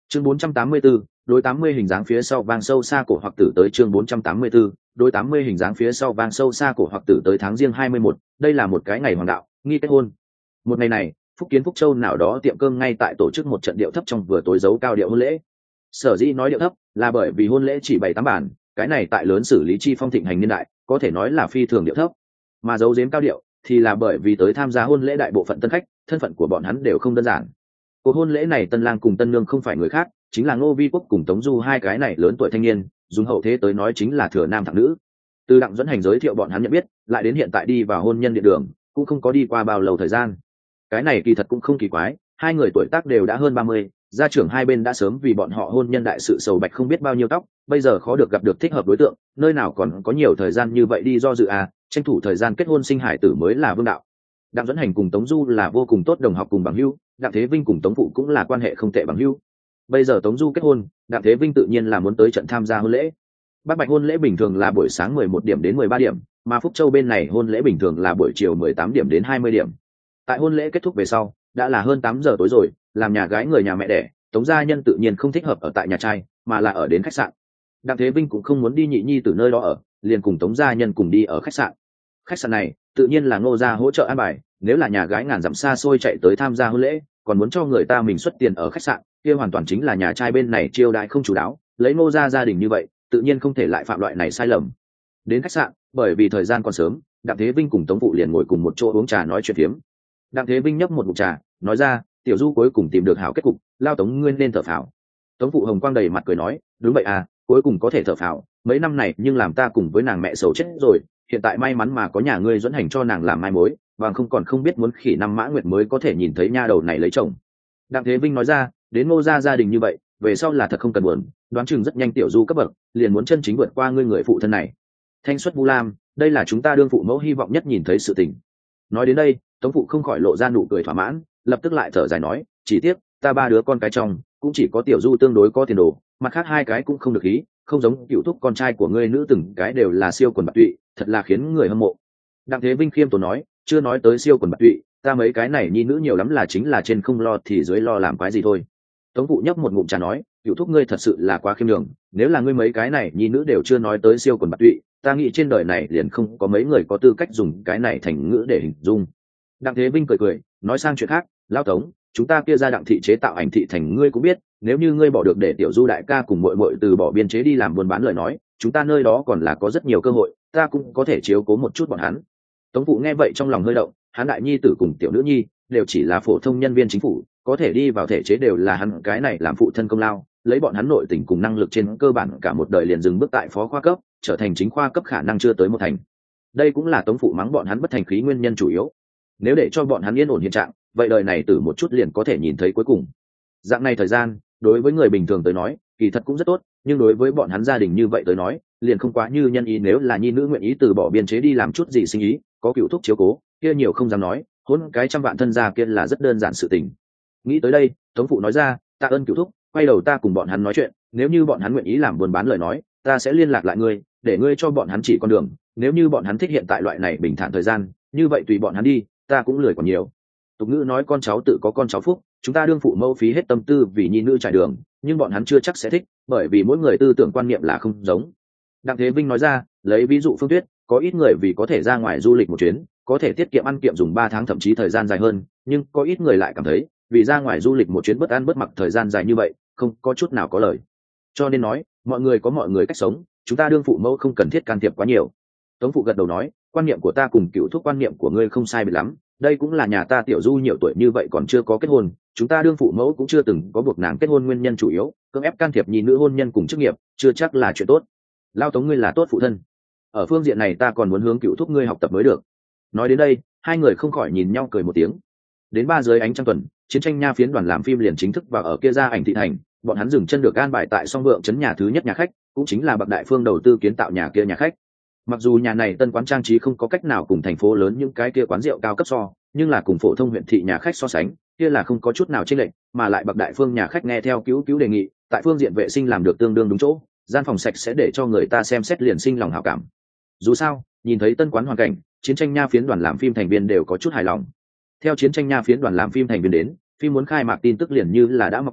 Chương 484, đối 80 hình dáng phía sau vang sâu xa cổ hoặc tử tới. Chương 484, đối 80 hình dáng phía sau vang sâu xa cổ hoặc tử tới. Tháng Giêng 21, đây là một cái ngày hoàng đạo, nghi kết hôn. Một ngày này, Phúc Kiến Phúc Châu nào đó tiệm cơm ngay tại tổ chức một trận điệu thấp trong vừa tối giấu cao điệu hôn lễ. Sở dĩ nói điệu thấp là bởi vì hôn lễ chỉ 7-8 bản, cái này tại lớn xử lý chi phong thịnh hành niên đại, có thể nói là phi thường điệu thấp. Mà giấu giếm cao điệu thì là bởi vì tới tham gia hôn lễ đại bộ phận tân khách, thân phận của bọn hắn đều không đơn giản. Cuộc hôn lễ này tân lang cùng tân nương không phải người khác, chính là Ngô Vi Quốc cùng Tống Du hai cái này lớn tuổi thanh niên, dùng hậu thế tới nói chính là thừa nam thẳng nữ. Từ Đặng Duẫn Hành giới thiệu bọn hắn nhận biết, lại đến hiện tại đi vào hôn nhân địa đường, cũng không có đi qua bao lâu thời gian. Cái này kỳ thật cũng không kỳ quái, hai người tuổi tác đều đã hơn 30, gia trưởng hai bên đã sớm vì bọn họ hôn nhân đại sự sầu bạch không biết bao nhiêu tóc, bây giờ khó được gặp được thích hợp đối tượng, nơi nào còn có nhiều thời gian như vậy đi do dự tranh thủ thời gian kết hôn sinh hải tử mới là vương đạo. Đặng Duẫn Hành cùng Tống Du là vô cùng tốt đồng học cùng bằng hữu, Đặng Thế Vinh cùng Tống Phụ cũng là quan hệ không tệ bằng hữu. Bây giờ Tống Du kết hôn, Đặng Thế Vinh tự nhiên là muốn tới trận tham gia hôn lễ. Bắc Bạch hôn lễ bình thường là buổi sáng 11 điểm đến 13 điểm, mà Phúc Châu bên này hôn lễ bình thường là buổi chiều 18 điểm đến 20 điểm. Tại hôn lễ kết thúc về sau, đã là hơn 8 giờ tối rồi, làm nhà gái người nhà mẹ đẻ, Tống gia nhân tự nhiên không thích hợp ở tại nhà trai, mà là ở đến khách sạn. Đặng Thế Vinh cũng không muốn đi nhị nhi từ nơi đó ở, liền cùng Tống gia nhân cùng đi ở khách sạn. Khách sạn này tự nhiên là Ngô gia hỗ trợ an bài, nếu là nhà gái ngàn dặm xa xôi chạy tới tham gia hôn lễ, còn muốn cho người ta mình xuất tiền ở khách sạn, kia hoàn toàn chính là nhà trai bên này chiêu đãi không chủ đáo, lấy Ngô gia gia đình như vậy, tự nhiên không thể lại phạm loại này sai lầm. Đến khách sạn, bởi vì thời gian còn sớm, Đặng Thế Vinh cùng Tống Phụ liền ngồi cùng một chỗ uống trà nói chuyện phiếm. Đặng Thế Vinh nhấp một ngụm trà, nói ra, tiểu Du cuối cùng tìm được hảo kết cục, lao Tống ngươi nên thở phào. Tống Phụ hồng quang đầy mặt cười nói, đúng vậy cuối cùng có thể thở phào, mấy năm này nhưng làm ta cùng với nàng mẹ sầu chết rồi, hiện tại may mắn mà có nhà ngươi Duẫn Hành cho nàng làm mai mối, bằng không còn không biết muốn khỉ năm Mã Nguyệt mới có thể nhìn thấy nha đầu này lấy chồng. Đặng Thế Vinh nói ra, đến Ngô gia gia đình như vậy, về sau là thật không cần buồn, đoán chừng rất nhanh tiểu Du cấp bậc liền muốn chân chính vượt qua ngươi người phụ thân này. Thanh xuất Vu Lam, đây là chúng ta đương phụ mẫu hy vọng nhất nhìn thấy sự tình. Nói đến đây, Tống Phụ không khỏi lộ ra nụ cười thỏa mãn, lập tức lại thở dài nói, chỉ tiếc ta ba đứa con cái trong cũng chỉ có tiểu Du tương đối có tiền đồ, mặt khác hai cái cũng không được ý, không giống Cựu Thúc con trai của ngươi nữ từng cái đều là siêu quần bạc tụy, thật là khiến người hâm mộ. Đặng Thế Vinh khiêm tốn nói, chưa nói tới siêu quần bạc tụy, ta mấy cái này nhi nữ nhiều lắm là chính là trên không lo thì dưới lo làm quái gì thôi. Tống Phụ nhấp một ngụm trà nói, Cựu Thúc ngươi thật sự là quá khiêm nhường, nếu là ngươi mấy cái này nhi nữ đều chưa nói tới siêu quần bạc tụy, ta nghĩ trên đời này liền không có mấy người có tư cách dùng cái này thành ngữ để hình dung. Đặng Thế Vinh cười cười, nói sang chuyện khác, lão Tống, chúng ta kia ra Đặng thị chế tạo ảnh thị thành ngươi cũng biết, nếu như ngươi bỏ được để tiểu Du đại ca cùng muội muội từ bỏ biên chế đi làm buôn bán lời nói, chúng ta nơi đó còn là có rất nhiều cơ hội, ta cũng có thể chiếu cố một chút bọn hắn. Tống Phụ nghe vậy trong lòng hơi động, hắn đại nhi tử cùng tiểu nữ nhi đều chỉ là phổ thông nhân viên chính phủ, có thể đi vào thể chế đều là hắn cái này làm phụ thân công lao, lấy bọn hắn nội tình cùng năng lực trên cơ bản cả một đời liền dừng bước tại phó khoa cấp, trở thành chính khoa cấp khả năng chưa tới một thành. Đây cũng là Tống Phụ mắng bọn hắn bất thành khí nguyên nhân chủ yếu. Nếu để cho bọn hắn yên ổn hiện trạng, vậy đời này từ một chút liền có thể nhìn thấy cuối cùng. Dạng này thời gian, đối với người bình thường tới nói, kỳ thật cũng rất tốt, nhưng đối với bọn hắn gia đình như vậy tới nói, liền không quá như nhân ý. Nếu là nhi nữ nguyện ý từ bỏ biên chế đi làm chút gì sinh ý, có Cựu Thúc chiếu cố, kia nhiều không dám nói, hôn cái trăm vạn thân gia kia là rất đơn giản sự tình. Nghĩ tới đây, Tống Phụ nói ra, tạ ơn Cựu Thúc, quay đầu ta cùng bọn hắn nói chuyện, nếu như bọn hắn nguyện ý làm buôn bán lời nói, ta sẽ liên lạc lại ngươi, để ngươi cho bọn hắn chỉ con đường, nếu như bọn hắn thích hiện tại loại này bình thản thời gian, như vậy tùy bọn hắn đi, ta cũng lười còn nhiều. Tục ngữ nói con cháu tự có con cháu phúc, chúng ta đương phụ mẫu phí hết tâm tư vì nhi nữ trải đường, nhưng bọn hắn chưa chắc sẽ thích, bởi vì mỗi người tư tưởng quan niệm là không giống. Đặng Thế Vinh nói ra, lấy ví dụ Phương Tuyết, có ít người vì có thể ra ngoài du lịch một chuyến, có thể tiết kiệm ăn kiệm dùng 3 tháng thậm chí thời gian dài hơn, nhưng có ít người lại cảm thấy, vì ra ngoài du lịch một chuyến bất ăn bất mặc thời gian dài như vậy, không có chút nào có lợi. Cho nên nói, mọi người có mọi người cách sống, chúng ta đương phụ mẫu không cần thiết can thiệp quá nhiều. Tống Phụ gật đầu nói, quan niệm của ta cùng Cựu Thúc quan niệm của ngươi không sai biệt lắm, đây cũng là nhà ta tiểu Du nhiều tuổi như vậy còn chưa có kết hôn, chúng ta đương phụ mẫu cũng chưa từng có buộc nàng kết hôn nguyên nhân chủ yếu, cưỡng ép can thiệp nhi nữ hôn nhân cùng chức nghiệp, chưa chắc là chuyện tốt. Lao Tống ngươi là tốt phụ thân, ở phương diện này ta còn muốn hướng Cựu Thúc ngươi học tập mới được. Nói đến đây, hai người không khỏi nhìn nhau cười một tiếng. Đến 3 dưới ánh trăng tuần, chiến tranh nha phiến đoàn làm phim liền chính thức vào ở kia ra ảnh thị thành, bọn hắn dừng chân được an bài tại Song Vượng trấn nhà thứ nhất nhà khách, cũng chính là Bậc Đại Phương đầu tư kiến tạo nhà kia nhà khách. Mặc dù nhà này tân quán trang trí không có cách nào cùng thành phố lớn những cái kia quán rượu cao cấp so, nhưng là cùng phổ thông huyện thị nhà khách so sánh, kia là không có chút nào chênh lệch, mà lại Bậc Đại Phương nhà khách nghe theo Cứu đề nghị, tại phương diện vệ sinh làm được tương đương đúng chỗ, gian phòng sạch sẽ để cho người ta xem xét liền sinh lòng hảo cảm. Dù sao, nhìn thấy tân quán hoàn cảnh, chiến tranh nha phiến đoàn làm phim thành viên đều có chút hài lòng. Theo chiến tranh nha phiến đoàn làm phim thành viên đến, phim muốn khai mạc tin tức liền như là đã mọc cánh,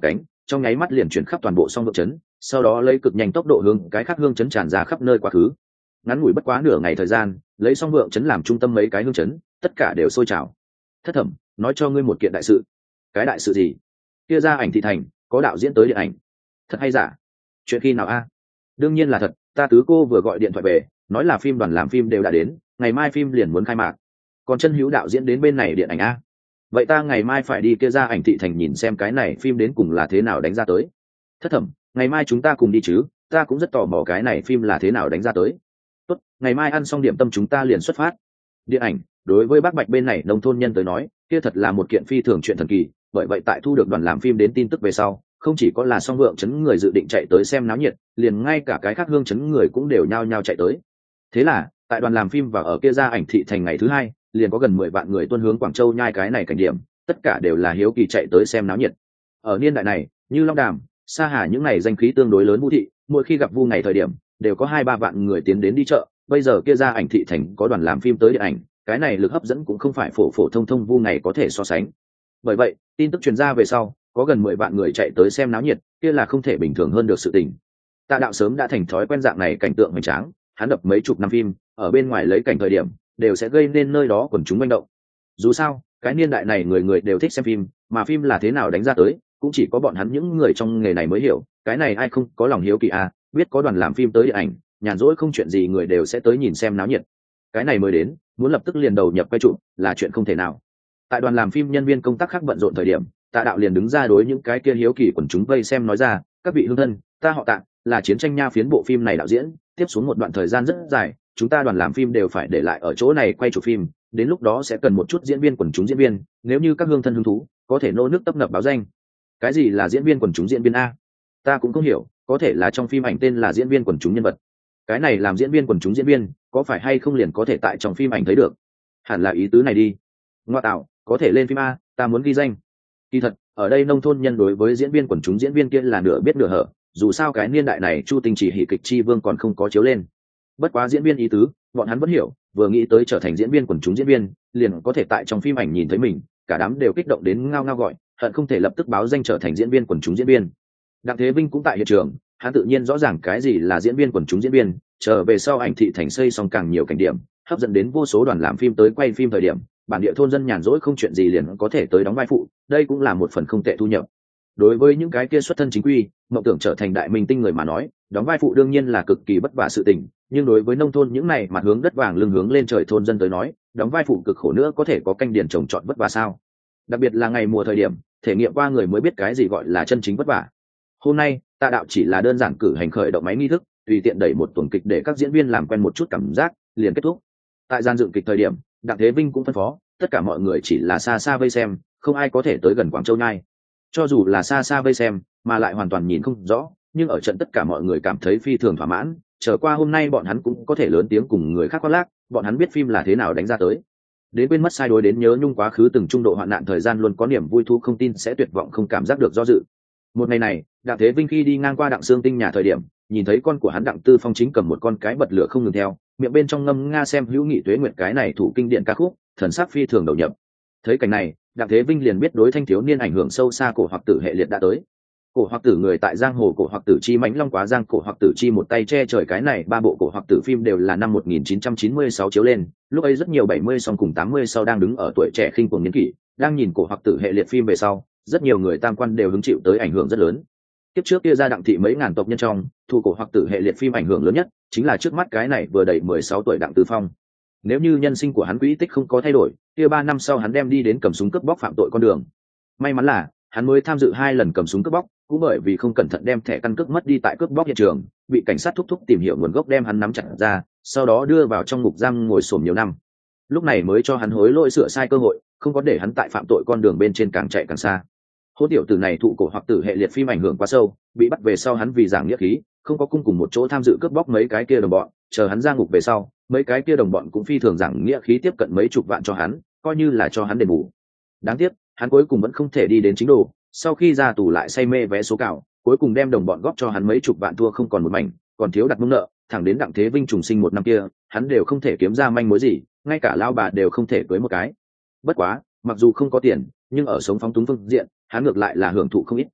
trong nháy mắt liền chuyển khắp toàn bộ song vượng trấn, sau đó lấy cực nhanh tốc độ hướng cái khác hương trấn tràn ra khắp nơi quá khứ. Ngắn ngủi bất quá nửa ngày thời gian, lấy song vượng trấn làm trung tâm mấy cái hương trấn tất cả đều sôi trào. Thất thẩm, nói cho ngươi một kiện đại sự. Cái đại sự gì? Kia ra ảnh thị thành có đạo diễn tới điện ảnh. Thật hay giả? Chuyện khi nào a? Đương nhiên là thật, ta tứ cô vừa gọi điện thoại về, nói là phim đoàn làm phim đều đã đến, ngày mai phim liền muốn khai mạc. Còn chân hữu đạo diễn đến bên này điện ảnh a? Vậy ta ngày mai phải đi kia ra ảnh thị thành nhìn xem cái này phim đến cùng là thế nào đánh ra tới. Thất thẩm, ngày mai chúng ta cùng đi chứ, ta cũng rất tò mò cái này phim là thế nào đánh ra tới. Tốt, ngày mai ăn xong điểm tâm chúng ta liền xuất phát. Điện ảnh đối với bác Bạch bên này nông thôn nhân tới nói, kia thật là một kiện phi thường chuyện thần kỳ, bởi vậy tại thu được đoàn làm phim đến tin tức về sau, không chỉ có là song vượng trấn người dự định chạy tới xem náo nhiệt, liền ngay cả cái khác hương trấn người cũng đều nhao nhao chạy tới. Thế là tại đoàn làm phim và ở kia ra ảnh thị thành ngày thứ hai, liền có gần 10 vạn người tuôn hướng Quảng Châu nhai cái này cảnh điểm, tất cả đều là hiếu kỳ chạy tới xem náo nhiệt. Ở niên đại này, như Long Đàm, Sa Hà những ngày danh khí tương đối lớn vũ thị, mỗi khi gặp vu ngày thời điểm, đều có 2-3 vạn người tiến đến đi chợ. Bây giờ kia ra ảnh thị thành có đoàn làm phim tới điện ảnh, cái này lực hấp dẫn cũng không phải phổ phổ thông thông vu ngày có thể so sánh. Bởi vậy, tin tức truyền ra về sau, có gần 10 vạn người chạy tới xem náo nhiệt, kia là không thể bình thường hơn được sự tình. Tạ Đạo sớm đã thành thói quen dạng này cảnh tượng hoành tráng, hắn đập mấy chục năm phim, ở bên ngoài lấy cảnh thời điểm, đều sẽ gây nên nơi đó quần chúng manh động. Dù sao, cái niên đại này người người đều thích xem phim, mà phim là thế nào đánh ra tới, cũng chỉ có bọn hắn những người trong nghề này mới hiểu, cái này ai không có lòng hiếu kỳ à, biết có đoàn làm phim tới điện ảnh, nhàn rỗi không chuyện gì người đều sẽ tới nhìn xem náo nhiệt. Cái này mới đến, muốn lập tức liền đầu nhập quay trụ, là chuyện không thể nào. Tại đoàn làm phim nhân viên công tác khác bận rộn thời điểm, Tạ Đạo liền đứng ra đối những cái kia hiếu kỳ quần chúng vây xem nói ra, các vị hương thân, ta họ Tạ, là chiến tranh nha phiến bộ phim này đạo diễn, tiếp xuống một đoạn thời gian rất dài, chúng ta đoàn làm phim đều phải để lại ở chỗ này quay chụp phim, đến lúc đó sẽ cần một chút diễn viên quần chúng diễn viên, nếu như các hương thân hứng thú, có thể nô nước tấp nập báo danh. Cái gì là diễn viên quần chúng diễn viên a? Ta cũng không hiểu, có thể là trong phim ảnh tên là diễn viên quần chúng nhân vật. Cái này làm diễn viên quần chúng diễn viên, có phải hay không liền có thể tại trong phim ảnh thấy được? Hẳn là ý tứ này đi. Ngoa tạo, có thể lên phim a, ta muốn ghi danh. Kỳ thật, ở đây nông thôn nhân đối với diễn viên quần chúng diễn viên kia là nửa biết nửa hở, dù sao cái niên đại này Chu Tinh Chỉ hỉ kịch chi vương còn không có chiếu lên. Bất quá diễn viên ý tứ, bọn hắn vẫn hiểu, vừa nghĩ tới trở thành diễn viên quần chúng diễn viên, liền có thể tại trong phim ảnh nhìn thấy mình, cả đám đều kích động đến ngao ngao gọi, hận không thể lập tức báo danh trở thành diễn viên quần chúng diễn viên. Đặng Thế Vinh cũng tại hiện trường, hắn tự nhiên rõ ràng cái gì là diễn viên quần chúng diễn viên, trở về sau ảnh thị thành xây xong càng nhiều cảnh điểm, hấp dẫn đến vô số đoàn làm phim tới quay phim thời điểm, bản địa thôn dân nhàn rỗi không chuyện gì liền có thể tới đóng vai phụ, đây cũng là một phần không tệ thu nhập. Đối với những cái kia xuất thân chính quy, mộng tưởng trở thành đại minh tinh người mà nói, đóng vai phụ đương nhiên là cực kỳ vất vả sự tình, nhưng đối với nông thôn những này mặt hướng đất vàng lưng hướng lên trời thôn dân tới nói, đóng vai phụ cực khổ nữa có thể có canh điền trồng trọt vất vả sao? Đặc biệt là ngày mùa thời điểm, thể nghiệm qua người mới biết cái gì gọi là chân chính vất vả. Hôm nay, Tạ Đạo chỉ là đơn giản cử hành khởi động máy nghi thức, tùy tiện đẩy một tuần kịch để các diễn viên làm quen một chút cảm giác, liền kết thúc. Tại gian dựng kịch thời điểm, Đặng Thế Vinh cũng phân phó, tất cả mọi người chỉ là xa xa vây xem, không ai có thể tới gần Quảng Châu nhai. Cho dù là xa xa vây xem, mà lại hoàn toàn nhìn không rõ, nhưng ở trận tất cả mọi người cảm thấy phi thường thỏa mãn. Trở qua hôm nay bọn hắn cũng có thể lớn tiếng cùng người khác khoác lác, bọn hắn biết phim là thế nào đánh ra tới. Đến quên mất sai đối đến nhớ nhung quá khứ từng trung độ hoạn nạn thời gian luôn có niềm vui thu không tin sẽ tuyệt vọng không cảm giác được do dự. Một ngày này, Đặng Thế Vinh khi đi ngang qua Đặng Sương Tinh nhà thời điểm, nhìn thấy con của hắn Đặng Tư Phong chính cầm một con cái bật lửa không ngừng theo, miệng bên trong ngâm nga xem hữu nghị tuế nguyệt cái này thủ kinh điển ca khúc, thần sắc phi thường đầu nhập. Thấy cảnh này, Đặng Thế Vinh liền biết đối thanh thiếu niên ảnh hưởng sâu xa cổ hoặc tử hệ liệt đã tới. Cổ hoặc tử người tại giang hồ, cổ hoặc tử chi mãnh long quá giang, cổ hoặc tử chi một tay che trời, cái này ba bộ cổ hoặc tử phim đều là năm 1996 chiếu lên, lúc ấy rất nhiều 70 xong cùng 80 sau đang đứng ở tuổi trẻ khinh cuồng niên kỷ, đang nhìn cổ hoặc tử hệ liệt phim về sau, rất nhiều người tam quan đều hứng chịu tới ảnh hưởng rất lớn. Tiếp trước kia ra Đặng thị mấy ngàn tộc nhân trong, thu cổ hoặc tử hệ liệt phim ảnh hưởng lớn nhất chính là trước mắt cái này vừa đầy 16 tuổi Đặng Tư Phong. Nếu như nhân sinh của hắn quỹ tích không có thay đổi, kia 3 năm sau hắn đem đi đến cầm súng cướp bóc phạm tội con đường. May mắn là hắn mới tham dự 2 lần cầm súng cướp bóc, cũng bởi vì không cẩn thận đem thẻ căn cước mất đi tại cướp bóc hiện trường, bị cảnh sát thúc thúc tìm hiểu nguồn gốc đem hắn nắm chặt ra, sau đó đưa vào trong ngục giam ngồi xổm nhiều năm. Lúc này mới cho hắn hối lỗi sửa sai cơ hội, không có để hắn tại phạm tội con đường bên trên càng chạy càng xa. Hôn tiểu tử này thụ cổ hoặc tử hệ liệt phim ảnh hưởng quá sâu, bị bắt về sau hắn vì giảng nghĩa khí, không có cung cùng một chỗ tham dự cướp bóc mấy cái kia đồng bọn, chờ hắn ra ngục về sau, mấy cái kia đồng bọn cũng phi thường giảng nghĩa khí tiếp cận mấy chục vạn cho hắn, coi như là cho hắn đền bù. Đáng tiếc, hắn cuối cùng vẫn không thể đi đến chính đồ, sau khi ra tù lại say mê vé số cào, cuối cùng đem đồng bọn góp cho hắn mấy chục vạn thua không còn một mảnh, còn thiếu đặt mông nợ, thẳng đến Đặng Thế Vinh trùng sinh một năm kia, hắn đều không thể kiếm ra manh mối gì, ngay cả lao bà đều không thể cưới một cái. Bất quá, mặc dù không có tiền, nhưng ở sống phóng túng phương diện, hắn ngược lại là hưởng thụ không ít.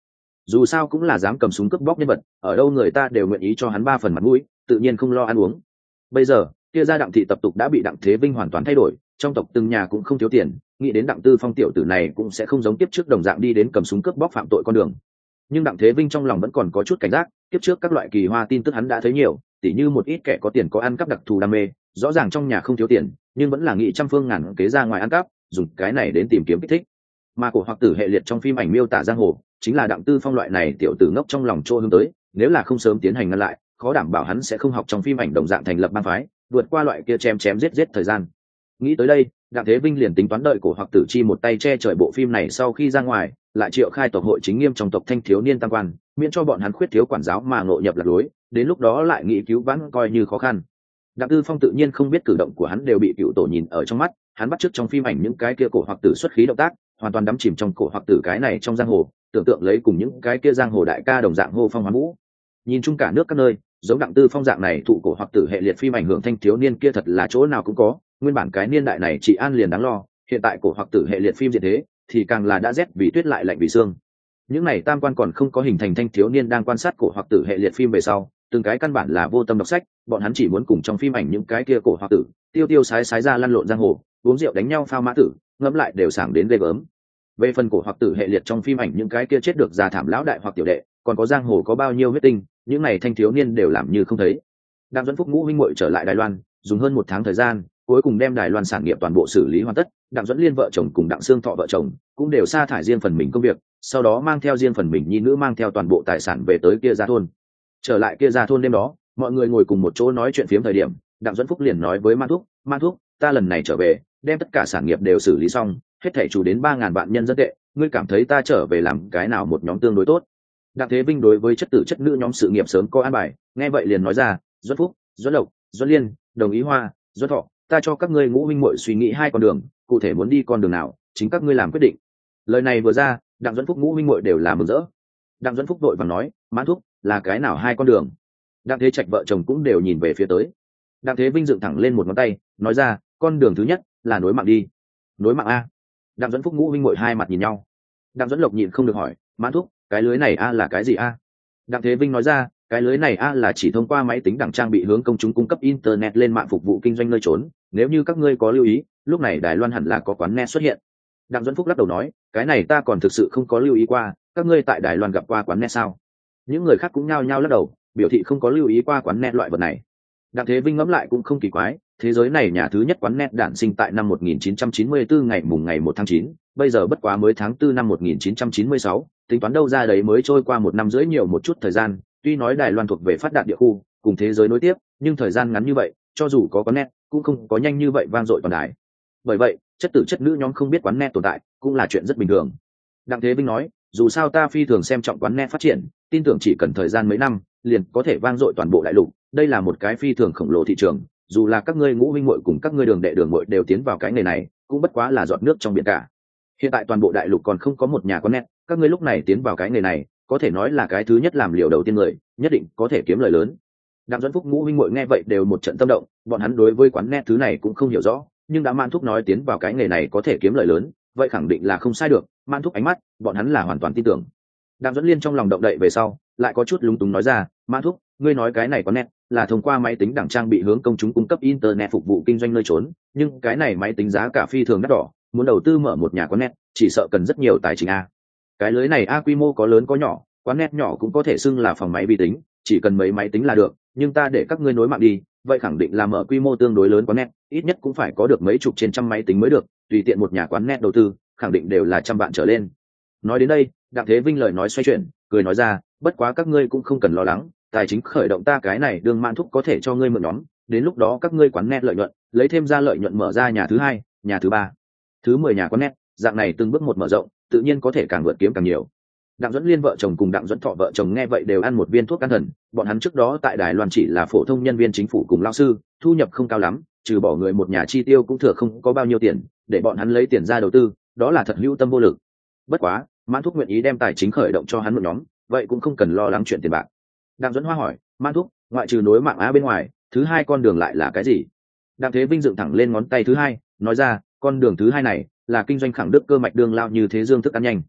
dù sao cũng là dám cầm súng cướp bóc nhân vật, ở đâu người ta đều nguyện ý cho hắn 3 phần mặt mũi, tự nhiên không lo ăn uống. Bây giờ kia gia Đặng thị tập tục đã bị Đặng Thế Vinh hoàn toàn thay đổi, trong tộc từng nhà cũng không thiếu tiền, nghĩ đến Đặng Tư Phong tiểu tử này cũng sẽ không giống tiếp trước đồng dạng đi đến cầm súng cướp bóc phạm tội con đường. Nhưng Đặng Thế Vinh trong lòng vẫn còn có chút cảnh giác, tiếp trước các loại kỳ hoa tin tức hắn đã thấy nhiều, tỉ như một ít kẻ có tiền có ăn cắp đặc thù đam mê, rõ ràng trong nhà không thiếu tiền, nhưng vẫn là nghĩ trăm phương ngàn kế ra ngoài ăn cắp, dùng cái này đến tìm kiếm kích thích. Mà cổ hoặc tử hệ liệt trong phim ảnh miêu tả giang hồ, chính là Đặng Tư Phong loại này tiểu tử ngốc trong lòng trô hướng tới, nếu là không sớm tiến hành ngăn lại, khó đảm bảo hắn sẽ không học trong phim ảnh đồng dạng thành lập bang phái, vượt qua loại kia chém chém giết giết thời gian. Nghĩ tới đây, Đặng Thế Vinh liền tính toán đợi cổ hoặc tử chi một tay che trời bộ phim này sau khi ra ngoài, lại triệu khai tộc hội chính nghiêm trong tộc thanh thiếu niên tam quan, miễn cho bọn hắn khuyết thiếu quản giáo mà ngộ nhập lạc lối, đến lúc đó lại nghĩ cứu vãn coi như khó khăn. Đặng Tư Phong tự nhiên không biết cử động của hắn đều bị cựu tổ nhìn ở trong mắt, hắn bắt chước trong phim ảnh những cái kia cổ hoặc tử xuất khí động tác, hoàn toàn đắm chìm trong cổ hoặc tử cái này trong giang hồ, tưởng tượng lấy cùng những cái kia giang hồ đại ca đồng dạng hô phong hoán vũ. Nhìn chung cả nước các nơi, giống Đặng Tư Phong dạng này thụ cổ hoặc tử hệ liệt phim ảnh hưởng thanh thiếu niên kia thật là chỗ nào cũng có, nguyên bản cái niên đại này chỉ an liền đáng lo, hiện tại cổ hoặc tử hệ liệt phim diện thế thì càng là đã rét vì tuyết lại lạnh vì xương. Những này tam quan còn không có hình thành thanh thiếu niên đang quan sát cổ hoặc tử hệ liệt phim về sau, từng cái căn bản là vô tâm đọc sách, bọn hắn chỉ muốn cùng trong phim ảnh những cái kia cổ hoặc tử tiêu tiêu sái sái ra lăn lộn giang hồ, uống rượu đánh nhau phao mã tử, ngẫm lại đều sảng đến ghê gớm. Về phần cổ hoặc tử hệ liệt trong phim ảnh những cái kia chết được già thảm lão đại hoặc tiểu đệ, còn có giang hồ có bao nhiêu huyết tinh, những này thanh thiếu niên đều làm như không thấy. Đặng Duẫn Phúc ngũ huynh muội trở lại Đài Loan, dùng hơn 1 tháng thời gian, cuối cùng đem Đài Loan sản nghiệp toàn bộ xử lý hoàn tất. Đặng Duẫn Liên vợ chồng cùng Đặng Sương Thọ vợ chồng cũng đều sa thải riêng phần mình công việc, sau đó mang theo riêng phần mình nhi nữ mang theo toàn bộ tài sản về tới kia gia thôn. Trở lại kia gia thôn đêm đó, mọi người ngồi cùng một chỗ nói chuyện phiếm thời điểm, Đặng Duẫn Phúc liền nói với Man Thúc, ta lần này trở về, đem tất cả sản nghiệp đều xử lý xong, hết thảy chủ đến 3.000 vạn nhân dân tệ, ngươi cảm thấy ta trở về làm cái nào một nhóm tương đối tốt? Đặng Thế Vinh đối với chất tử chất nữ nhóm sự nghiệp sớm có an bài, nghe vậy liền nói ra, Duẫn Phúc, Duẫn Lộc, Duẫn Liên, Đồng Ý Hoa, Duẫn Thọ, ta cho các ngươi ngũ huynh muội suy nghĩ 2 con đường, cụ thể muốn đi con đường nào, chính các ngươi làm quyết định. Lời này vừa ra, Đặng Duẫn Phúc ngũ huynh muội đều là mừng rỡ. Đặng Duẫn Phúc vội vàng nói, Mãn Thúc, là cái nào 2 con đường? Đặng Thế Trạch vợ chồng cũng đều nhìn về phía tới. Đặng Thế Vinh dựng thẳng lên một ngón tay, nói ra, con đường thứ nhất là nối mạng đi. Nối mạng a? Đặng Duẫn Phúc ngũ huynh muội hai mặt nhìn nhau. Đặng Duẫn Lộc nhịn không được hỏi, Mãn Thúc, cái lưới này a là cái gì a? Đặng Thế Vinh nói ra, cái lưới này a là chỉ thông qua máy tính đẳng trang bị hướng công chúng cung cấp internet lên mạng phục vụ kinh doanh nơi trốn, nếu như các ngươi có lưu ý, lúc này Đài Loan hẳn là có quán net xuất hiện. Đặng Duẫn Phúc lắc đầu nói, cái này ta còn thực sự không có lưu ý qua, các ngươi tại Đài Loan gặp qua quán net sao? Những người khác cũng nhao nhao lắc đầu, biểu thị không có lưu ý qua quán net loại vật này. Đặng Thế Vinh ngẫm lại cũng không kỳ quái, thế giới này nhà thứ nhất quán net đản sinh tại năm 1994 ngày 1 tháng 9, bây giờ bất quá mới tháng 4 năm 1996, tính toán đâu ra đấy mới trôi qua 1 năm rưỡi nhiều một chút thời gian, tuy nói Đài Loan thuộc về phát đạt địa khu, cùng thế giới nối tiếp, nhưng thời gian ngắn như vậy, cho dù có quán net, cũng không có nhanh như vậy vang dội toàn đài. Bởi vậy, chất tử chất nữ nhóm không biết quán net tồn tại, cũng là chuyện rất bình thường. Đặng Thế Vinh nói, dù sao ta phi thường xem trọng quán net phát triển, tin tưởng chỉ cần thời gian mấy năm, liền có thể vang dội toàn bộ đại lục, đây là một cái phi thường khổng lồ thị trường, dù là các ngươi ngũ huynh muội cùng các ngươi đường đệ đường muội đều tiến vào cái nghề này, cũng bất quá là giọt nước trong biển cả. Hiện tại toàn bộ đại lục còn không có một nhà quán net, các ngươi lúc này tiến vào cái nghề này, có thể nói là cái thứ nhất làm liều đầu tiên người, nhất định có thể kiếm lời lớn. Đặng Duẫn Phúc ngũ huynh muội nghe vậy đều một trận tâm động, bọn hắn đối với quán net thứ này cũng không hiểu rõ, nhưng đã Man Thúc nói tiến vào cái nghề này có thể kiếm lời lớn, vậy khẳng định là không sai được. Man Thúc ánh mắt, bọn hắn là hoàn toàn tin tưởng. Đặng Duẫn Liên trong lòng động đậy về sau, lại có chút lúng túng nói ra, Man Thúc, ngươi nói cái này quán net là thông qua máy tính đẳng trang bị hướng công chúng cung cấp internet phục vụ kinh doanh nơi trốn, nhưng cái này máy tính giá cả phi thường đắt đỏ, muốn đầu tư mở một nhà quán net, chỉ sợ cần rất nhiều tài chính a. Cái lưới này a quy mô có lớn có nhỏ, quán net nhỏ cũng có thể xưng là phòng máy vi tính, chỉ cần mấy máy tính là được, nhưng ta để các ngươi nối mạng đi, vậy khẳng định là mở quy mô tương đối lớn quán net, ít nhất cũng phải có được mấy chục trên trăm máy tính mới được, tùy tiện một nhà quán net đầu tư, khẳng định đều là trăm vạn trở lên. Nói đến đây, Đặng Thế Vinh lời nói xoay chuyển, cười nói ra, bất quá các ngươi cũng không cần lo lắng, tài chính khởi động ta cái này đương Man Thúc có thể cho ngươi mượn nhóm, đến lúc đó các ngươi quán net lợi nhuận, lấy thêm ra lợi nhuận mở ra nhà thứ 2, nhà thứ 3, thứ 10 nhà quán net, dạng này từng bước một mở rộng, tự nhiên có thể càng vượt kiếm càng nhiều. Đặng Duẫn Liên vợ chồng cùng Đặng Duẫn Thọ vợ chồng nghe vậy đều ăn một viên thuốc can thần, bọn hắn trước đó tại Đài Loan chỉ là phổ thông nhân viên chính phủ cùng lao sư, thu nhập không cao lắm, trừ bỏ người một nhà chi tiêu cũng thừa không có bao nhiêu tiền, để bọn hắn lấy tiền ra đầu tư, đó là thật hữu tâm vô lực. Bất quá, Man Thúc nguyện ý đem tài chính khởi động cho hắn một nhóm, vậy cũng không cần lo lắng chuyện tiền bạc. Đặng Duẫn Hoa hỏi, Man Thúc, ngoại trừ nối mạng á bên ngoài, thứ 2 con đường lại là cái gì? Đặng Thế Vinh dựng thẳng lên ngón tay thứ 2, nói ra, con đường thứ 2 này là kinh doanh khẳng đức cơ mạch đường lao như thế dương thức ăn nhanh.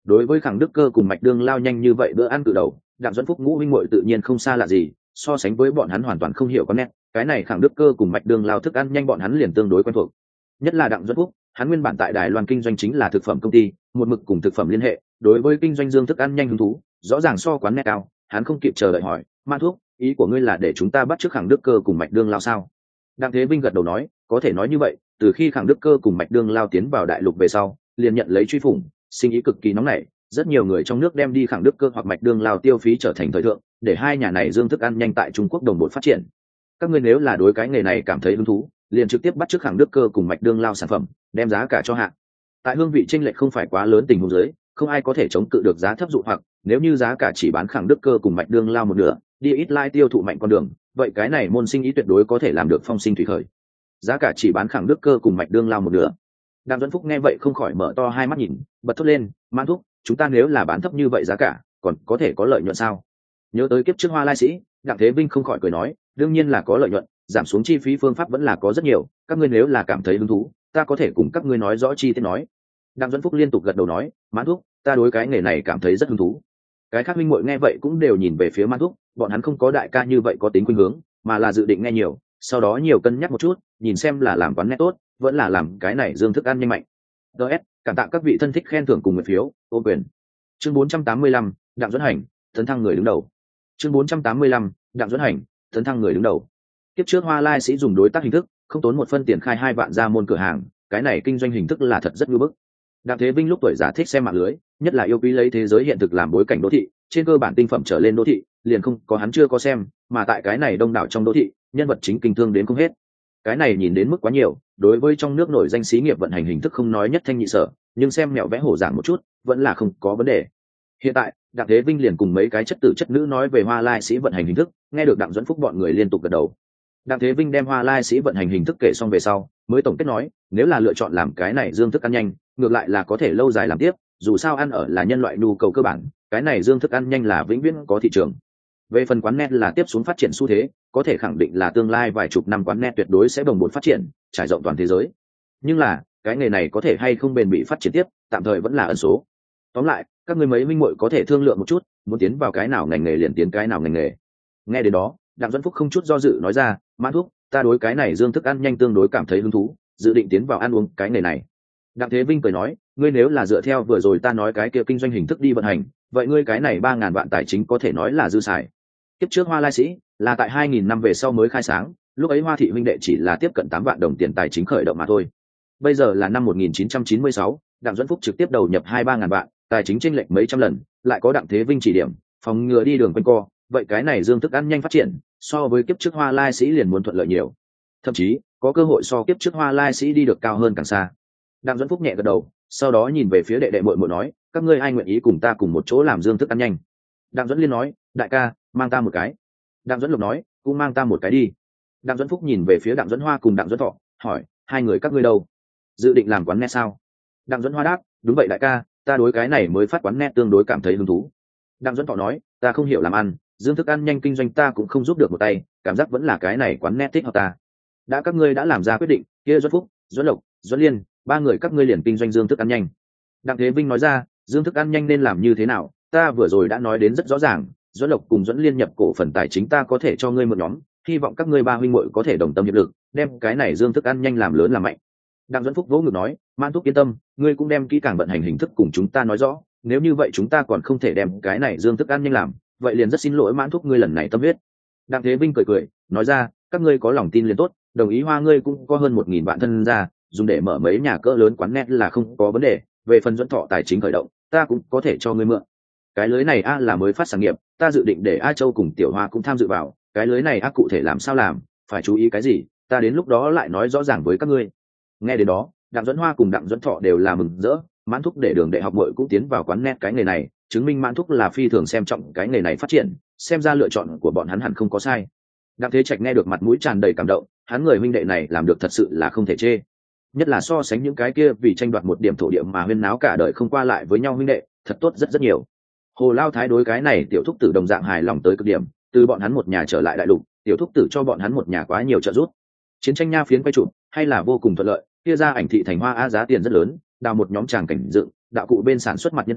đối với Khẳng Đức Cơ cùng Mạch Đương Lao nhanh như vậy bữa ăn cự đầu, Đặng Duẫn Phúc ngũ huynh muội tự nhiên không xa lạ gì, so sánh với bọn hắn hoàn toàn không hiểu có nét, cái này Khẳng Đức Cơ cùng Mạch Đương Lao thức ăn nhanh bọn hắn liền tương đối quen thuộc. Nhất là Đặng Duẫn Phúc, hắn nguyên bản tại Đài Loan kinh doanh chính là thực phẩm công ty, một mực cùng thực phẩm liên hệ, đối với kinh doanh dương thức ăn nhanh hứng thú, rõ ràng so quán nét cao, hắn không kịp chờ đợi hỏi, "Man thuốc, ý của ngươi là để chúng ta bắt chước Khẳng Đức Cơ cùng Mạch Đương Lao sao?" Đặng Thế Vinh gật đầu nói, "Có thể nói như vậy, từ khi Khẳng Đức Cơ cùng Mạch Đương Lao tiến vào đại lục về sau, liền nhận lấy truy phủng, sinh ý cực kỳ nóng nảy, rất nhiều người trong nước đem đi Khẳng Đức Cơ hoặc Mạch Đương Lao tiêu phí trở thành thời thượng, để hai nhà này dương thức ăn nhanh tại Trung Quốc đồng bộ phát triển. Các ngươi nếu là đối cái nghề này cảm thấy hứng thú, liền trực tiếp bắt chước Khẳng Đức Cơ cùng Mạch Đương Lao sản phẩm, đem giá cả cho hạ. Tại hương vị chênh lệch không phải quá lớn tình huống dưới, không ai có thể chống cự được giá thấp dụ hoặc, nếu như giá cả chỉ bán Khẳng Đức Cơ cùng Mạch Đương Lao một nửa, đi ít lai tiêu thụ mạnh con đường, vậy cái này môn sinh ý tuyệt đối có thể làm được phong sinh thủy khởi. Giá cả chỉ bán Khẳng Đức Cơ cùng Mạch Đương Lao một nửa." Đặng Duẫn Phúc nghe vậy không khỏi mở to hai mắt nhìn, bật thốt lên, "Man thúc, chúng ta nếu là bán thấp như vậy giá cả, còn có thể có lợi nhuận sao?" Nhớ tới kiếp trước Hoa Lai Sĩ, Đặng Thế Vinh không khỏi cười nói, "Đương nhiên là có lợi nhuận, giảm xuống chi phí phương pháp vẫn là có rất nhiều, các ngươi nếu là cảm thấy hứng thú, ta có thể cùng các ngươi nói rõ chi tiết nói." Đặng Duẫn Phúc liên tục gật đầu nói, "Man thúc, ta đối cái nghề này cảm thấy rất hứng thú." Cái khác minh muội nghe vậy cũng đều nhìn về phía Man thúc, bọn hắn không có đại ca như vậy có tính khuynh hướng, mà là dự định nghe nhiều, sau đó nhiều cân nhắc một chút, nhìn xem là làm quán nét tốt, vẫn là làm cái này dương thức ăn nhanh mạnh. DS, cảm tạ các vị thân thích khen thưởng cùng nguyện phiếu, ô quyền. Chương 485, Đặng Duẫn Hành, tấn thăng người đứng đầu. Chương 485, Đặng Duẫn Hành, tấn thăng người đứng đầu. Tiếp trước Hoa Lai Sĩ dùng đối tác hình thức, không tốn một phân tiền khai 2 vạn ra môn cửa hàng, cái này kinh doanh hình thức là thật rất ngưu bức. Đặng Thế Vinh lúc tuổi già thích xem mạng lưới, nhất là yêu quý lấy thế giới hiện thực làm bối cảnh đô thị, trên cơ bản tinh phẩm trở lên đô thị, liền không có hắn chưa có xem, mà tại cái này đông đảo trong đô thị, nhân vật chính kinh thương đến không hết. Cái này nhìn đến mức quá nhiều, đối với trong nước nổi danh xí nghiệp vận hành hình thức không nói nhất thanh nhị sở, nhưng xem mẹo vẽ hổ giảng một chút, vẫn là không có vấn đề. Hiện tại, Đặng Thế Vinh liền cùng mấy cái chất tử chất nữ nói về Hoa Lai Sĩ vận hành hình thức, nghe được Đặng Duẫn Phúc bọn người liên tục gật đầu. Đặng Thế Vinh đem Hoa Lai Sĩ vận hành hình thức kể xong về sau, mới tổng kết nói, nếu là lựa chọn làm cái này dương thức ăn nhanh, ngược lại là có thể lâu dài làm tiếp, dù sao ăn ở là nhân loại nhu cầu cơ bản, cái này dương thức ăn nhanh là vĩnh viễn có thị trường. Về phần quán net là tiếp xuống phát triển xu thế, có thể khẳng định là tương lai vài chục năm quán net tuyệt đối sẽ bồng bột phát triển, trải rộng toàn thế giới. Nhưng là, cái nghề này có thể hay không bền bỉ phát triển tiếp, tạm thời vẫn là ẩn số. Tóm lại, các ngươi mấy minh muội có thể thương lượng một chút, muốn tiến vào cái nào ngành nghề liền tiến cái nào ngành nghề. Nghe đến đó, Đặng Duẫn Phúc không chút do dự nói ra, "Man thúc, ta đối cái này dương thức ăn nhanh tương đối cảm thấy hứng thú, dự định tiến vào ăn uống cái nghề này." Đặng Thế Vinh cười nói, "Ngươi nếu là dựa theo vừa rồi ta nói cái kia kinh doanh hình thức đi vận hành, vậy ngươi cái này 3.000 vạn tài chính có thể nói là dư xài." Kiếp trước Hoa Lai Sĩ là tại 2.000 năm về sau mới khai sáng, lúc ấy Hoa Thị huynh đệ chỉ là tiếp cận 8 vạn đồng tiền tài chính khởi động mà thôi. Bây giờ là năm 1996, Đặng Duẫn Phúc trực tiếp đầu nhập 2-3 ngàn vạn, tài chính chênh lệch mấy trăm lần, lại có Đặng Thế Vinh chỉ điểm, phòng ngừa đi đường quanh co, vậy cái này dương thức ăn nhanh phát triển, so với kiếp trước Hoa Lai Sĩ liền muốn thuận lợi nhiều. Thậm chí, có cơ hội so kiếp trước Hoa Lai Sĩ đi được cao hơn càng xa. Đặng Duẫn Phúc nhẹ gật đầu, sau đó nhìn về phía đệ đệ muội muội nói, "Các ngươi ai nguyện ý cùng ta cùng một chỗ làm dương thức ăn nhanh?" Đặng Duẫn Liên nói, "Đại ca, mang ta một cái." Đặng Duẫn Lục nói, "Cũng mang ta một cái đi." Đặng Duẫn Phúc nhìn về phía Đặng Duẫn Hoa cùng Đặng Duẫn Thọ, hỏi, "Hai người các ngươi đâu? Dự định làm quán net sao?" Đặng Duẫn Hoa đáp, "Đúng vậy đại ca, ta đối cái này mới phát quán net tương đối cảm thấy hứng thú." Đặng Duẫn Thọ nói, "Ta không hiểu làm ăn, dương thức ăn nhanh kinh doanh ta cũng không giúp được một tay, cảm giác vẫn là cái này quán net thích hợp ta." Đã các ngươi đã làm ra quyết định, kia Duẫn Phúc, Duẫn Lộc, Duẫn Liên, 3 người các ngươi liền kinh doanh dương thức ăn nhanh. Đặng Thế Vinh nói ra, "Dương thức ăn nhanh nên làm như thế nào, ta vừa rồi đã nói đến rất rõ ràng, Duẫn Lộc cùng Duẫn Liên nhập cổ phần tài chính ta có thể cho ngươi một nhóm, hy vọng các ngươi 3 huynh muội có thể đồng tâm hiệp lực, đem cái này dương thức ăn nhanh làm lớn làm mạnh." Đặng Duẫn Phúc vỗ ngực nói, "Man thúc yên tâm, ngươi cũng đem kỹ càng vận hành hình thức cùng chúng ta nói rõ, nếu như vậy chúng ta còn không thể đem cái này dương thức ăn nhanh làm, vậy liền rất xin lỗi Man thúc ngươi lần này tâm huyết." Đặng Thế Vinh cười cười, nói ra, "Các ngươi có lòng tin liền tốt, đồng ý Hoa ngươi cũng có hơn 1.000 vạn thân ra, dùng để mở mấy nhà cỡ lớn quán net là không có vấn đề, về phần Duẫn Thọ tài chính khởi động, ta cũng có thể cho ngươi mượn. Cái lưới này là mới phát sản nghiệp, ta dự định để A Châu cùng Tiểu Hoa cũng tham dự vào, cái lưới này cụ thể làm sao làm, phải chú ý cái gì, ta đến lúc đó lại nói rõ ràng với các ngươi." Nghe đến đó, Đặng Duẫn Hoa cùng Đặng Duẫn Thọ đều là mừng rỡ, Mãn Thúc để Đường Đệ học muội cũng tiến vào quán net cái nghề này, chứng minh Mãn Thúc là phi thường xem trọng cái nghề này phát triển, xem ra lựa chọn của bọn hắn hẳn không có sai. Đặng Thế Trạch nghe được mặt mũi tràn đầy cảm động, hắn người huynh đệ này làm được thật sự là không thể chê, nhất là so sánh những cái kia vì tranh đoạt một điểm thổ địa mà huyên náo cả đời không qua lại với nhau huynh đệ, thật tốt rất rất nhiều. Hồ Lao Thái đối cái này tiểu thúc tử đồng dạng hài lòng tới cực điểm, từ bọn hắn một nhà trở lại đại lục, tiểu thúc tử cho bọn hắn một nhà quá nhiều trợ giúp. Chiến tranh nha phiến quay chụp hay là vô cùng thuận lợi, kia ra ảnh thị thành Hoa giá tiền rất lớn, đào một nhóm tràng cảnh dựng, đạo cụ bên sản xuất mặt nhân tài,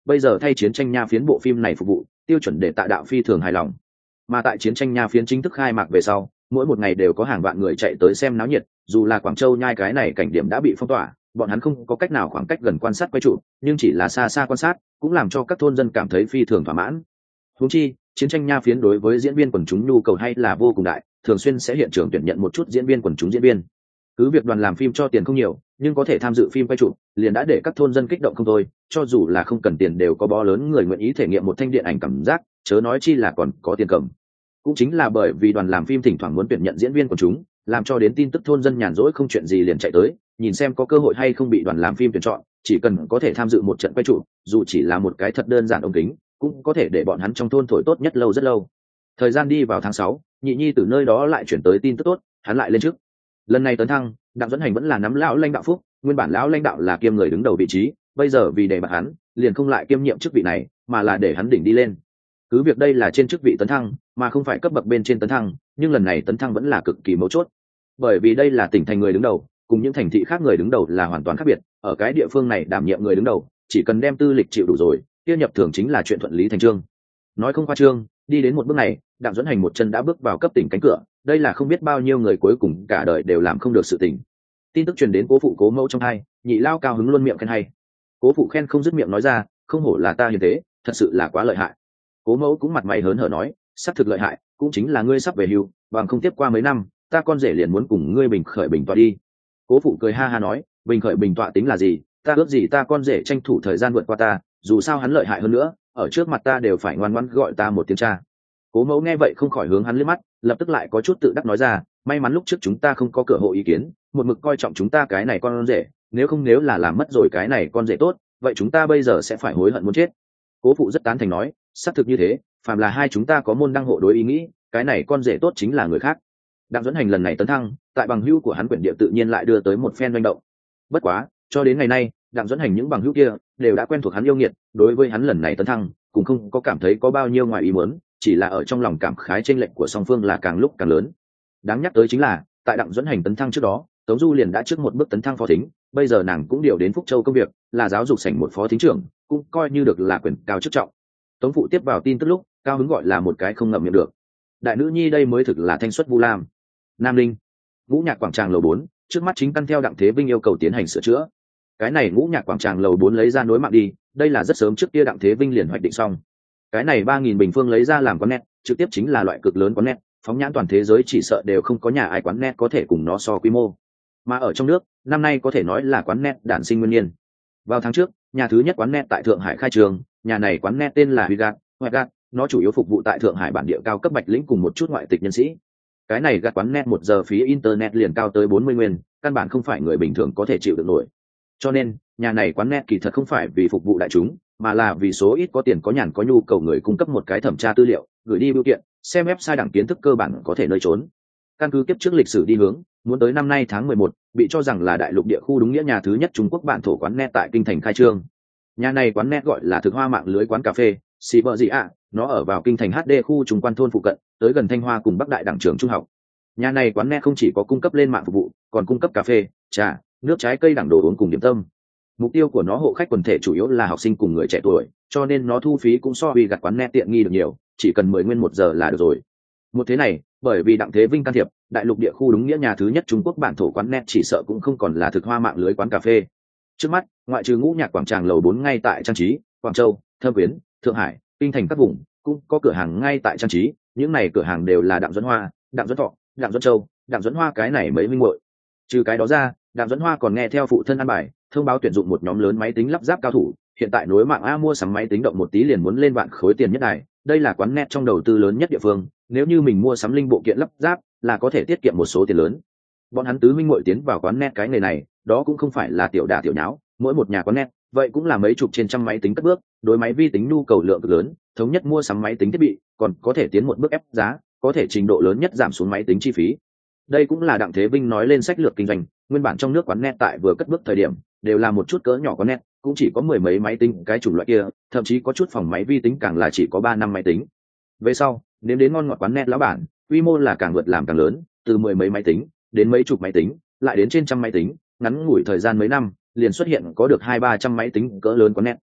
bây giờ thay chiến tranh nha phiến bộ phim này phục vụ tiêu chuẩn để Tạ Đạo phi thường hài lòng. Mà tại chiến tranh nha phiến chính thức khai mạc về sau, mỗi một ngày đều có hàng vạn người chạy tới xem náo nhiệt, dù là Quảng Châu nhai cái này cảnh điểm đã bị phong tỏa, bọn hắn không có cách nào khoảng cách gần quan sát quay trụ, nhưng chỉ là xa xa quan sát cũng làm cho các thôn dân cảm thấy phi thường thỏa mãn. Huống chi chiến tranh nha phiến đối với diễn viên quần chúng nhu cầu hay là vô cùng đại, thường xuyên sẽ hiện trường tuyển nhận một chút diễn viên quần chúng diễn viên. Cứ việc đoàn làm phim cho tiền không nhiều, nhưng có thể tham dự phim quay trụ liền đã để các thôn dân kích động không thôi, cho dù là không cần tiền đều có bó lớn người nguyện ý thể nghiệm một thanh điện ảnh cảm giác, chớ nói chi là còn có tiền cầm. Cũng chính là bởi vì đoàn làm phim thỉnh thoảng muốn tuyển nhận diễn viên của chúng, làm cho đến tin tức thôn dân nhàn rỗi không chuyện gì liền chạy tới nhìn xem có cơ hội hay không bị đoàn làm phim tuyển chọn, chỉ cần có thể tham dự một trận quay trụ, dù chỉ là một cái thật đơn giản ống kính cũng có thể để bọn hắn trong thôn thổi tốt nhất lâu rất lâu. Thời gian đi vào tháng 6, Nhị Nhi từ nơi đó lại chuyển tới tin tức tốt, hắn lại lên trước. Lần này tấn thăng, Đặng Duẫn Hành vẫn là nắm lão lãnh đạo phúc, nguyên bản lão lãnh đạo là kiêm người đứng đầu vị trí, bây giờ vì để bạt hắn, liền không lại kiêm nhiệm chức vị này, mà là để hắn đỉnh đi lên. Cứ việc đây là trên chức vị tấn thăng, mà không phải cấp bậc bên trên tấn thăng, nhưng lần này tấn thăng vẫn là cực kỳ mấu chốt. Bởi vì đây là tỉnh thành người đứng đầu, cùng những thành thị khác người đứng đầu là hoàn toàn khác biệt, ở cái địa phương này đảm nhiệm người đứng đầu, chỉ cần đem tư lịch chịu đủ rồi, kia nhập thường chính là chuyện thuận lý thành chương. Nói không khoa trương, đi đến một bước này, Đặng Duẫn Hành một chân đã bước vào cấp tỉnh cánh cửa, đây là không biết bao nhiêu người cuối cùng cả đời đều làm không được sự tình. Tin tức truyền đến Cố phụ Cố mẫu trong hai, Nhị lao cao hứng luôn miệng khen hay. Cố phụ khen không dứt miệng nói ra, không hổ là ta hiền thế, thật sự là quá lợi hại. Cố mẫu cũng mặt mày hớn hở nói, sắp thực lợi hại, cũng chính là ngươi sắp về hưu, bằng không tiếp qua mấy năm, ta con rể liền muốn cùng ngươi bình khởi bình tọa đi. Cố phụ cười ha ha nói, bình khởi bình tọa tính là gì, ta ước gì ta con rể tranh thủ thời gian vượt qua ta, dù sao hắn lợi hại hơn nữa, ở trước mặt ta đều phải ngoan ngoãn gọi ta một tiếng cha. Cố mẫu nghe vậy không khỏi hướng hắn liếc mắt, lập tức lại có chút tự đắc nói ra, may mắn lúc trước chúng ta không có cửa hộ ý kiến, một mực coi trọng chúng ta cái này con rể, nếu là làm mất rồi cái này con rể tốt, vậy chúng ta bây giờ sẽ phải hối hận muốn chết. Cố phụ rất tán thành nói, xác thực như thế, phàm là hai chúng ta có môn đăng hộ đối ý nghĩ, cái này con rể tốt chính là người khác. Đặng Duẫn Hành lần này tấn thăng, tại bằng hữu của hắn quyển địa tự nhiên lại đưa tới một phen manh động. Bất quá, cho đến ngày nay, Đặng Duẫn Hành những bằng hữu kia đều đã quen thuộc hắn yêu nghiệt, đối với hắn lần này tấn thăng, cũng không có cảm thấy có bao nhiêu ngoài ý muốn, chỉ là ở trong lòng cảm khái chênh lệch của song phương là càng lúc càng lớn. Đáng nhắc tới chính là, tại Đặng Duẫn Hành tấn thăng trước đó, Tống Du liền đã trước một bước tấn thăng phó thính, bây giờ nàng cũng điều đến Phúc Châu công việc, là giáo dục sảnh một phó thính trưởng, cũng coi như được là quyền cao chức trọng. Tống phụ tiếp vào tin tức lúc, cao hứng gọi là một cái không ngậm miệng được. Đại nữ nhi đây mới thực là thanh xuất Vu Lam. Nam Linh, Ngũ Nhạc quảng tràng lầu 4, trước mắt chính căn theo Đặng Thế Vinh yêu cầu tiến hành sửa chữa. Cái này Ngũ Nhạc quảng tràng lầu 4 lấy ra nối mạng đi, đây là rất sớm trước kia Đặng Thế Vinh liền hoạch định xong. Cái này 3000 bình phương lấy ra làm quán net, trực tiếp chính là loại cực lớn quán net, phóng nhãn toàn thế giới chỉ sợ đều không có nhà ai quán net có thể cùng nó so quy mô. Mà ở trong nước, năm nay có thể nói là quán net đản sinh nguyên niên. Vào tháng trước, nhà thứ nhất quán net tại Thượng Hải khai trường, nhà này quán net tên là Huygat, nó chủ yếu phục vụ tại Thượng Hải bản địa cao cấp Bạch Lĩnh cùng một chút ngoại tịch nhân sĩ. Cái này gạt quán net 1 giờ phí internet liền cao tới 40 nguyên, căn bản không phải người bình thường có thể chịu được nổi. Cho nên, nhà này quán net kỳ thật không phải vì phục vụ đại chúng, mà là vì số ít có tiền có nhàn có nhu cầu người cung cấp một cái thẩm tra tư liệu, gửi đi bưu kiện, xem website đẳng kiến thức cơ bản có thể nơi trốn. Căn cứ kiếp trước lịch sử đi hướng, muốn tới năm nay tháng 11, bị cho rằng là đại lục địa khu đúng nghĩa nhà thứ nhất Trung Quốc bản thổ quán net tại kinh thành khai trương. Nhà này quán net gọi là Thực Hoa mạng lưới quán cà phê, xì bờ gì ạ, nó ở vào kinh thành HD khu Trung Quan thôn phụ cận, tới gần Thanh Hoa cùng Bắc Đại đẳng trường trung học. Nhà này quán net không chỉ có cung cấp lên mạng phục vụ, còn cung cấp cà phê, trà, nước trái cây đẳng đồ uống cùng điểm tâm. Mục tiêu của nó hộ khách quần thể chủ yếu là học sinh cùng người trẻ tuổi, cho nên nó thu phí cũng so vì gặt quán net tiện nghi được nhiều, chỉ cần 10 nguyên 1 giờ là được rồi. Một thế này, bởi vì Đặng Thế Vinh can thiệp, đại lục địa khu đúng nghĩa nhà thứ nhất Trung Quốc bản thổ quán net chỉ sợ cũng không còn là Thực Hoa mạng lưới quán cà phê. Trước mắt, ngoại trừ Ngũ Nhạc quảng tràng lầu 4 ngay tại Trang Trí, Quảng Châu, Thâm Quyến, Thượng Hải, kinh thành các vùng, cũng có cửa hàng ngay tại Trang Trí, những này cửa hàng đều là Đặng Duẫn Hoa, Đặng Duẫn Thọ, Đặng Duẫn Châu, Đặng Duẫn Hoa cái này mấy minh muội. Trừ cái đó ra, Đặng Duẫn Hoa còn nghe theo phụ thân ăn bài, thông báo tuyển dụng một nhóm lớn máy tính lắp ráp cao thủ, hiện tại nối mạng A mua sắm máy tính động một tí liền muốn lên vạn khối tiền nhất đài, đây là quán net trong đầu tư lớn nhất địa phương, nếu như mình mua sắm linh bộ kiện lắp ráp là có thể tiết kiệm một số tiền lớn. Bọn hắn tứ minh muội tiến vào quán net cái nghề này, đó cũng không phải là tiểu đả tiểu nháo, mỗi một nhà quán net, vậy cũng là mấy chục trên trăm máy tính cất bước, đối máy vi tính nhu cầu lượng cực lớn, thống nhất mua sắm máy tính thiết bị, còn có thể tiến một bước ép giá, có thể trình độ lớn nhất giảm xuống máy tính chi phí. Đây cũng là Đặng Thế Vinh nói lên sách lược kinh doanh, nguyên bản trong nước quán net tại vừa cất bước thời điểm, đều là một chút cỡ nhỏ quán net, cũng chỉ có 10 mấy máy tính cái chủng loại kia, thậm chí có chút phòng máy vi tính càng là chỉ có 3 năm máy tính. Về sau, nếm đến ngon ngọt quán net lão bản, quy mô là càng vượt làm càng lớn, từ 10 mấy máy tính đến mấy chục máy tính, lại đến trên trăm máy tính, ngắn ngủi thời gian mấy năm, liền xuất hiện có được 200-300 máy tính cỡ lớn quán net.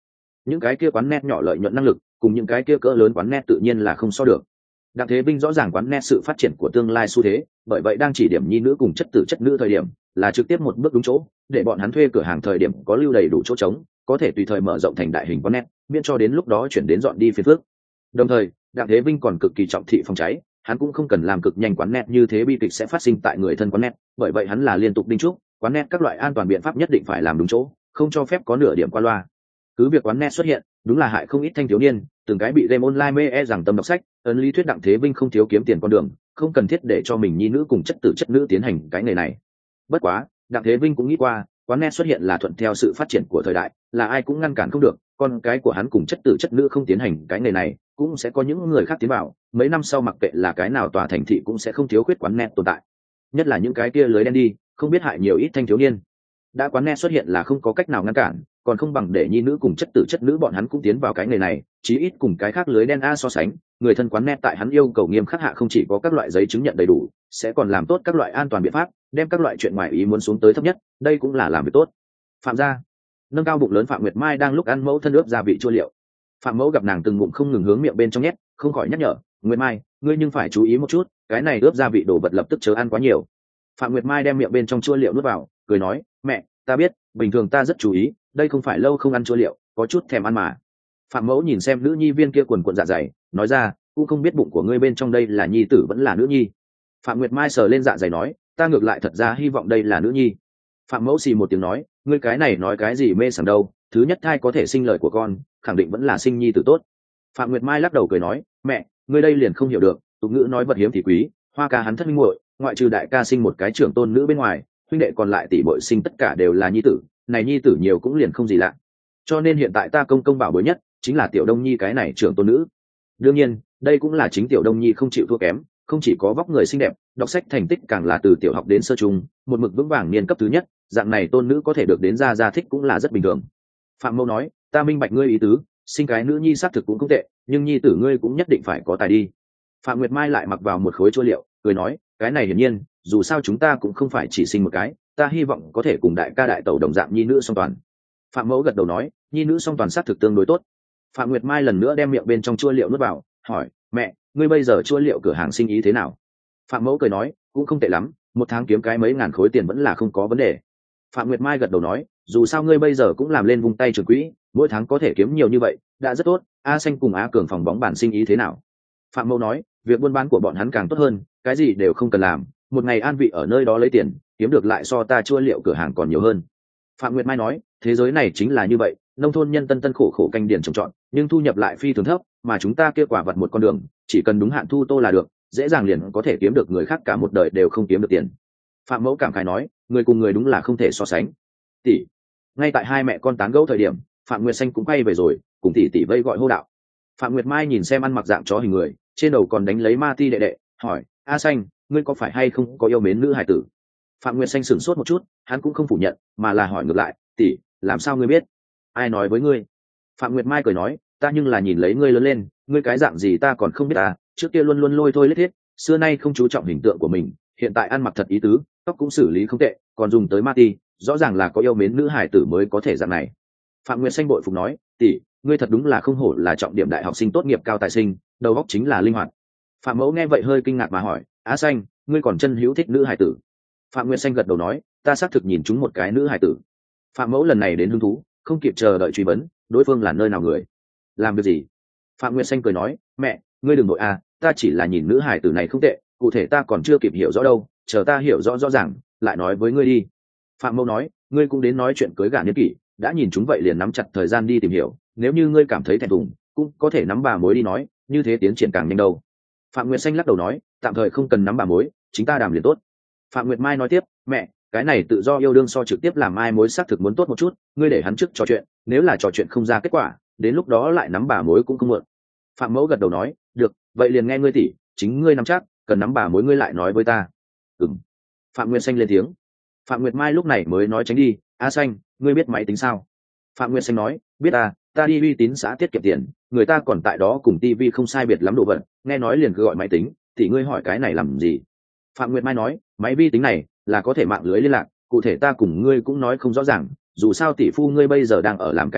những cái kia quán net nhỏ lợi nhuận năng lực cùng những cái kia cỡ lớn quán net tự nhiên là không so được. Đặng Thế Vinh rõ ràng quán net sự phát triển của tương lai xu thế, bởi vậy đang chỉ điểm nhi nữ cùng chất tử chất nữ thời điểm là trực tiếp một bước đúng chỗ, để bọn hắn thuê cửa hàng thời điểm có lưu đầy đủ chỗ trống, có thể tùy thời mở rộng thành đại hình quán net, miễn cho đến lúc đó chuyển đến dọn đi phiền phức. Đồng thời, Đặng Thế Vinh còn cực kỳ trọng thị phòng cháy, hắn cũng không cần làm cực nhanh quán net như thế bi kịch sẽ phát sinh tại người thân quán net, bởi vậy hắn là liên tục đinh chúc quán net các loại an toàn biện pháp nhất định phải làm đúng chỗ, không cho phép có nửa điểm qua loa. Cứ việc quán net xuất hiện, đúng là hại không ít thanh thiếu niên, từng cái bị game online mê rằng tâm đọc sách, ấn lý thuyết Đặng Thế Vinh không thiếu kiếm tiền con đường, không cần thiết để cho mình nhi nữ cùng chất tử chất nữ tiến hành cái nghề này. Bất quá, Đặng Thế Vinh cũng nghĩ qua, quán net xuất hiện là thuận theo sự phát triển của thời đại, là ai cũng ngăn cản không được, con cái của hắn cùng chất tử chất nữ không tiến hành cái nghề này, cũng sẽ có những người khác tiến vào, mấy năm sau mặc kệ là cái nào tòa thành thị cũng sẽ không thiếu khuyết quán net tồn tại. Nhất là những cái kia lưới đen đi, không biết hại nhiều ít thanh thiếu niên. Đã quán net xuất hiện là không có cách nào ngăn cản, còn không bằng để nhi nữ cùng chất tử chất nữ bọn hắn cũng tiến vào cái nghề này, chí ít cùng cái khác lưới đen a so sánh, người thân quán net tại hắn yêu cầu nghiêm khắc hạ không chỉ có các loại giấy chứng nhận đầy đủ, sẽ còn làm tốt các loại an toàn biện pháp, đem các loại chuyện ngoài ý muốn xuống tới thấp nhất, đây cũng là làm việc tốt. Phạm gia, nâng cao bụng lớn Phạm Nguyệt Mai đang lúc ăn mẫu thân ướp gia vị chua liệu. Phạm mẫu gặp nàng từng ngụm không ngừng hướng miệng bên trong nhét, không khỏi nhắc nhở, Nguyệt Mai, ngươi nhưng phải chú ý một chút, cái này ướp gia vị đồ vật lập tức chớ ăn quá nhiều. Phạm Nguyệt Mai đem miệng bên trong chua liệu nuốt vào, cười nói, mẹ, ta biết, bình thường ta rất chú ý, đây không phải lâu không ăn chua liệu, có chút thèm ăn mà. Phạm mẫu nhìn xem nữ nhi viên kia quần quần dạ dày, nói ra, cũng không biết bụng của ngươi bên trong đây là nhi tử vẫn là nữ nhi. Phạm Nguyệt Mai sờ lên dạ dày nói, ta ngược lại thật ra hy vọng đây là nữ nhi. Phạm mẫu xì một tiếng nói, ngươi cái này nói cái gì mê sảng đâu, thứ nhất thai có thể sinh lời của con, khẳng định vẫn là sinh nhi tử tốt. Phạm Nguyệt Mai lắc đầu cười nói, mẹ, ngươi đây liền không hiểu được, tục ngữ nói vật hiếm thì quý, Hoa ca hắn thất minh muội, ngoại trừ đại ca sinh một cái trưởng tôn nữ bên ngoài, huynh đệ còn lại tỷ muội sinh tất cả đều là nhi tử, này nhi tử nhiều cũng liền không gì lạ. Cho nên hiện tại ta công công bảo bối nhất chính là tiểu Đông Nhi cái này trưởng tôn nữ. Đương nhiên, đây cũng là chính tiểu Đông Nhi không chịu thua kém, không chỉ có vóc người xinh đẹp, đọc sách thành tích càng là từ tiểu học đến sơ trung, một mực vững vàng niên cấp thứ nhất, dạng này tôn nữ có thể được đến gia thích cũng là rất bình thường. Phạm Mâu nói, ta minh bạch ngươi ý tứ, sinh cái nữ nhi xác thực cũng không tệ, nhưng nhi tử ngươi cũng nhất định phải có tài đi. Phạm Nguyệt Mai lại mặc vào một khối chua liệu, cười nói, cái này hiển nhiên, dù sao chúng ta cũng không phải chỉ sinh một cái, ta hy vọng có thể cùng đại ca đại tẩu đồng dạng nhi nữ song toàn. Phạm Mẫu gật đầu nói, nhi nữ song toàn xác thực tương đối tốt. Phạm Nguyệt Mai lần nữa đem miệng bên trong chua liệu nuốt vào, hỏi, mẹ, ngươi bây giờ chua liệu cửa hàng sinh ý thế nào? Phạm Mẫu cười nói, cũng không tệ lắm, một tháng kiếm cái mấy ngàn khối tiền vẫn là không có vấn đề. Phạm Nguyệt Mai gật đầu nói, dù sao ngươi bây giờ cũng làm lên vung tay trường quỹ, mỗi tháng có thể kiếm nhiều như vậy, đã rất tốt. A Xanh cùng A Cường phòng bóng bàn sinh ý thế nào? Phạm Mẫu nói, việc buôn bán của bọn hắn càng tốt hơn, cái gì đều không cần làm, một ngày an vị ở nơi đó lấy tiền, kiếm được lại so ta chua liệu cửa hàng còn nhiều hơn. Phạm Nguyệt Mai nói, thế giới này chính là như vậy, nông thôn nhân tân tân khổ khổ canh điền trồng trọt, nhưng thu nhập lại phi thường thấp, mà chúng ta kia quả vật một con đường, chỉ cần đúng hạn thu tô là được, dễ dàng liền có thể kiếm được người khác cả một đời đều không kiếm được tiền. Phạm Mẫu cảm khái nói, người cùng người đúng là không thể so sánh. Tỷ, ngay tại hai mẹ con tán gẫu thời điểm, Phạm Nguyệt Xanh cũng quay về rồi, cùng tỷ vây gọi hô đạo. Phạm Nguyệt Mai nhìn xem ăn mặc dạng chó hình người, trên đầu còn đánh lấy ma ti đệ đệ, hỏi, A Xanh, ngươi có phải hay không có yêu mến nữ hài tử? Phạm Nguyệt Xanh sửng sốt một chút, hắn cũng không phủ nhận, mà là hỏi ngược lại, tỷ, làm sao ngươi biết? Ai nói với ngươi? Phạm Nguyệt Mai cười nói, ta nhưng là nhìn lấy ngươi lớn lên, ngươi cái dạng gì ta còn không biết à, trước kia luôn luôn lôi thôi lết thiết, xưa nay không chú trọng hình tượng của mình, hiện tại ăn mặc thật ý tứ, tóc cũng xử lý không tệ, còn dùng tới ma ti, rõ ràng là có yêu mến nữ hài tử mới có thể dạng này. Phạm Nguyệt Xanh bội phục nói, tỷ, ngươi thật đúng là không hổ là trọng điểm đại học sinh tốt nghiệp cao tài sinh, đầu óc chính là linh hoạt. Phạm Mẫu nghe vậy hơi kinh ngạc mà hỏi, Á Xanh, ngươi còn chân hữu thích nữ hài tử? Phạm Nguyệt Xanh gật đầu nói, ta xác thực nhìn chúng một cái nữ hài tử. Phạm Mẫu lần này đến hứng thú, không kịp chờ đợi truy vấn, đối phương là nơi nào người, làm việc gì? Phạm Nguyệt Xanh cười nói, mẹ, ngươi đừng nội à, ta chỉ là nhìn nữ hài tử này không tệ, cụ thể ta còn chưa kịp hiểu rõ đâu, chờ ta hiểu rõ ràng lại nói với ngươi đi. Phạm Mẫu nói, ngươi cũng đến nói chuyện cưới gả niên kỷ, đã nhìn chúng vậy liền nắm chặt thời gian đi tìm hiểu, nếu như ngươi cảm thấy thẹn thùng, cũng có thể nắm bà mối đi nói, như thế tiến triển càng nhanh đâu. Phạm Nguyệt Xanh lắc đầu nói, tạm thời không cần nắm bà mối, chính ta đàm liền tốt. Phạm Nguyệt Mai nói tiếp, mẹ, cái này tự do yêu đương so trực tiếp làm ai mối xác thực muốn tốt một chút, ngươi để hắn trước trò chuyện, nếu là trò chuyện không ra kết quả, đến lúc đó lại nắm bà mối cũng không muộn. Phạm Mẫu gật đầu nói, được, vậy liền nghe ngươi tỷ, chính ngươi nắm chắc, cần nắm bà mối ngươi lại nói với ta. Ừm. Phạm Nguyệt Xanh lên tiếng. Phạm Nguyệt Mai lúc này mới nói tránh đi, A Xanh, ngươi biết máy tính sao? Phạm Nguyệt Xanh nói, biết à, ta đi uy tín xã tiết kiệm tiền, người ta còn tại đó cùng tivi không sai biệt lắm đồ vật, nghe nói liền cứ gọi máy tính, thì ngươi hỏi cái này làm gì? Phạm Nguyệt Mai nói, máy vi tính này là có thể mạng lưới liên lạc, cụ thể ta cùng ngươi cũng nói không rõ ràng, dù sao tỷ phu ngươi bây giờ đang ở làm cái này,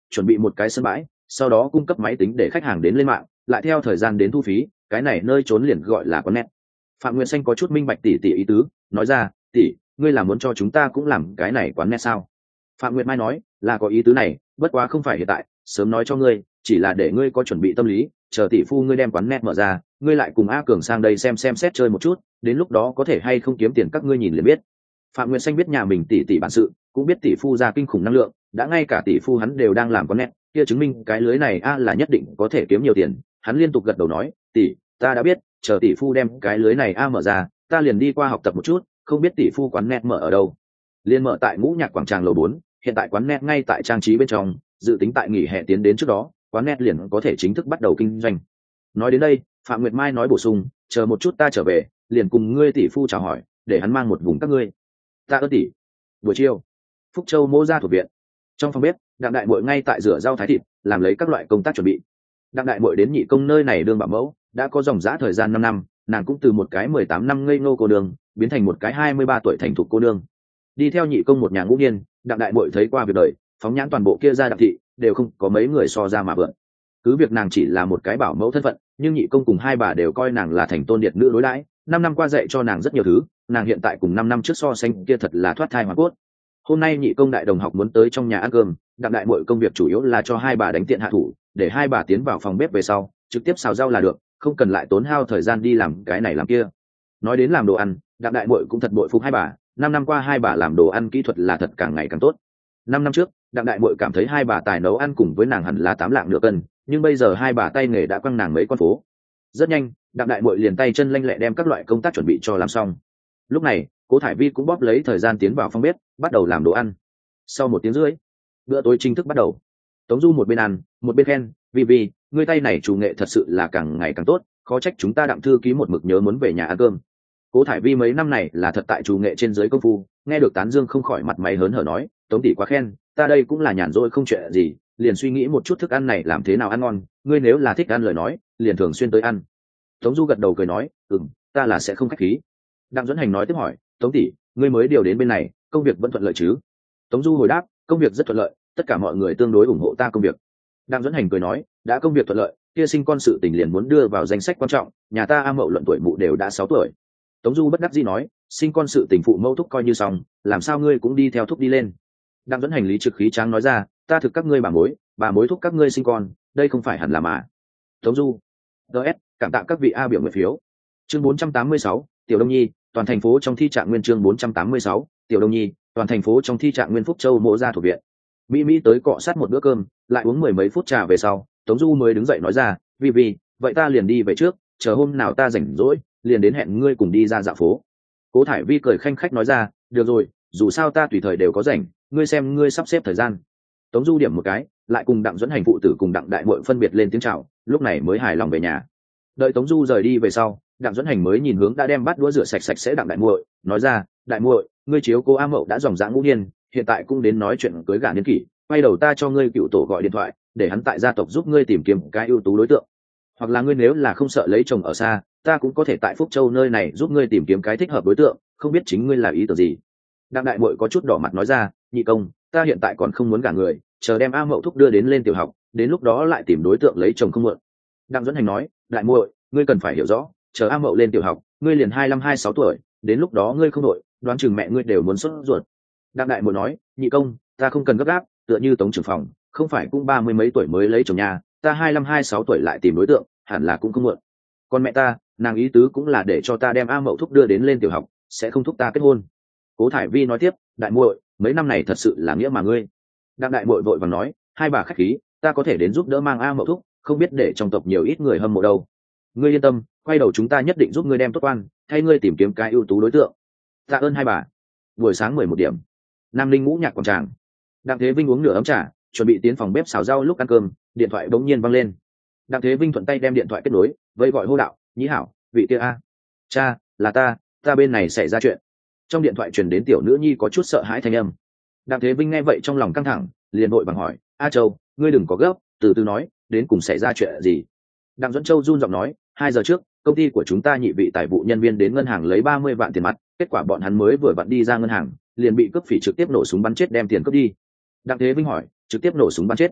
chuẩn bị một cái sân bãi, sau đó cung cấp máy tính để khách hàng đến lên mạng, lại theo thời gian đến thu phí, cái này nơi trốn liền gọi là quán net. Phạm Nguyệt Xanh có chút minh bạch tỷ tỷ ý tứ, nói ra, tỷ, ngươi là muốn cho chúng ta cũng làm cái này quán net sao? Phạm Nguyệt Mai nói, là có ý tứ này, bất quá không phải hiện tại, sớm nói cho ngươi, chỉ là để ngươi có chuẩn bị tâm lý, chờ tỷ phu ngươi đem quán net mở ra, ngươi lại cùng A Cường sang đây xem xét chơi một chút, đến lúc đó có thể hay không kiếm tiền các ngươi nhìn liền biết. Phạm Nguyệt Xanh biết nhà mình tỷ tỷ bản sự, cũng biết tỷ phu ra kinh khủng năng lượng, đã ngay cả tỷ phu hắn đều đang làm quán net, kia chứng minh cái lưới này a là nhất định có thể kiếm nhiều tiền. Hắn liên tục gật đầu nói, tỷ, ta đã biết, chờ tỷ phu đem cái lưới này a mở ra, ta liền đi qua học tập một chút, không biết tỷ phu quán net mở ở đâu. Liên mở tại Ngũ Nhạc quảng trường lầu 4, hiện tại quán net ngay tại trang trí bên trong, dự tính tại nghỉ hè tiến đến trước đó, quán net liền có thể chính thức bắt đầu kinh doanh. Nói đến đây, Phạm Nguyệt Mai nói bổ sung, chờ một chút ta trở về, liền cùng ngươi tỷ phu chào hỏi, để hắn mang một vùng các ngươi. Ta ơn tỷ. Buổi chiều, Phúc Châu Mô gia thuộc viện. Trong phòng bếp, Đặng Đại Muội ngay tại rửa rau thái thịt, làm lấy các loại công tác chuẩn bị. Đặng Đại Muội đến Nhị Công nơi này đương bảo mẫu, đã có dòng dã thời gian 5 năm, nàng cũng từ một cái 18 năm ngây ngô cô nương, biến thành một cái 23 tuổi thành thục cô nương. Đi theo Nhị Công một nhà ngũ niên, Đặng Đại Muội thấy qua việc đời, phóng nhãn toàn bộ kia gia Đặng thị, đều không có mấy người so ra mà vượt. Cứ việc nàng chỉ là một cái bảo mẫu thân phận, nhưng Nhị Công cùng hai bà đều coi nàng là thành tôn điệt nữ đối đãi, 5 năm qua dạy cho nàng rất nhiều thứ, nàng hiện tại cùng 5 năm trước so sánh kia thật là thoát thai hoàn cốt. Hôm nay Nhị Công đại đồng học muốn tới trong nhà ăn cơm, Đặng Đại Muội công việc chủ yếu là cho hai bà đánh tiện hạ thủ, để hai bà tiến vào phòng bếp về sau, trực tiếp xào rau là được, không cần lại tốn hao thời gian đi làm cái này làm kia. Nói đến làm đồ ăn, Đặng Đại Muội cũng thật bội phục hai bà, 5 năm qua hai bà làm đồ ăn kỹ thuật là thật càng ngày càng tốt. 5 năm trước, Đặng Đại Muội cảm thấy hai bà tài nấu ăn cùng với nàng hẳn là 8 lạng nửa cân, nhưng bây giờ hai bà tay nghề đã quăng nàng mấy con phố. Rất nhanh, Đặng Đại Muội liền tay chân lanh lẹ đem các loại công tác chuẩn bị cho làm xong. Lúc này, Cố Thải Vi cũng bóp lấy thời gian tiến vào phòng bếp, bắt đầu làm đồ ăn. Sau 1 tiếng rưỡi, bữa tối chính thức bắt đầu. Tống Du một bên ăn, một bên khen, Vi Vi, ngươi tay này chủ nghệ thật sự là càng ngày càng tốt, khó trách chúng ta Đặng thư ký một mực nhớ muốn về nhà ăn cơm. Cố Thải Vi mấy năm này là thật tại chủ nghệ trên dưới công phu, nghe được tán dương không khỏi mặt mày hớn hở nói, Tống tỷ quá khen, ta đây cũng là nhàn rỗi không chuyện gì, liền suy nghĩ một chút thức ăn này làm thế nào ăn ngon, ngươi nếu là thích ăn lời nói, liền thường xuyên tới ăn. Tống Du gật đầu cười nói, ta là sẽ không khách khí. Đặng Duẫn Hành nói tiếp hỏi, Tống tỷ, ngươi mới điều đến bên này, công việc vẫn thuận lợi chứ? Tống Du hồi đáp, công việc rất thuận lợi, tất cả mọi người tương đối ủng hộ ta công việc. Đặng Duẫn Hành cười nói, đã công việc thuận lợi, kia sinh con sự tình liền muốn đưa vào danh sách quan trọng, nhà ta A Mậu luận tuổi mụ đều đã 6 tuổi. Tống Du bất đắc dĩ nói, sinh con sự tình phụ mẫu thúc coi như xong, làm sao ngươi cũng đi theo thúc đi lên. Đặng Duẫn Hành lý trực khí tráng nói ra, ta thực các ngươi bà mối thúc các ngươi sinh con, đây không phải hẳn là mà. Tống Du, DS, cảm tạ các vị A biểu nguyện phiếu. Chương 486, Tiểu Đông Nhi, toàn thành phố trong thi trạng nguyên. Chương 486, Tiểu Đông Nhi, toàn thành phố trong thi trạng nguyên. Phúc Châu Mộ gia thuộc viện. Mỹ tới cọ sát một bữa cơm, lại uống 10 mấy phút trà về sau, Tống Du mới đứng dậy nói ra, Vi, vậy ta liền đi về trước, chờ hôm nào ta rảnh rỗi, liền đến hẹn ngươi cùng đi ra dạo phố. Cố Thải Vi cười khanh khách nói ra, được rồi, dù sao ta tùy thời đều có rảnh, ngươi xem ngươi sắp xếp thời gian. Tống Du điểm một cái, lại cùng Đặng Duẫn Hành phụ tử cùng Đặng Đại Muội phân biệt lên tiếng chào, lúc này mới hài lòng về nhà. Đợi Tống Du rời đi về sau, Đặng Duẫn Hành mới nhìn hướng đã đem bát đũa rửa sạch sẽ Đặng Đại Muội, nói ra, Đại Muội, ngươi chiếu cô A Mậu đã dòng dã ngũ niên, hiện tại cũng đến nói chuyện cưới gả niên kỷ, quay đầu ta cho ngươi cựu tổ gọi điện thoại, để hắn tại gia tộc giúp ngươi tìm kiếm cái ưu tú đối tượng. Hoặc là ngươi nếu là không sợ lấy chồng ở xa, ta cũng có thể tại Phúc Châu nơi này giúp ngươi tìm kiếm cái thích hợp đối tượng, không biết chính ngươi là ý tưởng gì. Đặng Đại Muội có chút đỏ mặt nói ra, Nhị Công, ta hiện tại còn không muốn gả người, chờ đem A Mậu thúc đưa đến lên tiểu học, đến lúc đó lại tìm đối tượng lấy chồng không muộn. Đặng Duẫn Hành nói, Đại Muội, ngươi cần phải hiểu rõ, chờ A Mậu lên tiểu học, ngươi liền 25-26 tuổi, đến lúc đó ngươi không đội, đoán chừng mẹ ngươi đều muốn sốt ruột. Đặng Đại Muội nói, Nhị Công, ta không cần gấp gáp, tựa như Tống trưởng phòng, không phải cũng 30 mấy tuổi mới lấy chồng nhà, ta 25-26 tuổi lại tìm đối tượng, hẳn là cũng không muộn. Còn mẹ ta, nàng ý tứ cũng là để cho ta đem A Mậu thúc đưa đến lên tiểu học, sẽ không thúc ta kết hôn. Cố Thải Vi nói tiếp, Đại Muội, mấy năm này thật sự là nghĩa mà ngươi. Đặng Đại Muội vội vàng nói, hai bà khách khí, ta có thể đến giúp đỡ mang A Mậu thúc, không biết để trong tộc nhiều ít người hâm mộ đâu. Ngươi yên tâm, quay đầu chúng ta nhất định giúp ngươi đem tốt quan, thay ngươi tìm kiếm cái ưu tú đối tượng. Tạ ơn hai bà. Buổi sáng 11 điểm, Nam Ninh Ngũ Nhạc quảng trường. Đặng Thế Vinh uống nửa ấm trà, chuẩn bị tiến phòng bếp xào rau lúc ăn cơm, điện thoại bỗng nhiên vang lên. Đặng Thế Vinh thuận tay đem điện thoại kết nối, vẫy gọi hô đạo, Nhĩ Hảo, vị kia a. Cha, là ta bên này xảy ra chuyện. Trong điện thoại truyền đến tiểu nữ nhi có chút sợ hãi thanh âm. Đặng Thế Vinh nghe vậy trong lòng căng thẳng, liền vội vàng hỏi, A Châu, ngươi đừng có gấp, từ từ nói, đến cùng xảy ra chuyện gì. Đặng Duẫn Châu run giọng nói, 2 giờ trước, công ty của chúng ta nhị vị tài vụ nhân viên đến ngân hàng lấy 30 vạn tiền mặt, kết quả bọn hắn mới vừa vặn đi ra ngân hàng, liền bị cướp phỉ trực tiếp nổ súng bắn chết đem tiền cướp đi. Đặng Thế Vinh hỏi, trực tiếp nổ súng bắn chết?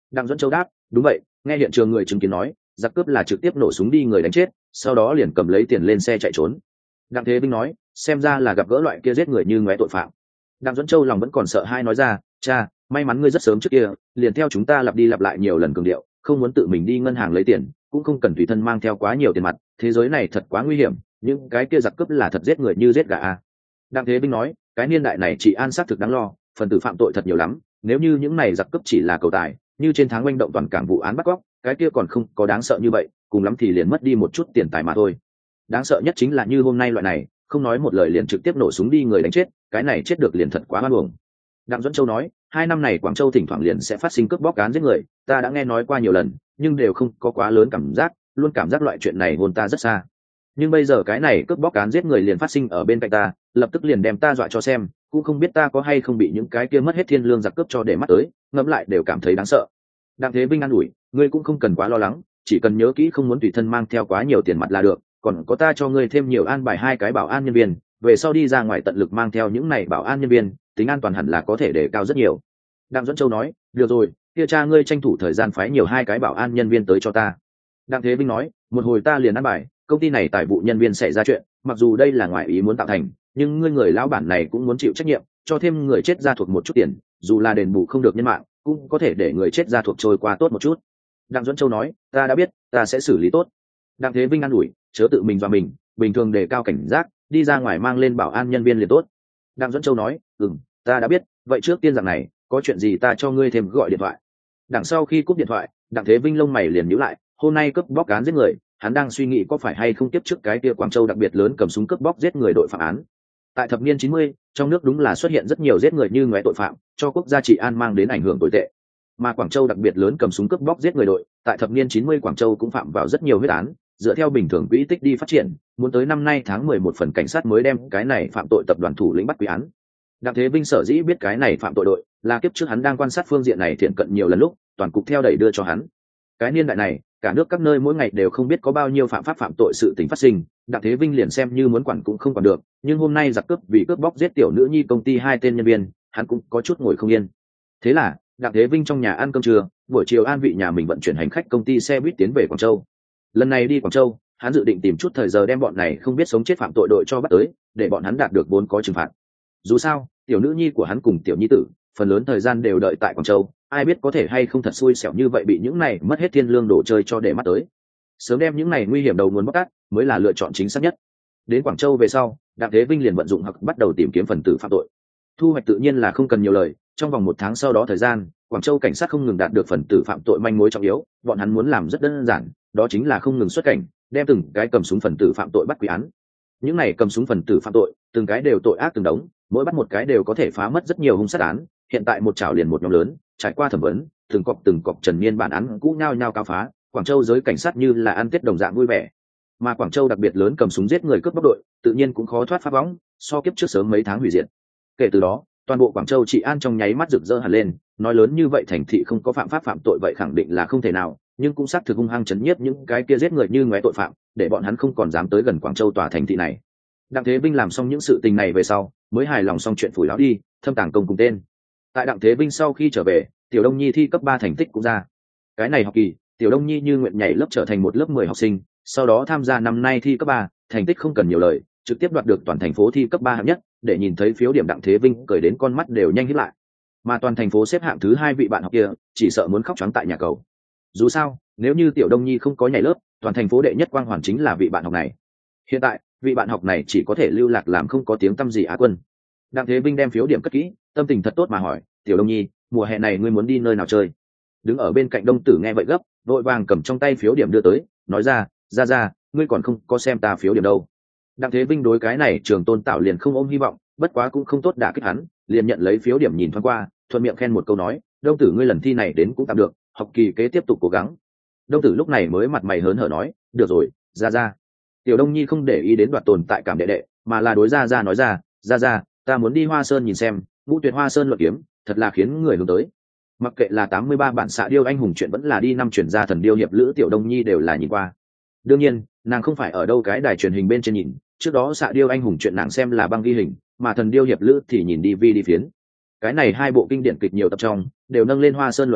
Đặng Duẫn Châu đáp, đúng vậy, nghe hiện trường người chứng kiến nói giặc cướp là trực tiếp nổ súng đi người đánh chết, sau đó liền cầm lấy tiền lên xe chạy trốn. Đặng Thế Vinh nói, xem ra là gặp gỡ loại kia giết người như ngoé tội phạm. Đặng Duẫn Châu lòng vẫn còn sợ hai nói ra, cha, may mắn ngươi rất sớm trước kia liền theo chúng ta lặp đi lặp lại nhiều lần cường điệu, không muốn tự mình đi ngân hàng lấy tiền, cũng không cần tùy thân mang theo quá nhiều tiền mặt, thế giới này thật quá nguy hiểm, những cái kia giặc cướp là thật giết người như giết gà a. Đặng Thế Vinh nói, cái niên đại này trị an sát thực đáng lo, phần tử phạm tội thật nhiều lắm, nếu như những này giặc cướp chỉ là cầu tài, như trên tháng oanh động toàn cảng vụ án bắt cóc, cái kia còn không có đáng sợ như vậy, cùng lắm thì liền mất đi một chút tiền tài mà thôi. Đáng sợ nhất chính là như hôm nay loại này, không nói một lời liền trực tiếp nổ súng đi người đánh chết, cái này chết được liền thật quá oan uổng. Đặng Duẫn Châu nói, 2 năm này Quảng Châu thỉnh thoảng liền sẽ phát sinh cướp bóc án giết người, ta đã nghe nói qua nhiều lần, nhưng đều không có quá lớn cảm giác, luôn cảm giác loại chuyện này hồn ta rất xa. Nhưng bây giờ cái này cướp bóc án giết người liền phát sinh ở bên cạnh ta, lập tức liền đem ta dọa cho xem, cũng không biết ta có hay không bị những cái kia mất hết thiên lương giặc cướp cho để mắt tới, ngẫm lại đều cảm thấy đáng sợ. Đặng Thế Vinh an ủi, ngươi cũng không cần quá lo lắng, chỉ cần nhớ kỹ không muốn tùy thân mang theo quá nhiều tiền mặt là được, còn có ta cho ngươi thêm nhiều an bài 2 cái bảo an nhân viên, về sau đi ra ngoài tận lực mang theo những này bảo an nhân viên, tính an toàn hẳn là có thể đề cao rất nhiều. Đặng Duẫn Châu nói, được rồi, kia cha ngươi tranh thủ thời gian phái nhiều 2 cái bảo an nhân viên tới cho ta. Đặng Thế Vinh nói, một hồi ta liền an bài, công ty này tài vụ nhân viên xảy ra chuyện, mặc dù đây là ngoại ý muốn tạo thành, nhưng ngươi người lão bản này cũng muốn chịu trách nhiệm, cho thêm người chết ra thuộc một chút tiền, dù là đền bù không được nhân mạng, cũng có thể để người chết ra thuộc trôi qua tốt một chút. Đặng Duẫn Châu nói, ta đã biết, ta sẽ xử lý tốt. Đặng Thế Vinh an ủi, chớ tự mình dọa mình, bình thường đề cao cảnh giác, đi ra ngoài mang lên bảo an nhân viên liền tốt. Đặng Duẫn Châu nói, ta đã biết, vậy trước tiên rằng này, có chuyện gì ta cho ngươi thêm gọi điện thoại. Đặng sau khi cúp điện thoại, Đặng Thế Vinh lông mày liền nhíu lại, hôm nay cướp bóc án giết người, hắn đang suy nghĩ có phải hay không tiếp trước cái kia Quảng Châu đặc biệt lớn cầm súng cướp bóc giết người đội phạm án. Tại thập niên 90, trong nước đúng là xuất hiện rất nhiều giết người như ngoé tội phạm, cho quốc gia trị an mang đến ảnh hưởng tồi tệ. Mà Quảng Châu đặc biệt lớn cầm súng cướp bóc giết người đội, tại thập niên 90 Quảng Châu cũng phạm vào rất nhiều huyết án, dựa theo bình thường quỹ tích đi phát triển, muốn tới năm nay tháng 11 phần cảnh sát mới đem cái này phạm tội tập đoàn thủ lĩnh bắt quy án. Đặng Thế Vinh sở dĩ biết cái này phạm tội đội, là kiếp trước hắn đang quan sát phương diện này thiện cận nhiều lần lúc, toàn cục theo đẩy đưa cho hắn. Cái niên đại này, cả nước các nơi mỗi ngày đều không biết có bao nhiêu phạm pháp phạm tội sự tình phát sinh, Đặng Thế Vinh liền xem như muốn quản cũng không quản được, nhưng hôm nay giặc cướp vì cướp bóc giết tiểu nữ nhi công ty 2 tên nhân viên, hắn cũng có chút ngồi không yên. Thế là, Đặng Thế Vinh trong nhà ăn cơm trưa, buổi chiều an vị nhà mình vận chuyển hành khách công ty xe buýt tiến về Quảng Châu. Lần này đi Quảng Châu, hắn dự định tìm chút thời giờ đem bọn này không biết sống chết phạm tội đội cho bắt tới, để bọn hắn đạt được vốn có trừng phạt. Dù sao, tiểu nữ nhi của hắn cùng tiểu nhi tử, phần lớn thời gian đều đợi tại Quảng Châu, ai biết có thể hay không thật xui xẻo như vậy bị những này mất hết thiên lương đồ chơi cho để mắt tới. Sớm đem những này nguy hiểm đầu nguồn bóc tát mới là lựa chọn chính xác nhất. Đến Quảng Châu về sau, Đặng Thế Vinh liền vận dụng hoặc bắt đầu tìm kiếm phần tử phạm tội. Thu hoạch tự nhiên là không cần nhiều lời, trong vòng 1 tháng sau đó thời gian, Quảng Châu cảnh sát không ngừng đạt được phần tử phạm tội manh mối trọng yếu, bọn hắn muốn làm rất đơn giản, đó chính là không ngừng xuất cảnh, đem từng cái cầm súng phần tử phạm tội bắt quy án. Những này cầm súng phần tử phạm tội, từng cái đều tội ác từng đống, mỗi bắt một cái đều có thể phá mất rất nhiều hung sát án, hiện tại một chảo liền một nhóm lớn, trải qua thẩm vấn, từng cọc trần niên bản án cũ nhao nhao cao phá, Quảng Châu giới cảnh sát như là ăn tết đồng dạng vui vẻ. Mà Quảng Châu đặc biệt lớn cầm súng giết người cướp bóc đội, tự nhiên cũng khó thoát pháp võng, so kiếp trước sớm mấy tháng hủy diệt. Kể từ đó, toàn bộ Quảng Châu trị an trong nháy mắt rực rỡ hẳn lên, nói lớn như vậy thành thị không có phạm pháp phạm tội vậy khẳng định là không thể nào, nhưng cũng xác thực hung hăng chấn nhiếp những cái kia giết người như ngoé tội phạm, để bọn hắn không còn dám tới gần Quảng Châu tòa thành thị này. Đặng Thế Vinh làm xong những sự tình này về sau, mới hài lòng xong chuyện phủi láo đi, thâm tàng công cùng tên. Tại Đặng Thế Vinh sau khi trở về, Tiểu Đông Nhi thi cấp 3 thành tích cũng ra. Cái này học kỳ, Tiểu Đông Nhi như nguyện nhảy lớp trở thành một lớp 10 học sinh, sau đó tham gia năm nay thi cấp 3, thành tích không cần nhiều lời, trực tiếp đoạt được toàn thành phố thi cấp 3 hạng nhất, để nhìn thấy phiếu điểm Đặng Thế Vinh cười đến con mắt đều nhanh híp lại. Mà toàn thành phố xếp hạng thứ 2 vị bạn học kia, chỉ sợ muốn khóc choáng tại nhà cầu. Dù sao, nếu như Tiểu Đông Nhi không có nhảy lớp, toàn thành phố đệ nhất quang hoàn chính là vị bạn học này. Hiện tại, vị bạn học này chỉ có thể lưu lạc làm không có tiếng tăm gì Á quân. Đặng Thế Vinh đem phiếu điểm cất kỹ, tâm tình thật tốt mà hỏi, Tiểu Đông Nhi, mùa hè này ngươi muốn đi nơi nào chơi? Đứng ở bên cạnh Đông Tử nghe vậy gấp, vội vàng cầm trong tay phiếu điểm đưa tới, nói ra, ngươi còn không có xem ta phiếu điểm đâu. Đặng Thế Vinh đối cái này Trường Tôn Tạo liền không ôm hy vọng, bất quá cũng không tốt đả kích hắn, liền nhận lấy phiếu điểm nhìn thoáng qua, thuận miệng khen một câu nói, Đông Tử ngươi lần thi này đến cũng tạm được, học kỳ kế tiếp tục cố gắng. Đông Tử lúc này mới mặt mày hớn hở nói, được rồi, ra. Tiểu Đông Nhi không để ý đến đoạt tồn tại cảm đệ đệ, mà là đối ra nói ra, ta muốn đi Hoa Sơn nhìn xem, Ngũ Tuyệt Hoa Sơn luận kiếm, thật là khiến người hướng tới. Mặc kệ là 83 bản xạ điêu anh hùng chuyện vẫn là đi năm chuyển ra thần điêu hiệp lữ, Tiểu Đông Nhi đều là nhìn qua. Đương nhiên, nàng không phải ở đâu cái đài truyền hình bên trên nhìn, trước đó xạ điêu anh hùng chuyện nàng xem là băng ghi hình, mà thần điêu hiệp lữ thì nhìn đi phiến. Cái này 2 bộ kinh điển kịch nhiều tập trong, đều nâng lên Hoa Sơn luận kiếm,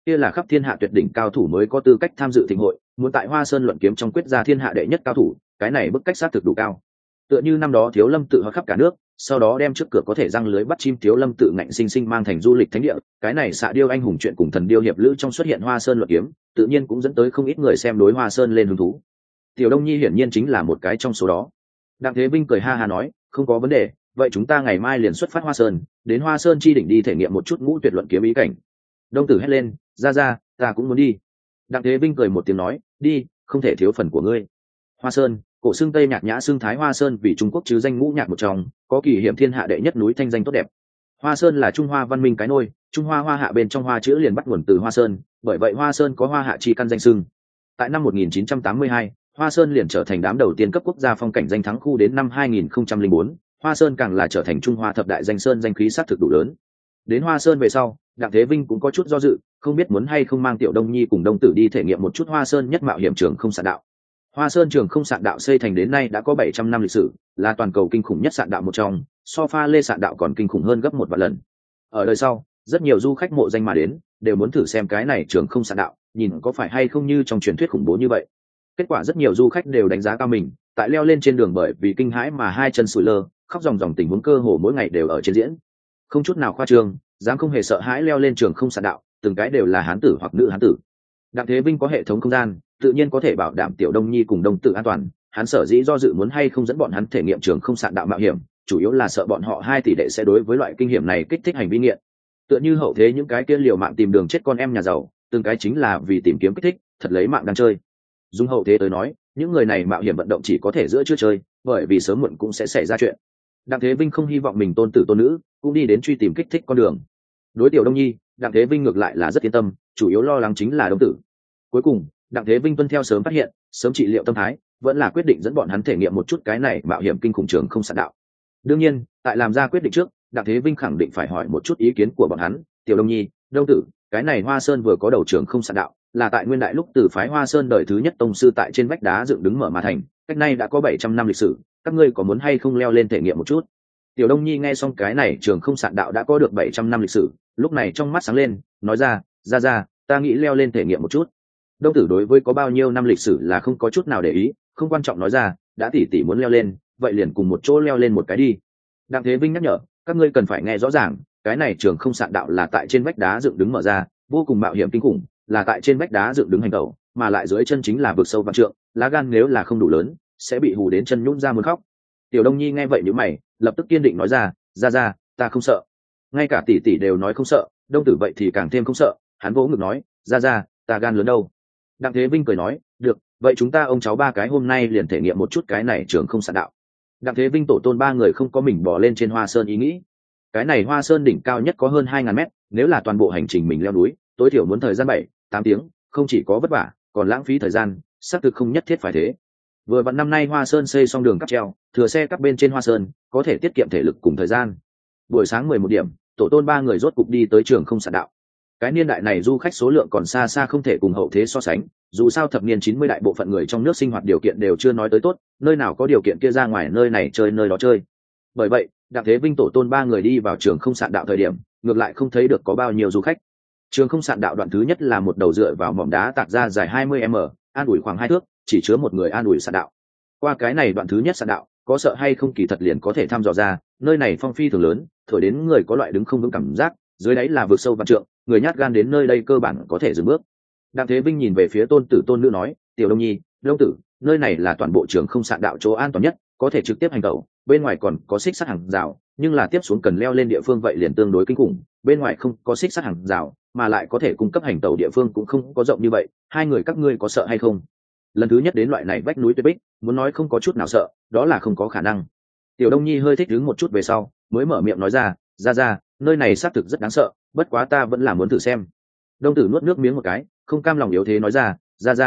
kia là khắp thiên hạ tuyệt đỉnh cao thủ mới có tư cách tham dự thịnh hội, muốn tại Hoa Sơn luận kiếm trong quyết ra thiên hạ đệ nhất cao thủ, cái này bức cách sát thực đủ cao. Tựa như năm đó Thiếu Lâm tự hót khắp cả nước, sau đó đem trước cửa có thể răng lưới bắt chim Thiếu Lâm tự ngạnh sinh sinh mang thành du lịch thánh địa, cái này xạ điêu anh hùng chuyện cùng thần điêu hiệp lữ trong xuất hiện Hoa Sơn luận kiếm, tự nhiên cũng dẫn tới không ít người xem đối Hoa Sơn lên hứng thú. Tiểu Đông Nhi hiển nhiên chính là một cái trong số đó. Đặng Thế Vinh cười ha ha nói, không có vấn đề, vậy chúng ta ngày mai liền xuất phát Hoa Sơn, đến Hoa Sơn chi đỉnh đi thể nghiệm một chút ngũ tuyệt luận kiếm ý cảnh. Đông Tử hét lên, ra, ta cũng muốn đi. Đặng Thế Vinh cười một tiếng nói, đi, không thể thiếu phần của ngươi. Hoa Sơn, cổ xưng Tây Nhạc Nhã xưng Thái Hoa Sơn vì Trung Quốc chứ danh ngũ nhạc một trong, có kỳ hiểm thiên hạ đệ nhất núi thanh danh tốt đẹp. Hoa Sơn là Trung Hoa văn minh cái nôi, Trung Hoa hoa hạ bên trong hoa chữ liền bắt nguồn từ Hoa Sơn, bởi vậy Hoa Sơn có hoa hạ chi căn danh xưng. Tại năm 1982, Hoa Sơn liền trở thành đám đầu tiên cấp quốc gia phong cảnh danh thắng khu đến năm 2004, Hoa Sơn càng là trở thành Trung Hoa thập đại danh sơn danh khí sát thực đủ lớn. Đến Hoa Sơn về sau, Đặng Thế Vinh cũng có chút do dự, không biết muốn hay không mang Tiểu Đông Nhi cùng Đông Tử đi thể nghiệm một chút Hoa Sơn nhất mạo hiểm trường không sạn đạo. Hoa Sơn trường không sạn đạo xây thành đến nay đã có 700 năm lịch sử, là toàn cầu kinh khủng nhất sạn đạo một trong, so Pha Lê sạn đạo còn kinh khủng hơn gấp 1 vạn lần. Ở đời sau, rất nhiều du khách mộ danh mà đến, đều muốn thử xem cái này trường không sạn đạo, nhìn có phải hay không như trong truyền thuyết khủng bố như vậy. Kết quả rất nhiều du khách đều đánh giá cao mình, tại leo lên trên đường bởi vì kinh hãi mà hai chân sủi lơ, khóc ròng ròng, tình huống cơ hồ mỗi ngày đều ở trên diễn. Không chút nào khoa trương, dám không hề sợ hãi leo lên trường không sạn đạo, từng cái đều là hán tử hoặc nữ hán tử. Đặng Thế Vinh có hệ thống không gian, tự nhiên có thể bảo đảm Tiểu Đông Nhi cùng Đông Tử an toàn. Hắn sở dĩ do dự muốn hay không dẫn bọn hắn thể nghiệm trường không sạn đạo mạo hiểm, chủ yếu là sợ bọn họ hai tỷ đệ sẽ đối với loại kinh hiểm này kích thích hành vi nghiện. Tựa như hậu thế những cái kia liều mạng tìm đường chết con em nhà giàu, từng cái chính là vì tìm kiếm kích thích, thật lấy mạng đang chơi. Dùng hậu thế tới nói, những người này mạo hiểm vận động chỉ có thể giữa chưa chơi, bởi vì sớm muộn cũng sẽ xảy ra chuyện. Đặng Thế Vinh không hy vọng mình tôn tử tôn nữ cũng đi đến truy tìm kích thích con đường. Đối Tiểu Đông Nhi, Đặng Thế Vinh ngược lại là rất yên tâm, chủ yếu lo lắng chính là Đông Tử. Cuối cùng, Đặng Thế Vinh tuân theo sớm phát hiện, sớm trị liệu tâm thái, vẫn là quyết định dẫn bọn hắn thể nghiệm một chút cái này mạo hiểm kinh khủng trường không sạn đạo. Đương nhiên, tại làm ra quyết định trước, Đặng Thế Vinh khẳng định phải hỏi một chút ý kiến của bọn hắn. Tiểu Đông Nhi, Đông Tử, cái này Hoa Sơn vừa có đầu trường không sạn đạo, là tại nguyên đại lúc từ phái Hoa Sơn đời thứ nhất tông sư tại trên vách đá dựng đứng mở mà thành, cách nay đã có 700 năm lịch sử, các ngươi có muốn hay không leo lên thể nghiệm một chút? Tiểu Đông Nhi nghe xong cái này trường không sạn đạo đã có được 700 năm lịch sử, lúc này trong mắt sáng lên, nói ra, ta nghĩ leo lên thể nghiệm một chút. Đông Tử đối với có bao nhiêu năm lịch sử là không có chút nào để ý, không quan trọng, nói ra, đã tỷ muốn leo lên, vậy liền cùng một chỗ leo lên một cái đi. Đặng Thế Vinh nhắc nhở, các ngươi cần phải nghe rõ ràng, cái này trường không sạn đạo là tại trên vách đá dựng đứng mở ra, vô cùng mạo hiểm kinh khủng, là tại trên vách đá dựng đứng hành tẩu, mà lại dưới chân chính là vực sâu vạn trượng, lá gan nếu là không đủ lớn, sẽ bị hù đến chân nhũn ra muốn khóc. Tiểu Đông Nhi nghe vậy nhíu mày, lập tức kiên định nói ra, ta không sợ. Ngay cả tỷ đều nói không sợ, Đông Tử vậy thì càng thêm không sợ, hắn vỗ ngực nói, ra, ta gan lớn đâu. Đặng Thế Vinh cười nói, được, vậy chúng ta ông cháu ba cái hôm nay liền thể nghiệm một chút cái này trường không sạn đạo. Đặng Thế Vinh tổ tôn ba người không có mình bỏ lên trên Hoa Sơn ý nghĩ. Cái này Hoa Sơn đỉnh cao nhất có hơn 2000 mét, nếu là toàn bộ hành trình mình leo núi, tối thiểu muốn thời gian 7-8 tiếng, không chỉ có vất vả, còn lãng phí thời gian, xác thực không nhất thiết phải thế. Vừa vặn năm nay Hoa Sơn xây xong đường cáp treo, thừa xe cắp bên trên Hoa Sơn, có thể tiết kiệm thể lực cùng thời gian. Buổi sáng 11 điểm, tổ tôn ba người rốt cục đi tới trường không sạn đạo. Cái niên đại này du khách số lượng còn xa xa không thể cùng hậu thế so sánh, dù sao thập niên 90 đại bộ phận người trong nước sinh hoạt điều kiện đều chưa nói tới tốt, nơi nào có điều kiện kia ra ngoài nơi này chơi nơi đó chơi. Bởi vậy, Đặng Thế Vinh tổ tôn ba người đi vào trường không sạn đạo thời điểm, ngược lại không thấy được có bao nhiêu du khách. Trường không sạn đạo đoạn thứ nhất là một đầu dựa vào mỏm đá tạc ra dài 20m, an ủi khoảng 2 thước, chỉ chứa một người an ủi sạn đạo. Qua cái này đoạn thứ nhất sạn đạo, có sợ hay không kỳ thật liền có thể thăm dò ra, nơi này phong phi thường lớn, thổi đến người có loại đứng không vững cảm giác, dưới đáy là vực sâu vạn trượng, người nhát gan đến nơi đây cơ bản có thể dừng bước. Đặng Thế Vinh nhìn về phía tôn tử tôn nữ nói, Tiểu Đông Nhi, Đông Tử, nơi này là toàn bộ trường không sạn đạo chỗ an toàn nhất, có thể trực tiếp hành tẩu, bên ngoài còn có xích sắt hàng rào, nhưng là tiếp xuống cần leo lên địa phương vậy liền tương đối kinh khủng, bên ngoài không có xích sắt hàng rào, mà lại có thể cung cấp hành tẩu địa phương cũng không có rộng như vậy, hai người các ngươi có sợ hay không? Lần thứ nhất đến loại này vách núi tuyết bích, muốn nói không có chút nào sợ, đó là không có khả năng. Tiểu Đông Nhi hơi thích đứng một chút về sau, mới mở miệng nói ra, nơi này xác thực rất đáng sợ, bất quá ta vẫn là muốn thử xem. Đông Tử nuốt nước miếng một cái, không cam lòng yếu thế nói ra,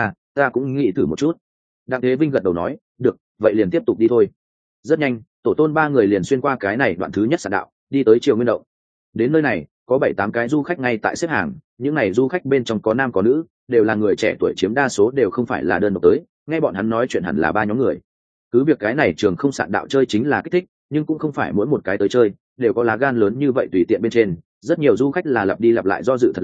ta cũng nghĩ thử một chút. Đặng Thế Vinh gật đầu nói, được, vậy liền tiếp tục đi thôi. Rất nhanh, tổ tôn ba người liền xuyên qua cái này đoạn thứ nhất sạn đạo, đi tới Triều Nguyên Động. Đến nơi này, có 7-8 cái du khách ngay tại xếp hàng, những này du khách bên trong có nam có nữ, đều là người trẻ tuổi, chiếm đa số đều không phải là đơn độc tới, nghe bọn hắn nói chuyện hẳn là 3 nhóm người. Cứ việc cái này trường không sạn đạo chơi chính là kích thích, nhưng cũng không phải mỗi một cái tới chơi đều có lá gan lớn như vậy tùy tiện bên trên, rất nhiều du khách là lặp đi lặp lại do dự thật lâu,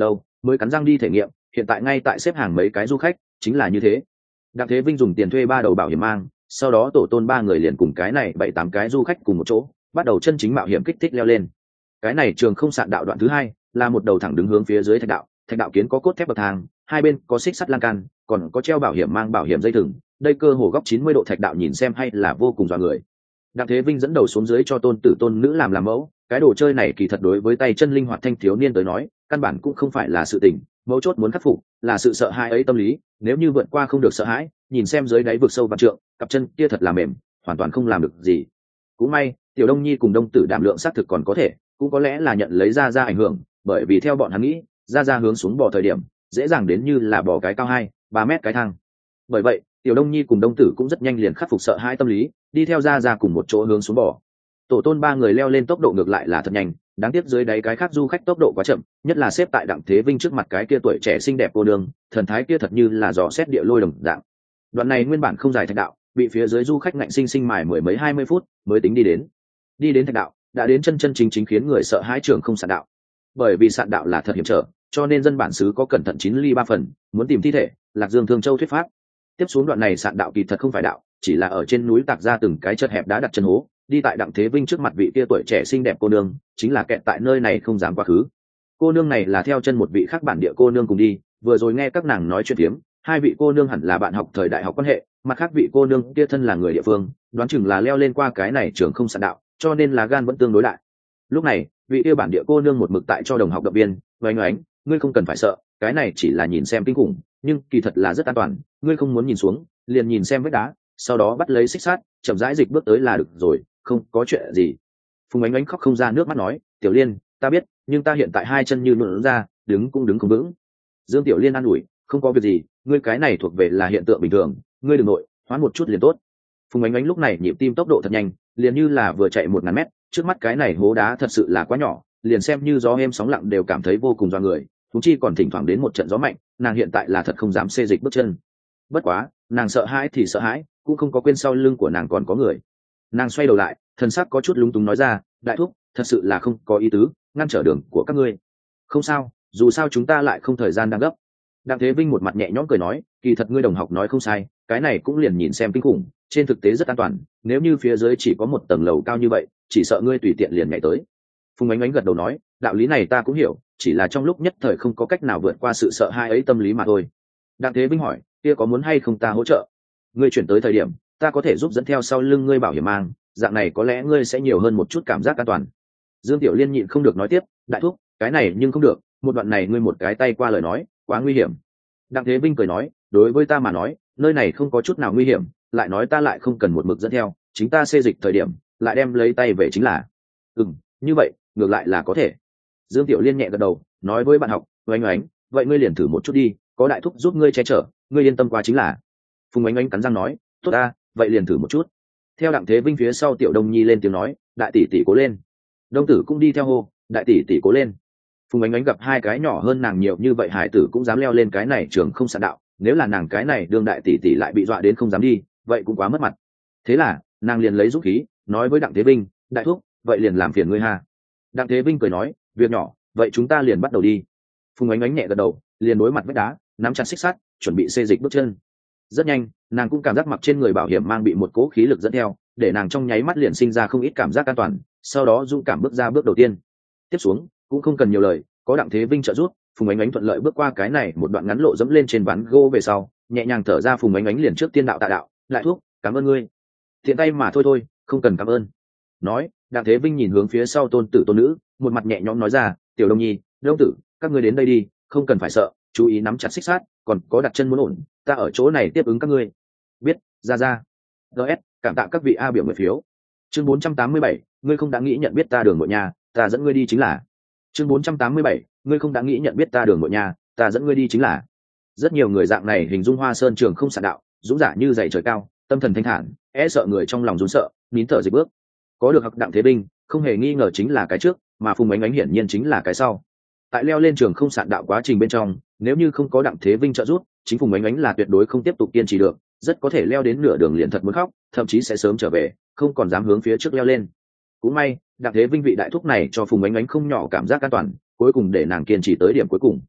mới cắn răng đi thể nghiệm, hiện tại ngay tại xếp hàng mấy cái du khách chính là như thế. Đặng Thế Vinh dùng tiền thuê 3 đầu bảo hiểm mang, sau đó tổ tôn 3 người liền cùng cái này 7-8 cái du khách cùng một chỗ bắt đầu chân chính mạo hiểm kích thích leo lên. Cái này trường không sạn đạo đoạn thứ hai là một đầu thẳng đứng hướng phía dưới thạch đạo kiến có cốt thép bậc thang, hai bên có xích sắt lan can, còn có treo bảo hiểm mang bảo hiểm dây thừng, đây cơ hồ góc 90 độ thạch đạo nhìn xem hay là vô cùng dọa người. Đặng Thế Vinh dẫn đầu xuống dưới cho tôn tử tôn nữ làm mẫu, cái đồ chơi này kỳ thật đối với tay chân linh hoạt thanh thiếu niên tới nói căn bản cũng không phải là sự tình, mấu chốt muốn khắc phục là sự sợ hãi ấy tâm lý, nếu như vượt qua không được sợ hãi, nhìn xem dưới đáy vực sâu vạn trượng, cặp chân kia thật là mềm, hoàn toàn không làm được gì. Cũng may Tiểu Đông Nhi cùng Đông Tử đảm lượng xác thực còn có thể, cũng có lẽ là nhận lấy ra ảnh hưởng, bởi vì theo bọn hắn nghĩ, ra hướng xuống bò thời điểm dễ dàng đến như là bò cái cao 2-3 mét cái thang. Bởi vậy Tiểu Đông Nhi cùng Đông Tử cũng rất nhanh liền khắc phục sợ hãi tâm lý, đi theo ra cùng một chỗ hướng xuống bò. Tổ tôn 3 người leo lên tốc độ ngược lại là thật nhanh, đáng tiếc dưới đáy cái khác du khách tốc độ quá chậm, nhất là xếp tại Đặng Thế Vinh trước mặt cái kia tuổi trẻ xinh đẹp cô nương, thần thái kia thật như là dò xét địa lôi đồng dạng. Đoạn này nguyên bản không dài thạch đạo, bị phía dưới du khách ngạnh sinh mài mười mấy 20 phút mới tính đi đến thạch đạo, đã đến chân chính khiến người sợ hãi trường không sạn đạo. Bởi vì sạn đạo là thật hiểm trở, cho nên dân bản xứ có cẩn thận 9 ly 3 phần, muốn tìm thi thể, Lạc Dương Thương Châu thuyết pháp. Tiếp xuống đoạn này sạn đạo kỳ thật không phải đạo, chỉ là ở trên núi tạc ra từng cái chật hẹp đá đặt chân hố, đi tại Đặng Thế Vinh trước mặt vị kia tuổi trẻ xinh đẹp cô nương, chính là kẹt tại nơi này không dám quá khứ. Cô nương này là theo chân một vị khác bản địa cô nương cùng đi, vừa rồi nghe các nàng nói chuyện tiếm, hai vị cô nương hẳn là bạn học thời đại học quan hệ, mặt khác vị cô nương kia thân là người địa phương, đoán chừng là leo lên qua cái này trường không sạn đạo, cho nên là gan vẫn tương đối đại. Lúc này vị kia bản địa cô nương một mực tại cho đồng học động viên, oánh ngươi không cần phải sợ, cái này chỉ là nhìn xem kinh khủng, nhưng kỳ thật là rất an toàn, ngươi không muốn nhìn xuống liền nhìn xem vết đá, sau đó bắt lấy xích sắt chậm rãi dịch bước tới là được rồi, không có chuyện gì. Phùng Ánh khóc không ra nước mắt nói, Tiểu Liên ta biết, nhưng ta hiện tại hai chân như nhuộn ra, đứng cũng đứng không vững. Dương Tiểu Liên an ủi, không có việc gì, ngươi cái này thuộc về là hiện tượng bình thường, ngươi đừng nội, hoán một chút liền tốt. Phùng Ánh lúc này nhịp tim tốc độ thật nhanh, liền như là vừa chạy 1000 mét, trước mắt cái này hố đá thật sự là quá nhỏ, liền xem như gió êm sóng lặng đều cảm thấy vô cùng doa người, thú chi còn thỉnh thoảng đến một trận gió mạnh, nàng hiện tại là thật không dám xê dịch bước chân. Bất quá nàng sợ hãi thì sợ hãi, cũng không có quên sau lưng của nàng còn có người. Nàng xoay đầu lại, thần sắc có chút lúng túng nói ra, đại thúc thật sự là không có ý tứ ngăn trở đường của các ngươi. Không sao, dù sao chúng ta lại không thời gian đang gấp. Đặng Thế Vinh một mặt nhẹ nhõm cười nói, kỳ thật ngươi đồng học nói không sai, cái này cũng liền nhìn xem kinh khủng, trên thực tế rất an toàn, nếu như phía dưới chỉ có một tầng lầu cao như vậy, chỉ sợ ngươi tùy tiện liền nhảy tới. Phùng Ánh gật đầu nói, đạo lý này ta cũng hiểu, chỉ là trong lúc nhất thời không có cách nào vượt qua sự sợ hãi ấy tâm lý mà thôi. Đặng Thế Vinh hỏi, kia có muốn hay không ta hỗ trợ? Ngươi chuyển tới thời điểm, ta có thể giúp dẫn theo sau lưng ngươi bảo hiểm mang, dạng này có lẽ ngươi sẽ nhiều hơn một chút cảm giác an toàn. Dương Tiểu Liên nhịn không được nói tiếp, đại thúc cái này nhưng không được, một đoạn này ngươi một cái tay qua lời nói quá nguy hiểm. Đặng Thế Vinh cười nói, đối với ta mà nói nơi này không có chút nào nguy hiểm, lại nói ta lại không cần một mực dẫn theo, chính ta xê dịch thời điểm lại đem lấy tay về chính là. Như vậy ngược lại là có thể. Dương Tiểu Liên nhẹ gật đầu, nói với bạn học, oánh vậy ngươi liền thử một chút đi, có đại thúc giúp ngươi che chở, ngươi yên tâm qua chính là. Phùng Ánh cắn răng nói, tốt ta, vậy liền thử một chút. Theo Đặng Thế Vinh phía sau Tiểu Đông Nhi lên tiếng nói, đại tỷ tỷ cố lên. Đông Tử cũng đi theo hô, đại tỷ tỷ cố lên. Phùng Ánh gặp hai cái nhỏ hơn nàng nhiều như vậy hải tử cũng dám leo lên cái này trường không sạn đạo, nếu là nàng cái này đương đại tỷ tỷ lại bị dọa đến không dám đi, vậy cũng quá mất mặt. Thế là nàng liền lấy dũng khí nói với Đặng Thế Vinh, đại thúc vậy liền làm phiền ngươi ha. Đặng Thế Vinh cười nói, việc nhỏ, vậy chúng ta liền bắt đầu đi. Phùng Ánh nhẹ gật đầu, liền đối mặt vách đá, nắm chặt xích sắt chuẩn bị xê dịch bước chân. Rất nhanh nàng cũng cảm giác mặc trên người bảo hiểm mang bị một cỗ khí lực dẫn theo, để nàng trong nháy mắt liền sinh ra không ít cảm giác an toàn, sau đó dũng cảm bước ra bước đầu tiên. Tiếp xuống cũng không cần nhiều lời, có Đặng Thế Vinh trợ giúp, Phùng Ánh thuận lợi bước qua cái này một đoạn ngắn lộ dẫm lên trên ván gỗ về sau, nhẹ nhàng thở ra. Phùng Ánh liền trước tiên đạo tạ đạo, đại thúc cảm ơn ngươi. Thiện tay mà thôi, không cần cảm ơn. Nói Đặng Thế Vinh nhìn hướng phía sau tôn tử tôn nữ, một mặt nhẹ nhõm nói ra, Tiểu Đông Nhi, Đông Tử, các ngươi đến đây đi, không cần phải sợ, chú ý nắm chặt xích sắt, còn có đặt chân muốn ổn, ta ở chỗ này tiếp ứng các ngươi. Biết, ra. gs cảm tạ các vị a biểu 10 phiếu. Chương 487, ngươi không đã nghĩ nhận biết ta đường nội nhà, ta dẫn ngươi đi chính là. Chương 487, ngươi không đã nghĩ nhận biết ta đường nội nhà, ta dẫn ngươi đi chính là. Rất nhiều người dạng này hình dung Hoa Sơn trường không sạn đạo, dũng giả như dày trời cao, tâm thần thanh thản, sợ người trong lòng run sợ, nín thở dịch bước. Có được học Đặng Thế Vinh, không hề nghi ngờ chính là cái trước, mà Phùng Ánh hiển nhiên chính là cái sau. Tại leo lên trường không sạn đạo quá trình bên trong, nếu như không có Đặng Thế Vinh trợ giúp, chính Phùng Ánh là tuyệt đối không tiếp tục kiên trì được, rất có thể leo đến nửa đường liền thật muốn khóc, thậm chí sẽ sớm trở về, không còn dám hướng phía trước leo lên. Cũng may Đặng Thế Vinh vị đại thúc này cho Phùng Ánh không nhỏ cảm giác an toàn, cuối cùng để nàng kiên trì tới điểm cuối cùng.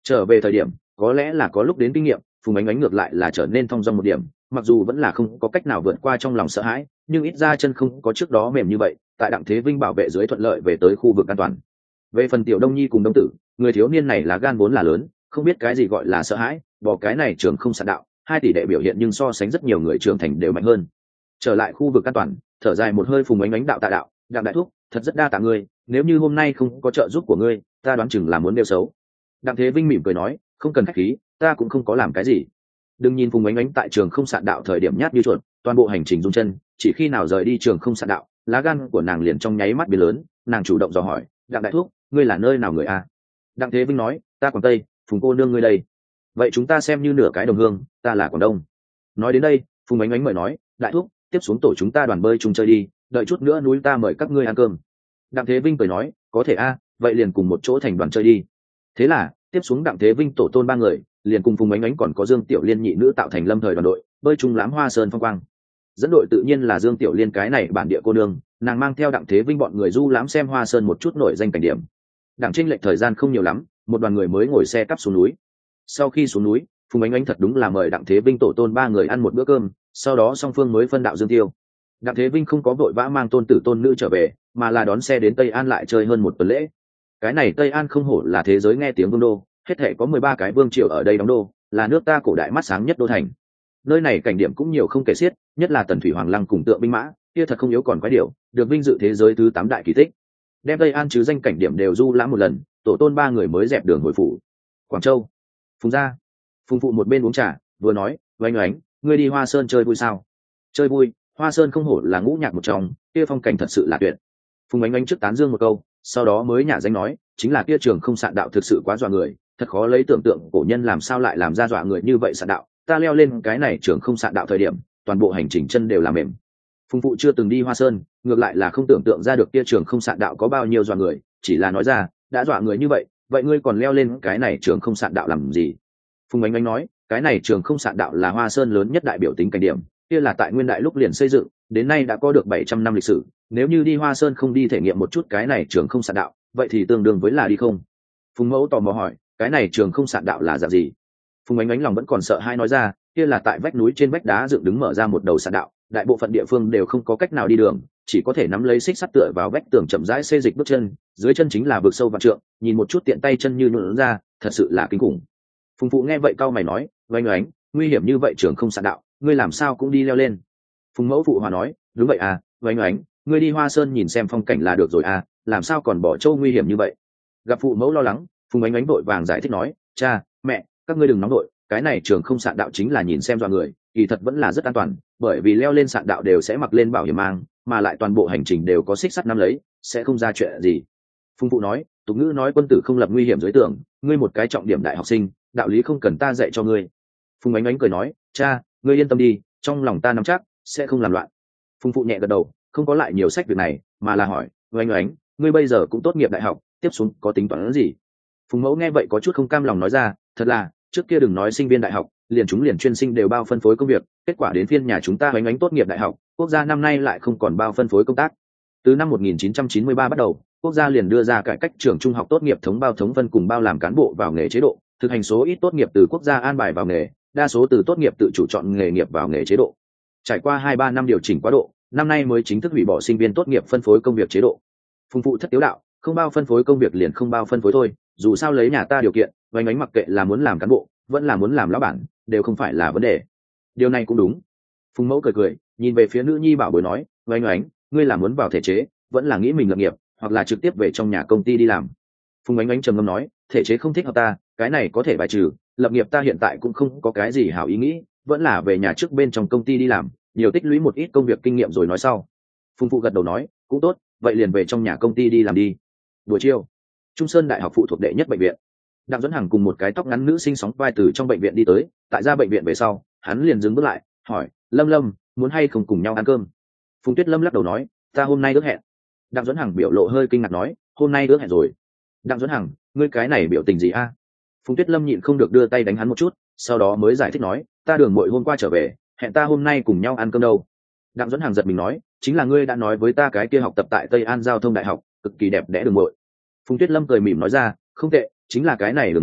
Trở về thời điểm có lẽ là có lúc đến kinh nghiệm, Phùng Ánh Ánh ngược lại là trở nên thong dong một điểm, mặc dù vẫn là không có cách nào vượt qua trong lòng sợ hãi, nhưng ít ra chân không có trước đó mềm như vậy, tại Đặng Thế Vinh bảo vệ dưới thuận lợi về tới khu vực an toàn. Về phần Tiểu Đông Nhi cùng Đông Tử, người thiếu niên này là gan vốn là lớn, không biết cái gì gọi là sợ hãi, bỏ cái này trường không sạn đạo, hai tỷ đệ biểu hiện nhưng so sánh rất nhiều người trưởng thành đều mạnh hơn. Trở lại khu vực an toàn, thở dài một hơi, Phùng Ánh Ánh đạo tạ đạo, Đặng đại thúc, thật rất đa tạ ngươi, nếu như hôm nay không có trợ giúp của ngươi, ta đoán chừng là muốn nêu xấu. Đặng Thế Vinh mỉm cười nói, không cần khách khí, ta cũng không có làm cái gì. Đừng nhìn Phùng Ánh Ánh tại trường không sạn đạo thời điểm nhát như chuột, toàn bộ hành trình run chân, chỉ khi nào rời đi trường không sạn đạo, lá gan của nàng liền trong nháy mắt biến lớn, nàng chủ động dò hỏi, Đặng đại thúc, ngươi là nơi nào người a? Đặng Thế Vinh nói, ta Quảng Tây, Phùng cô nương ngươi đây. Vậy chúng ta xem như nửa cái đồng hương, ta là Quảng Đông. Nói đến đây, Phùng Ánh Ánh mời nói, đại thúc, tiếp xuống tổ chúng ta đoàn bơi chung chơi đi, đợi chút nữa núi ta mời các ngươi ăn cơm. Đặng Thế Vinh cười nói, có thể a, vậy liền cùng một chỗ thành đoàn chơi đi. Thế là tiếp xuống Đặng Thế Vinh tổ tôn ba người liền cùng Phùng Ánh Ánh còn có Dương Tiểu Liên nhị nữ tạo thành lâm thời đoàn đội bơi chung lãm Hoa Sơn phong quang. Dẫn đội tự nhiên là Dương Tiểu Liên cái này bản địa cô nương, nàng mang theo Đặng Thế Vinh bọn người du lãm xem Hoa Sơn một chút nổi danh cảnh điểm. Đặng chênh lệch thời gian không nhiều lắm, một đoàn người mới ngồi xe cắp xuống núi. Sau khi xuống núi, Phùng Ánh Ánh thật đúng là mời Đặng Thế Vinh tổ tôn ba người ăn một bữa cơm, sau đó song phương mới phân đạo dương tiêu. Đặng Thế Vinh không có vội vã mang tôn tử tôn nữ trở về, mà là đón xe đến Tây An lại chơi hơn một tuần lễ. Cái này Tây An không hổ là thế giới nghe tiếng vương đô, hết thể có 13 cái vương triều ở đây đóng đô, là nước ta cổ đại mắt sáng nhất đô thành. Nơi này cảnh điểm cũng nhiều không kể xiết, nhất là Tần Thủy Hoàng Lăng cùng tượng binh mã, kia thật không yếu còn quái điều, được vinh dự thế giới thứ 8 đại kỳ tích. Đem Tây An chứ danh cảnh điểm đều du lãm một lần, tổ tôn ba người mới dẹp đường hồi phủ. Quảng Châu, Phùng gia. Phùng phụ một bên uống trà, vừa nói, Oanh Oánh, ngươi đi Hoa Sơn chơi vui sao? Chơi vui, Hoa Sơn không hổ là ngũ nhạc một trong, kia phong cảnh thật sự là tuyệt. Phùng Oanh Oánh trước tán dương một câu, sau đó mới nhả danh nói, chính là kia trường không sạn đạo thực sự quá dọa người, thật khó lấy tưởng tượng cổ nhân làm sao lại làm ra dọa người như vậy sạn đạo. Ta leo lên cái này trường không sạn đạo thời điểm, toàn bộ hành trình chân đều là mềm. Phùng phụ chưa từng đi Hoa Sơn, ngược lại là không tưởng tượng ra được kia trường không sạn đạo có bao nhiêu dọa người, chỉ là nói ra, đã dọa người như vậy, vậy ngươi còn leo lên cái này trường không sạn đạo làm gì? Phùng Ánh Ánh nói, cái này trường không sạn đạo là Hoa Sơn lớn nhất đại biểu tính cảnh điểm, kia là tại nguyên đại lúc liền xây dựng, đến nay đã có được 700 năm lịch sử, nếu như đi Hoa Sơn không đi thể nghiệm một chút cái này trường không sạn đạo, vậy thì tương đương với là đi không. Phùng Mẫu tò mò hỏi, cái này trường không sạn đạo là dạng gì? Phùng Ánh Ánh lòng vẫn còn sợ hai nói ra, kia là tại vách núi trên vách đá dựng đứng mở ra một đầu sạn đạo, đại bộ phận địa phương đều không có cách nào đi đường, chỉ có thể nắm lấy xích sắt tựa vào vách tường chậm rãi xê dịch bước chân, dưới chân chính là vực sâu vạn trượng, nhìn một chút tiện tay chân như nhũn ra, thật sự là kinh khủng. Phùng phụ nghe vậy cau mày nói, Oanh Oánh, nguy hiểm như vậy trường không sạn đạo, ngươi làm sao cũng đi leo lên? Phùng Mẫu phụ hòa nói, đúng vậy à, Oanh Oánh, ngươi đi Hoa Sơn nhìn xem phong cảnh là được rồi à, làm sao còn bỏ trâu nguy hiểm như vậy? Gặp phụ mẫu lo lắng, Phùng Oanh Oánh vội vàng giải thích nói, cha, mẹ, các ngươi đừng nóng đội, cái này trường không sạn đạo chính là nhìn xem dọa người, kỳ thật vẫn là rất an toàn, bởi vì leo lên sạn đạo đều sẽ mặc lên bảo hiểm mang, mà lại toàn bộ hành trình đều có xích sắt nắm lấy, sẽ không ra chuyện gì. Phùng phụ nói, tục ngữ nói quân tử không lập nguy hiểm dưới tường, ngươi một cái trọng điểm đại học sinh, đạo lý không cần ta dạy cho ngươi. Phùng Ánh Ánh cười nói, cha, ngươi yên tâm đi, trong lòng ta nắm chắc, sẽ không làm loạn. Phùng phụ nhẹ gật đầu, không có lại nhiều sách việc này, mà là hỏi, Ánh Ánh, ngươi bây giờ cũng tốt nghiệp đại học, tiếp xuống có tính toán gì? Phùng Mẫu nghe vậy có chút không cam lòng nói ra, thật là, trước kia đừng nói sinh viên đại học, liền chúng liền chuyên sinh đều bao phân phối công việc, kết quả đến phiên nhà chúng ta Ánh Ánh tốt nghiệp đại học, quốc gia năm nay lại không còn bao phân phối công tác. Từ năm 1993 bắt đầu, quốc gia liền đưa ra cải cách trường trung học tốt nghiệp thống bao thống phân cùng bao làm cán bộ vào nghề chế độ, thực hành số ít tốt nghiệp từ quốc gia an bài vào nghề, đa số từ tốt nghiệp tự chủ chọn nghề nghiệp vào nghề chế độ. Trải qua 2-3 năm điều chỉnh quá độ, năm nay mới chính thức hủy bỏ sinh viên tốt nghiệp phân phối công việc chế độ. Phùng phụ thất tiếu đạo, không bao phân phối công việc liền không bao phân phối thôi, dù sao lấy nhà ta điều kiện, Oanh Ánh mặc kệ là muốn làm cán bộ, vẫn là muốn làm lão bản, đều không phải là vấn đề. Điều này cũng đúng. Phùng Mẫu cười cười, nhìn về phía nữ nhi bảo bối nói, Oanh Ánh, ngươi là muốn vào thể chế, vẫn là nghĩ mình lập nghiệp, hoặc là trực tiếp về trong nhà công ty đi làm? Phùng Ánh Ánh trầm ngâm nói, thể chế không thích hợp ta, cái này có thể bài trừ, lập nghiệp ta hiện tại cũng không có cái gì hảo ý nghĩ, vẫn là về nhà trước bên trong công ty đi làm, nhiều tích lũy một ít công việc kinh nghiệm rồi nói sau. Phùng phụ gật đầu nói, cũng tốt, vậy liền về trong nhà công ty đi làm đi. Buổi chiều, Trung Sơn Đại học phụ thuộc đệ nhất bệnh viện, Đặng Duẫn Hằng cùng một cái tóc ngắn nữ sinh sóng vai từ trong bệnh viện đi tới, tại ra bệnh viện về sau, hắn liền dừng bước lại, hỏi, Lâm Lâm, muốn hay không cùng nhau ăn cơm? Phùng Tuyết Lâm lắc đầu nói, ta hôm nay ước hẹn. Đặng Duẫn Hằng biểu lộ hơi kinh ngạc nói, hôm nay ước hẹn rồi? Đặng Duẫn Hằng, ngươi cái này biểu tình gì a? Phùng Tuyết Lâm nhịn không được đưa tay đánh hắn một chút, sau đó mới giải thích nói, ta đường muội hôm qua trở về, hẹn ta hôm nay cùng nhau ăn cơm đâu. Đặng Duẫn Hằng giật mình nói, chính là ngươi đã nói với ta cái kia học tập tại Tây An Giao thông Đại học, cực kỳ đẹp đẽ đường muội. Phùng Tuyết Lâm cười mỉm nói ra, không tệ, chính là cái này đường muội,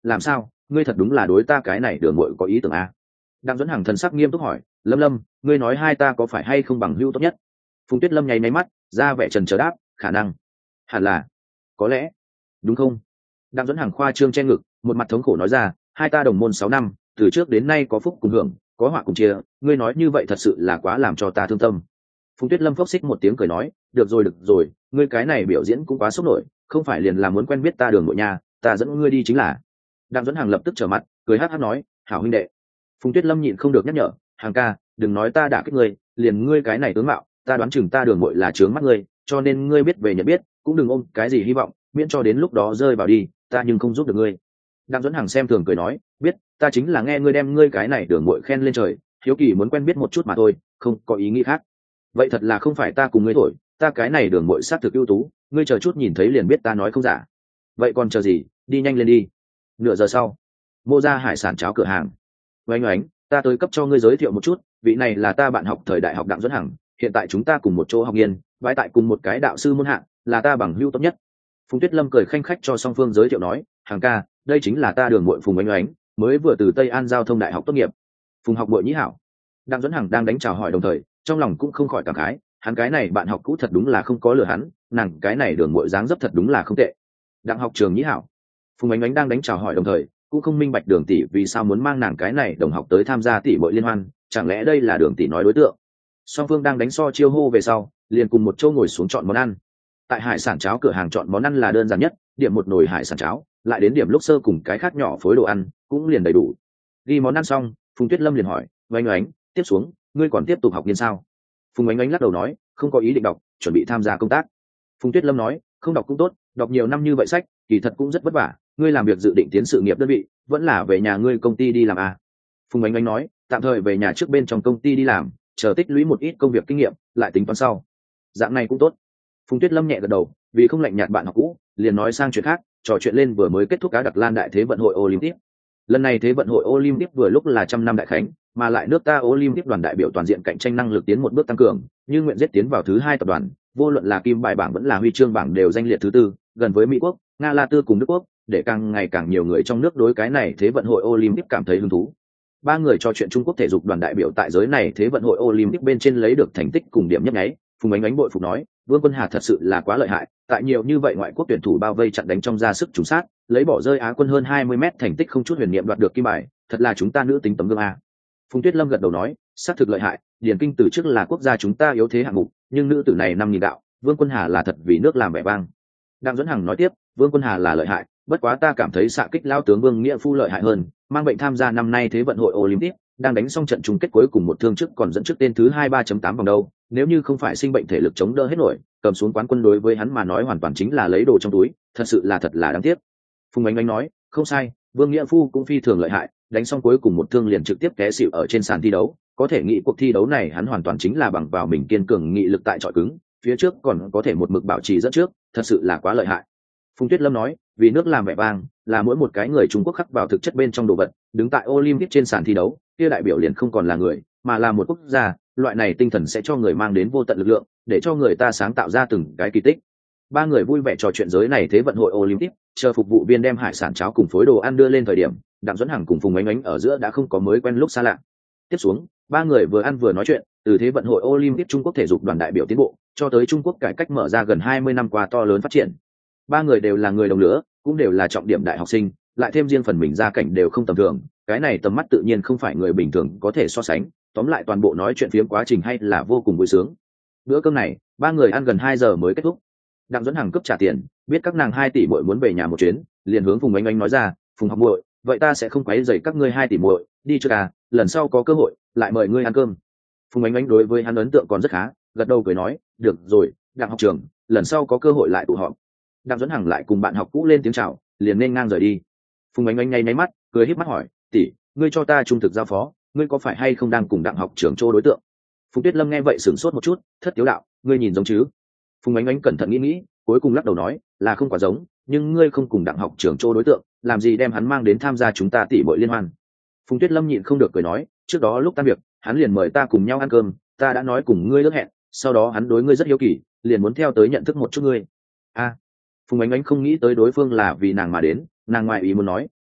làm sao ngươi thật đúng là đối ta cái này đường muội có ý tưởng à? Đặng Duẫn Hằng thần sắc nghiêm túc hỏi. Lâm Lâm, ngươi nói hai ta có phải hay không bằng hữu tốt nhất? Phùng Tuyết Lâm nháy máy mắt, ra vẻ trần trờ đáp, khả năng, hẳn là, có lẽ, đúng không? Đặng Duẫn Hằng khoa trương che ngực, một mặt thống khổ nói ra, hai ta đồng môn 6 năm, từ trước đến nay có phúc cùng hưởng, có họa cùng chia, ngươi nói như vậy thật sự là quá làm cho ta thương tâm. Phùng Tuyết Lâm phốc xích một tiếng cười nói, được rồi, ngươi cái này biểu diễn cũng quá sốc nổi, không phải liền là muốn quen biết ta đường muội nhà, ta dẫn ngươi đi chính là. Đặng Duẫn Hằng lập tức trở mặt, cười hắc hắc nói, hảo huynh đệ. Phùng Tuyết Lâm nhịn không được nhắc nhở, Hằng ca, đừng nói ta đả kích ngươi, liền ngươi cái này tướng mạo, ta đoán chừng ta đường muội là trướng mắt ngươi, cho nên ngươi biết về nhận biết, cũng đừng ôm cái gì hy vọng, miễn cho đến lúc đó rơi vào đi, ta nhưng không giúp được ngươi. Đặng Duẫn Hằng xem thường cười nói, biết, ta chính là nghe ngươi đem ngươi cái này đường muội khen lên trời, hiếu kỳ muốn quen biết một chút mà thôi, không có ý nghĩ khác. Vậy thật là không phải ta cùng ngươi thổi, ta cái này đường muội xác thực ưu tú, ngươi chờ chút nhìn thấy liền biết ta nói không giả. Vậy còn chờ gì, đi nhanh lên đi. Nửa giờ sau, Mô Gia hải sản cháo cửa hàng. Oánh oánh, ta tới cấp cho ngươi giới thiệu một chút, vị này là ta bạn học thời đại học Đặng Duẫn Hằng, hiện tại chúng ta cùng một chỗ học nghiên, vãi tại cùng một cái đạo sư môn hạng, là ta bằng hữu tốt nhất. Phùng Tuyết Lâm cười khanh khách cho song phương giới thiệu nói, Hằng ca, đây chính là ta đường muội Phùng Oánh Oánh, mới vừa từ Tây An giao thông đại học tốt nghiệp. Phùng học muội nhĩ hảo. Đặng Duẫn Hằng đang đánh chào hỏi đồng thời, trong lòng cũng không khỏi cảm khái, hắn cái này bạn học cũ thật đúng là không có lừa hắn, nàng cái này đường muội dáng dấp thật đúng là không tệ. Đặng học trường nhĩ hảo. Phùng Oánh Oánh đang đánh chào hỏi đồng thời, cũng không minh bạch đường tỷ vì sao muốn mang nàng cái này đồng học tới tham gia tỷ muội liên hoan, chẳng lẽ đây là đường tỷ nói đối tượng. Song phương đang đánh so chiêu hô về sau, liền cùng một chỗ ngồi xuống chọn món ăn. Tại hải sản cháo cửa hàng chọn món ăn là đơn giản nhất, điểm một nồi hải sản cháo, lại đến điểm lúc sơ cùng cái khác nhỏ phối đồ ăn, cũng liền đầy đủ. Ghi món ăn xong, Phùng Tuyết Lâm liền hỏi, Oánh Oánh, tiếp xuống, ngươi còn tiếp tục học nghiên sao? Phùng Oánh Oánh lắc đầu nói, không có ý định đọc, chuẩn bị tham gia công tác. Phùng Tuyết Lâm nói, không đọc cũng tốt, đọc nhiều năm như vậy sách, kỳ thật cũng rất vất vả, ngươi làm việc dự định tiến sự nghiệp đơn vị, vẫn là về nhà ngươi công ty đi làm à? Phùng Oánh Oánh nói, tạm thời về nhà trước bên trong công ty đi làm, chờ tích lũy một ít công việc kinh nghiệm, lại tính toán sau. Dạng này cũng tốt. Phùng Tuyết Lâm nhẹ gật đầu, vì không lạnh nhạt bạn học cũ, liền nói sang chuyện khác, trò chuyện lên vừa mới kết thúc Cá Đặc Lan Đại Thế vận hội Olympic. Lần này Thế vận hội Olympic vừa lúc là 100 năm đại khánh, mà lại nước ta Olympic đoàn đại biểu toàn diện cạnh tranh năng lực tiến một bước tăng cường, như nguyện giết tiến vào thứ 2 tập đoàn, vô luận là kim bài bảng vẫn là huy chương bảng đều danh liệt thứ 4, gần với Mỹ quốc, Nga La Tư cùng Đức quốc, để càng ngày càng nhiều người trong nước đối cái này Thế vận hội Olympic cảm thấy hứng thú. Ba người trò chuyện Trung Quốc thể dục đoàn đại biểu tại giới này Thế vận hội Olympic bên trên lấy được thành tích cùng điểm nhấp nháy, Phùng Oánh Oánh bội phục nói, Vương Quân Hà thật sự là quá lợi hại, tại nhiều như vậy ngoại quốc tuyển thủ bao vây chặn đánh trong ra sức trúng sát, lấy bỏ rơi Á quân hơn 20 mét thành tích không chút huyền niệm đoạt được kim bài, thật là chúng ta nữ tính tấm gương a. Phùng Tuyết Lâm gật đầu nói, xác thực lợi hại, điển kinh từ trước là quốc gia chúng ta yếu thế hạng mục, nhưng nữ tử này 5.000 đạo, Vương Quân Hà là thật vì nước làm vẻ vang. Đặng Duẫn Hằng nói tiếp, Vương Quân Hà là lợi hại, bất quá ta cảm thấy xạ kích lao tướng Vương Nghĩa Phu lợi hại hơn, mang bệnh tham gia năm nay Thế vận hội Olympic, đang đánh xong trận chung kết cuối cùng một thương trước còn dẫn trước tên thứ 23.8 vòng đâu, nếu như không phải sinh bệnh thể lực chống đỡ hết nổi, cầm xuống quán quân đối với hắn mà nói hoàn toàn chính là lấy đồ trong túi, thật là đáng tiếc. Phùng Oánh Oánh nói, không sai, Vương Nghĩa Phu cũng phi thường lợi hại, đánh xong cuối cùng một thương liền trực tiếp té xỉu ở trên sàn thi đấu, có thể nghĩ cuộc thi đấu này hắn hoàn toàn chính là bằng vào mình kiên cường nghị lực tại trọi cứng, phía trước còn có thể một mực bảo trì dẫn trước, thật sự là quá lợi hại. Phùng Tuyết Lâm nói, vì nước làm vẻ vang, là mỗi một cái người Trung Quốc khắc vào thực chất bên trong đồ vật, đứng tại Olympic trên sàn thi đấu, kia đại biểu liền không còn là người, mà là một quốc gia, loại này tinh thần sẽ cho người mang đến vô tận lực lượng, để cho người ta sáng tạo ra từng cái kỳ tích. Ba người vui vẻ trò chuyện giới này Thế vận hội Olympic, chờ phục vụ viên đem hải sản cháo cùng phối đồ ăn đưa lên thời điểm, Đặng Duẫn Hằng cùng Phùng Oánh Oánh ở giữa đã không có mới quen lúc xa lạ. Tiếp xuống, ba người vừa ăn vừa nói chuyện, từ Thế vận hội Olympic Trung Quốc thể dục đoàn đại biểu tiến bộ, cho tới Trung Quốc cải cách mở ra gần 20 năm qua to lớn phát triển. Ba người đều là người đồng lứa, cũng đều là trọng điểm đại học sinh, lại thêm riêng phần mình gia cảnh đều không tầm thường, cái này tầm mắt tự nhiên không phải người bình thường có thể so sánh. Tóm lại toàn bộ nói chuyện phiếm quá trình hay là vô cùng vui sướng. Bữa cơm này, ba người ăn gần 2 giờ mới kết thúc. Đặng Duẫn Hằng cấp trả tiền, biết các nàng 2 tỷ muội muốn về nhà một chuyến, liền hướng Phùng Oánh Oánh nói ra, Phùng học muội, vậy ta sẽ không quấy rầy các ngươi 2 tỷ muội, đi chưa à, lần sau có cơ hội lại mời ngươi ăn cơm. Phùng Oánh Oánh đối với hắn ấn tượng còn rất khá, gật đầu cười nói, được rồi, Đặng học trưởng, lần sau có cơ hội lại tụ họp. Đặng Duẫn Hằng lại cùng bạn học cũ lên tiếng chào, liền nên ngang rời đi. Phùng Oánh Oánh ngay nháy mắt, cười híp mắt hỏi, tỷ, ngươi cho ta trung thực giao phó, ngươi có phải hay không đang cùng Đặng học trưởng trô đối tượng? Phùng Tuyết Lâm nghe vậy sửng sốt một chút, thất tiếu đạo, ngươi nhìn giống chứ? Phùng Oánh Oánh cẩn thận nghĩ, cuối cùng lắc đầu nói, là không quá giống, nhưng ngươi không cùng Đặng học trưởng trô đối tượng, làm gì đem hắn mang đến tham gia chúng ta tỷ muội liên hoan? Phùng Tuyết Lâm nhịn không được cười nói, trước đó lúc tan việc, hắn liền mời ta cùng nhau ăn cơm, ta đã nói cùng ngươi ước hẹn, sau đó hắn đối ngươi rất hiếu kỳ, liền muốn theo tới nhận thức một chút ngươi. A. Phùng Oánh Oánh không nghĩ tới đối phương là vì nàng mà đến, nàng ngoại ý muốn nói,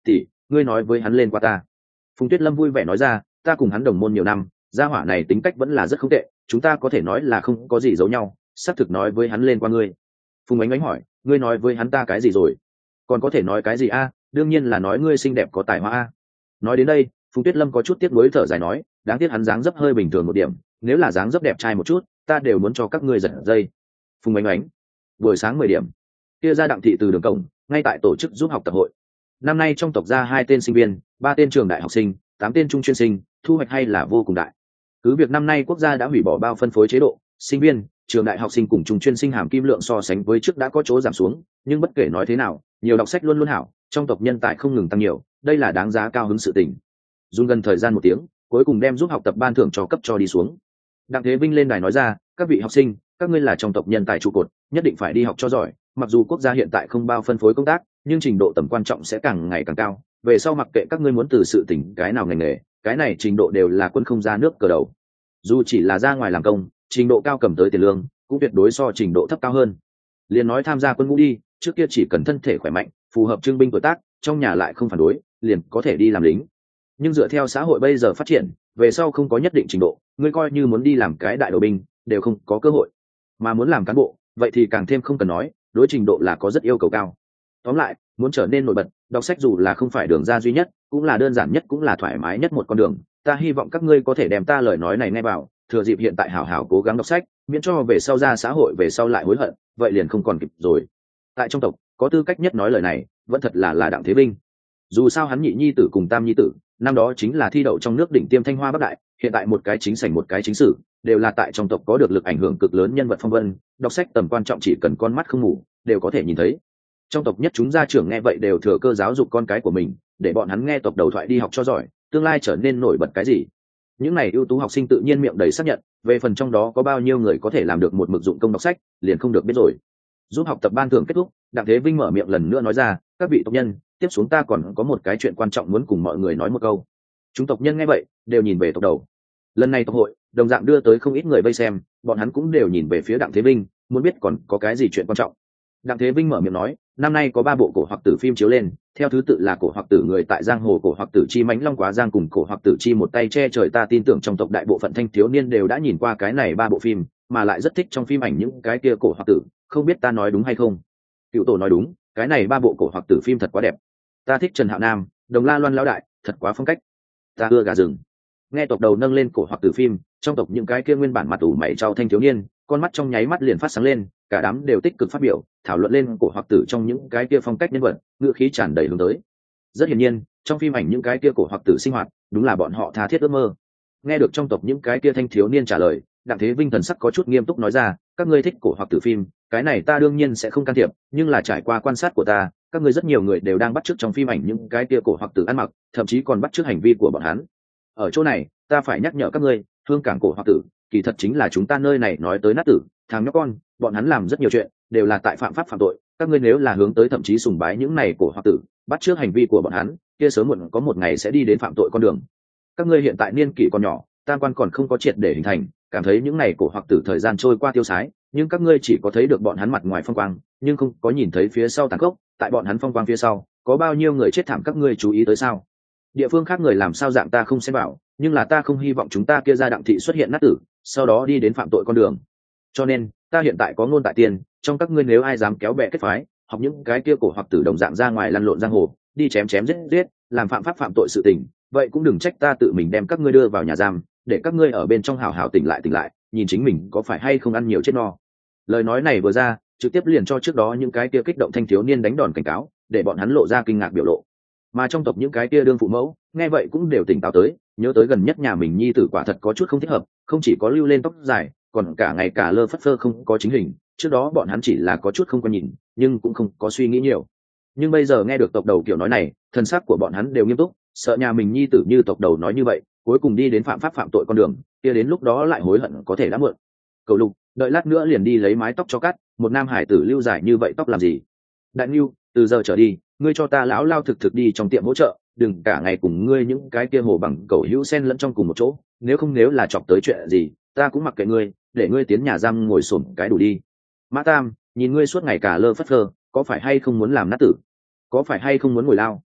tỷ, ngươi nói với hắn lên qua ta. Phùng Tuyết Lâm vui vẻ nói ra, ta cùng hắn đồng môn nhiều năm, gia hỏa này tính cách vẫn là rất không tệ, chúng ta có thể nói là không có gì giấu nhau, xác thực nói với hắn lên qua ngươi. Phùng Ánh Ánh hỏi, ngươi nói với hắn ta cái gì rồi? Còn có thể nói cái gì a? Đương nhiên là nói ngươi xinh đẹp có tài hoa a. Nói đến đây, Phùng Tuyết Lâm có chút tiếc nuối thở dài nói, đáng tiếc hắn dáng dấp hơi bình thường một điểm, nếu là dáng dấp đẹp trai một chút, ta đều muốn cho các ngươi giật dây. Phùng Ánh Ánh, buổi sáng 10 điểm, kia ra Đặng thị từ đường cổng, ngay tại tổ chức giúp học tập hội. Năm nay trong tộc ra 2 tên sinh viên, 3 tên trường đại học sinh, 8 tên trung chuyên sinh, thu hoạch hay là vô cùng đại. Cứ việc năm nay quốc gia đã hủy bỏ bao phân phối chế độ, sinh viên, trường đại học sinh cùng trung chuyên sinh hàm kim lượng so sánh với trước đã có chỗ giảm xuống, nhưng bất kể nói thế nào, nhiều đọc sách luôn luôn hảo, trong tộc nhân tài không ngừng tăng nhiều, đây là đáng giá cao hứng sự tình. Dùng gần thời gian 1 tiếng, cuối cùng đem giúp học tập ban thưởng cho cấp cho đi xuống. Đặng Thế Vinh lên đài nói ra, các vị học sinh, các ngươi là trong tộc nhân tài trụ cột, nhất định phải đi học cho giỏi, mặc dù quốc gia hiện tại không bao phân phối công tác, nhưng trình độ tầm quan trọng sẽ càng ngày càng cao, về sau mặc kệ các ngươi muốn từ sự tỉnh cái nào ngành nghề, cái này trình độ đều là quân không ra nước cờ đầu. Dù chỉ là ra ngoài làm công, trình độ cao cầm tới tiền lương cũng tuyệt đối so trình độ thấp cao hơn. Liền nói tham gia quân ngũ đi, trước kia chỉ cần thân thể khỏe mạnh, phù hợp trưng binh tuổi tác, trong nhà lại không phản đối, liền có thể đi làm lính. Nhưng dựa theo xã hội bây giờ phát triển, về sau không có nhất định trình độ, ngươi coi như muốn đi làm cái đại đội binh đều không có cơ hội, mà muốn làm cán bộ vậy thì càng thêm không cần nói, đối trình độ là có rất yêu cầu cao. Tóm lại, muốn trở nên nổi bật, đọc sách dù là không phải đường ra duy nhất, cũng là đơn giản nhất cũng là thoải mái nhất một con đường. Ta hy vọng các ngươi có thể đem ta lời nói này nghe vào, thừa dịp hiện tại hảo hảo cố gắng đọc sách, miễn cho về sau ra xã hội về sau lại hối hận, vậy liền không còn kịp rồi. Tại trong tộc, có tư cách nhất nói lời này, vẫn thật là Đặng Thế Vinh. Dù sao hắn nhị nhi tử cùng tam nhi tử, năm đó chính là thi đậu trong nước đỉnh tiêm Thanh Hoa Bắc Đại, hiện tại một cái chính sảnh một cái chính sử, đều là tại trong tộc có được lực ảnh hưởng cực lớn nhân vật phong vân, đọc sách tầm quan trọng chỉ cần con mắt không ngủ, đều có thể nhìn thấy. Trong tộc nhất chúng gia trưởng nghe vậy đều thừa cơ giáo dục con cái của mình, để bọn hắn nghe tộc đầu thoại đi học cho giỏi, tương lai trở nên nổi bật cái gì. Những này ưu tú học sinh tự nhiên miệng đầy xác nhận, về phần trong đó có bao nhiêu người có thể làm được một mực dụng công đọc sách, liền không được biết rồi. Giúp học tập ban thưởng kết thúc, Đặng Thế Vinh mở miệng lần nữa nói ra, các vị tộc nhân, tiếp xuống ta còn có một cái chuyện quan trọng muốn cùng mọi người nói một câu. Chúng tộc nhân nghe vậy đều nhìn về tộc đầu. Lần này tộc hội đồng dạng đưa tới không ít người vây xem, bọn hắn cũng đều nhìn về phía Đặng Thế Vinh, muốn biết còn có cái gì chuyện quan trọng. Đặng Thế Vinh mở miệng nói, năm nay có 3 bộ cổ hoặc tử phim chiếu lên, theo thứ tự là cổ hoặc tử người tại giang hồ, cổ hoặc tử chi mãnh long quá giang cùng cổ hoặc tử chi một tay che trời. Ta tin tưởng trong tộc đại bộ phận thanh thiếu niên đều đã nhìn qua cái này 3 bộ phim, mà lại rất thích trong phim ảnh những cái kia cổ hoặc tử, không biết ta nói đúng hay không. Cựu tổ nói đúng, cái này 3 bộ cổ hoặc tử phim thật quá đẹp. Ta thích Trần Hạo Nam, Đồng La Loan lão đại, thật quá phong cách. Ta ưa gà rừng. Nghe tộc đầu nâng lên cổ hoặc tử phim, trong tộc những cái kia nguyên bản mặt ủ mày trao thanh thiếu niên, con mắt trong nháy mắt liền phát sáng lên, cả đám đều tích cực phát biểu, thảo luận lên cổ hoặc tử trong những cái kia phong cách nhân vật, ngữ khí tràn đầy hướng tới. Rất hiển nhiên, trong phim ảnh những cái kia cổ hoặc tử sinh hoạt, đúng là bọn họ tha thiết ước mơ. Nghe được trong tộc những cái kia thanh thiếu niên trả lời, Đặng Thế Vinh thần sắc có chút nghiêm túc nói ra, các ngươi thích cổ hoặc tử phim, cái này ta đương nhiên sẽ không can thiệp, nhưng là trải qua quan sát của ta, các ngươi rất nhiều người đều đang bắt chước trong phim ảnh những cái kia cổ hoặc tử ăn mặc, thậm chí còn bắt chước hành vi của bọn hắn. Ở chỗ này, ta phải nhắc nhở các ngươi, hương cảng cổ hoặc tử, kỳ thật chính là chúng ta nơi này nói tới nát tử, thằng nhóc con, bọn hắn làm rất nhiều chuyện, đều là tại phạm pháp phạm tội, các ngươi nếu là hướng tới thậm chí sùng bái những này cổ hoặc tử, bắt chước hành vi của bọn hắn, kia sớm muộn có một ngày sẽ đi đến phạm tội con đường. Các ngươi hiện tại niên kỷ còn nhỏ, tam quan còn không có triệt để hình thành, cảm thấy những này cổ hoặc tử thời gian trôi qua tiêu sái, nhưng các ngươi chỉ có thấy được bọn hắn mặt ngoài phong quang, nhưng không có nhìn thấy phía sau tàn khốc, tại bọn hắn phong quang phía sau, có bao nhiêu người chết thảm các ngươi chú ý tới sao? Địa phương khác người làm sao dạng ta không xem bảo, nhưng là ta không hy vọng chúng ta kia ra Đặng thị xuất hiện nát tử, sau đó đi đến phạm tội con đường. Cho nên, ta hiện tại có ngôn tại tiền, trong các ngươi nếu ai dám kéo bè kết phái, học những cái kia cổ hoặc tử đồng dạng ra ngoài lăn lộn giang hồ, đi chém chém giết giết, làm phạm pháp phạm tội sự tình, vậy cũng đừng trách ta tự mình đem các ngươi đưa vào nhà giam, để các ngươi ở bên trong hào hào tỉnh lại, nhìn chính mình có phải hay không ăn nhiều chết no. Lời nói này vừa ra, trực tiếp liền cho trước đó những cái kia kích động thanh thiếu niên đánh đòn cảnh cáo, để bọn hắn lộ ra kinh ngạc biểu lộ. Mà trong tộc những cái kia đương phụ mẫu, nghe vậy cũng đều tỉnh táo tới, nhớ tới gần nhất nhà mình nhi tử quả thật có chút không thích hợp, không chỉ có lưu lên tóc dài, còn cả ngày cả lơ phất phơ không có chính hình. Trước đó bọn hắn chỉ là có chút không có nhìn, nhưng cũng không có suy nghĩ nhiều. Nhưng bây giờ nghe được tộc đầu kiểu nói này, thân xác của bọn hắn đều nghiêm túc, sợ nhà mình nhi tử như tộc đầu nói như vậy, cuối cùng đi đến phạm pháp phạm tội con đường, kia đến lúc đó lại hối hận có thể đã muộn. Cậu Lục, đợi lát nữa liền đi lấy mái tóc cho cắt, một nam hải tử lưu dài như vậy tóc làm gì? Đại Nưu, từ giờ trở đi, ngươi cho ta lão lao thực thực đi trong tiệm hỗ trợ, đừng cả ngày cùng ngươi những cái kia hồ bằng cầu hữu xen lẫn trong cùng một chỗ, nếu là chọc tới chuyện gì, ta cũng mặc kệ ngươi, để ngươi tiến nhà giam ngồi xổm cái đủ đi. Mã Tam, nhìn ngươi suốt ngày cả lơ phất phơ, có phải hay không muốn làm nát tử? Có phải hay không muốn ngồi lao?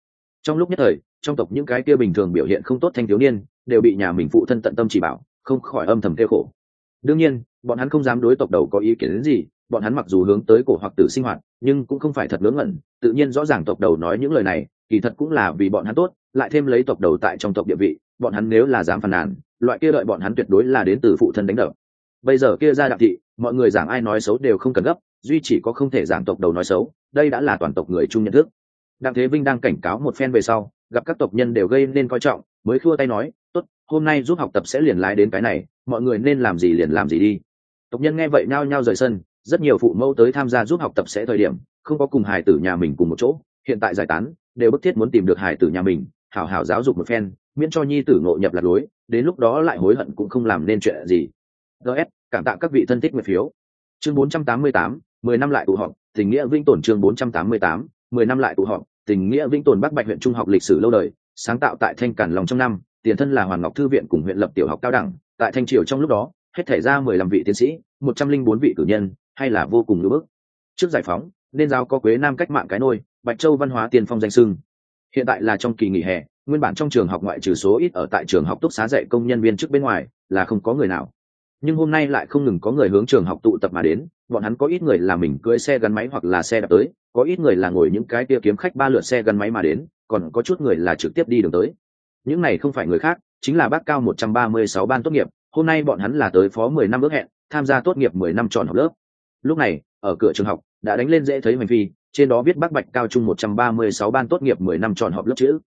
Trong lúc nhất thời, trong tộc những cái kia bình thường biểu hiện không tốt thanh thiếu niên đều bị nhà mình phụ thân tận tâm chỉ bảo, không khỏi âm thầm kêu khổ. Đương nhiên, bọn hắn không dám đối tộc đầu có ý kiến đến gì, bọn hắn mặc dù hướng tới cổ hoặc tử sinh hoạt, nhưng cũng không phải thật ngớ ngẩn, tự nhiên rõ ràng tộc đầu nói những lời này, kỳ thật cũng là vì bọn hắn tốt, lại thêm lấy tộc đầu tại trong tộc địa vị, bọn hắn nếu là dám phàn nàn, loại kia đợi bọn hắn tuyệt đối là đến từ phụ thân đánh đập. Bây giờ kia ra Đặng thị, mọi người giảng ai nói xấu đều không cần gấp, duy chỉ có không thể giảng tộc đầu nói xấu, đây đã là toàn tộc người chung nhận thức. Đặng Thế Vinh đang cảnh cáo một phen về sau, gặp các tộc nhân đều gây nên coi trọng, mới khua tay nói, tốt, hôm nay giúp học tập sẽ liền lái đến cái này, mọi người nên làm gì liền làm gì đi. Tộc nhân nghe vậy nhao nhao rời sân, rất nhiều phụ mẫu tới tham gia giúp học tập sẽ thời điểm không có cùng hài tử nhà mình cùng một chỗ, hiện tại giải tán đều bức thiết muốn tìm được hài tử nhà mình hảo hảo giáo dục một phen, miễn cho nhi tử ngộ nhập lạc lối, đến lúc đó lại hối hận cũng không làm nên chuyện gì. gs cảm tạ các vị thân thích nguyện phiếu. Chương 488, 10 năm lại tụ họp tình nghĩa vĩnh tồn. Chương 488, 10 năm lại tụ họp tình nghĩa vĩnh tồn. Bắc Bạch huyện trung học lịch sử lâu đời, sáng tạo tại Thanh Cản Long trong năm, tiền thân là Hoàn Ngọc thư viện cùng huyện lập tiểu học cao đẳng, tại Thanh Triều trong lúc đó hết thể ra 15 vị tiến sĩ, 104 vị cử nhân, hay là vô cùng lưu bức. Trước giải phóng, nên giáo có Quế Nam cách mạng cái nôi, Bạch Châu văn hóa tiên phong danh sưng. Hiện tại là trong kỳ nghỉ hè, nguyên bản trong trường học ngoại trừ số ít ở tại trường học túc xá dạy công nhân viên trước bên ngoài là không có người nào. Nhưng hôm nay lại không ngừng có người hướng trường học tụ tập mà đến, bọn hắn có ít người là mình cưỡi xe gắn máy hoặc là xe đạp tới, có ít người là ngồi những cái kia kiếm khách 3 lượt xe gắn máy mà đến, còn có chút người là trực tiếp đi đường tới. Những này không phải người khác, chính là bác cao 136 ban tốt nghiệp, hôm nay bọn hắn là tới phó 10 năm ước hẹn, tham gia tốt nghiệp 10 năm tròn học lớp. Lúc này, ở cửa trường học đã đánh lên dễ thấy hành phi, trên đó viết Bắc Bạch cao trung 136 ban tốt nghiệp 10 năm tròn họp lớp chữ.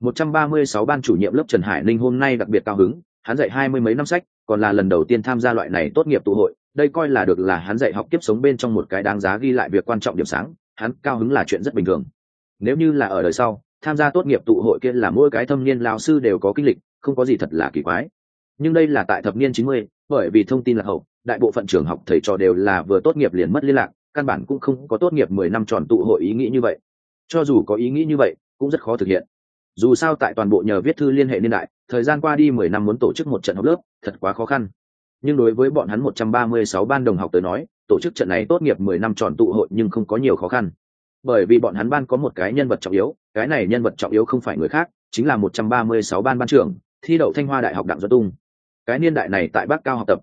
136 ban chủ nhiệm lớp Trần Hải Ninh hôm nay đặc biệt cao hứng, hắn dạy 20 mấy năm sách, còn là lần đầu tiên tham gia loại này tốt nghiệp tụ hội, đây coi là được là hắn dạy học kiếp sống bên trong một cái đáng giá ghi lại việc quan trọng điểm sáng, hắn cao hứng là chuyện rất bình thường. Nếu như là ở đời sau, tham gia tốt nghiệp tụ hội kia là mỗi cái thâm niên lão sư đều có kinh lịch, không có gì thật là kỳ quái. Nhưng đây là tại thập niên 90, bởi vì thông tin lạc hậu, đại bộ phận trường học thầy trò đều là vừa tốt nghiệp liền mất liên lạc, căn bản cũng không có tốt nghiệp 10 năm tròn tụ hội ý nghĩ như vậy. Cho dù có ý nghĩ như vậy, cũng rất khó thực hiện. Dù sao tại toàn bộ nhờ viết thư liên hệ niên đại, thời gian qua đi 10 năm muốn tổ chức một trận học lớp, thật quá khó khăn. Nhưng đối với bọn hắn 136 ban đồng học tới nói, tổ chức trận này tốt nghiệp 10 năm tròn tụ hội nhưng không có nhiều khó khăn. Bởi vì bọn hắn ban có một cái nhân vật trọng yếu, cái này nhân vật trọng yếu không phải người khác, chính là 136 ban ban trưởng, thi đậu Thanh Hoa Đại học Đặng Duẫn Tung. Cái niên đại này tại Bắc Cao học tập,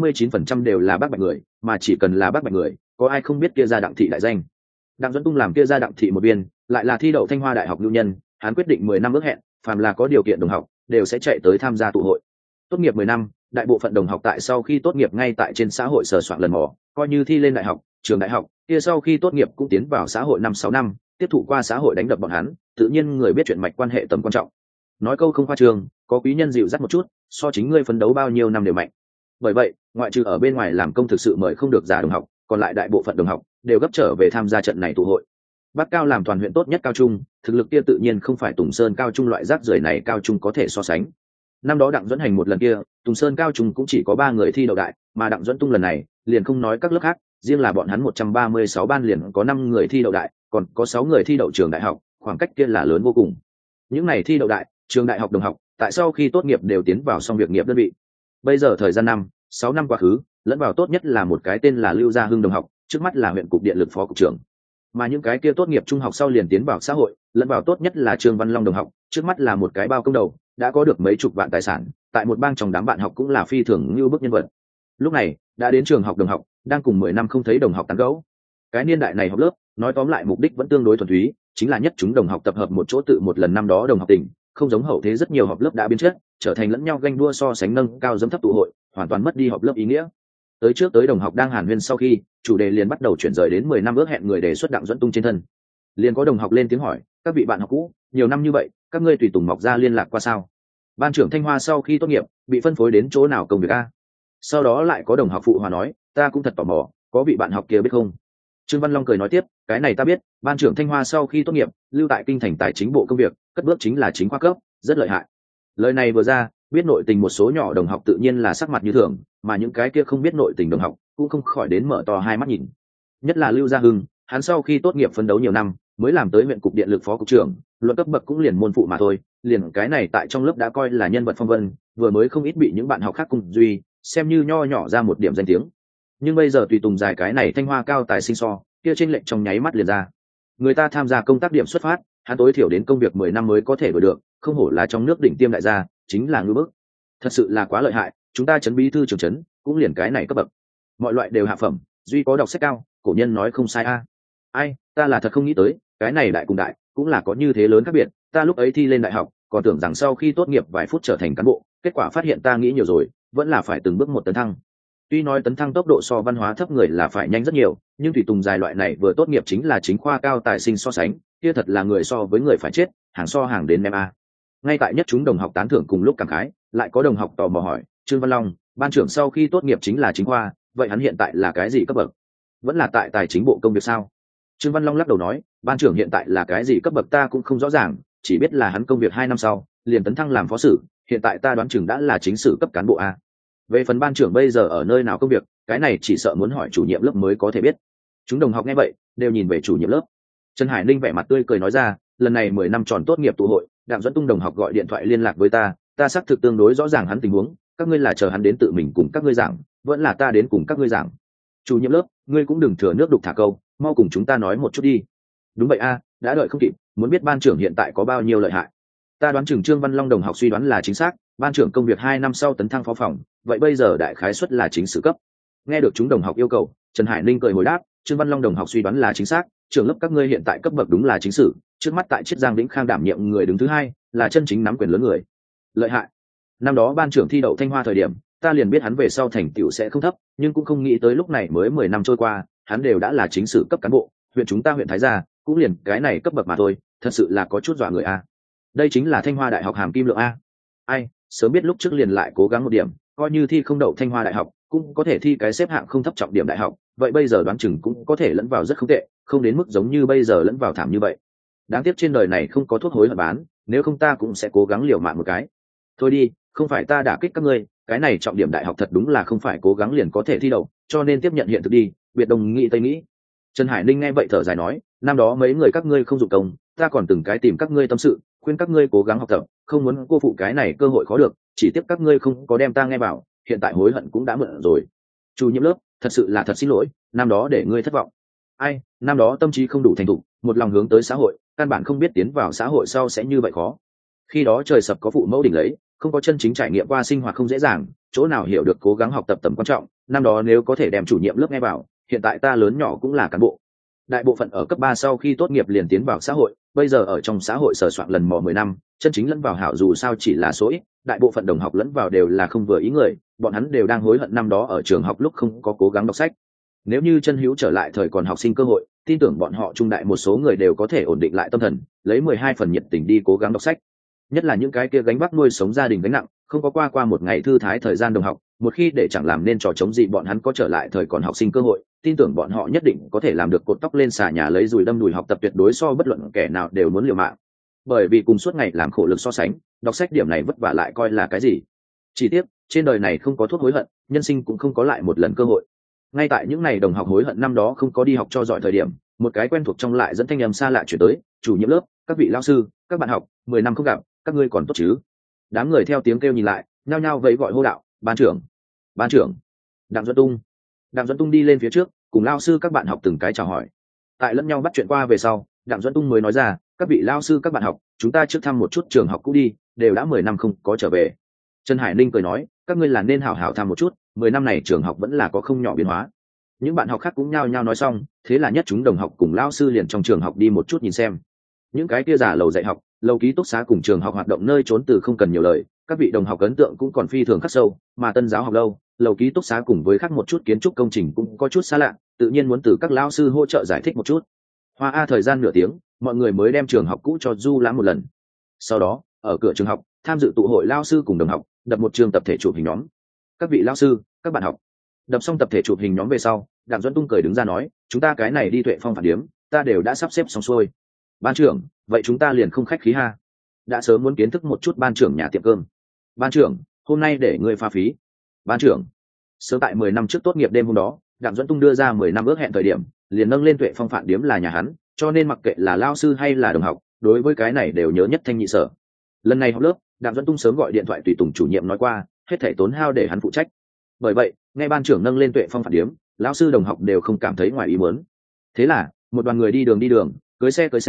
99% đều là Bắc Bạch người, mà chỉ cần là Bắc Bạch người, có ai không biết kia ra Đặng thị đại danh. Đặng Duẫn Tung làm kia ra Đặng thị một viên, lại là thi đậu Thanh Hoa Đại học lưu nhân, hắn quyết định 10 năm ước hẹn, phàm là có điều kiện đồng học, đều sẽ chạy tới tham gia tụ hội. Tốt nghiệp 10 năm, đại bộ phận đồng học tại sau khi tốt nghiệp ngay tại trên xã hội sờ soạn lần mò, coi như thi lên đại học, trường đại học, kia sau khi tốt nghiệp cũng tiến vào xã hội 5-6 năm, tiếp thụ qua xã hội đánh đập bọn hắn, tự nhiên người biết chuyện mạch quan hệ tầm quan trọng. Nói câu không khoa trương, có quý nhân dịu dắt một chút, so chính ngươi phấn đấu bao nhiêu năm đều mạnh. Bởi vậy, ngoại trừ ở bên ngoài làm công thực sự mời không được giả đồng học, còn lại đại bộ phận đồng học đều gấp trở về tham gia trận này tụ hội. Bắc Cao làm toàn huyện tốt nhất cao trung, thực lực kia tự nhiên không phải Tùng Sơn cao trung loại rác rưởi này cao trung có thể so sánh. Năm đó Đặng Duẫn Hành một lần kia, Tùng Sơn cao trung cũng chỉ có 3 người thi đậu đại, mà Đặng Duẫn Tung lần này, liền không nói các lớp khác, riêng là bọn hắn 136 ban liền có 5 người thi đậu đại, còn có 6 người thi đậu trường đại học, khoảng cách kia là lớn vô cùng. Những này thi đậu đại, trường đại học đồng học, tại sau khi tốt nghiệp đều tiến vào xong việc nghiệp đơn vị. Bây giờ thời gian 6 năm quá khứ, lẫn vào tốt nhất là một cái tên là Lưu Gia Hưng đồng học, trước mắt là huyện cục điện lực phó cục trưởng. Mà những cái kia tốt nghiệp trung học sau liền tiến vào xã hội, lẫn vào tốt nhất là Trương Văn Long đồng học, trước mắt là một cái bao công đầu, đã có được mấy chục vạn tài sản, tại một bang trong đám bạn học cũng là phi thường như bức nhân vật. Lúc này, đã đến trường học đồng học, đang cùng 10 năm không thấy đồng học tán gẫu. Cái niên đại này học lớp, nói tóm lại mục đích vẫn tương đối thuần túy, chính là nhất chúng đồng học tập hợp một chỗ tự một lần năm đó đồng học tình, không giống hậu thế rất nhiều học lớp đã biến chất, trở thành lẫn nhau ganh đua so sánh nâng cao dẫm thấp tụ hội, hoàn toàn mất đi học lớp ý nghĩa. Tới trước tới đồng học đang hàn huyên sau khi, chủ đề liền bắt đầu chuyển rời đến 10 năm ước hẹn người đề xuất Đặng Duẫn Tung trên thân. Liền có đồng học lên tiếng hỏi, các vị bạn học cũ, nhiều năm như vậy, các ngươi tùy tùng mọc ra liên lạc qua sao? Ban trưởng Thanh Hoa sau khi tốt nghiệp, bị phân phối đến chỗ nào công việc a? Sau đó lại có đồng học phụ hòa nói, ta cũng thật tò mò, có vị bạn học kia biết không? Trương Văn Long cười nói tiếp, cái này ta biết, ban trưởng Thanh Hoa sau khi tốt nghiệp, lưu tại kinh thành tài chính bộ công việc, cất bước chính là chính khoa cấp, rất lợi hại. Lời này vừa ra, biết nội tình một số nhỏ đồng học tự nhiên là sắc mặt như thường, mà những cái kia không biết nội tình đồng học cũng không khỏi đến mở to hai mắt nhìn. Nhất là Lưu Gia Hưng, hắn sau khi tốt nghiệp phấn đấu nhiều năm, mới làm tới huyện cục điện lực phó cục trưởng, luận cấp bậc cũng liền môn phụ mà thôi, liền cái này tại trong lớp đã coi là nhân vật phong vân, vừa mới không ít bị những bạn học khác cùng duy, xem như nho nhỏ ra một điểm danh tiếng. Nhưng bây giờ tùy tùng dài cái này Thanh Hoa cao tài sinh so, kia trên lệnh trong nháy mắt liền ra. Người ta tham gia công tác điểm xuất phát, hắn tối thiểu đến công việc 10 năm mới có thể đổi được, không hổ là trong nước đỉnh tiêm đại gia, chính là ngưỡng bức. Thật sự là quá lợi hại, chúng ta trấn bí thư trưởng trấn cũng liền cái này cấp bậc, mọi loại đều hạ phẩm, duy có đọc sách cao, cổ nhân nói không sai a. Ai, ta là thật không nghĩ tới, cái này đại cùng đại cũng là có như thế lớn khác biệt, ta lúc ấy thi lên đại học, còn tưởng rằng sau khi tốt nghiệp vài phút trở thành cán bộ, kết quả phát hiện ta nghĩ nhiều rồi, vẫn là phải từng bước một tấn thăng. Tuy nói tấn thăng tốc độ so văn hóa thấp người là phải nhanh rất nhiều, nhưng thủy tùng dài loại này vừa tốt nghiệp chính là chính khoa cao tài sinh so sánh, kia thật là người so với người phải chết, hàng so hàng đến em a. Ngay tại nhất chúng đồng học tán thưởng cùng lúc cảm khái, lại có đồng học tò mò hỏi, Trương Văn Long, ban trưởng sau khi tốt nghiệp chính là chính khoa, vậy hắn hiện tại là cái gì cấp bậc? Vẫn là tại tài chính bộ công việc sao? Trương Văn Long lắc đầu nói, ban trưởng hiện tại là cái gì cấp bậc ta cũng không rõ ràng, chỉ biết là hắn công việc 2 năm sau liền tấn thăng làm phó sử, hiện tại ta đoán chừng đã là chính sử cấp cán bộ a. Về phần ban trưởng bây giờ ở nơi nào công việc, cái này chỉ sợ muốn hỏi chủ nhiệm lớp mới có thể biết. Chúng đồng học nghe vậy đều nhìn về chủ nhiệm lớp. Trần Hải Ninh vẻ mặt tươi cười nói ra, lần này 10 năm tròn tốt nghiệp tụ hội, Đặng Duẫn Tung đồng học gọi điện thoại liên lạc với ta xác thực tương đối rõ ràng hắn tình huống, các ngươi là chờ hắn đến tự mình cùng các ngươi giảng, vẫn là ta đến cùng các ngươi giảng? Chủ nhiệm lớp, ngươi cũng đừng thừa nước đục thả câu, mau cùng chúng ta nói một chút đi. Đúng vậy a, đã đợi không kịp, muốn biết ban trưởng hiện tại có bao nhiêu lợi hại. Ta đoán chừng Trương Văn Long đồng học suy đoán là chính xác, ban trưởng công việc 2 năm sau tấn thăng phó phòng, vậy bây giờ đại khái suất là chính sử cấp. Nghe được chúng đồng học yêu cầu, Trần Hải Ninh cười hồi đáp, Trương Văn Long đồng học suy đoán là chính xác, trưởng lớp các ngươi hiện tại cấp bậc đúng là chính sử, trước mắt tại Chiết Giang Vĩnh Khang đảm nhiệm người đứng thứ 2, là chân chính nắm quyền lớn người. Lợi hại. Năm đó ban trưởng thi đậu Thanh Hoa thời điểm, ta liền biết hắn về sau thành tựu sẽ không thấp, nhưng cũng không nghĩ tới lúc này mới 10 năm trôi qua, hắn đều đã là chính sử cấp cán bộ, huyện chúng ta huyện Thái Gia, cũng liền cái này cấp bậc mà thôi, thật sự là có chút dọa người a. Đây chính là Thanh Hoa Đại học hàm kim lượng a. Ai, sớm biết lúc trước liền lại cố gắng một điểm, coi như thi không đậu Thanh Hoa Đại học, cũng có thể thi cái xếp hạng không thấp trọng điểm đại học, vậy bây giờ đoán chừng cũng có thể lẫn vào rất không tệ, không đến mức giống như bây giờ lẫn vào thảm như vậy. Đáng tiếc trên đời này không có thuốc hối hận bán, nếu không ta cũng sẽ cố gắng liều mạng một cái. Thôi đi, không phải ta đả kích các ngươi, cái này trọng điểm đại học thật đúng là không phải cố gắng liền có thể thi đậu, cho nên tiếp nhận hiện thực đi, biệt đồng nghị tây nghĩ. Trần Hải Ninh nghe vậy thở dài nói, năm đó mấy người các ngươi không dụng công, ta còn từng cái tìm các ngươi tâm sự, khuyên các ngươi cố gắng học tập, không muốn cô phụ cái này cơ hội khó được, chỉ tiếc các ngươi không có đem ta nghe vào, hiện tại hối hận cũng đã muộn rồi. Chủ nhiệm lớp, thật sự là thật xin lỗi, năm đó để ngươi thất vọng. Ai, năm đó tâm trí không đủ thành thục, một lòng hướng tới xã hội, căn bản không biết tiến vào xã hội sau sẽ như vậy khó. Khi đó trời sập có phụ mẫu đỉnh lấy, không có chân chính trải nghiệm qua sinh hoạt không dễ dàng, chỗ nào hiểu được cố gắng học tập tầm quan trọng, năm đó nếu có thể đem chủ nhiệm lớp nghe vào, hiện tại ta lớn nhỏ cũng là cán bộ. Đại bộ phận ở cấp 3 sau khi tốt nghiệp liền tiến vào xã hội, bây giờ ở trong xã hội sờ soạn lần mò 10 năm, chân chính lẫn vào hảo dù sao chỉ là số ít, đại bộ phận đồng học lẫn vào đều là không vừa ý người, bọn hắn đều đang hối hận năm đó ở trường học lúc không có cố gắng đọc sách. Nếu như chân hữu trở lại thời còn học sinh cơ hội, tin tưởng bọn họ trung đại một số người đều có thể ổn định lại tâm thần, lấy 12 phần nhiệt tình đi cố gắng đọc sách. Nhất là những cái kia gánh vác nuôi sống gia đình gánh nặng, không có qua một ngày thư thái thời gian đồng học, một khi để chẳng làm nên trò chống gì bọn hắn có trở lại thời còn học sinh cơ hội, tin tưởng bọn họ nhất định có thể làm được cột tóc lên xà nhà lấy dùi đâm đùi học tập tuyệt đối so bất luận kẻ nào đều muốn liều mạng. Bởi vì cùng suốt ngày làm khổ lực so sánh, đọc sách điểm này vất vả lại coi là cái gì. Chỉ tiếc, trên đời này không có thuốc hối hận, nhân sinh cũng không có lại một lần cơ hội. Ngay tại những ngày đồng học hối hận năm đó không có đi học cho giỏi thời điểm, một cái quen thuộc trong lại dẫn thanh âm xa lạ chuyển tới, chủ nhiệm lớp, các vị lao sư, các bạn học, 10 năm không gặp, các ngươi còn tốt chứ? Đám người theo tiếng kêu nhìn lại, nhao nhao vẫy gọi hô đạo, ban trưởng, ban trưởng. Đặng Duẫn Tung đi lên phía trước, cùng lao sư các bạn học từng cái chào hỏi. Tại lẫn nhau bắt chuyện qua về sau, Đặng Duẫn Tung mới nói ra, các vị lao sư các bạn học, chúng ta trước thăm một chút trường học cũ đi, đều đã 10 năm không có trở về. Trần Hải Ninh cười nói, các ngươi là nên hảo hảo thăm một chút, 10 năm này trường học vẫn là có không nhỏ biến hóa. Những bạn học khác cũng nhao nhao nói xong, thế là nhất chúng đồng học cùng lao sư liền trong trường học đi một chút nhìn xem. Những cái kia giả lầu dạy học, lầu ký túc xá cùng trường học hoạt động nơi trốn từ không cần nhiều lời, các vị đồng học ấn tượng cũng còn phi thường khắc sâu, mà tân giáo học lâu, lầu ký túc xá cùng với khác một chút kiến trúc công trình cũng có chút xa lạ, tự nhiên muốn từ các lao sư hỗ trợ giải thích một chút. Hoa a thời gian nửa tiếng, mọi người mới đem trường học cũ cho du lãm một lần. Sau đó, ở cửa trường học, tham dự tụ hội lao sư cùng đồng học, đập một trường tập thể chụp hình nhóm. Các vị lao sư, các bạn học. Đập xong tập thể chụp hình nhóm về sau, Đặng Duẫn Tung cười đứng ra nói, chúng ta cái này đi Tuệ Phong phản điếm, ta đều đã sắp xếp xong xuôi. Ban trưởng, vậy chúng ta liền không khách khí ha. Đã sớm muốn kiến thức một chút ban trưởng nhà tiệm cơm. Ban trưởng, hôm nay để ngươi pha phí. Ban trưởng, sớm tại 10 năm trước tốt nghiệp đêm hôm đó, Đặng Duẫn Tung đưa ra 10 năm ước hẹn thời điểm, liền nâng lên Tuệ Phong phản điếm là nhà hắn, cho nên mặc kệ là lao sư hay là đồng học, đối với cái này đều nhớ nhất thanh nhị sở. Lần này học lớp, Đặng Duẫn Tung sớm gọi điện thoại tùy tùng chủ nhiệm nói qua, hết thảy tốn hao để hắn phụ trách. Bởi vậy, nghe ban trưởng nâng lên Tuệ Phong phản điếm, lão sư đồng học đều không cảm thấy ngoài ý muốn. Thế là, một đoàn người đi đường, cưới xe,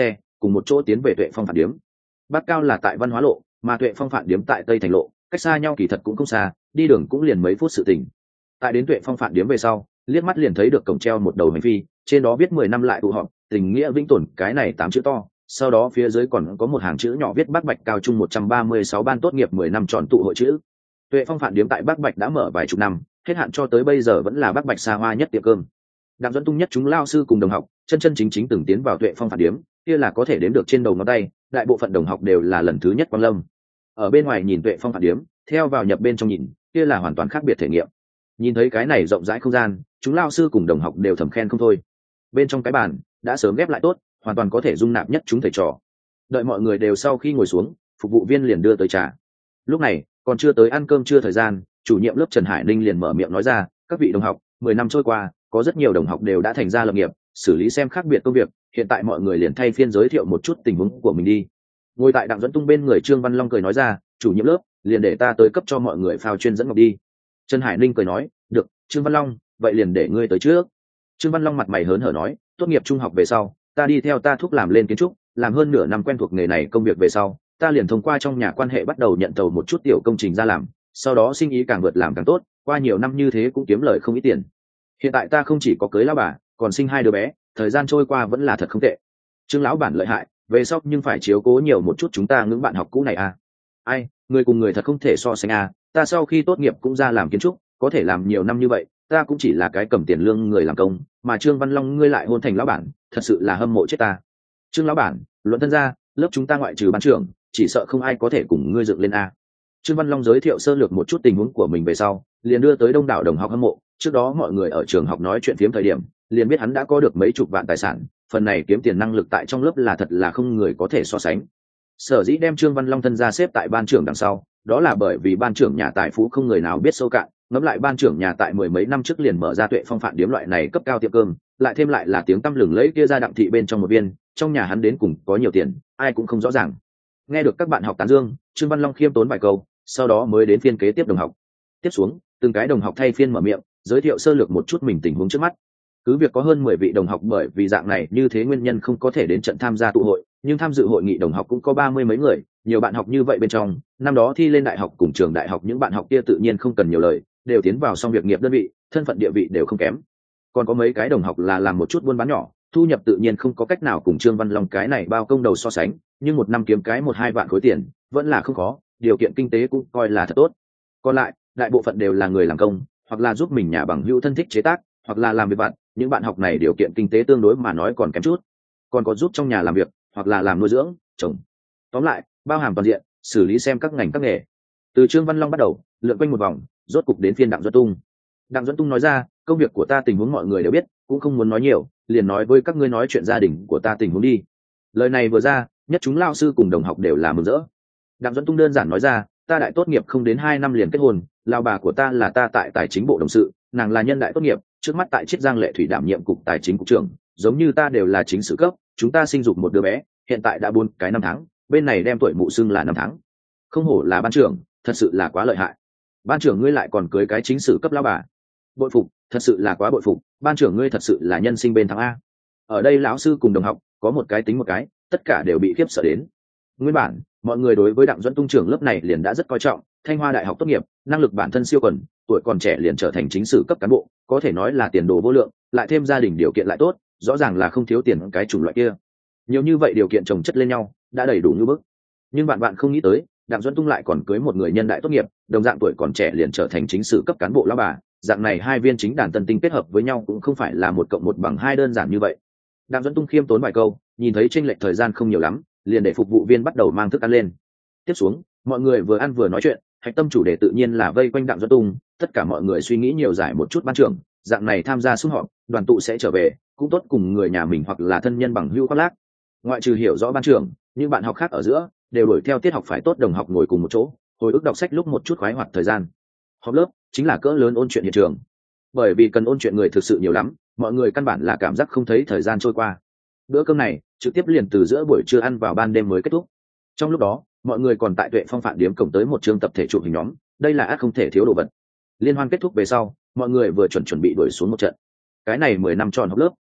cùng một chỗ tiến về Tuệ Phong Phản Điếm. Bát Cao là tại Văn Hóa Lộ, mà Tuệ Phong Phản Điếm tại Tây Thành Lộ, cách xa nhau kỳ thật cũng không xa, đi đường cũng liền mấy phút sự tình. Tại đến Tuệ Phong Phản Điếm về sau, liếc mắt liền thấy được cổng treo một đầu hành phi, trên đó viết 10 năm lại tụ họp, tình nghĩa vĩnh tồn, cái này 8 chữ to, sau đó phía dưới còn có một hàng chữ nhỏ viết Bắc Bạch Cao Trung 136 ban tốt nghiệp 10 năm tròn tụ hội chữ. Tuệ Phong Phản Điếm tại Bắc Bạch đã mở vài chục năm, hết hạn cho tới bây giờ vẫn là Bắc Bạch xa hoa nhất tiệm cơm. Đặng Duẫn Tung nhất chúng lao sư cùng đồng học, chân chân chính chính từng tiến vào Tuệ Phong Phản Điếm, kia là có thể đếm được trên đầu ngón tay, đại bộ phận đồng học đều là lần thứ nhất quang lâm. Ở bên ngoài nhìn Tuệ Phong Phản Điếm, theo vào nhập bên trong nhìn, kia là hoàn toàn khác biệt thể nghiệm. Nhìn thấy cái này rộng rãi không gian, chúng lao sư cùng đồng học đều thầm khen không thôi. Bên trong cái bàn đã sớm ghép lại tốt, hoàn toàn có thể dung nạp nhất chúng thầy trò. Đợi mọi người đều sau khi ngồi xuống, phục vụ viên liền đưa tới trà. Lúc này còn chưa tới ăn cơm trưa thời gian, chủ nhiệm lớp Trần Hải Ninh liền mở miệng nói ra, các vị đồng học, 10 năm trôi qua, có rất nhiều đồng học đều đã thành ra lập nghiệp, xử lý xem khác biệt công việc, hiện tại mọi người liền thay phiên giới thiệu một chút tình huống của mình đi. Ngồi tại Đặng Duẫn Tung bên người Trương Văn Long cười nói ra, chủ nhiệm lớp, liền để ta tới cấp cho mọi người phao chuyên dẫn ngọc đi. Trần Hải Ninh cười nói, được, Trương Văn Long, vậy liền để ngươi tới trước. Trương Văn Long mặt mày hớn hở nói, tốt nghiệp trung học về sau, ta đi theo ta thúc làm lên kiến trúc, làm hơn nửa năm quen thuộc nghề này công việc về sau, ta liền thông qua trong nhà quan hệ bắt đầu nhận tàu một chút tiểu công trình ra làm, sau đó sinh ý càng vượt làm càng tốt, qua nhiều năm như thế cũng kiếm lời không ít tiền. Hiện tại ta không chỉ có cưới lão bà, còn sinh 2 đứa bé, thời gian trôi qua vẫn là thật không tệ. Trương lão bản lợi hại, về sau nhưng phải chiếu cố nhiều một chút chúng ta những bạn học cũ này à. Ai, người cùng người thật không thể so sánh à, ta sau khi tốt nghiệp cũng ra làm kiến trúc, có thể làm nhiều năm như vậy, ta cũng chỉ là cái cầm tiền lương người làm công, mà Trương Văn Long ngươi lại hôn thành lão bản, thật sự là hâm mộ chết ta. Trương lão bản, luận thân ra, lớp chúng ta ngoại trừ ban trưởng, chỉ sợ không ai có thể cùng ngươi dựng lên a. Trương Văn Long giới thiệu sơ lược một chút tình huống của mình về sau, liền đưa tới đông đảo đồng học hâm mộ. Trước đó mọi người ở trường học nói chuyện phiếm thời điểm, liền biết hắn đã có được mấy chục vạn tài sản, phần này kiếm tiền năng lực tại trong lớp là thật là không người có thể so sánh. Sở dĩ đem Trương Văn Long thân ra xếp tại ban trưởng đằng sau, đó là bởi vì ban trưởng nhà tài phú không người nào biết sâu cạn, ngẫm lại ban trưởng nhà tại 10 mấy năm trước liền mở ra Tuệ Phong Phản Điếm loại này cấp cao tiệm cơm, lại thêm lại là tiếng tăm lừng lẫy kia ra Đặng thị bên trong một viên, trong nhà hắn đến cùng có nhiều tiền, ai cũng không rõ ràng. Nghe được các bạn học tán dương, Trương Văn Long khiêm tốn vài câu, sau đó mới đến phiên kế tiếp đồng học. Tiếp xuống, từng cái đồng học thay phiên mở miệng, giới thiệu sơ lược một chút mình tình huống trước mắt. Cứ việc có hơn 10 vị đồng học bởi vì dạng này như thế nguyên nhân không có thể đến trận tham gia tụ hội, nhưng tham dự hội nghị đồng học cũng có 30 mấy người, nhiều bạn học như vậy bên trong, năm đó thi lên đại học cùng trường đại học những bạn học kia tự nhiên không cần nhiều lời, đều tiến vào xong việc nghiệp đơn vị, thân phận địa vị đều không kém. Còn có mấy cái đồng học là làm một chút buôn bán nhỏ, thu nhập tự nhiên không có cách nào cùng Trương Văn Long cái này bao công đầu so sánh, nhưng một năm kiếm cái 1-2 vạn khối tiền vẫn là không khó, điều kiện kinh tế cũng coi là thật tốt. Còn lại, đại bộ phận đều là người làm công, hoặc là giúp mình nhà bằng hữu thân thích chế tác, hoặc là làm việc vặt, những bạn học này điều kiện kinh tế tương đối mà nói còn kém chút. Còn có giúp trong nhà làm việc, hoặc là làm nuôi dưỡng, trồng. Tóm lại, bao hàm toàn diện, xử lý xem các ngành các nghề. Từ Trương Văn Long bắt đầu, lượn quanh một vòng, rốt cục đến phiên Đặng Duẫn Tung. Đặng Duẫn Tung nói ra, công việc của ta tình huống mọi người đều biết, cũng không muốn nói nhiều, liền nói với các ngươi nói chuyện gia đình của ta tình huống đi. Lời này vừa ra, nhất chúng lao sư cùng đồng học đều là mừng rỡ. Đặng Duẫn Tung đơn giản nói ra, ta đại tốt nghiệp không đến 2 năm liền kết hôn, lao bà của ta là ta tại tài chính bộ đồng sự, nàng là nhân đại tốt nghiệp, trước mắt tại Chiết Giang Lệ Thủy đảm nhiệm cục tài chính cục trưởng, giống như ta đều là chính sự cấp, chúng ta sinh dục một đứa bé, hiện tại đã 4 cái 5 tháng, bên này đem tuổi mụ xưng là 5 tháng. Không hổ là ban trưởng, thật sự là quá lợi hại. Ban trưởng ngươi lại còn cưới cái chính sử cấp lao bà. Bội phục, thật sự là quá bội phục, ban trưởng ngươi thật sự là nhân sinh bên thắng a. Ở đây lão sư cùng đồng học, có một cái tính một cái, tất cả đều bị khiếp sợ đến. Nguyên bản, mọi người đối với Đặng Duẫn Tung trưởng lớp này liền đã rất coi trọng, Thanh Hoa đại học tốt nghiệp, năng lực bản thân siêu quần, tuổi còn trẻ liền trở thành chính sử cấp cán bộ, có thể nói là tiền đồ vô lượng, lại thêm gia đình điều kiện lại tốt, rõ ràng là không thiếu tiền cái chủng loại kia. Nhiều như vậy điều kiện chồng chất lên nhau, đã đầy đủ như bức. Nhưng bạn không nghĩ tới, Đặng Duẫn Tung lại còn cưới một người nhân đại tốt nghiệp, đồng dạng tuổi còn trẻ liền trở thành chính sử cấp cán bộ lão bà, dạng này hai viên chính đàn tân tinh kết hợp với nhau cũng không phải là 1 + 1 = 2 đơn giản như vậy. Đặng Duẫn Tung khiêm tốn vài câu, nhìn thấy chênh lệch thời gian không nhiều lắm, liền để phục vụ viên bắt đầu mang thức ăn lên. Tiếp xuống, mọi người vừa ăn vừa nói chuyện, hạch tâm chủ đề tự nhiên là vây quanh Đặng Duẫn Tung, tất cả mọi người suy nghĩ nhiều giải một chút ban trưởng, dạng này tham gia sum họp, đoàn tụ sẽ trở về, cũng tốt cùng người nhà mình hoặc là thân nhân bằng hữu khoác lác. Ngoại trừ hiểu rõ ban trưởng, những bạn học khác ở giữa đều đuổi theo tiết học phải tốt đồng học ngồi cùng một chỗ, hồi ức đọc sách lúc một chút khoái hoạt thời gian. Họp lớp chính là cỡ lớn ôn chuyện hiện trường. Bởi vì cần ôn chuyện người thực sự nhiều lắm, mọi người căn bản là cảm giác không thấy thời gian trôi qua. Bữa cơm này trực tiếp liền từ giữa buổi trưa ăn vào ban đêm mới kết thúc. Trong lúc đó, mọi người còn tại Tuệ Phong Phản Điếm cổng tới một trường tập thể chụp hình nhóm, đây là ắt không thể thiếu đồ vật. Liên hoan kết thúc về sau, mọi người vừa chuẩn bị đuổi xuống một trận. Cái này 10 năm tròn học lớp,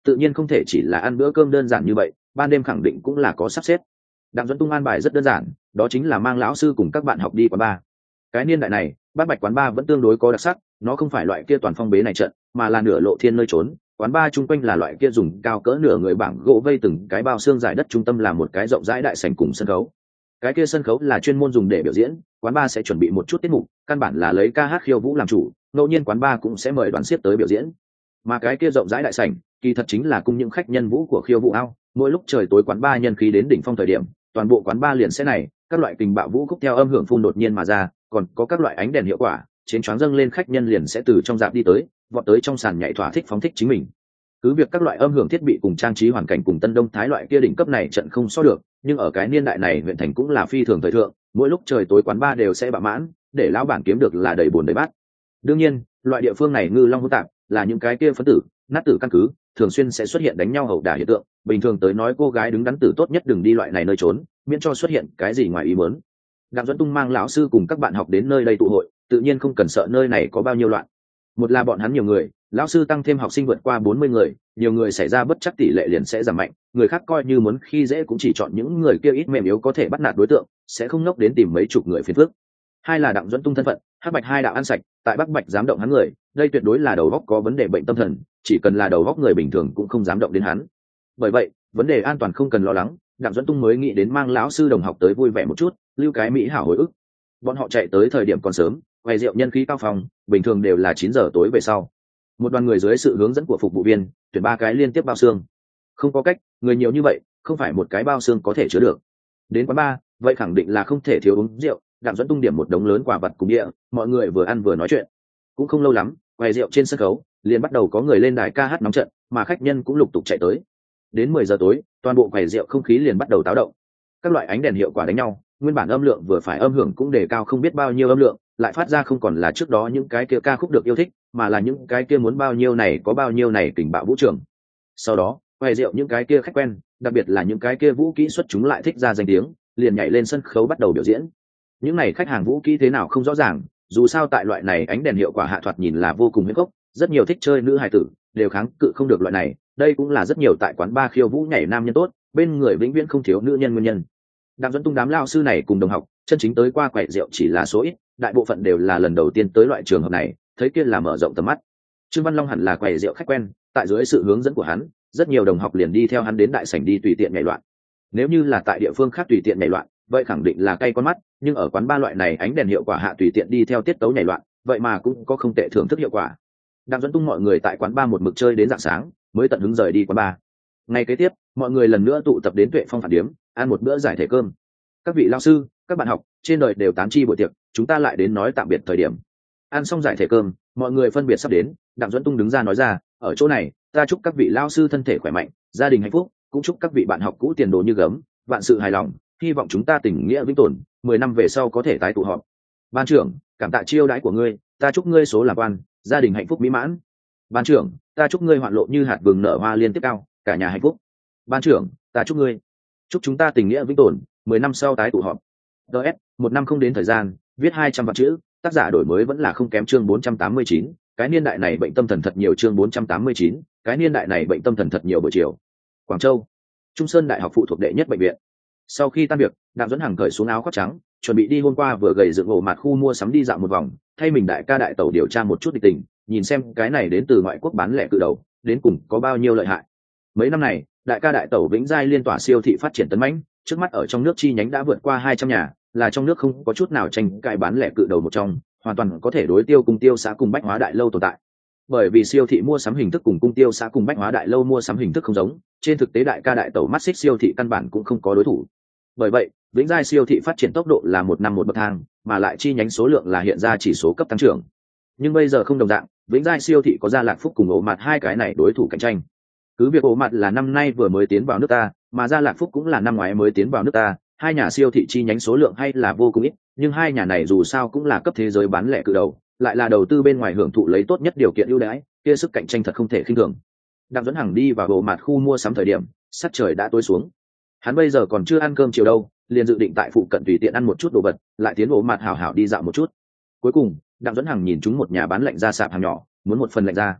tự nhiên không thể chỉ là ăn bữa cơm đơn giản như vậy, ban đêm khẳng định cũng là có sắp xếp. Đặng Duẫn Tung an bài rất đơn giản, đó chính là mang lão sư cùng các bạn học đi quán bar. Cái niên đại này Bát Bạch quán bar vẫn tương đối có đặc sắc, nó không phải loại kia toàn phong bế này trận, mà là nửa lộ thiên nơi trốn. Quán bar chung quanh là loại kia dùng cao cỡ nửa người bảng gỗ vây từng cái bao xương dài đất, trung tâm là một cái rộng rãi đại sảnh cùng sân khấu. Cái kia sân khấu là chuyên môn dùng để biểu diễn, quán bar sẽ chuẩn bị một chút tiết mục, căn bản là lấy ca hát khiêu vũ làm chủ, ngẫu nhiên quán bar cũng sẽ mời đoàn xiếc tới biểu diễn. Mà cái kia rộng rãi đại sảnh kỳ thật chính là cung những khách nhân vũ của khiêu vũ ao. Mỗi lúc trời tối quán bar nhân khí đến đỉnh phong thời điểm, toàn bộ quán bar liền sẽ này, các loại kình bạo vũ khúc theo âm hưởng phun đột nhiên mà ra, còn có các loại ánh đèn hiệu quả, trên choáng dâng lên khách nhân liền sẽ từ trong dạp đi tới, vọt tới trong sàn nhảy thỏa thích phóng thích chính mình. Cứ việc các loại âm hưởng thiết bị cùng trang trí hoàn cảnh cùng Tân Đông Thái loại kia đỉnh cấp này trận không so được, nhưng ở cái niên đại này huyện thành cũng là phi thường thời thượng, mỗi lúc trời tối quán bar đều sẽ bạ mãn, để lão bản kiếm được là đầy buồn đầy bát. Đương nhiên, loại địa phương này ngư long hỗn tạp, là những cái kia phấn tử, nát tử căn cứ, thường xuyên sẽ xuất hiện đánh nhau ẩu đả hiện tượng, bình thường tới nói cô gái đứng đắn tử tốt nhất đừng đi loại này nơi trốn, miễn cho xuất hiện cái gì ngoài ý muốn. Đặng Duẫn Tung mang lão sư cùng các bạn học đến nơi đây tụ hội, tự nhiên không cần sợ nơi này có bao nhiêu loạn. Một là bọn hắn nhiều người, lão sư tăng thêm học sinh vượt qua 40 người, nhiều người xảy ra bất chắc tỷ lệ liền sẽ giảm mạnh, người khác coi như muốn khi dễ cũng chỉ chọn những người kia ít mềm yếu có thể bắt nạt đối tượng, sẽ không ngốc đến tìm mấy chục người phiền phức. Hai là Đặng Duẫn Tung thân phận, Hắc Bạch hai đạo ăn sạch, tại Bắc Bạch dám động hắn người, đây tuyệt đối là đầu óc có vấn đề bệnh tâm thần, chỉ cần là đầu óc người bình thường cũng không dám động đến hắn. Bởi vậy, vấn đề an toàn không cần lo lắng, Đặng Duẫn Tung mới nghĩ đến mang lão sư đồng học tới vui vẻ một chút, lưu cái mỹ hảo hồi ức. Bọn họ chạy tới thời điểm còn sớm, quầy rượu nhân khí cao phòng, bình thường đều là 9 giờ tối về sau. Một đoàn người dưới sự hướng dẫn của phục vụ viên, tuyển 3 cái liên tiếp bao xương. Không có cách, người nhiều như vậy, không phải một cái bao xương có thể chứa được. Đến quán bar, vậy khẳng định là không thể thiếu uống rượu, Đặng Duẫn Tung điểm một đống lớn quả vật cùng địa, mọi người vừa ăn vừa nói chuyện. Cũng không lâu lắm, quầy rượu trên sân khấu, liền bắt đầu có người lên đài ca hát nóng trận, mà khách nhân cũng lục tục chạy tới. Đến 10 giờ tối, toàn bộ quầy rượu không khí liền bắt đầu táo động. Các loại ánh đèn hiệu quả đánh nhau, nguyên bản âm lượng vừa phải âm hưởng cũng đề cao không biết bao nhiêu âm lượng, lại phát ra không còn là trước đó những cái kia ca khúc được yêu thích, mà là những cái kia muốn bao nhiêu này có bao nhiêu này kình bạo vũ trường. Sau đó, quầy rượu những cái kia khách quen, đặc biệt là những cái kia vũ kỹ xuất chúng lại thích ra danh tiếng, liền nhảy lên sân khấu bắt đầu biểu diễn. Những này khách hàng vũ kỹ thế nào không rõ ràng, dù sao tại loại này ánh đèn hiệu quả hạ thoạt nhìn là vô cùng huyết gốc, rất nhiều thích chơi nữ hài tử đều kháng cự không được loại này, đây cũng là rất nhiều tại quán bar khiêu vũ nhảy nam nhân tốt, bên người vĩnh viễn không thiếu nữ nhân nguyên nhân. Đặng Duẫn Tung đám lao sư này cùng đồng học, chân chính tới qua quầy rượu chỉ là số ít, đại bộ phận đều là lần đầu tiên tới loại trường hợp này, thấy kia là mở rộng tầm mắt. Trương Văn Long hẳn là quầy rượu khách quen, tại dưới sự hướng dẫn của hắn, rất nhiều đồng học liền đi theo hắn đến đại sảnh đi tùy tiện nhảy loạn. Nếu như là tại địa phương khác tùy tiện nhảy loạn, vậy khẳng định là cay con mắt, nhưng ở quán bar loại này ánh đèn hiệu quả hạ tùy tiện đi theo tiết tấu nhảy loạn, vậy mà cũng có không tệ thưởng thức hiệu quả. Đặng Duẫn Tung mọi người tại quán bar một mực chơi đến rạng sáng, mới tận hứng rời đi quán bar. Ngày kế tiếp, mọi người lần nữa tụ tập đến Tuệ Phong phản điếm, ăn một bữa giải thể cơm. Các vị lao sư, các bạn học, trên đời đều tán chi buổi tiệc, chúng ta lại đến nói tạm biệt thời điểm. Ăn xong giải thể cơm, mọi người phân biệt sắp đến, Đặng Duẫn Tung đứng ra nói ra, ở chỗ này, ta chúc các vị lao sư thân thể khỏe mạnh, gia đình hạnh phúc, cũng chúc các vị bạn học cũ tiền đồ như gấm, vạn sự hài lòng, hy vọng chúng ta tình nghĩa vĩnh tồn, 10 năm về sau có thể tái tụ họp. Ban trưởng, cảm tạ chiêu đãi của ngươi, ta chúc ngươi số làm quan, gia đình hạnh phúc mỹ mãn. Ban trưởng, ta chúc ngươi hoạn lộ như hạt vừng nở hoa liên tiếp cao, cả nhà hạnh phúc. Ban trưởng, ta chúc ngươi, chúc chúng ta tình nghĩa vĩnh tồn, 10 năm sau tái tụ họp. DS, 1 năm không đến thời gian, viết 200 vạn chữ, tác giả đổi mới vẫn là không kém chương 489, cái niên đại này bệnh tâm thần thật nhiều chương 489, cái niên đại này bệnh tâm thần thật nhiều buổi chiều. Quảng Châu, Trung Sơn Đại học phụ thuộc đệ nhất bệnh viện. Sau khi tan việc, Đặng Duẫn Hằng cởi xuống áo khoác trắng, chuẩn bị đi hôm qua vừa gầy dựng ổ mặt khu mua sắm đi dạo một vòng, thay mình đại ca đại tẩu điều tra một chút địch tình, nhìn xem cái này đến từ ngoại quốc bán lẻ cự đầu, đến cùng có bao nhiêu lợi hại. Mấy năm này, đại ca đại tẩu Vĩnh Giai liên tỏa siêu thị phát triển tấn mãnh, trước mắt ở trong nước chi nhánh đã vượt qua 200 nhà, là trong nước không có chút nào tranh cãi bán lẻ cự đầu một trong, hoàn toàn có thể đối tiêu cùng tiêu xã cùng bách hóa đại lâu tồn tại. Bởi vì siêu thị mua sắm hình thức cùng cung tiêu xã cùng bách hóa đại lâu mua sắm hình thức không giống, trên thực tế đại ca đại tẩu mắt xích siêu thị căn bản cũng không có đối thủ. Bởi vậy, Vĩnh Giai siêu thị phát triển tốc độ là 1 năm một bậc thang, mà lại chi nhánh số lượng là hiện ra chỉ số cấp tăng trưởng. Nhưng bây giờ không đồng dạng, Vĩnh Giai siêu thị có Gia Lạc Phúc cùng Ổ Mặt hai cái này đối thủ cạnh tranh. Cứ việc Ổ Mặt là năm nay vừa mới tiến vào nước ta, mà Gia Lạc Phúc cũng là năm ngoái mới tiến vào nước ta, hai nhà siêu thị chi nhánh số lượng hay là vô cùng ít, nhưng hai nhà này dù sao cũng là cấp thế giới bán lẻ cự đầu, lại là đầu tư bên ngoài hưởng thụ lấy tốt nhất điều kiện ưu đãi, kia sức cạnh tranh thật không thể khinh thường. Đặng Duẫn Hằng đi vào Ổ Mặt khu mua sắm thời điểm, sắc trời đã tối xuống. Hắn bây giờ còn chưa ăn cơm chiều đâu, liền dự định tại phụ cận tùy tiện ăn một chút đồ vật, lại tiến Ổ Mặt hảo hảo đi dạo một chút. Cuối cùng, Đặng Duẫn Hằng nhìn chúng một nhà bán lạnh ra sạp hàng nhỏ, muốn một phần lạnh ra.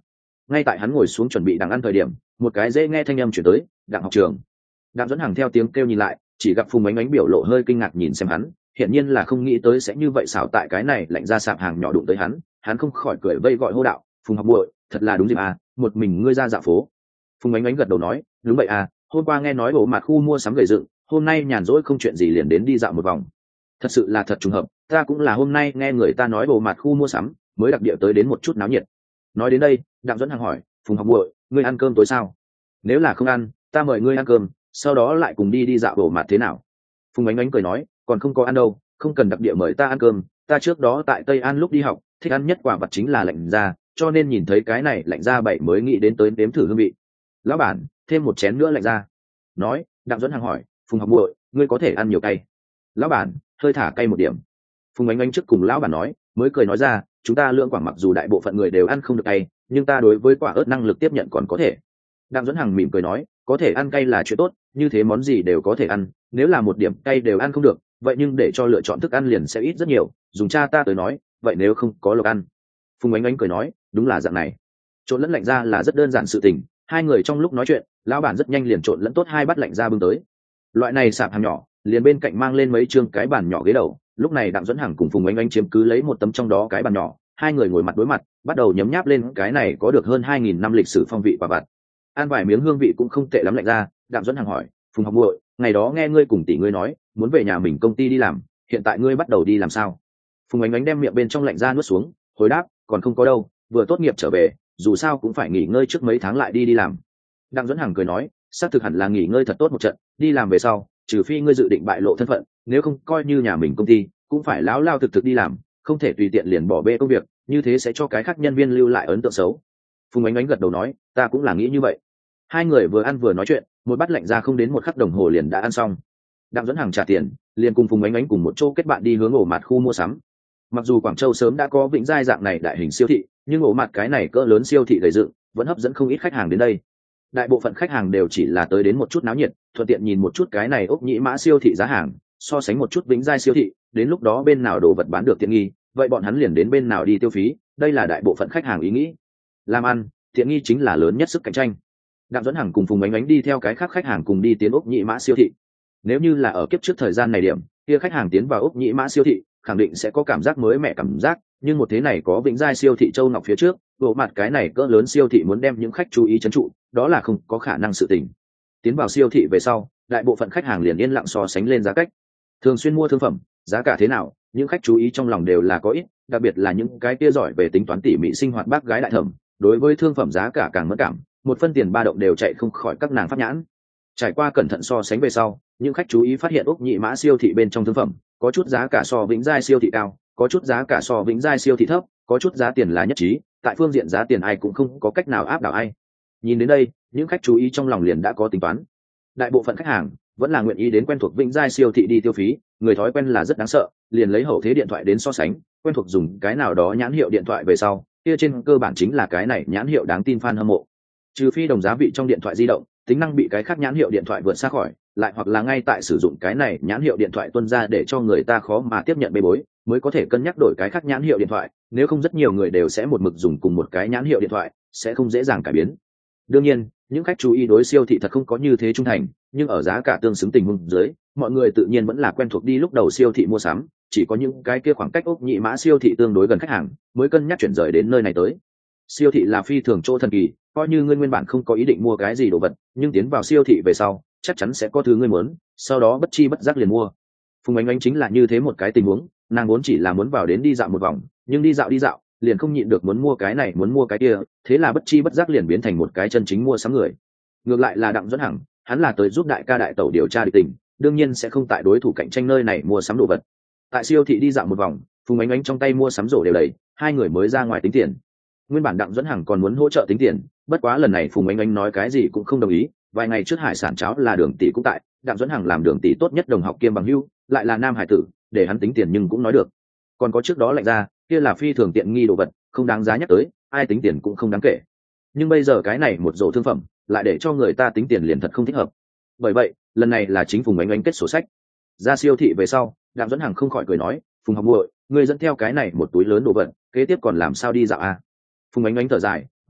Ngay tại hắn ngồi xuống chuẩn bị đang ăn thời điểm, một cái dễ nghe thanh âm chuyển tới: Đặng học trường. Đặng Dẫn Hằng theo tiếng kêu nhìn lại, chỉ gặp Phùng Ánh Ánh biểu lộ hơi kinh ngạc nhìn xem hắn, hiển nhiên là không nghĩ tới sẽ như vậy xảo tại cái này lạnh ra sạp hàng nhỏ đụng tới hắn không khỏi cười vây gọi hô đạo: Phùng học muội, thật là đúng dịp à, một mình ngươi ra dạo phố. Phùng Ánh Ánh gật đầu nói: đúng vậy à, hôm qua nghe nói bộ mặt khu mua sắm gầy dựng, hôm nay nhàn rỗi không chuyện gì liền đến đi dạo một vòng. Thật sự là thật trùng hợp, ta cũng là hôm nay nghe người ta nói bộ mặt khu mua sắm mới đặc địa tới đến một chút náo nhiệt. Nói đến đây, Đặng Dẫn Hằng hỏi: Phùng học muội, ngươi ăn cơm tối sao? Nếu là không ăn, ta mời ngươi ăn cơm, sau đó lại cùng đi dạo bộ mặt thế nào? Phùng Ánh Ánh cười nói: còn không có ăn đâu, không cần đặc địa mời ta ăn cơm, ta trước đó tại Tây An lúc đi học, thích ăn nhất quả vật chính là lạnh ra, cho nên nhìn thấy cái này lạnh ra bảy mới nghĩ đến tới nếm thử hương vị. Lão bản, thêm một chén nữa lạnh ra. Nói, Đặng Dẫn Hằng hỏi: Phùng học muội, ngươi có thể ăn nhiều cay? Lão bản, hơi thả cay một điểm. Phùng Ánh Ánh trước cùng lão bản nói, mới cười nói ra: chúng ta lưỡng quảng mặc dù đại bộ phận người đều ăn không được cay, nhưng ta đối với quả ớt năng lực tiếp nhận còn có thể. Đặng Dẫn Hằng mỉm cười nói: có thể ăn cay là chuyện tốt, như thế món gì đều có thể ăn, nếu là một điểm cay đều ăn không được, vậy nhưng để cho lựa chọn thức ăn liền sẽ ít rất nhiều, dùng cha ta tới nói, vậy nếu không có lộc ăn. Phùng Ánh Ánh cười nói: đúng là dạng này. Trộn lẫn lạnh ra là rất đơn giản sự tình, hai người trong lúc nói chuyện, lão bản rất nhanh liền trộn lẫn tốt hai bát lạnh ra bưng tới. Loại này sạp hàng nhỏ, liền bên cạnh mang lên mấy chương cái bàn nhỏ ghế đầu, lúc này Đặng Dẫn Hằng cùng Phùng Ánh Ánh chiếm cứ lấy một tấm trong đó cái bàn nhỏ, hai người ngồi mặt đối mặt, bắt đầu nhấm nháp lên cái này có được hơn 2000 năm lịch sử phong vị quả vặt. Ăn vài miếng hương vị cũng không tệ lắm lạnh ra, Đặng Dẫn Hằng hỏi: Phùng học muội, ngày đó nghe ngươi cùng tỷ ngươi nói muốn về nhà mình công ty đi làm, hiện tại ngươi bắt đầu đi làm sao? Phùng Ánh Ánh đem miệng bên trong lạnh ra nuốt xuống, hồi đáp: còn không có đâu, vừa tốt nghiệp trở về, dù sao cũng phải nghỉ ngơi trước mấy tháng lại đi làm. Đặng Dẫn Hằng cười nói: xác thực hẳn là nghỉ ngơi thật tốt một trận, đi làm về sau, trừ phi ngươi dự định bại lộ thân phận, nếu không coi như nhà mình công ty, cũng phải láo lao thực thực đi làm, không thể tùy tiện liền bỏ bê công việc, như thế sẽ cho cái khác nhân viên lưu lại ấn tượng xấu. Phùng Ánh Ánh gật đầu nói: ta cũng là nghĩ như vậy. Hai người vừa ăn vừa nói chuyện, một bát lạnh ra không đến một khắc đồng hồ liền đã ăn xong. Đặng Dẫn Hằng trả tiền, liền cùng Phùng Ánh Ánh cùng một chỗ kết bạn đi hướng ổ mặt khu mua sắm. Mặc dù Quảng Châu sớm đã có Vĩnh Giai dạng này đại hình siêu thị, nhưng ổ mặt cái này cỡ lớn siêu thị gây dựng vẫn hấp dẫn không ít khách hàng đến đây. Đại bộ phận khách hàng đều chỉ là tới đến một chút náo nhiệt, thuận tiện nhìn một chút cái này ốc nhĩ mã siêu thị giá hàng, so sánh một chút Vĩnh Giai siêu thị, đến lúc đó bên nào đồ vật bán được tiện nghi, vậy bọn hắn liền đến bên nào đi tiêu phí, đây là đại bộ phận khách hàng ý nghĩ. Làm ăn, tiện nghi chính là lớn nhất sức cạnh tranh. Đặng Dẫn Hằng cùng Phùng Ánh Ánh đi theo cái khác khách hàng cùng đi tiến ốc nhĩ mã siêu thị. Nếu như là ở kiếp trước thời gian này điểm, kia khách hàng tiến vào ốc nhĩ mã siêu thị, khẳng định sẽ có cảm giác mới mẻ cảm giác, nhưng một thế này có Vĩnh Giai siêu thị Châu Ngọc phía trước, bộ mặt cái này cỡ lớn siêu thị muốn đem những khách chú ý trấn trụ, đó là không có khả năng sự tình. Tiến vào siêu thị về sau, đại bộ phận khách hàng liền yên lặng so sánh lên giá cách. Thường xuyên mua thương phẩm, giá cả thế nào, những khách chú ý trong lòng đều là có ít, đặc biệt là những cái kia giỏi về tính toán tỉ mỉ sinh hoạt bác gái đại thẩm, đối với thương phẩm giá cả càng mẫn cảm, một phân tiền ba động đều chạy không khỏi các nàng pháp nhãn. Trải qua cẩn thận so sánh về sau, những khách chú ý phát hiện ốc nhị mã siêu thị bên trong thương phẩm có chút giá cả so Vĩnh Giai siêu thị cao, có chút giá cả so Vĩnh Giai siêu thị thấp, có chút giá tiền là nhất trí, tại phương diện giá tiền ai cũng không có cách nào áp đảo ai. Nhìn đến đây, những khách chú ý trong lòng liền đã có tính toán. Đại bộ phận khách hàng vẫn là nguyện ý đến quen thuộc Vĩnh Giai siêu thị đi tiêu phí, người thói quen là rất đáng sợ, liền lấy hậu thế điện thoại đến so sánh, quen thuộc dùng cái nào đó nhãn hiệu điện thoại về sau, kia trên cơ bản chính là cái này nhãn hiệu đáng tin fan hâm mộ. Trừ phi đồng giá vị trong điện thoại di động, tính năng bị cái khác nhãn hiệu điện thoại vượt xa khỏi, lại hoặc là ngay tại sử dụng cái này nhãn hiệu điện thoại tuân ra để cho người ta khó mà tiếp nhận bê bối, mới có thể cân nhắc đổi cái khác nhãn hiệu điện thoại, nếu không rất nhiều người đều sẽ một mực dùng cùng một cái nhãn hiệu điện thoại, sẽ không dễ dàng cải biến. Đương nhiên, những khách chú ý đối siêu thị thật không có như thế trung thành, nhưng ở giá cả tương xứng tình huống dưới, mọi người tự nhiên vẫn là quen thuộc đi lúc đầu siêu thị mua sắm, chỉ có những cái kia khoảng cách ốc nhị mã siêu thị tương đối gần khách hàng mới cân nhắc chuyển rời đến nơi này tới. Siêu thị là phi thường chỗ thần kỳ, coi như ngươi nguyên bản không có ý định mua cái gì đồ vật, nhưng tiến vào siêu thị về sau, chắc chắn sẽ có thứ ngươi muốn, sau đó bất chi bất giác liền mua. Phùng Ánh Ánh chính là như thế một cái tình huống, nàng vốn chỉ là muốn vào đến đi dạo một vòng, nhưng đi dạo liền không nhịn được muốn mua cái này muốn mua cái kia, thế là bất chi bất giác liền biến thành một cái chân chính mua sắm người. Ngược lại là Đặng Dẫn Hằng, hắn là tới giúp đại ca đại tẩu điều tra địch tình, đương nhiên sẽ không tại đối thủ cạnh tranh nơi này mua sắm đồ vật. Tại siêu thị đi dạo một vòng, Phùng Ánh Ánh trong tay mua sắm rổ đều đầy, hai người mới ra ngoài tính tiền. Nguyên bản Đặng Dẫn Hằng còn muốn hỗ trợ tính tiền, bất quá lần này Phùng Ánh Ánh nói cái gì cũng không đồng ý. Vài ngày trước hải sản cháo là Đường tỷ cũng tại, Đặng Dẫn Hằng làm Đường tỷ tốt nhất đồng học kiêm bằng hữu, lại là nam hải tử, để hắn tính tiền nhưng cũng nói được. Còn có trước đó lạnh ra, kia là phi thường tiện nghi đồ vật, không đáng giá nhắc tới, ai tính tiền cũng không đáng kể. Nhưng bây giờ cái này một rổ thương phẩm, lại để cho người ta tính tiền liền thật không thích hợp. Bởi vậy, lần này là chính Phùng Ánh Ánh kết sổ sách. Ra siêu thị về sau, Đặng Dẫn Hằng không khỏi cười nói, Phùng học muội, ngươi dẫn theo cái này một túi lớn đồ vật, kế tiếp còn làm sao đi dạo à? Phùng Ánh Ánh thở dài,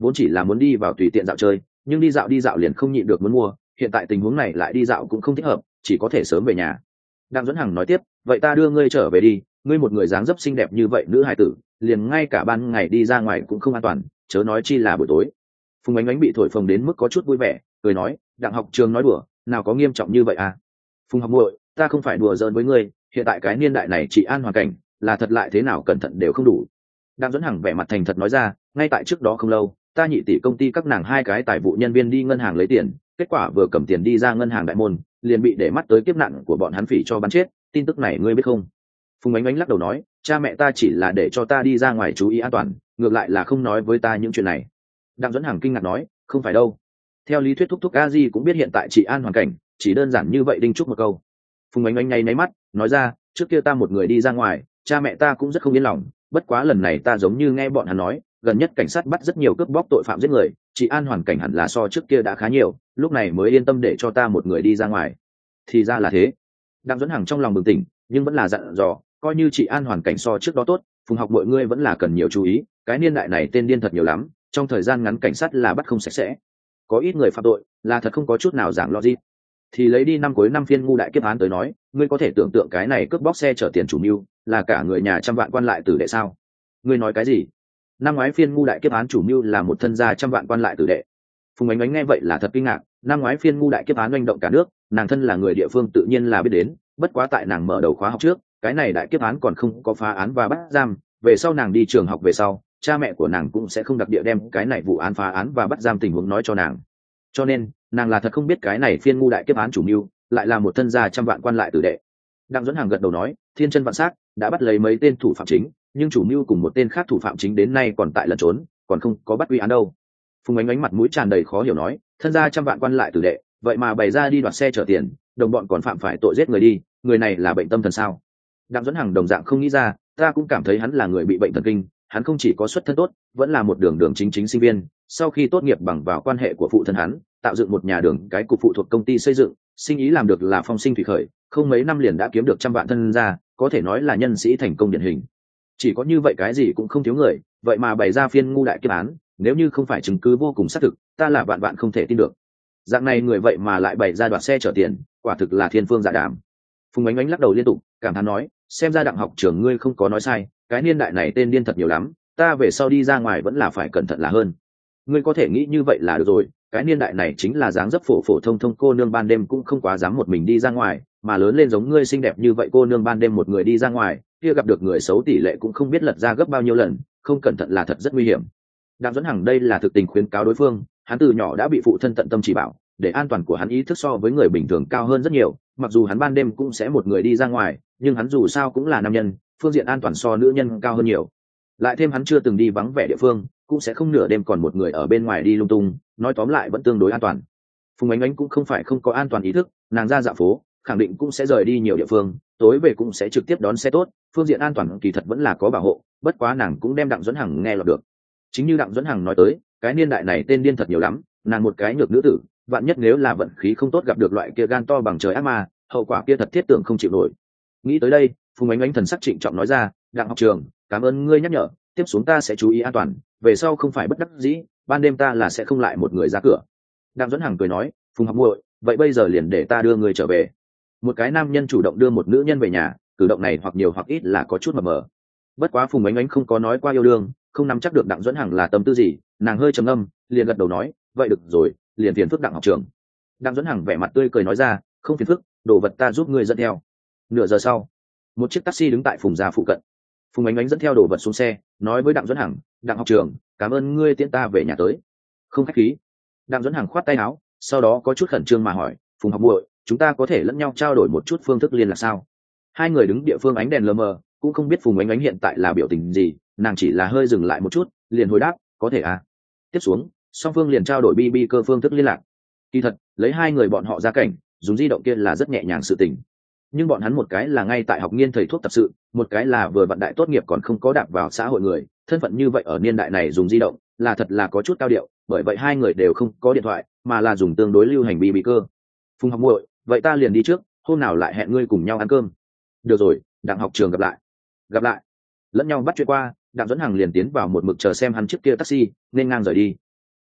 vốn chỉ là muốn đi vào tùy tiện dạo chơi, nhưng đi dạo liền không nhịn được muốn mua, hiện tại tình huống này lại đi dạo cũng không thích hợp, chỉ có thể sớm về nhà. Đặng Duẫn Hằng nói tiếp, vậy ta đưa ngươi trở về đi, ngươi một người dáng dấp xinh đẹp như vậy nữ hài tử, liền ngay cả ban ngày đi ra ngoài cũng không an toàn, chớ nói chi là buổi tối. Phùng Ánh Ánh bị thổi phồng đến mức có chút vui vẻ, cười nói, Đặng học trường nói đùa, nào có nghiêm trọng như vậy à? Phùng học muội, ta không phải đùa giỡn với ngươi, hiện tại cái niên đại này trị an hoàn cảnh, là thật lại thế nào cẩn thận đều không đủ. Đặng Duẫn Hằng vẻ mặt thành thật nói ra, ngay tại trước đó không lâu, ta nhị tỷ công ty các nàng hai cái tài vụ nhân viên đi ngân hàng lấy tiền, kết quả vừa cầm tiền đi ra ngân hàng đại môn, liền bị để mắt tới kiếp nạn của bọn hắn phỉ cho bắn chết, tin tức này ngươi biết không? Phùng Ánh Ánh lắc đầu nói, cha mẹ ta chỉ là để cho ta đi ra ngoài chú ý an toàn, ngược lại là không nói với ta những chuyện này. Đặng Duẫn Hằng kinh ngạc nói, không phải đâu, theo lý thuyết thúc thúc a di cũng biết hiện tại trị an hoàn cảnh, chỉ đơn giản như vậy đinh chúc một câu. Phùng Ánh Ánh nháy nháy mắt nói ra, trước kia ta một người đi ra ngoài, cha mẹ ta cũng rất không yên lòng, bất quá lần này ta giống như nghe bọn hắn nói, gần nhất cảnh sát bắt rất nhiều cướp bóc tội phạm giết người, trị an hoàn cảnh hẳn là so trước kia đã khá nhiều, lúc này mới yên tâm để cho ta một người đi ra ngoài. Thì ra là thế. Đặng Duẫn Hằng trong lòng bừng tỉnh, nhưng vẫn là dặn dò, coi như trị an hoàn cảnh so trước đó tốt, Phùng học mọi ngươi vẫn là cần nhiều chú ý, cái niên đại này tên điên thật nhiều lắm, trong thời gian ngắn cảnh sát là bắt không sạch sẽ, có ít người phạm tội là thật không có chút nào giảng logic. Thì lấy đi năm cuối năm phiên ngu đại kiếp án tới nói, ngươi có thể tưởng tượng cái này cướp bóc xe chở tiền chủ mưu là cả người nhà trăm vạn quan lại tử đệ sao? Ngươi nói cái gì? Năm ngoái phiên ngu đại kiếp án chủ mưu là một thân gia trăm vạn quan lại tử đệ. Phùng Ánh Ánh nghe vậy là thật kinh ngạc, năm ngoái phiên ngu đại kiếp án oanh động cả nước, nàng thân là người địa phương tự nhiên là biết đến, bất quá tại nàng mở đầu khóa học trước, cái này đại kiếp án còn không có phá án và bắt giam, về sau nàng đi trường học về sau, cha mẹ của nàng cũng sẽ không đặc địa đem cái này vụ án phá án và bắt giam tình huống nói cho nàng, cho nên nàng là thật không biết cái này phiên ngu đại kiếp án chủ mưu lại là một thân gia trăm vạn quan lại tử đệ. Đặng Duẫn Hằng gật đầu nói, thiên chân vạn sát, đã bắt lấy mấy tên thủ phạm chính, nhưng chủ mưu cùng một tên khác thủ phạm chính đến nay còn tại lẩn trốn, còn không có bắt quy án đâu. Phùng Ánh Ánh mặt mũi tràn đầy khó hiểu nói, thân gia trăm vạn quan lại tử đệ, vậy mà bày ra đi đoạt xe chở tiền, đồng bọn còn phạm phải tội giết người đi, người này là bệnh tâm thần sao? Đặng Duẫn Hằng đồng dạng không nghĩ ra, ta cũng cảm thấy hắn là người bị bệnh thần kinh, hắn không chỉ có xuất thân tốt, vẫn là một đường đường chính chính sinh viên, sau khi tốt nghiệp bằng vào quan hệ của phụ thân hắn, tạo dựng một nhà đường cái cục phụ thuộc công ty xây dựng, sinh ý làm được là phong sinh thủy khởi, không mấy năm liền đã kiếm được trăm vạn thân ra, có thể nói là nhân sĩ thành công điển hình. Chỉ có như vậy cái gì cũng không thiếu người, vậy mà bày ra phiên ngu đại kiếp án, nếu như không phải chứng cứ vô cùng xác thực, ta là vạn vạn không thể tin được. Dạng này người vậy mà lại bày ra đoạt xe chở tiền, quả thực là thiên phương dạ đàm. Phùng Ánh Ánh lắc đầu liên tục, cảm thán nói, xem ra Đặng học trưởng ngươi không có nói sai, cái niên đại này tên điên thật nhiều lắm, ta về sau đi ra ngoài vẫn là phải cẩn thận là hơn. Ngươi có thể nghĩ như vậy là được rồi, cái niên đại này chính là dáng dấp phổ phổ thông thông cô nương ban đêm cũng không quá dám một mình đi ra ngoài, mà lớn lên giống ngươi xinh đẹp như vậy cô nương ban đêm một người đi ra ngoài, kia gặp được người xấu tỷ lệ cũng không biết lật ra gấp bao nhiêu lần, không cẩn thận là thật rất nguy hiểm. Đặng Duẫn Hằng đây là thực tình khuyến cáo đối phương, hắn từ nhỏ đã bị phụ thân tận tâm chỉ bảo, để an toàn của hắn ý thức so với người bình thường cao hơn rất nhiều, mặc dù hắn ban đêm cũng sẽ một người đi ra ngoài, nhưng hắn dù sao cũng là nam nhân, phương diện an toàn so nữ nhân cao hơn nhiều. Lại thêm hắn chưa từng đi vắng vẻ địa phương, cũng sẽ không nửa đêm còn một người ở bên ngoài đi lung tung, nói tóm lại vẫn tương đối an toàn. Phùng Ánh Ánh cũng không phải không có an toàn ý thức, nàng ra dạo phố khẳng định cũng sẽ rời đi nhiều địa phương, tối về cũng sẽ trực tiếp đón xe tốt, phương diện an toàn kỳ thật vẫn là có bảo hộ, bất quá nàng cũng đem Đặng Duẫn Hằng nghe lọt được. Chính như Đặng Duẫn Hằng nói tới, cái niên đại này tên điên thật nhiều lắm, nàng một cái nhược nữ tử, vạn nhất nếu là vận khí không tốt gặp được loại kia gan to bằng trời ác ma, hậu quả kia thật thiết tưởng không chịu nổi. Nghĩ tới đây, Phùng Ánh Ánh thần sắc trịnh trọng nói ra, Đặng học trường, cảm ơn ngươi nhắc nhở, tiếp xuống ta sẽ chú ý an toàn, về sau không phải bất đắc dĩ, ban đêm ta là sẽ không lại một người ra cửa. Đặng Duẫn Hằng cười nói, Phùng học muội, vậy bây giờ liền để ta đưa người trở về. Một cái nam nhân chủ động đưa một nữ nhân về nhà, cử động này hoặc nhiều hoặc ít là có chút mờ mờ. Bất quá Phùng Ánh Ánh không có nói qua yêu đương, không nắm chắc được Đặng Duẫn Hằng là tâm tư gì, nàng hơi trầm ngâm, liền gật đầu nói, vậy được rồi, liền phiền phức Đặng học trưởng. Đặng Duẫn Hằng vẻ mặt tươi cười nói ra, không phiền phức, đồ vật ta giúp ngươi dẫn theo. Nửa giờ sau, một chiếc taxi đứng tại Phùng gia phụ cận. Phùng Ánh Ánh dẫn theo đồ vật xuống xe, nói với Đặng Duẫn Hằng, Đặng học trưởng, cảm ơn ngươi tiễn ta về nhà tới. Không khách khí. Đặng Duẫn Hằng khoát tay áo, sau đó có chút khẩn trương mà hỏi, Phùng học muội, chúng ta có thể lẫn nhau trao đổi một chút phương thức liên lạc sao? Hai người đứng địa phương ánh đèn lờ mờ, cũng không biết Phùng Ánh Ánh hiện tại là biểu tình gì, nàng chỉ là hơi dừng lại một chút, liền hồi đáp, có thể à. Tiếp xuống, song phương liền trao đổi BB cơ phương thức liên lạc. Kỳ thật, lấy hai người bọn họ ra cảnh, dùng di động kia là rất nhẹ nhàng sự tình. Nhưng bọn hắn một cái là ngay tại học nghiên thầy thuốc tập sự, một cái là vừa vận đại tốt nghiệp còn không có đạp vào xã hội người, thân phận như vậy ở niên đại này dùng di động, là thật là có chút cao điệu, bởi vậy hai người đều không có điện thoại, mà là dùng tương đối lưu hành BB cơ. Phùng học muội, vậy ta liền đi trước, hôm nào lại hẹn ngươi cùng nhau ăn cơm. Được rồi, Đặng học trường gặp lại. Gặp lại. Lẫn nhau bắt chuyện qua, Đặng Duẫn Hằng liền tiến vào một mực chờ xem hắn trước kia taxi, nên ngang rời đi.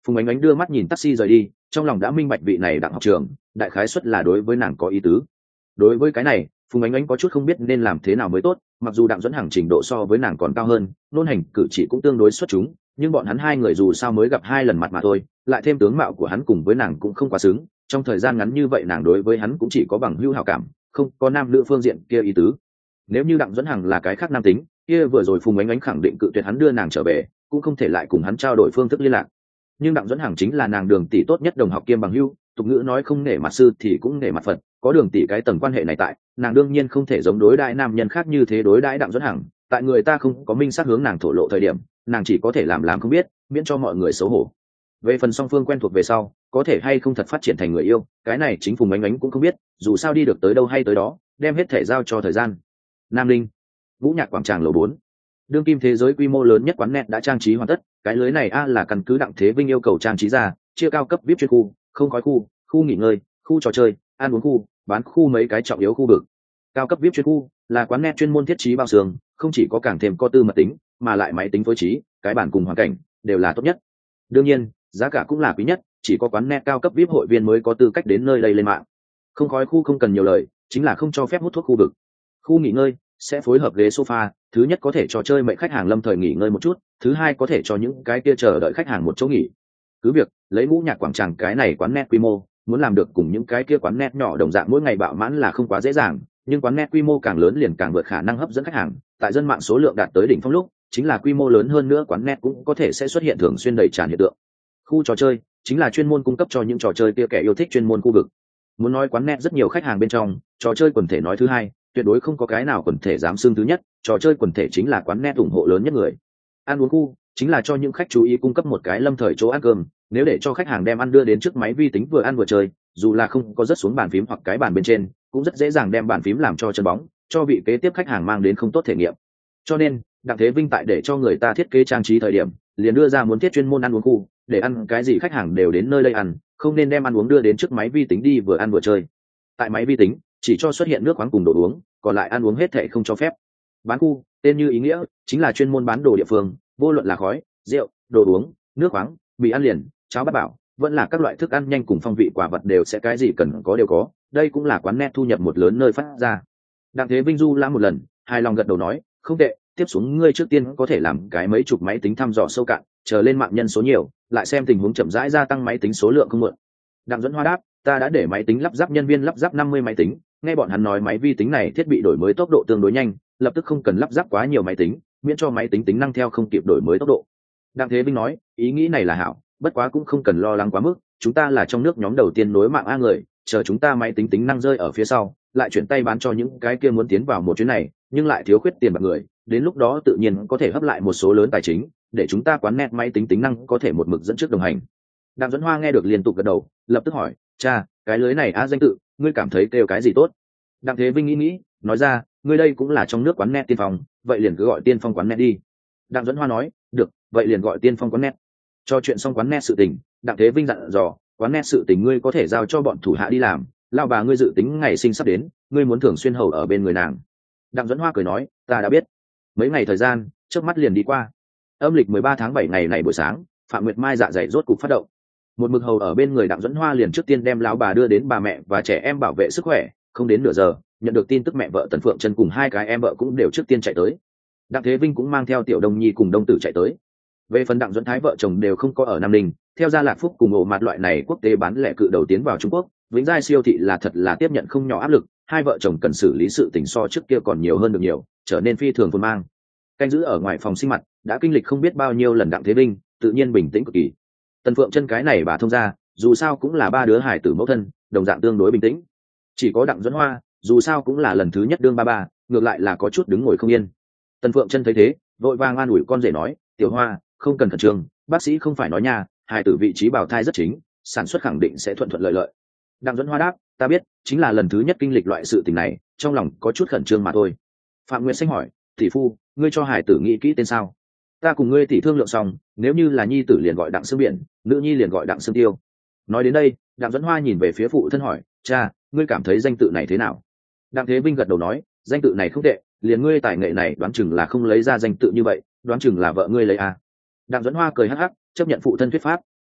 Phùng ánh ánh đưa mắt nhìn taxi rời đi, trong lòng đã minh bạch vị này đặng học trường đại khái suất là đối với nàng có ý tứ. Đối với cái này Phùng ánh ánh có chút không biết nên làm thế nào mới tốt, mặc dù đặng dẫn hằng trình độ so với nàng còn cao hơn, nôn hành cử chỉ cũng tương đối xuất chúng, nhưng bọn hắn hai người dù sao mới gặp 2 lần mặt mà thôi, lại thêm tướng mạo của hắn cùng với nàng cũng không quá xứng, trong thời gian ngắn như vậy nàng đối với hắn cũng chỉ có bằng hữu hảo cảm, không có nam nữ phương diện kia ý tứ. Nếu như đặng dẫn hằng là cái khác nam tính kia vừa rồi Phùng ánh ánh khẳng định cự tuyệt hắn đưa nàng trở về, cũng không thể lại cùng hắn trao đổi phương thức liên lạc. Nhưng đặng dẫn hằng chính là nàng Đường tỷ tốt nhất đồng học kiêm bằng hữu, tục ngữ nói không nể mặt sư thì cũng nể mặt Phật, có Đường tỷ cái tầng quan hệ này tại, nàng đương nhiên không thể giống đối đãi nam nhân khác như thế đối đãi đặng dẫn hằng. Tại người ta không có minh sát hướng nàng thổ lộ thời điểm, nàng chỉ có thể làm không biết, miễn cho mọi người xấu hổ. Về phần song phương quen thuộc về sau có thể hay không thật phát triển thành người yêu, cái này chính Phùng ánh ánh cũng không biết, dù sao đi được tới đâu hay tới đó, đem hết thể giao cho thời gian. Nam Linh, Vũ Nhạc quảng tràng lầu 4. Đương kim thế giới quy mô lớn nhất quán net đã trang trí hoàn tất, cái lưới này là căn cứ Đặng Thế Vinh yêu cầu trang trí ra, chia cao cấp VIP chuyên khu, không khói khu, khu nghỉ ngơi, khu trò chơi, ăn uống khu, bán khu mấy cái trọng yếu khu vực. Cao cấp VIP chuyên khu là quán net chuyên môn thiết trí bao xương, không chỉ có càng thêm có tư mật tính, mà lại máy tính phối trí, cái bản cùng hoàn cảnh đều là tốt nhất. Đương nhiên, giá cả cũng là quý nhất, chỉ có quán net cao cấp VIP hội viên mới có tư cách đến nơi đây lên mạng. Không khói khu không cần nhiều lời, chính là không cho phép hút thuốc khu vực. Khu nghỉ ngơi sẽ phối hợp ghế sofa, thứ nhất có thể cho chơi mệnh khách hàng lâm thời nghỉ ngơi một chút, thứ hai có thể cho những cái kia chờ đợi khách hàng một chỗ nghỉ. Cứ việc lấy Ngũ Nhạc quảng tràng cái này quán net quy mô, muốn làm được cùng những cái kia quán net nhỏ đồng dạng mỗi ngày bạo mãn là không quá dễ dàng, nhưng quán net quy mô càng lớn liền càng vượt khả năng hấp dẫn khách hàng, tại dân mạng số lượng đạt tới đỉnh phong lúc, chính là quy mô lớn hơn nữa quán net cũng có thể sẽ xuất hiện thường xuyên đầy tràn hiện tượng. Khu trò chơi chính là chuyên môn cung cấp cho những trò chơi kia kẻ yêu thích chuyên môn khu vực. Muốn nói quán net rất nhiều khách hàng bên trong, trò chơi quần thể nói thứ hai, tuyệt đối không có cái nào quần thể dám xưng thứ nhất, trò chơi quần thể chính là quán net ủng hộ lớn nhất người. Ăn uống khu chính là cho những khách chú ý cung cấp một cái lâm thời chỗ ăn cơm, nếu để cho khách hàng đem ăn đưa đến trước máy vi tính vừa ăn vừa chơi, dù là không có rớt xuống bàn phím hoặc cái bàn bên trên, cũng rất dễ dàng đem bàn phím làm cho chân bóng, cho vị kế tiếp khách hàng mang đến không tốt thể nghiệm. Cho nên Đặng Thế Vinh tại để cho người ta thiết kế trang trí thời điểm, liền đưa ra muốn thiết chuyên môn ăn uống khu, để ăn cái gì khách hàng đều đến nơi đây ăn, không nên đem ăn uống đưa đến trước máy vi tính đi vừa ăn vừa chơi. Tại máy vi tính chỉ cho xuất hiện nước khoáng cùng đồ uống, còn lại ăn uống hết thảy không cho phép. Bán khu tên như ý nghĩa, chính là chuyên môn bán đồ địa phương, vô luận là khói, rượu, đồ uống, nước khoáng, mì ăn liền, cháo bát bảo, vẫn là các loại thức ăn nhanh cùng phong vị quả vật đều sẽ cái gì cần có đều có. Đây cũng là quán net thu nhập một lớn nơi phát ra. Đặng Thế Vinh du lãm một lần, hài lòng gật đầu nói, không tệ, tiếp xuống ngươi trước tiên có thể làm cái mấy chục máy tính thăm dò sâu cạn, chờ lên mạng nhân số nhiều, lại xem tình huống chậm rãi gia tăng máy tính số lượng không mượn. Đặng Dẫn Hoa đáp, ta đã để máy tính lắp ráp nhân viên lắp ráp 50 máy tính, nghe bọn hắn nói máy vi tính này thiết bị đổi mới tốc độ tương đối nhanh, lập tức không cần lắp ráp quá nhiều máy tính, miễn cho máy tính tính năng theo không kịp đổi mới tốc độ. Đặng Thế Vinh nói, ý nghĩ này là hảo, bất quá cũng không cần lo lắng quá mức, chúng ta là trong nước nhóm đầu tiên nối mạng A người, chờ chúng ta máy tính tính năng rơi ở phía sau, lại chuyển tay bán cho những cái kia muốn tiến vào một chuyến này, nhưng lại thiếu khuyết tiền bạc người, đến lúc đó tự nhiên có thể hấp lại một số lớn tài chính, để chúng ta quán net máy tính tính năng có thể một mực dẫn trước đồng hành. Đặng Dẫn Hoa nghe được liên tục gật đầu, lập tức hỏi, cha, cái lưới này danh tự, ngươi cảm thấy kêu cái gì tốt? Đặng Thế Vinh nghĩ, nói ra, ngươi đây cũng là trong nước quán net tiên phong, vậy liền cứ gọi tiên phong quán net đi. Đặng Dẫn Hoa nói, được, vậy liền gọi tiên phong quán net. Cho chuyện xong quán net sự tình, Đặng Thế Vinh dặn dò, quán net sự tình ngươi có thể giao cho bọn thủ hạ đi làm, lao bà ngươi dự tính ngày sinh sắp đến, ngươi muốn thường xuyên hầu ở bên người nàng. Đặng Dẫn Hoa cười nói, ta đã biết. Mấy ngày thời gian trước mắt liền đi qua. Âm lịch 13 tháng 7 ngày này buổi sáng, Phạm Nguyệt Mai dạ dày rốt cục phát động. Một mực hầu ở bên người Đặng Dẫn Hoa liền trước tiên đem lão bà đưa đến bà mẹ và trẻ em bảo vệ sức khỏe, không đến nửa giờ, nhận được tin tức mẹ vợ Tần Phượng Chân cùng 2 cái em vợ cũng đều trước tiên chạy tới. Đặng Thế Vinh cũng mang theo Tiểu Đông Nhi cùng Đông Tử chạy tới. Về phần Đặng Duẫn Thái vợ chồng đều không có ở Nam Ninh, theo Gia Lạc Phúc cùng ổ mặt loại này quốc tế bán lẻ cự đầu tiến vào Trung Quốc, Vĩnh Giai siêu thị là thật là tiếp nhận không nhỏ áp lực, hai vợ chồng cần xử lý sự tình so trước kia còn nhiều hơn được nhiều, trở nên phi thường phồn mang. Canh giữ ở ngoài phòng sinh mặt, đã kinh lịch không biết bao nhiêu lần Đặng Thế Vinh, tự nhiên bình tĩnh cực kỳ. Tần Phượng Chân cái này bà thông ra, dù sao cũng là 3 đứa hài tử mẫu thân, đồng dạng tương đối bình tĩnh. Chỉ có Đặng Duẫn Hoa, dù sao cũng là lần thứ nhất đương ba, ngược lại là có chút đứng ngồi không yên. Tần Phượng Chân thấy thế, vội vàng an ủi con rể nói, "Tiểu Hoa, không cần khẩn trương, bác sĩ không phải nói nha, hài tử vị trí bào thai rất chính, sản xuất khẳng định sẽ thuận thuận lợi lợi." Đặng Duẫn Hoa đáp, "Ta biết, chính là lần thứ nhất kinh lịch loại sự tình này, trong lòng có chút khẩn trương mà thôi." Phạm Nguyệt Xanh hỏi, "Tỷ phu, ngươi cho hài tử nghĩ kỹ tên sao? Ta cùng ngươi tỷ thương lượng xong, nếu như là nhi tử liền gọi Đặng Sương Biển, nữ nhi liền gọi Đặng Sương Tiêu." Nói đến đây, Đặng Duẫn Hoa nhìn về phía phụ thân hỏi, "Cha, ngươi cảm thấy danh tự này thế nào?" Đặng Thế Vinh gật đầu nói, "Danh tự này không tệ, liền ngươi tài nghệ này đoán chừng là không lấy ra danh tự như vậy, đoán chừng là vợ ngươi lấy à?" Đặng Duẫn Hoa cười hắc hắc, chấp nhận phụ thân thuyết pháp.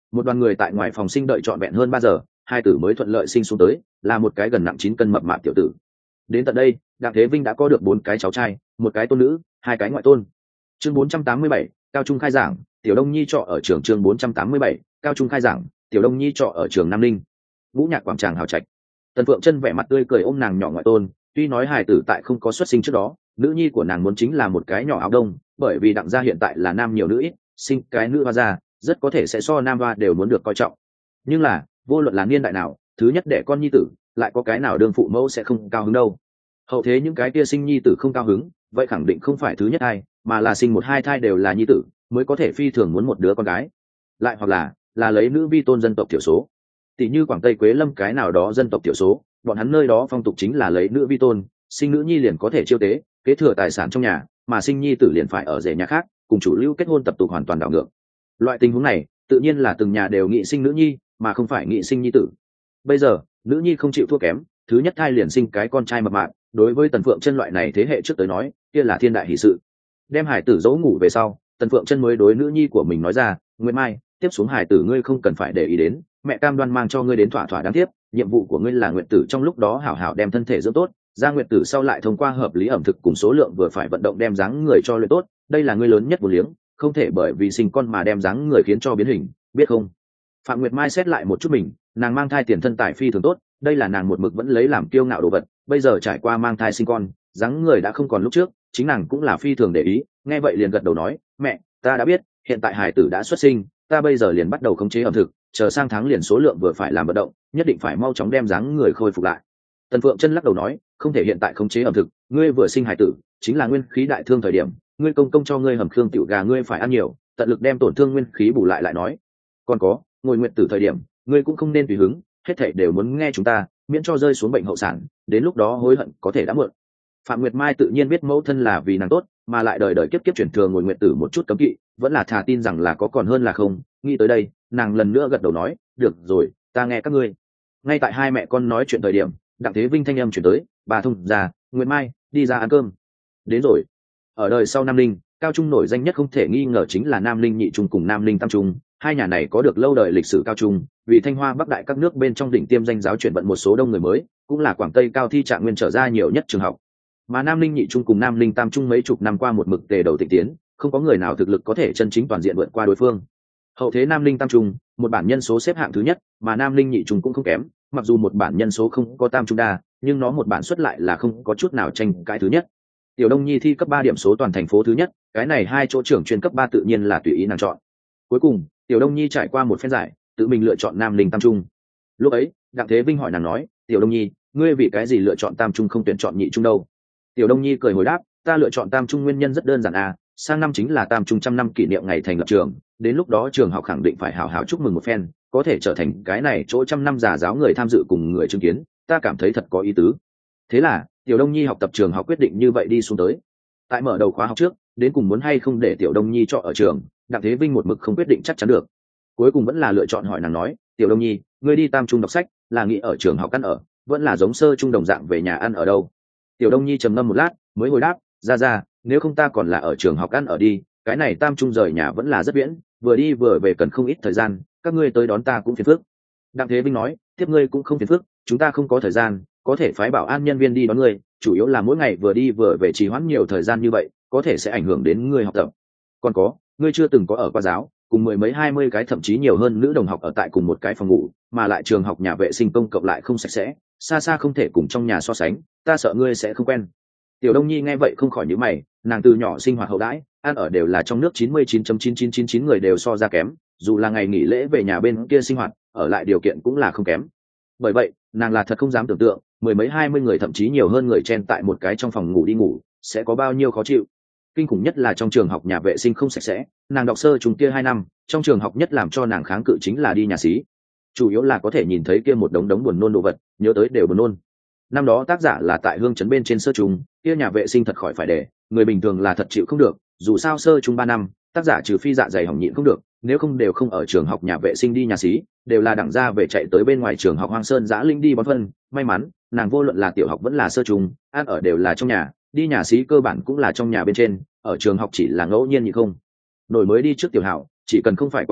Một đoàn người tại ngoài phòng sinh đợi trọn vẹn hơn 3 giờ, hai tử mới thuận lợi sinh xuống tới, là một cái gần nặng 9 cân mập mạp tiểu tử. Đến tận đây, Đặng Thế Vinh đã có được 4 cái cháu trai, một cái tôn nữ, 2 cái ngoại tôn. Chương 487, cao trung khai giảng, Tiểu Đông Nhi trọ ở trường. Chương 487, cao trung khai giảng, Tiểu Đông Nhi trọ ở trường Nam Ninh. Vũ Nhạc quảng tràng hào trạch. Tần Phượng Chân vẻ mặt tươi cười ôm nàng nhỏ ngoại tôn, tuy nói hài tử tại không có xuất sinh trước đó, nữ nhi của nàng muốn chính là một cái nhỏ áo đông, bởi vì Đặng gia hiện tại là nam nhiều nữ ít, sinh cái nữ hoa gia, rất có thể sẽ so nam hoa đều muốn được coi trọng. Nhưng là, vô luận là niên đại nào, thứ nhất đẻ con nhi tử, lại có cái nào đương phụ mẫu sẽ không cao hứng đâu. Hậu thế những cái kia sinh nhi tử không cao hứng, vậy khẳng định không phải thứ nhất thai, mà là sinh một hai thai đều là nhi tử, mới có thể phi thường muốn một đứa con gái. Lại hoặc là lấy nữ vi tôn dân tộc thiểu số. Tỷ như Quảng Tây Quế Lâm cái nào đó dân tộc thiểu số, bọn hắn nơi đó phong tục chính là lấy nữ vi tôn, sinh nữ nhi liền có thể chiêu tế, kế thừa tài sản trong nhà, mà sinh nhi tử liền phải ở rể nhà khác, cùng chủ lưu kết hôn tập tục hoàn toàn đảo ngược. Loại tình huống này, tự nhiên là từng nhà đều nghị sinh nữ nhi, mà không phải nghị sinh nhi tử. Bây giờ, nữ nhi không chịu thua kém, thứ nhất thai liền sinh cái con trai mập mạp, đối với Tần Phượng Chân loại này thế hệ trước tới nói, kia là thiên đại hỷ sự. Đem hải tử dỗ ngủ về sau, Tần Phượng Chân mới đối nữ nhi của mình nói ra, Nguyệt Mai, tiếp xuống hải tử ngươi không cần phải để ý đến, mẹ cam đoan mang cho ngươi đến thỏa thỏa đáng tiếp, nhiệm vụ của ngươi là nguyện tử trong lúc đó hảo hảo đem thân thể dưỡng tốt, ra nguyện tử sau lại thông qua hợp lý ẩm thực cùng số lượng vừa phải vận động đem dáng người cho luyện tốt, đây là ngươi lớn nhất một liếng, không thể bởi vì sinh con mà đem dáng người khiến cho biến hình, biết không? Phạm Nguyệt Mai xét lại một chút mình, nàng mang thai tiền thân tài phi thường tốt, đây là nàng một mực vẫn lấy làm kiêu ngạo đồ vật, bây giờ trải qua mang thai sinh con, dáng người đã không còn lúc trước, chính nàng cũng là phi thường để ý, nghe vậy liền gật đầu nói, mẹ, ta đã biết, hiện tại hài tử đã xuất sinh, ta bây giờ liền bắt đầu khống chế ẩm thực, chờ sang tháng liền số lượng vừa phải làm vận động, nhất định phải mau chóng đem dáng người khôi phục lại. Tần Phượng Chân lắc đầu nói, không thể hiện tại khống chế ẩm thực, ngươi vừa sinh hài tử, chính là nguyên khí đại thương thời điểm, ngươi công công cho ngươi hầm khương tiểu gà ngươi phải ăn nhiều, tận lực đem tổn thương nguyên khí bù lại nói. Còn có, ngồi nguyện tử thời điểm, ngươi cũng không nên tùy hứng, hết thảy đều muốn nghe chúng ta, miễn cho rơi xuống bệnh hậu sản, đến lúc đó hối hận có thể đã muộn. Phạm Nguyệt Mai tự nhiên biết mẫu thân là vì nàng tốt, mà lại đời đời kiếp kiếp chuyển thừa ngồi nguyện tử một chút cấm kỵ, vẫn là thà tin rằng là có còn hơn là không. Nghĩ tới đây, nàng lần nữa gật đầu nói, được rồi, ta nghe các ngươi. Ngay tại hai mẹ con nói chuyện thời điểm, Đặng Thế Vinh thanh âm chuyển tới, bà thông ra, Nguyệt Mai, đi ra ăn cơm. Đến rồi. Ở đời sau Nam Linh, cao trung nổi danh nhất không thể nghi ngờ chính là Nam Linh nhị trung cùng Nam Linh tam trung, hai nhà này có được lâu đời lịch sử cao trung, vì Thanh Hoa Bắc Đại các nước bên trong đỉnh tiêm danh giáo chuyển vận một số đông người mới, cũng là Quảng Tây cao thi trạng nguyên trở ra nhiều nhất trường học. Mà Nam Linh nhị trung cùng Nam Linh tam trung mấy chục năm qua một mực tề đầu tịnh tiến, không có người nào thực lực có thể chân chính toàn diện vượt qua đối phương. Hậu thế Nam Linh tam trung, một bản nhân số xếp hạng thứ nhất, mà Nam Linh nhị trung cũng không kém, mặc dù một bản nhân số không có tam trung đa, nhưng nó một bản xuất lại là không có chút nào tranh cãi thứ nhất. Tiểu Đông Nhi thi cấp 3 điểm số toàn thành phố thứ nhất, cái này hai chỗ trưởng chuyên cấp 3 tự nhiên là tùy ý nàng chọn. Cuối cùng, Tiểu Đông Nhi trải qua một phen giải, tự mình lựa chọn Nam Linh tam trung. Lúc ấy, Đặng Thế Vinh hỏi nàng nói, Tiểu Đông Nhi, ngươi vì cái gì lựa chọn tam trung không tuyển chọn nhị trung đâu? Tiểu Đông Nhi cười hồi đáp, ta lựa chọn tam trung nguyên nhân rất đơn giản à, sang năm chính là tam trung trăm năm kỷ niệm ngày thành lập trường, đến lúc đó trường học khẳng định phải hào hào chúc mừng một phen, có thể trở thành cái này chỗ trăm năm giả giáo người tham dự cùng người chứng kiến, ta cảm thấy thật có ý tứ. Thế là, Tiểu Đông Nhi học tập trường học quyết định như vậy đi xuống tới. Tại mở đầu khóa học trước, đến cùng muốn hay không để Tiểu Đông Nhi trọ ở trường, Đặng Thế Vinh một mực không quyết định chắc chắn được. Cuối cùng vẫn là lựa chọn hỏi nàng nói, Tiểu Đông Nhi, ngươi đi tam trung đọc sách, là nghĩ ở trường học ăn ở, vẫn là giống sơ trung đồng dạng về nhà ăn ở đâu? Tiểu Đông Nhi trầm ngâm một lát, mới hồi đáp, ra, nếu không ta còn là ở trường học ăn ở đi, cái này tam trung rời nhà vẫn là rất viễn, vừa đi vừa về cần không ít thời gian, các ngươi tới đón ta cũng phiền phức. Đặng Thế Vinh nói, tiếp ngươi cũng không phiền phức, chúng ta không có thời gian, có thể phái bảo an nhân viên đi đón ngươi, chủ yếu là mỗi ngày vừa đi vừa về trì hoãn nhiều thời gian như vậy, có thể sẽ ảnh hưởng đến ngươi học tập. Còn có, ngươi chưa từng có ở qua giáo, cùng mười mấy 20 cái thậm chí nhiều hơn nữ đồng học ở tại cùng một cái phòng ngủ, mà lại trường học nhà vệ sinh công cộng lại không sạch sẽ, xa xa không thể cùng trong nhà so sánh, ta sợ ngươi sẽ không quen. Tiểu Đông Nhi nghe vậy không khỏi nhíu mày, nàng từ nhỏ sinh hoạt hậu đãi, ăn ở đều là trong nước 99.9999 người đều so ra kém, dù là ngày nghỉ lễ về nhà bên kia sinh hoạt, ở lại điều kiện cũng là không kém. Bởi vậy, nàng là thật không dám tưởng tượng, mười mấy 20 người thậm chí nhiều hơn người chen tại một cái trong phòng ngủ đi ngủ, sẽ có bao nhiêu khó chịu. Kinh khủng nhất là trong trường học nhà vệ sinh không sạch sẽ, nàng đọc sơ trung kia 2 năm, trong trường học nhất làm cho nàng kháng cự chính là đi nhà xí. Chủ yếu là có thể nhìn thấy kia một đống buồn nôn đồ vật, nhớ tới đều buồn nôn. Năm đó tác giả là tại Hương Trấn bên trên sơ trung, kia nhà vệ sinh thật khỏi phải để, người bình thường là thật chịu không được, dù sao sơ trung 3 năm, tác giả trừ phi dạ dày hỏng nhịn không được, nếu không đều không ở trường học nhà vệ sinh đi nhà xí, đều là đặng ra về chạy tới bên ngoài trường học Hoang Sơn Giã Linh đi bón phân. May mắn, nàng vô luận là tiểu học vẫn là sơ trung, ăn ở đều là trong nhà, đi nhà xí cơ bản cũng là trong nhà bên trên, ở trường học chỉ là ngẫu nhiên như không. Nổi mới đi trước tiểu hảo, chỉ cần không phải quá mau,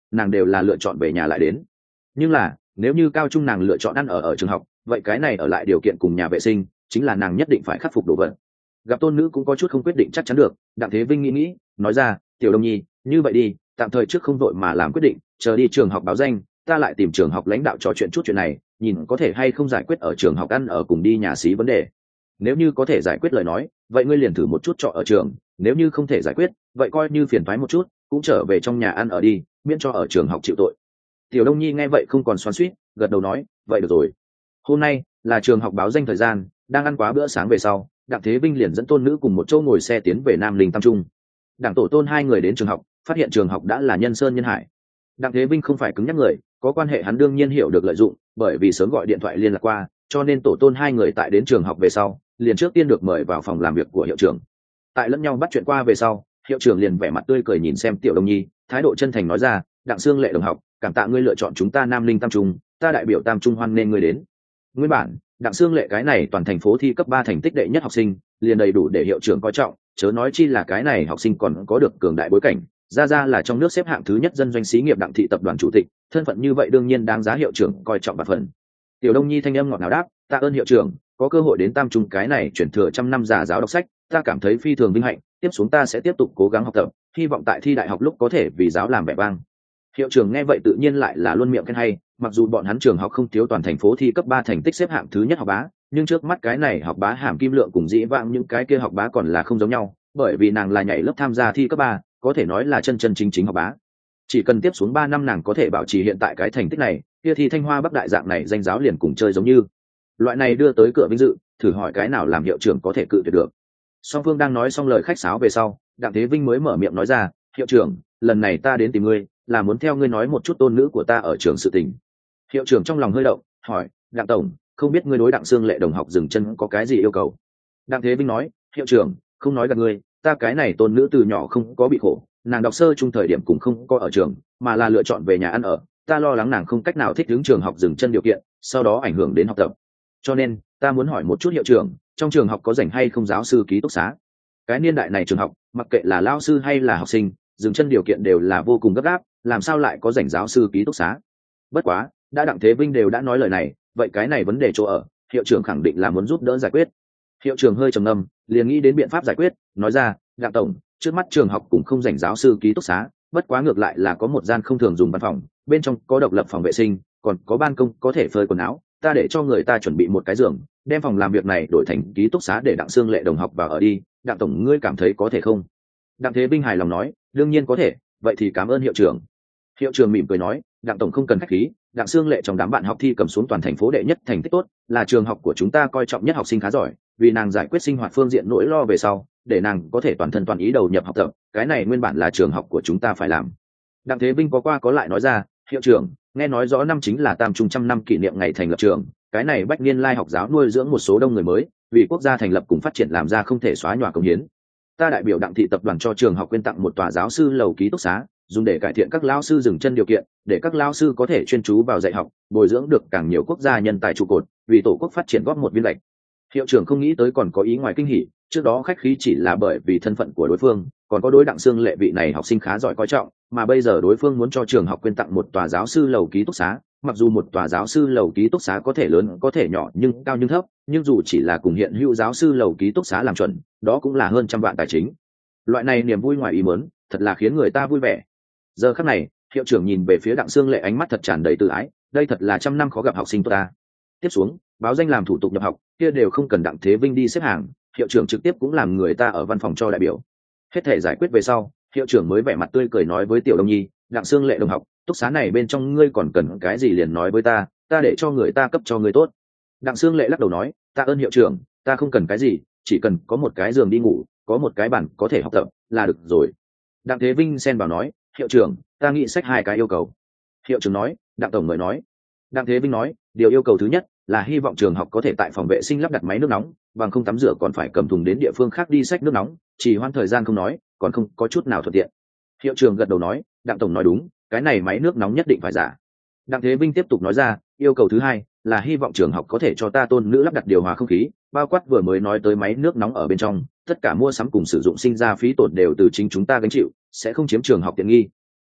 nàng đều là lựa chọn về nhà lại đến. Nhưng là nếu như cao trung nàng lựa chọn ăn ở trường học, vậy cái này ở lại điều kiện cùng nhà vệ sinh chính là nàng nhất định phải khắc phục đồ vật. Gặp tôn nữ cũng có chút không quyết định chắc chắn được, Đặng Thế Vinh nghĩ nói ra, tiểu Đông Nhi, như vậy đi, tạm thời trước không vội mà làm quyết định, chờ đi trường học báo danh, ta lại tìm trường học lãnh đạo trò chuyện chút chuyện này, nhìn có thể hay không giải quyết ở trường học ăn ở cùng đi nhà xí vấn đề. Nếu như có thể giải quyết lời nói, vậy ngươi liền thử một chút trọ ở trường, nếu như không thể giải quyết, vậy coi như phiền toái một chút, cũng trở về trong nhà ăn ở đi, miễn cho ở trường học chịu tội. Tiểu Đông Nhi nghe vậy không còn xoắn xuýt, gật đầu nói, vậy được rồi. Hôm nay là trường học báo danh thời gian, đang ăn quá bữa sáng về sau, Đặng Thế Vinh liền dẫn tôn nữ cùng một chỗ ngồi xe tiến về Nam Linh Tam Trung. Đặng tổ tôn hai người đến trường học, phát hiện trường học đã là nhân sơn nhân hải. Đặng Thế Vinh không phải cứng nhắc người, có quan hệ hắn đương nhiên hiểu được lợi dụng, bởi vì sớm gọi điện thoại liên lạc qua, cho nên tổ tôn hai người tại đến trường học về sau, liền trước tiên được mời vào phòng làm việc của hiệu trưởng. Tại lẫn nhau bắt chuyện qua về sau, hiệu trưởng liền vẻ mặt tươi cười nhìn xem Tiểu Đông Nhi, thái độ chân thành nói ra, Đặng Sương Lệ đồng học, cảm tạ ngươi lựa chọn chúng ta Nam Linh Tam Trung, ta đại biểu Tam Trung hoan nên ngươi đến. Nguyên bản Đặng Sương Lệ cái này toàn thành phố thi cấp 3 thành tích đệ nhất học sinh, liền đầy đủ để hiệu trưởng coi trọng, chớ nói chi là cái này học sinh còn có được cường đại bối cảnh, ra là trong nước xếp hạng thứ nhất dân doanh xí nghiệp Đặng thị tập đoàn chủ tịch, thân phận như vậy đương nhiên đáng giá hiệu trưởng coi trọng bạc phần. Tiểu Đông Nhi thanh âm ngọt ngào đáp, tạ ơn hiệu trưởng, có cơ hội đến Tam Trung cái này chuyển thừa trăm năm giả giáo đọc sách, ta cảm thấy phi thường vinh hạnh, tiếp xuống ta sẽ tiếp tục cố gắng học tập, hy vọng tại thi đại học lúc có thể vì giáo làm vẻ vang. Hiệu trưởng nghe vậy tự nhiên lại là luôn miệng khen hay, mặc dù bọn hắn trường học không thiếu toàn thành phố thi cấp 3 thành tích xếp hạng thứ nhất học bá, nhưng trước mắt cái này học bá hàm kim lượng cùng dĩ vãng những cái kia học bá còn là không giống nhau, bởi vì nàng là nhảy lớp tham gia thi cấp 3, có thể nói là chân chính học bá. Chỉ cần tiếp xuống 3 năm nàng có thể bảo trì hiện tại cái thành tích này, kia thì Thanh Hoa Bắc đại dạng này danh giáo liền cùng chơi giống như. Loại này đưa tới cửa vinh dự, thử hỏi cái nào làm hiệu trưởng có thể cự tuyệt được. Song Phương đang nói xong lời khách sáo về sau, Đặng Thế Vinh mới mở miệng nói ra, hiệu trưởng, lần này ta đến tìm ngươi là muốn theo ngươi nói một chút tôn nữ của ta ở trường sự tình. Hiệu trưởng trong lòng hơi động, hỏi, Đặng tổng, không biết ngươi đối Đặng Sương Lệ đồng học dừng chân có cái gì yêu cầu? Đặng Thế Vinh nói, hiệu trưởng, không nói gạt ngươi, ta cái này tôn nữ từ nhỏ không có bị khổ, nàng đọc sơ chung thời điểm cũng không có ở trường, mà là lựa chọn về nhà ăn ở, ta lo lắng nàng không cách nào thích ứng trường học dừng chân điều kiện, sau đó ảnh hưởng đến học tập. Cho nên, ta muốn hỏi một chút hiệu trưởng, trong trường học có rảnh hay không giáo sư ký túc xá? Cái niên đại này trường học, mặc kệ là lao sư hay là học sinh, dừng chân điều kiện đều là vô cùng gấp gáp, làm sao lại có rảnh giáo sư ký túc xá? Bất quá, đã Đặng Thế Vinh đều đã nói lời này, vậy cái này vấn đề chỗ ở, hiệu trưởng khẳng định là muốn giúp đỡ giải quyết. Hiệu trưởng hơi trầm ngâm, liền nghĩ đến biện pháp giải quyết, nói ra, Đặng tổng, trước mắt trường học cũng không rảnh giáo sư ký túc xá, bất quá ngược lại là có một gian không thường dùng văn phòng, bên trong có độc lập phòng vệ sinh, còn có ban công có thể phơi quần áo, ta để cho người ta chuẩn bị một cái giường, đem phòng làm việc này đổi thành ký túc xá để Đặng Sương Lệ đồng học vào ở đi. Đặng tổng, ngươi cảm thấy có thể không? Đặng Thế Vinh hài lòng nói, đương nhiên có thể, vậy thì cảm ơn hiệu trưởng. Hiệu trưởng mỉm cười nói, Đặng tổng không cần khách khí, Đặng Sương Lệ trong đám bạn học thi cầm xuống toàn thành phố đệ nhất thành tích tốt, là trường học của chúng ta coi trọng nhất học sinh khá giỏi, vì nàng giải quyết sinh hoạt phương diện nỗi lo về sau, để nàng có thể toàn thân toàn ý đầu nhập học tập, cái này nguyên bản là trường học của chúng ta phải làm. Đặng Thế Vinh có qua có lại nói ra, hiệu trưởng, nghe nói rõ năm chính là Tam Trung trăm năm kỷ niệm ngày thành lập trường, cái này bách niên lai học giáo nuôi dưỡng một số đông người mới, vì quốc gia thành lập cùng phát triển làm ra không thể xóa nhòa công hiến. Ta đại biểu Đặng thị tập đoàn cho trường học quyên tặng một tòa giáo sư lầu ký túc xá, dùng để cải thiện các lao sư dừng chân điều kiện, để các lao sư có thể chuyên chú vào dạy học, bồi dưỡng được càng nhiều quốc gia nhân tài trụ cột, vì tổ quốc phát triển góp một viên gạch. Hiệu trưởng không nghĩ tới còn có ý ngoài kinh hỉ, trước đó khách khí chỉ là bởi vì thân phận của đối phương, còn có đối Đặng Sương Lệ vị này học sinh khá giỏi coi trọng, mà bây giờ đối phương muốn cho trường học quyên tặng một tòa giáo sư lầu ký túc xá, mặc dù một tòa giáo sư lầu ký túc xá có thể lớn có thể nhỏ nhưng cao nhưng thấp, nhưng dù chỉ là cùng hiện hữu giáo sư lầu ký túc xá làm chuẩn, đó cũng là hơn trăm vạn tài chính. Loại này niềm vui ngoài ý muốn, thật là khiến người ta vui vẻ. Giờ khắc này, hiệu trưởng nhìn về phía Đặng Sương Lệ ánh mắt thật tràn đầy tự ái, đây thật là trăm năm khó gặp học sinh tốt ta. Tiếp xuống, báo danh làm thủ tục nhập học, kia đều không cần Đặng Thế Vinh đi xếp hàng, hiệu trưởng trực tiếp cũng làm người ta ở văn phòng cho đại biểu. Hết thể giải quyết về sau, hiệu trưởng mới vẻ mặt tươi cười nói với Tiểu Đông Nhi, Đặng Sương Lệ đồng học, túc xá này bên trong ngươi còn cần cái gì liền nói với ta để cho người ta cấp cho ngươi tốt. Đặng Sương Lệ lắc đầu nói, tạ ơn hiệu trưởng, ta không cần cái gì, chỉ cần có một cái giường đi ngủ, có một cái bàn có thể học tập là được rồi. Đặng Thế Vinh xen vào nói, hiệu trưởng, ta nghĩ sách 2 cái yêu cầu. Hiệu trưởng nói, Đặng tổng mời nói. Đặng Thế Vinh nói, điều yêu cầu thứ nhất là hy vọng trường học có thể tại phòng vệ sinh lắp đặt máy nước nóng, bằng không tắm rửa còn phải cầm thùng đến địa phương khác đi xách nước nóng, chỉ hoãn thời gian không nói, còn không có chút nào thuận tiện. Hiệu trưởng gật đầu nói, Đặng tổng nói đúng, cái này máy nước nóng nhất định phải giả. Đặng Thế Vinh tiếp tục nói ra, yêu cầu thứ hai là hy vọng trường học có thể cho ta tôn nữ lắp đặt điều hòa không khí, bao quát vừa mới nói tới máy nước nóng ở bên trong, tất cả mua sắm cùng sử dụng sinh ra phí tổn đều từ chính chúng ta gánh chịu, sẽ không chiếm trường học tiện nghi.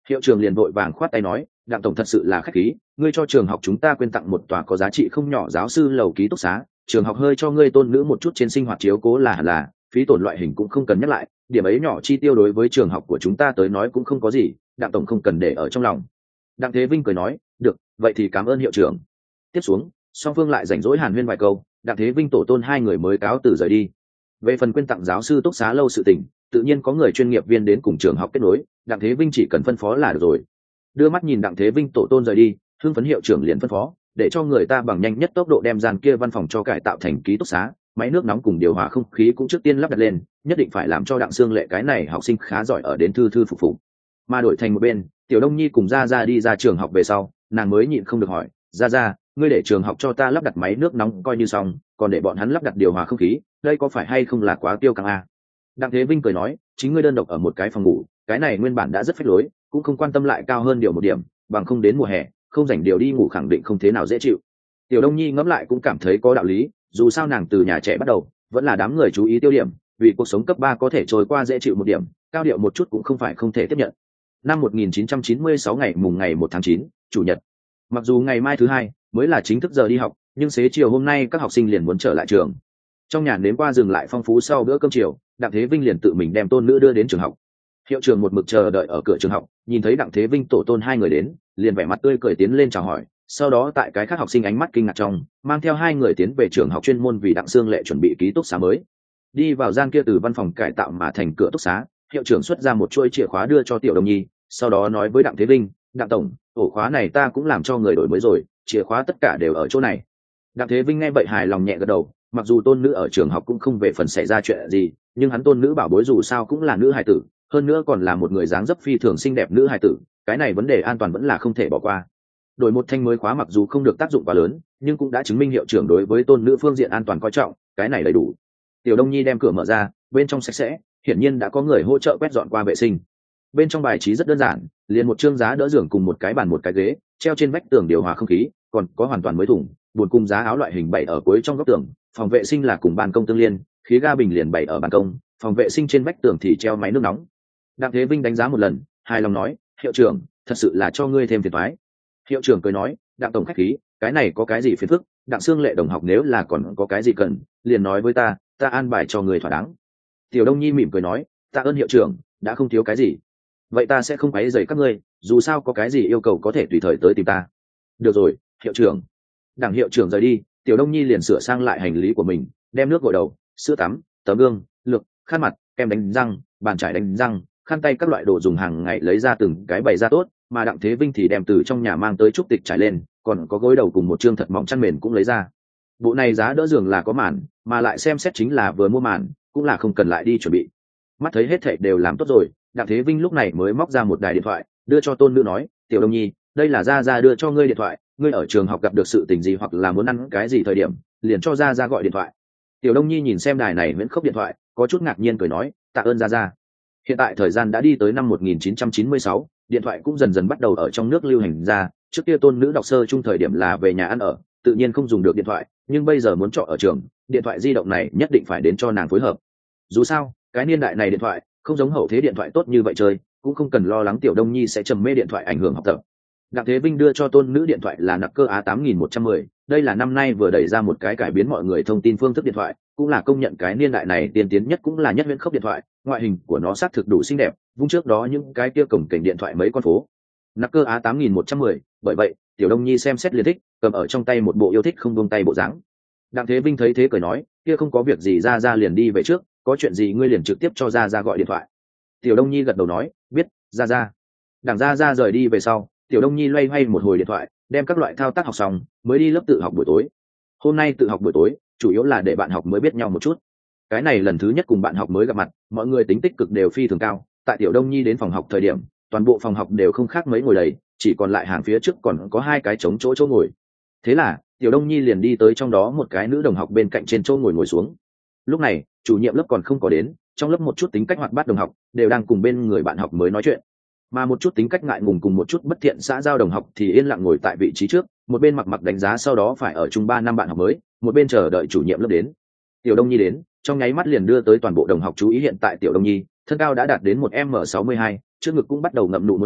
Hiệu trưởng liền vội vàng khoát tay nói, Đặng tổng thật sự là khách khí, ngươi cho trường học chúng ta quyên tặng một tòa có giá trị không nhỏ giáo sư lầu ký túc xá, trường học hơi cho ngươi tôn nữ một chút trên sinh hoạt chiếu cố là hẳn là, phí tổn loại hình cũng không cần nhắc lại, điểm ấy nhỏ chi tiêu đối với trường học của chúng ta tới nói cũng không có gì, Đặng tổng không cần để ở trong lòng. Đặng Thế Vinh cười nói, được, vậy thì cảm ơn hiệu trưởng. Tiếp xuống, song phương lại rảnh rỗi hàn huyên vài câu, Đặng Thế Vinh tổ tôn hai người mới cáo từ rời đi. Về phần quyên tặng giáo sư túc xá lâu sự tình, tự nhiên có người chuyên nghiệp viên đến cùng trường học kết nối, Đặng Thế Vinh chỉ cần phân phó là được rồi. Đưa mắt nhìn Đặng Thế Vinh tổ tôn rời đi, hưng phấn hiệu trưởng liền phân phó, để cho người ta bằng nhanh nhất tốc độ đem gian kia văn phòng cho cải tạo thành ký túc xá, máy nước nóng cùng điều hòa không khí cũng trước tiên lắp đặt lên, nhất định phải làm cho Đặng Sương Lệ cái này học sinh khá giỏi ở đến thư thư phục phục. Mà đổi thành một bên, Tiểu Đông Nhi cùng Gia Gia đi ra trường học về sau, nàng mới nhịn không được hỏi, Gia Gia, ngươi để trường học cho ta lắp đặt máy nước nóng coi như xong, còn để bọn hắn lắp đặt điều hòa không khí, đây có phải hay không là quá tiêu căng a? Đặng Thế Vinh cười nói, chính ngươi đơn độc ở một cái phòng ngủ, cái này nguyên bản đã rất phách lối, cũng không quan tâm lại cao hơn điều một điểm, bằng không đến mùa hè, không rảnh điều đi ngủ khẳng định không thế nào dễ chịu. Tiểu Đông Nhi ngẫm lại cũng cảm thấy có đạo lý, dù sao nàng từ nhà trẻ bắt đầu, vẫn là đám người chú ý tiêu điểm, vì cuộc sống cấp 3 có thể trôi qua dễ chịu một điểm, cao điệu một chút cũng không phải không thể tiếp nhận. Năm 1996 ngày mùng ngày 1 tháng 9, chủ nhật. Mặc dù ngày mai thứ hai mới là chính thức giờ đi học, nhưng xế chiều hôm nay các học sinh liền muốn trở lại trường. Trong nhà nếm qua dừng lại phong phú sau bữa cơm chiều, Đặng Thế Vinh liền tự mình đem tôn nữ đưa đến trường học. Hiệu trưởng một mực chờ đợi ở cửa trường học, nhìn thấy Đặng Thế Vinh tổ tôn hai người đến, liền vẻ mặt tươi cười tiến lên chào hỏi, sau đó tại cái khác học sinh ánh mắt kinh ngạc trong, mang theo hai người tiến về trường học chuyên môn vì Đặng Sương Lệ chuẩn bị ký túc xá mới. Đi vào gian kia từ văn phòng cải tạo mà thành cửa túc xá, hiệu trưởng xuất ra một chuôi chìa khóa đưa cho Tiểu Đông Nhi, sau đó nói với Đặng Thế Vinh, Đặng tổng, ổ khóa này ta cũng làm cho người đổi mới rồi, chìa khóa tất cả đều ở chỗ này. Đặng Thế Vinh nghe vậy hài lòng nhẹ gật đầu, mặc dù tôn nữ ở trường học cũng không về phần xảy ra chuyện gì, nhưng hắn tôn nữ bảo bối dù sao cũng là nữ hài tử, hơn nữa còn là một người dáng dấp phi thường xinh đẹp nữ hài tử, cái này vấn đề an toàn vẫn là không thể bỏ qua. Đổi một thanh mới khóa mặc dù không được tác dụng quá lớn, nhưng cũng đã chứng minh hiệu trưởng đối với tôn nữ phương diện an toàn coi trọng, cái này đầy đủ. Tiểu Đông Nhi đem cửa mở ra, bên trong sạch sẽ, hiển nhiên đã có người hỗ trợ quét dọn qua vệ sinh. Bên trong bài trí rất đơn giản, liền một chương giá đỡ giường cùng một cái bàn một cái ghế, treo trên vách tường điều hòa không khí, còn có hoàn toàn mới thùng, buồn cung giá áo loại hình bày ở cuối trong góc tường, phòng vệ sinh là cùng ban công tương liên, khí ga bình liền bày ở ban công, phòng vệ sinh trên vách tường thì treo máy nước nóng. Đặng Thế Vinh đánh giá một lần, hài lòng nói, hiệu trưởng, thật sự là cho ngươi thêm phiền toái. Hiệu trưởng cười nói, Đặng tổng khách khí, cái này có cái gì phiền phức, Đặng Sương Lệ đồng học nếu là còn có cái gì cần, liền nói với ta an bài cho người thỏa đáng. Tiểu Đông Nhi mỉm cười nói, tạ ơn hiệu trưởng, đã không thiếu cái gì, vậy ta sẽ không quấy rầy các ngươi, dù sao có cái gì yêu cầu có thể tùy thời tới tìm ta. Được rồi, hiệu trưởng. Đặng hiệu trưởng rời đi, Tiểu Đông Nhi liền sửa sang lại hành lý của mình, đem nước gội đầu, sữa tắm, tấm gương, lược, khăn mặt, kem đánh răng, bàn chải đánh răng, khăn tay các loại đồ dùng hàng ngày lấy ra từng cái bày ra tốt, mà Đặng Thế Vinh thì đem từ trong nhà mang tới trúc tịch trải lên, còn có gối đầu cùng một trương thật mỏng chăn mền cũng lấy ra. Bộ này giá đỡ giường là có màn, mà lại xem xét chính là vừa mua màn, cũng là không cần lại đi chuẩn bị. Mắt thấy hết thảy đều làm tốt rồi, Đặng Thế Vinh lúc này mới móc ra một đài điện thoại, đưa cho tôn nữ nói, Tiểu Đông Nhi, đây là Gia Gia đưa cho ngươi điện thoại, ngươi ở trường học gặp được sự tình gì hoặc là muốn ăn cái gì thời điểm, liền cho Gia Gia gọi điện thoại. Tiểu Đông Nhi nhìn xem đài này miễn khốc điện thoại, có chút ngạc nhiên cười nói, tạ ơn Gia Gia. Hiện tại thời gian đã đi tới năm 1996, điện thoại cũng dần dần bắt đầu ở trong nước lưu hành ra, trước kia tôn nữ đọc sơ chung thời điểm là về nhà ăn ở, tự nhiên không dùng được điện thoại, nhưng bây giờ muốn trọ ở trường, điện thoại di động này nhất định phải đến cho nàng phối hợp. Dù sao, cái niên đại này điện thoại không giống hậu thế điện thoại tốt như vậy chơi, cũng không cần lo lắng Tiểu Đông Nhi sẽ trầm mê điện thoại ảnh hưởng học tập. Đặng Thế Vinh đưa cho tôn nữ điện thoại là Nacker A8110, đây là năm nay vừa đẩy ra một cái cải biến mọi người thông tin phương thức điện thoại, cũng là công nhận cái niên đại này tiên tiến nhất cũng là nhất viễn khốc điện thoại, ngoại hình của nó xác thực đủ xinh đẹp, vung trước đó những cái kia cổng cảnh điện thoại mấy con phố. Nacker A8110, bởi vậy, Tiểu Đông Nhi xem xét liền thích, cầm ở trong tay một bộ yêu thích không buông tay bộ dáng. Đặng Thế Vinh thấy thế cười nói, kia không có việc gì, Ra liền đi về trước, có chuyện gì ngươi liền trực tiếp cho Ra gọi điện thoại. Tiểu Đông Nhi gật đầu nói, biết, Ra. Đặng Ra rời đi về sau, Tiểu Đông Nhi loay hoay một hồi điện thoại, đem các loại thao tác học xong, mới đi lớp tự học buổi tối. Hôm nay tự học buổi tối, chủ yếu là để bạn học mới biết nhau một chút. Cái này lần thứ nhất cùng bạn học mới gặp mặt, mọi người tính tích cực đều phi thường cao. Tại Tiểu Đông Nhi đến phòng học thời điểm, toàn bộ phòng học đều không khác mấy ngồi đầy, chỉ còn lại hàng phía trước còn có hai cái trống chỗ ngồi. Thế là, Tiểu Đông Nhi liền đi tới trong đó một cái nữ đồng học bên cạnh trên chỗ ngồi xuống. Lúc này, chủ nhiệm lớp còn không có đến, trong lớp một chút tính cách hoạt bát đồng học đều đang cùng bên người bạn học mới nói chuyện, mà một chút tính cách ngại ngùng cùng một chút bất thiện xã giao đồng học thì yên lặng ngồi tại vị trí trước, một bên mặc đánh giá sau đó phải ở chung 3 năm bạn học mới, một bên chờ đợi chủ nhiệm lớp đến. Tiểu Đông Nhi đến, trong nháy mắt liền đưa tới toàn bộ đồng học chú ý. Hiện tại Tiểu Đông Nhi thân cao đã đạt đến 1m62, trước ngực cũng bắt đầu ngậm nụ muốn thả,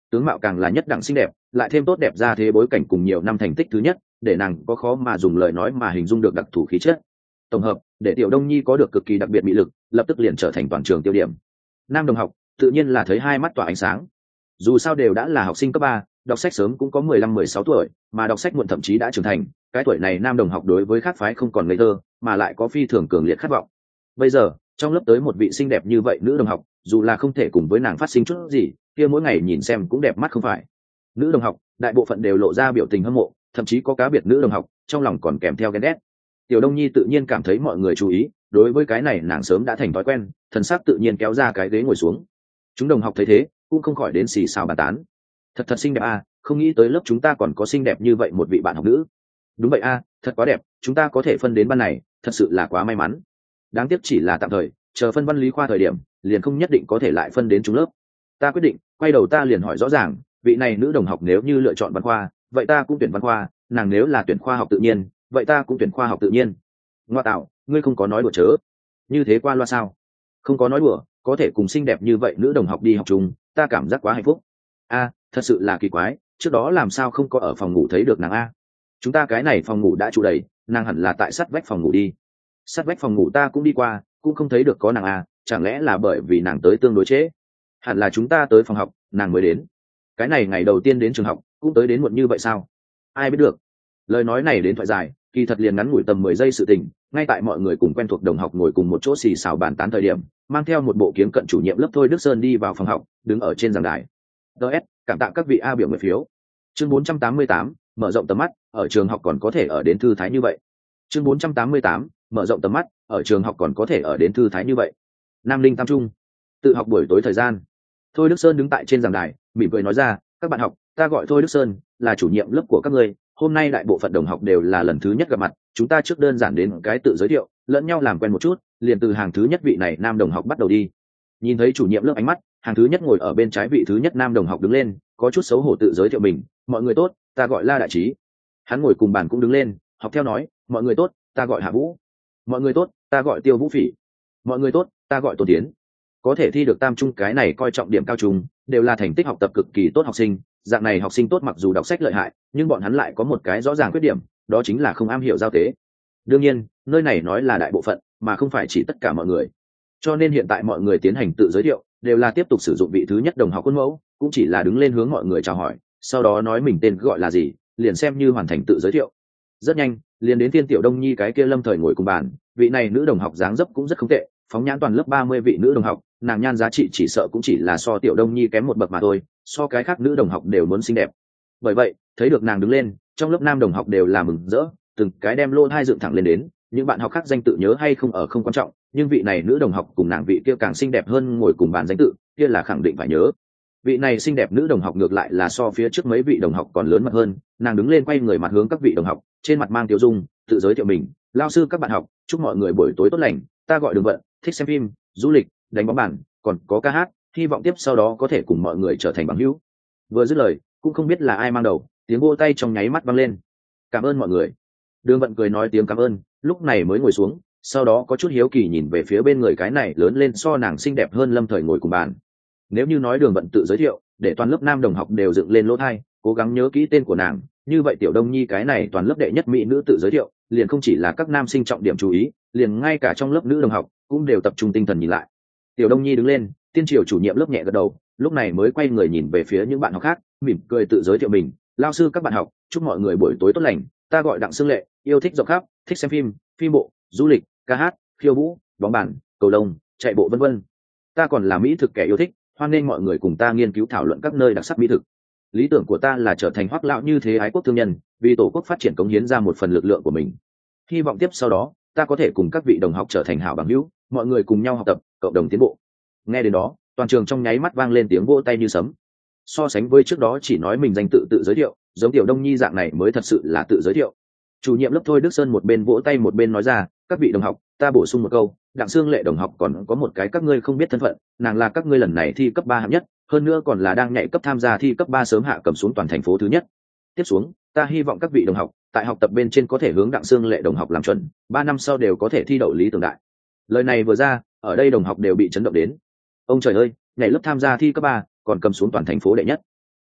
tướng mạo càng là nhất đẳng xinh đẹp, lại thêm tốt đẹp ra thế bối cảnh cùng nhiều năm thành tích thứ nhất, để nàng có khó mà dùng lời nói mà hình dung được đặc thù khí chất. Tổng hợp để Tiểu Đông Nhi có được cực kỳ đặc biệt mị lực, lập tức liền trở thành toàn trường tiêu điểm. Nam đồng học tự nhiên là thấy hai mắt tỏa ánh sáng. Dù sao đều đã là học sinh cấp 3, đọc sách sớm cũng có 15-16 tuổi, mà đọc sách muộn thậm chí đã trưởng thành, cái tuổi này nam đồng học đối với khác phái không còn ngây thơ, mà lại có phi thường cường liệt khát vọng. Bây giờ, trong lớp tới một vị xinh đẹp như vậy nữ đồng học, dù là không thể cùng với nàng phát sinh chút gì, kia mỗi ngày nhìn xem cũng đẹp mắt không phải. Nữ đồng học, đại bộ phận đều lộ ra biểu tình hâm mộ, thậm chí có cá biệt nữ đồng học, trong lòng còn kèm theo ghen ghét. Tiểu Đông Nhi tự nhiên cảm thấy mọi người chú ý, đối với cái này nàng sớm đã thành thói quen, thần sắc tự nhiên kéo ra cái ghế ngồi xuống. Chúng đồng học thấy thế, cũng không khỏi đến xì xào bàn tán. Thật xinh đẹp a, không nghĩ tới lớp chúng ta còn có xinh đẹp như vậy một vị bạn học nữ. Đúng vậy a, thật quá đẹp, chúng ta có thể phân đến ban này, thật sự là quá may mắn. Đáng tiếc chỉ là tạm thời, chờ phân văn lý khoa thời điểm, liền không nhất định có thể lại phân đến chúng lớp. Ta quyết định, quay đầu ta liền hỏi rõ ràng, vị này nữ đồng học nếu như lựa chọn văn khoa, vậy ta cũng tuyển văn khoa, nàng nếu là tuyển khoa học tự nhiên, vậy ta cũng tuyển khoa học tự nhiên. Ngoa tạo, ngươi không có nói đùa chớ. Như thế qua loa sao? Không có nói đùa, có thể cùng xinh đẹp như vậy nữ đồng học đi học chung, ta cảm giác quá hạnh phúc. A, thật sự là kỳ quái, trước đó làm sao không có ở phòng ngủ thấy được nàng a? Chúng ta cái này phòng ngủ đã trụ đầy, nàng hẳn là tại sát vách phòng ngủ đi. Sát vách phòng ngủ ta cũng đi qua, cũng không thấy được có nàng a, chẳng lẽ là bởi vì nàng tới tương đối trễ? Hẳn là chúng ta tới phòng học, nàng mới đến. Cái này ngày đầu tiên đến trường học, cũng tới đến muộn như vậy sao? Ai biết được. Lời nói này đến thoại dài, kỳ thật liền ngắn ngủi tầm 10 giây sự tình, ngay tại mọi người cùng quen thuộc đồng học ngồi cùng một chỗ xì xào bàn tán thời điểm, mang theo một bộ kiếm cận chủ nhiệm lớp Thôi Đức Sơn đi vào phòng học, đứng ở trên giảng đài. DS, cảm tạ các vị A biểu nguyện phiếu. Chương 488, mở rộng tầm mắt, ở trường học còn có thể ở đến thư thái như vậy. Chương 488, mở rộng tầm mắt, ở trường học còn có thể ở đến thư thái như vậy. Nam Linh Tam Trung. Tự học buổi tối thời gian. Thôi Đức Sơn đứng tại trên giảng đài, mỉm cười nói ra, các bạn học, ta gọi Thôi Đức Sơn, là chủ nhiệm lớp của các ngươi. Hôm nay đại bộ phận đồng học đều là lần thứ nhất gặp mặt, chúng ta trước đơn giản đến cái tự giới thiệu, lẫn nhau làm quen một chút, liền từ hàng thứ nhất vị này nam đồng học bắt đầu đi. Nhìn thấy chủ nhiệm lớp ánh mắt, hàng thứ nhất ngồi ở bên trái vị thứ nhất nam đồng học đứng lên, có chút xấu hổ tự giới thiệu mình, mọi người tốt, ta gọi La Đại Trí. Hắn ngồi cùng bàn cũng đứng lên, học theo nói, mọi người tốt, ta gọi Hạ Vũ. Mọi người tốt, ta gọi Tiêu Vũ Phỉ. Mọi người tốt, ta gọi Tôn Tiến. Có thể thi được tam trung cái này coi trọng điểm cao trung, đều là thành tích học tập cực kỳ tốt học sinh. Dạng này học sinh tốt mặc dù đọc sách lợi hại, nhưng bọn hắn lại có một cái rõ ràng khuyết điểm, đó chính là không am hiểu giao tế. Đương nhiên, nơi này nói là đại bộ phận, mà không phải chỉ tất cả mọi người. Cho nên hiện tại mọi người tiến hành tự giới thiệu, đều là tiếp tục sử dụng vị thứ nhất đồng học khuôn mẫu, cũng chỉ là đứng lên hướng mọi người chào hỏi, sau đó nói mình tên gọi là gì, liền xem như hoàn thành tự giới thiệu. Rất nhanh, liền đến Tiên Tiểu Đông Nhi cái kia lâm thời ngồi cùng bàn, vị này nữ đồng học dáng dấp cũng rất không tệ, phóng nhãn toàn lớp 30 vị nữ đồng học, nàng nhan giá trị chỉ sợ cũng chỉ là so Tiểu Đông Nhi kém một bậc mà thôi, so cái khác nữ đồng học đều muốn xinh đẹp. Bởi vậy, thấy được nàng đứng lên, trong lớp nam đồng học đều là mừng rỡ, từng cái đem lô hai dựng thẳng lên đến, những bạn học khác danh tự nhớ hay không ở không quan trọng, nhưng vị này nữ đồng học cùng nàng vị kia càng xinh đẹp hơn ngồi cùng bàn danh tự, kia là khẳng định phải nhớ. Vị này xinh đẹp nữ đồng học ngược lại là so phía trước mấy vị đồng học còn lớn mặt hơn, nàng đứng lên quay người mặt hướng các vị đồng học, trên mặt mang tiêu dung, tự giới thiệu mình, lao sư các bạn học, chúc mọi người buổi tối tốt lành, ta gọi Đường Vận, thích xem phim, du lịch, đánh bóng bàn, còn có ca hát, hy vọng tiếp sau đó có thể cùng mọi người trở thành bằng hữu. Vừa dứt lời, cũng không biết là ai mang đầu, tiếng vỗ tay trong nháy mắt vang lên. Cảm ơn mọi người. Đường Vận cười nói tiếng cảm ơn, lúc này mới ngồi xuống, sau đó có chút hiếu kỳ nhìn về phía bên người cái này lớn lên so nàng xinh đẹp hơn lâm thời ngồi cùng bàn. Nếu như nói Đường Vận tự giới thiệu, để toàn lớp nam đồng học đều dựng lên lỗ tai, cố gắng nhớ kỹ tên của nàng, như vậy Tiểu Đông Nhi cái này toàn lớp đệ nhất mỹ nữ tự giới thiệu, liền không chỉ là các nam sinh trọng điểm chú ý, liền ngay cả trong lớp nữ đồng học cũng đều tập trung tinh thần nhìn lại. Tiểu Đông Nhi đứng lên, Tiên Triều chủ nhiệm lớp nhẹ gật đầu, lúc này mới quay người nhìn về phía những bạn học khác, mỉm cười tự giới thiệu mình, lao sư các bạn học, chúc mọi người buổi tối tốt lành, ta gọi Đặng Sương Lệ, yêu thích rộng khắp, thích xem phim, phim bộ, du lịch, ca hát, khiêu vũ, bóng bàn, cầu lông, chạy bộ vân vân. Ta còn là mỹ thực kẻ yêu thích, hoan nghênh mọi người cùng ta nghiên cứu thảo luận các nơi đặc sắc mỹ thực. Lý tưởng của ta là trở thành Hoắc lão như thế ái quốc thương nhân, vì tổ quốc phát triển cống hiến ra một phần lực lượng của mình. Hy vọng tiếp sau đó, ta có thể cùng các vị đồng học trở thành hảo bằng hữu, mọi người cùng nhau học tập, cộng đồng tiến bộ. Nghe đến đó, toàn trường trong nháy mắt vang lên tiếng vỗ tay như sấm. So sánh với trước đó chỉ nói mình danh tự giới thiệu, giống Tiểu Đông Nhi dạng này mới thật sự là tự giới thiệu. Chủ nhiệm lớp Thôi Đức Sơn một bên vỗ tay một bên nói ra, các vị đồng học, ta bổ sung một câu, Đặng Sương Lệ đồng học còn có một cái các ngươi không biết thân phận, nàng là các ngươi lần này thi cấp 3 hạng nhất, hơn nữa còn là đang nhảy cấp tham gia thi cấp 3 sớm hạ cầm xuống toàn thành phố thứ nhất. Tiếp xuống, ta hy vọng các vị đồng học tại học tập bên trên có thể hướng Đặng Sương Lệ đồng học làm chuẩn, 3 năm sau đều có thể thi đậu lý tưởng đại. Lời này vừa ra, ở đây đồng học đều bị chấn động đến. Ông trời ơi, nhảy lớp tham gia thi cấp 3, còn cầm xuống toàn thành phố đệ nhất.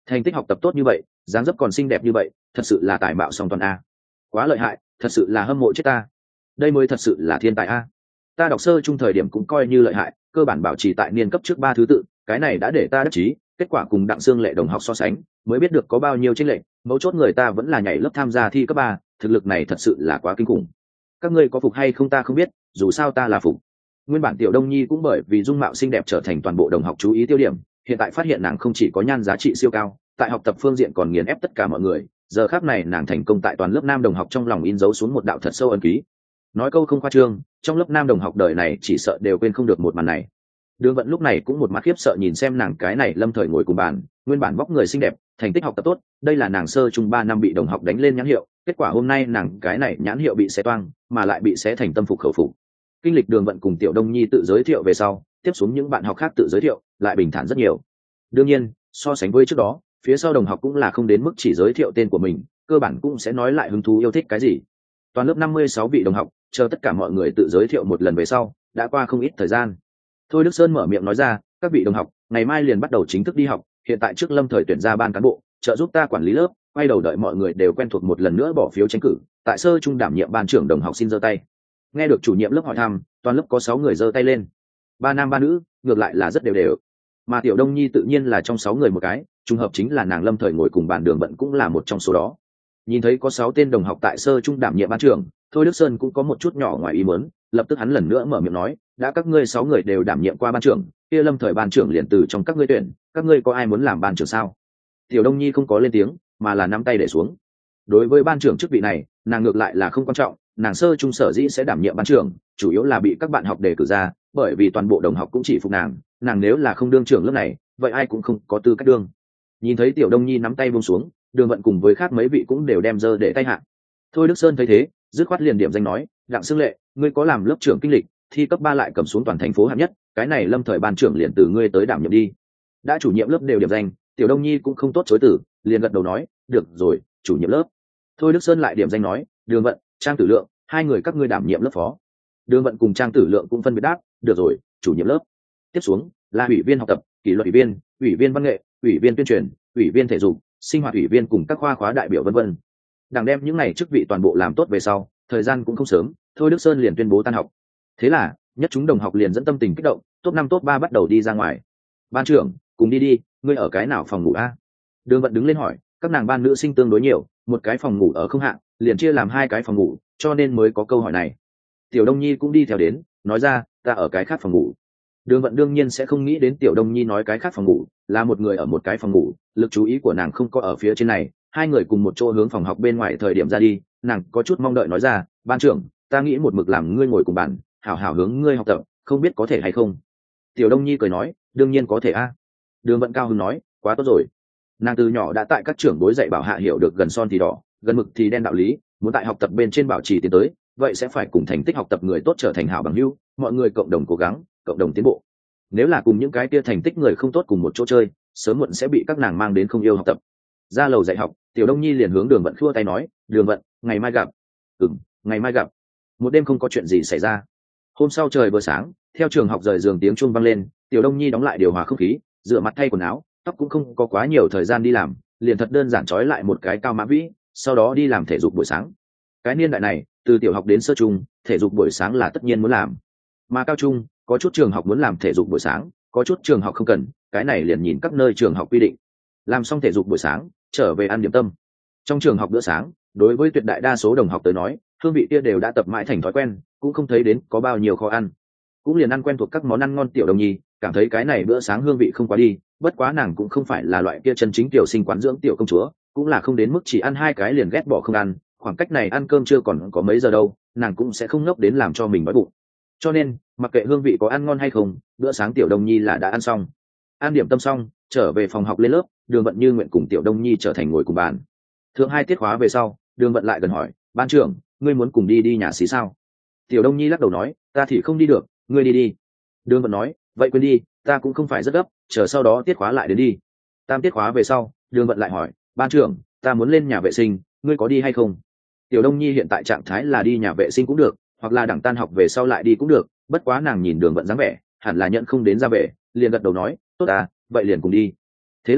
thành tích học tập tốt như vậy, dáng dấp còn xinh đẹp như vậy, thật sự là tài mạo song toàn a. Quá lợi hại, thật sự là hâm mộ chết ta. Đây mới thật sự là thiên tài a. Ta đọc sơ chung thời điểm cũng coi như lợi hại, cơ bản bảo trì tại niên cấp trước 3 thứ tự, cái này đã để ta đắc chí. Kết quả cùng Đặng Sương Lệ đồng học so sánh, mới biết được có bao nhiêu chênh lệch, mấu chốt người ta vẫn là nhảy lớp tham gia thi cấp 3, thực lực này thật sự là quá kinh khủng. Các ngươi có phục hay không ta không biết, dù sao ta là phục. Nguyên bản Tiểu Đông Nhi cũng bởi vì dung mạo xinh đẹp trở thành toàn bộ đồng học chú ý tiêu điểm, hiện tại phát hiện nàng không chỉ có nhan giá trị siêu cao, tại học tập phương diện còn nghiền ép tất cả mọi người, giờ khắc này nàng thành công tại toàn lớp nam đồng học trong lòng in dấu xuống một đạo thật sâu ấn ký. Nói câu không khoa trương, trong lớp nam đồng học đời này chỉ sợ đều quên không được một màn này. Đường Vận lúc này cũng một mắt khiếp sợ nhìn xem nàng cái này lâm thời ngồi cùng bàn, nguyên bản vóc người xinh đẹp, thành tích học tập tốt, đây là nàng sơ trung 3 năm bị đồng học đánh lên nhãn hiệu, kết quả hôm nay nàng cái này nhãn hiệu bị xé toang, mà lại bị xé thành tâm phục khẩu phục. Kinh lịch Đường Vận cùng Tiểu Đông Nhi tự giới thiệu về sau, tiếp xuống những bạn học khác tự giới thiệu, lại bình thản rất nhiều. Đương nhiên, so sánh với trước đó, phía sau đồng học cũng là không đến mức chỉ giới thiệu tên của mình, cơ bản cũng sẽ nói lại hứng thú yêu thích cái gì. Toàn lớp 56 vị đồng học, chờ tất cả mọi người tự giới thiệu một lần về sau, đã qua không ít thời gian. Thôi Đức Sơn mở miệng nói ra, các vị đồng học, ngày mai liền bắt đầu chính thức đi học, hiện tại trước lâm thời tuyển ra ban cán bộ, trợ giúp ta quản lý lớp, quay đầu đợi mọi người đều quen thuộc một lần nữa bỏ phiếu tranh cử, tại sơ trung đảm nhiệm ban trưởng đồng học xin giơ tay. Nghe được chủ nhiệm lớp hỏi thăm, toàn lớp có 6 người giơ tay lên. 3 nam 3 nữ, ngược lại là rất đều đều. Mà Tiểu Đông Nhi tự nhiên là trong 6 người một cái, trùng hợp chính là nàng lâm thời ngồi cùng bàn Đường Vận cũng là một trong số đó. Nhìn thấy có 6 tên đồng học tại sơ trung đảm nhiệm ban trưởng, Thôi Đức Sơn cũng có một chút nhỏ ngoài ý muốn, lập tức hắn lần nữa mở miệng nói, đã các ngươi 6 người đều đảm nhiệm qua ban trưởng, kia lâm thời ban trưởng liền từ trong các ngươi tuyển, các ngươi có ai muốn làm ban trưởng sao? Tiểu Đông Nhi không có lên tiếng, mà là nắm tay để xuống. Đối với ban trưởng chức vị này, nàng ngược lại là không quan trọng, nàng sơ trung sở dĩ sẽ đảm nhiệm ban trưởng, chủ yếu là bị các bạn học đề cử ra, bởi vì toàn bộ đồng học cũng chỉ phục nàng nếu là không đương trưởng lớp này, vậy ai cũng không có tư cách đương. Nhìn thấy Tiểu Đông Nhi nắm tay buông xuống, Đường Vận cùng với khác mấy vị cũng đều đem giơ để tay hạ. Thôi Đức Sơn thấy thế, dứt khoát liền điểm danh nói, Đặng Sương Lệ, ngươi có làm lớp trưởng kinh lịch, thi cấp 3 lại cầm xuống toàn thành phố hạng nhất, cái này lâm thời ban trưởng liền từ ngươi tới đảm nhiệm đi. Đã chủ nhiệm lớp đều điểm danh, Tiểu Đông Nhi cũng không tốt chối từ, liền gật đầu nói, được rồi, chủ nhiệm lớp. Thôi Đức Sơn lại điểm danh nói, Đường Vận, Trang Tử Lượng, hai người các ngươi đảm nhiệm lớp phó. Đường Vận cùng Trang Tử Lượng cũng phân biệt đáp, được rồi, chủ nhiệm lớp. Tiếp xuống là ủy viên học tập, kỷ luật ủy viên văn nghệ, ủy viên tuyên truyền, ủy viên thể dục, sinh hoạt ủy viên cùng các khoa khóa đại biểu vân vân. Đảng đem những này chức vị toàn bộ làm tốt về sau, thời gian cũng không sớm, Thôi Đức Sơn liền tuyên bố tan học. Thế là nhất chúng đồng học liền dẫn tâm tình kích động, top 5 top 3 bắt đầu đi ra ngoài. Ban trưởng, cùng đi đi, ngươi ở cái nào phòng ngủ a? Đường Vận đứng lên hỏi, các nàng ban nữ sinh tương đối nhiều, một cái phòng ngủ ở không hạng, liền chia làm 2 cái phòng ngủ, cho nên mới có câu hỏi này. Tiểu Đông Nhi cũng đi theo đến, nói ra, ta ở cái khác phòng ngủ. Đường Vận đương nhiên sẽ không nghĩ đến Tiểu Đông Nhi nói cái khác phòng ngủ là một người ở một cái phòng ngủ, lực chú ý của nàng không có ở phía trên này, 2 người cùng một chỗ hướng phòng học bên ngoài thời điểm ra đi, nàng có chút mong đợi nói ra, ban trưởng, ta nghĩ một mực làm ngươi ngồi cùng bàn, hảo hảo hướng ngươi học tập, không biết có thể hay không? Tiểu Đông Nhi cười nói, đương nhiên có thể a. Đường Vận cao hứng nói, quá tốt rồi. Nàng từ nhỏ đã tại các trưởng bối dạy bảo hạ hiểu được gần son thì đỏ, gần mực thì đen đạo lý, muốn tại học tập bên trên bảo trì tiến tới, vậy sẽ phải cùng thành tích học tập người tốt trở thành hảo bằng hữu, mọi người cộng đồng cố gắng, cộng đồng tiến bộ. Nếu là cùng những cái kia thành tích người không tốt cùng một chỗ chơi, sớm muộn sẽ bị các nàng mang đến không yêu học tập. Ra lầu dạy học, Tiểu Đông Nhi liền hướng Đường Vận khua tay nói, Đường Vận, ngày mai gặp. Ngày mai gặp. Một đêm không có chuyện gì xảy ra. Hôm sau trời vừa sáng, theo trường học rời giường tiếng chuông vang lên, Tiểu Đông Nhi đóng lại điều hòa không khí, rửa mặt thay quần áo, tóc cũng không có quá nhiều thời gian đi làm, liền thật đơn giản trói lại một cái cao mã vĩ, sau đó đi làm thể dục buổi sáng. Cái niên đại này, từ tiểu học đến sơ trung, thể dục buổi sáng là tất nhiên muốn làm. Mà cao trung, có chút trường học muốn làm thể dục buổi sáng, có chút trường học không cần, cái này liền nhìn các nơi trường học quy định. Làm xong thể dục buổi sáng, trở về ăn điểm tâm. Trong trường học bữa sáng, đối với tuyệt đại đa số đồng học tới nói, hương vị kia đều đã tập mãi thành thói quen, cũng không thấy đến có bao nhiêu khó ăn. Cũng liền ăn quen thuộc các món ăn ngon. Tiểu Đồng Nhi cảm thấy cái này bữa sáng hương vị không quá đi, bất quá nàng cũng không phải là loại kia chân chính tiểu sinh quán dưỡng tiểu công chúa, cũng là không đến mức chỉ ăn 2 cái liền ghét bỏ không ăn, khoảng cách này ăn cơm chưa còn có mấy giờ đâu, nàng cũng sẽ không ngốc đến làm cho mình đói bụng. Cho nên mặc kệ hương vị có ăn ngon hay không, bữa sáng Tiểu Đông Nhi là đã ăn xong. Ăn điểm tâm xong, trở về phòng học lên lớp, Đường Vận như nguyện cùng Tiểu Đông Nhi trở thành ngồi cùng bàn. Thượng 2 tiết khóa về sau, Đường Vận lại gần hỏi, ban trưởng, ngươi muốn cùng đi nhà xí sao? Tiểu Đông Nhi lắc đầu nói, ta thì không đi được, ngươi đi đi. Đường Vận nói, vậy quên đi, ta cũng không phải rất gấp, chờ sau đó tiết khóa lại đến đi. 3 tiết khóa về sau, Đường Vận lại hỏi, ban trưởng, ta muốn lên nhà vệ sinh, ngươi có đi hay không? Tiểu Đông Nhi hiện tại trạng thái là đi nhà vệ sinh cũng được, hoặc là đẳng tan học về sau lại đi cũng được, bất quá nàng nhìn Đường Vận dáng vẻ, hẳn là nhận không đến ra về, liền gật đầu nói, tốt à, vậy liền cùng đi. Thế là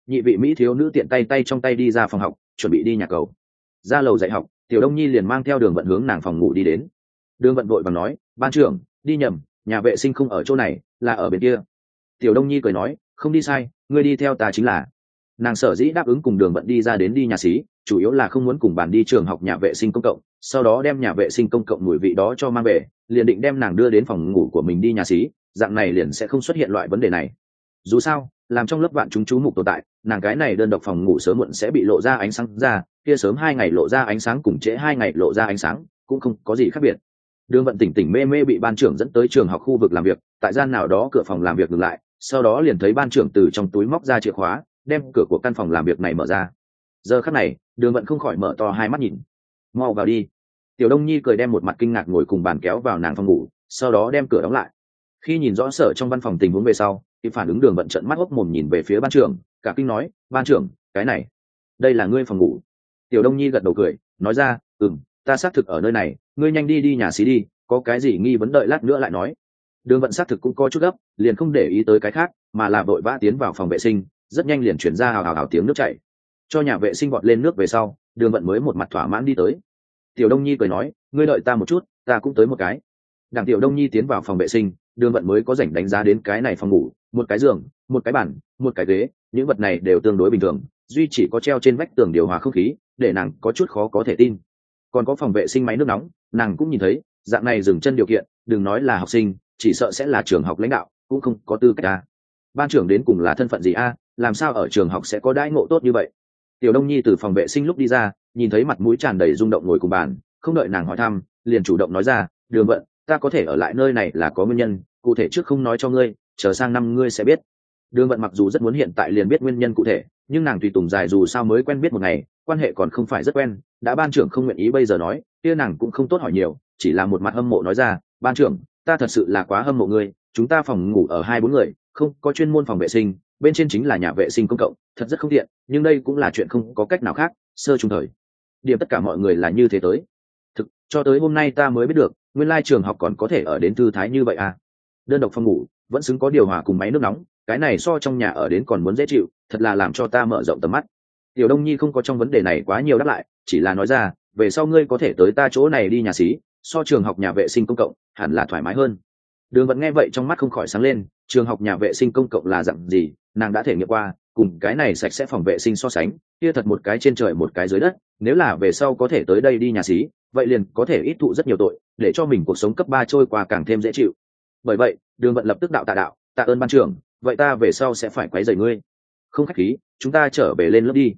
nhị vị mỹ thiếu nữ tiện tay tay trong tay đi ra phòng học chuẩn bị đi nhà cầu. Ra lầu dạy học, Tiểu Đông Nhi liền mang theo Đường Vận hướng nàng phòng ngủ đi đến. Đường Vận vội vàng nói, ban trưởng, đi nhầm, nhà vệ sinh không ở chỗ này, là ở bên kia. Tiểu Đông Nhi cười nói, không đi sai, ngươi đi theo ta chính là. Nàng sở dĩ đáp ứng cùng Đường Vận đi ra đến đi nhà xí, chủ yếu là không muốn cùng bàn đi trường học nhà vệ sinh công cộng, sau đó đem nhà vệ sinh công cộng mùi vị đó cho mang về, liền định đem nàng đưa đến phòng ngủ của mình đi nhà xí, dạng này liền sẽ không xuất hiện loại vấn đề này. Dù sao, làm trong lớp vạn chúng chú mục tồn tại, nàng cái này đơn độc phòng ngủ sớm muộn sẽ bị lộ ra ánh sáng ra, kia sớm 2 ngày lộ ra ánh sáng cùng trễ 2 ngày lộ ra ánh sáng, cũng không có gì khác biệt. Đường Vận tỉnh tỉnh mê mê bị ban trưởng dẫn tới trường học khu vực làm việc, tại gian nào đó cửa phòng làm việc ngừng lại, sau đó liền thấy ban trưởng từ trong túi móc ra chìa khóa, đem cửa của căn phòng làm việc này mở ra. Giờ khắc này, Đường Vận không khỏi mở to hai mắt nhìn. Mau vào đi. Tiểu Đông Nhi cười đem một mặt kinh ngạc ngồi cùng bàn kéo vào nàng phòng ngủ, sau đó đem cửa đóng lại. Khi nhìn rõ sở trong văn phòng tình huống về sau, thì phản ứng Đường Vận trợn mắt hốc mồm nhìn về phía ban trưởng, cả kinh nói, ban trưởng, cái này, đây là ngươi phòng ngủ. Tiểu Đông Nhi gật đầu cười, nói ra, ta xác thực ở nơi này, ngươi nhanh đi nhà xí đi, có cái gì nghi vấn đợi lát nữa lại nói. Đường Vận xác thực cũng có chút gấp, liền không để ý tới cái khác, mà là vội vã tiến vào phòng vệ sinh, rất nhanh liền chuyển ra hào hào hào tiếng nước chảy. Cho nhà vệ sinh vọt lên nước về sau, Đường Vận mới một mặt thỏa mãn đi tới. Tiểu Đông Nhi cười nói, ngươi đợi ta một chút, ta cũng tới một cái. Đặng Tiểu Đông Nhi tiến vào phòng vệ sinh, Đường Vận mới có rảnh đánh giá đến cái này phòng ngủ, một cái giường, một cái bàn, một cái ghế, những vật này đều tương đối bình thường, duy chỉ có treo trên vách tường điều hòa không khí, để nàng có chút khó có thể tin. Còn có phòng vệ sinh máy nước nóng, nàng cũng nhìn thấy, dạng này dừng chân điều kiện, đừng nói là học sinh, chỉ sợ sẽ là trường học lãnh đạo, cũng không có tư cách a. Ban trưởng đến cùng là thân phận gì a, làm sao ở trường học sẽ có đãi ngộ tốt như vậy? Tiểu Đông Nhi từ phòng vệ sinh lúc đi ra, nhìn thấy mặt mũi tràn đầy rung động ngồi cùng bàn, không đợi nàng hỏi thăm, liền chủ động nói ra, Đường Vận, ta có thể ở lại nơi này là có nguyên nhân, cụ thể trước không nói cho ngươi, chờ sang năm ngươi sẽ biết. Đường Vận mặc dù rất muốn hiện tại liền biết nguyên nhân cụ thể, nhưng nàng tùy tùng dài dù sao mới quen biết một ngày, quan hệ còn không phải rất quen, đã ban trưởng không nguyện ý bây giờ nói, kia nàng cũng không tốt hỏi nhiều, chỉ là một mặt hâm mộ nói ra, ban trưởng, ta thật sự là quá hâm mộ ngươi, chúng ta phòng ngủ ở 2-4 người, không có chuyên môn phòng vệ sinh, bên trên chính là nhà vệ sinh công cộng, thật rất không tiện, nhưng đây cũng là chuyện không có cách nào khác, sơ trung thời điểm tất cả mọi người là như thế tới. Thực, cho tới hôm nay ta mới biết được, nguyên lai trường học còn có thể ở đến thư thái như vậy à. Đơn độc phòng ngủ, vẫn xứng có điều hòa cùng máy nước nóng, cái này so trong nhà ở đến còn muốn dễ chịu, thật là làm cho ta mở rộng tầm mắt. Tiểu Đông Nhi không có trong vấn đề này quá nhiều đáp lại, chỉ là nói ra, về sau ngươi có thể tới ta chỗ này đi nhà xí, so trường học nhà vệ sinh công cộng, hẳn là thoải mái hơn. Đường Vận nghe vậy trong mắt không khỏi sáng lên, trường học nhà vệ sinh công cộng là dạng gì, nàng đã thể nghiệm qua, cùng cái này sạch sẽ phòng vệ sinh so sánh, kia thật một cái trên trời một cái dưới đất, nếu là về sau có thể tới đây đi nhà xí, vậy liền có thể ít thụ rất nhiều tội, để cho mình cuộc sống cấp 3 trôi qua càng thêm dễ chịu. Bởi vậy, Đường Vận lập tức đạo, tạ ơn ban trưởng, vậy ta về sau sẽ phải quấy rầy ngươi. Không khách khí, chúng ta trở về lên lớp đi.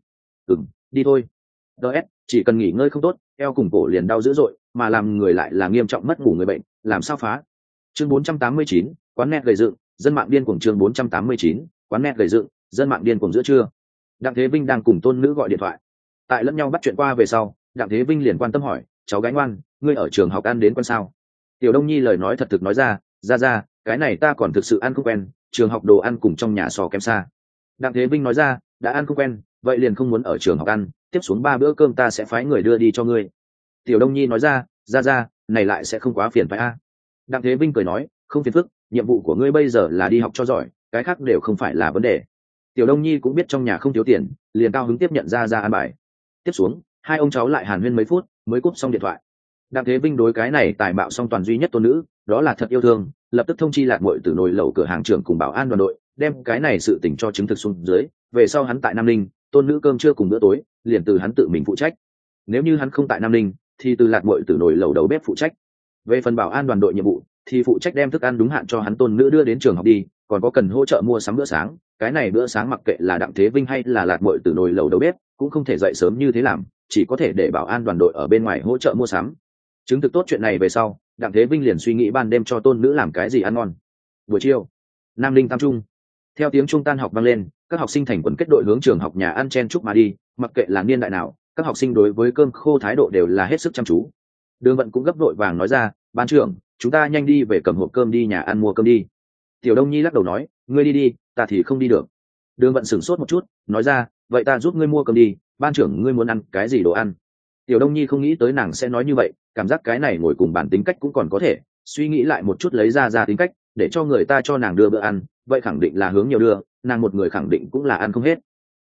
Đi thôi. DS, chỉ cần nghỉ ngơi không tốt, eo cùng cổ liền đau dữ dội, mà làm người lại là nghiêm trọng mất ngủ người bệnh, làm sao phá. Chương 489, quán net gầy dựng, dân mạng điên cuồng. Chương 489, quán net gầy dựng, dân mạng điên cuồng. Giữa trưa, Đặng Thế Vinh đang cùng tôn nữ gọi điện thoại, tại lẫn nhau bắt chuyện qua về sau, Đặng Thế Vinh liền quan tâm hỏi, cháu gái ngoan, ngươi ở trường học ăn đến quen sao? Tiểu Đông Nhi lời nói thật thực nói ra, cái này ta còn thực sự ăn không quen, trường học đồ ăn cùng trong nhà so kém xa. Đặng Thế Vinh nói ra, đã ăn không quen, vậy liền không muốn ở trường học ăn, tiếp xuống 3 bữa cơm ta sẽ phái người đưa đi cho ngươi. Tiểu Đông Nhi nói ra, này lại sẽ không quá phiền phải a. Đặng Thế Vinh cười nói, không phiền phức, nhiệm vụ của ngươi bây giờ là đi học cho giỏi, cái khác đều không phải là vấn đề. Tiểu Đông Nhi cũng biết trong nhà không thiếu tiền, liền cao hứng tiếp nhận ra ăn bài. Tiếp xuống, hai ông cháu lại hàn huyên mấy phút, mới cúp xong điện thoại. Đặng Thế Vinh đối cái này tài bạo song toàn duy nhất tôn nữ, đó là thật yêu thương, lập tức thông chi Lạc Muội từ nồi lẩu cửa hàng trưởng cùng bảo an đoàn đội, đem cái này sự tình cho chứng thực xuống dưới. Về sau hắn tại Nam Ninh, tôn nữ cơm trưa cùng bữa tối, liền từ hắn tự mình phụ trách. Nếu như hắn không tại Nam Ninh, thì từ Lạc Muội từ nồi lẩu đầu bếp phụ trách. Về phần bảo an đoàn đội nhiệm vụ, thì phụ trách đem thức ăn đúng hạn cho hắn tôn nữ đưa đến trường học đi, còn có cần hỗ trợ mua sắm bữa sáng, cái này bữa sáng mặc kệ là Đặng Thế Vinh hay là Lạc Muội từ nồi lẩu đầu bếp, cũng không thể dậy sớm như thế làm, chỉ có thể để bảo an đoàn đội ở bên ngoài hỗ trợ mua sắm. Chứng thực tốt chuyện này về sau, Đặng Thế Vinh liền suy nghĩ ban đêm cho tôn nữ làm cái gì ăn ngon. Buổi chiều, Nam Ninh Tam Trung, theo tiếng trung tan học vang lên, các học sinh thành quần kết đội hướng trường học nhà ăn chen chúc mà đi, mặc kệ là niên đại nào, các học sinh đối với cơm khô thái độ đều là hết sức chăm chú. Đường Vận cũng gấp đội vàng nói ra, ban trưởng, chúng ta nhanh đi về cầm hộp cơm đi nhà ăn mua cơm đi. Tiểu Đông Nhi lắc đầu nói, ngươi đi, ta thì không đi được. Đường Vận sửng sốt một chút, nói ra, vậy ta giúp ngươi mua cơm đi, ban trưởng ngươi muốn ăn cái gì đồ ăn. Tiểu Đông Nhi không nghĩ tới nàng sẽ nói như vậy, cảm giác cái này ngồi cùng bản tính cách cũng còn có thể, suy nghĩ lại một chút lấy ra tính cách, để cho người ta cho nàng đưa bữa ăn, vậy khẳng định là hướng nhiều đưa, nàng một người khẳng định cũng là ăn không hết.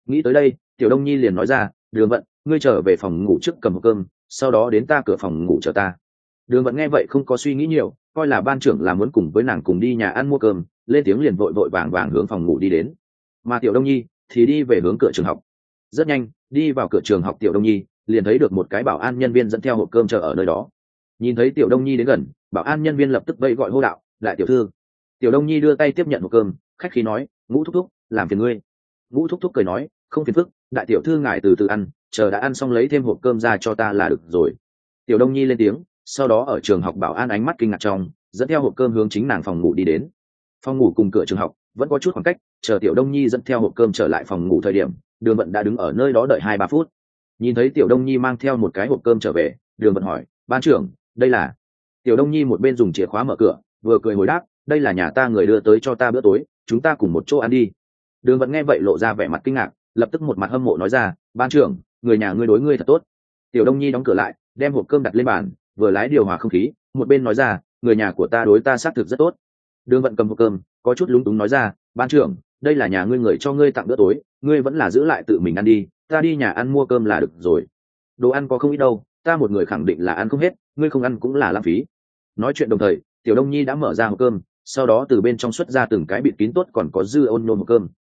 Nghĩ tới đây tiểu đông nhi liền nói ra, Đường Vận, ngươi trở về phòng ngủ trước cầm hộp cơm, sau đó đến ta cửa phòng ngủ chờ ta. Đường Vận nghe vậy không có suy nghĩ nhiều, coi là ban trưởng là muốn cùng với nàng cùng đi nhà ăn mua cơm, lên tiếng liền vội vội vàng vàng hướng phòng ngủ đi đến. Mà tiểu đông nhi thì đi về hướng cửa trường học. Rất nhanh đi vào cửa trường học, tiểu đông nhi liền thấy được một cái bảo an nhân viên dẫn theo hộp cơm chờ ở nơi đó. Nhìn thấy tiểu đông nhi đến gần, bảo an nhân viên lập tức vẫy gọi hô đạo, đại tiểu thư. Tiểu đông nhi đưa tay tiếp nhận hộp cơm, khách khí nói, Ngũ thúc thúc, làm phiền ngươi. Ngũ thúc thúc cười nói, không phiền phức, đại tiểu thư ngài từ từ ăn, chờ đã ăn xong lấy thêm hộp cơm ra cho ta là được rồi. Tiểu đông nhi lên tiếng, sau đó ở trường học bảo an ánh mắt kinh ngạc trong dẫn theo hộp cơm hướng chính nàng phòng ngủ đi đến. Phòng ngủ cùng cửa trường học vẫn có chút khoảng cách, chờ tiểu đông nhi dẫn theo hộp cơm trở lại phòng ngủ thời điểm, Đường Vận đã đứng ở nơi đó đợi 2-3 phút. Nhìn thấy tiểu đông nhi mang theo một cái hộp cơm trở về, Đường Vận hỏi, ban trưởng, đây là? Tiểu đông nhi một bên dùng chìa khóa mở cửa, vừa cười hồi đáp, đây là nhà ta người đưa tới cho ta bữa tối, chúng ta cùng một chỗ ăn đi. Đường Vận nghe vậy lộ ra vẻ mặt kinh ngạc, lập tức một mặt hâm mộ nói ra, ban trưởng, người nhà ngươi đối ngươi thật tốt. Tiểu đông nhi đóng cửa lại, đem hộp cơm đặt lên bàn, vừa lái điều hòa không khí, một bên nói ra, người nhà của ta đối ta xác thực rất tốt. Đường Vận cầm hộp cơm, có chút lúng túng nói ra, ban trưởng, đây là nhà ngươi người cho ngươi tặng bữa tối, ngươi vẫn là giữ lại tự mình ăn đi, ta đi nhà ăn mua cơm là được rồi. Đồ ăn có không ít đâu, ta một người khẳng định là ăn không hết, ngươi không ăn cũng là lãng phí. Nói chuyện đồng thời, tiểu đông nhi đã mở ra hộp cơm, sau đó từ bên trong xuất ra từng cái bịt kín tốt còn có dư ôn nôn hộp cơm.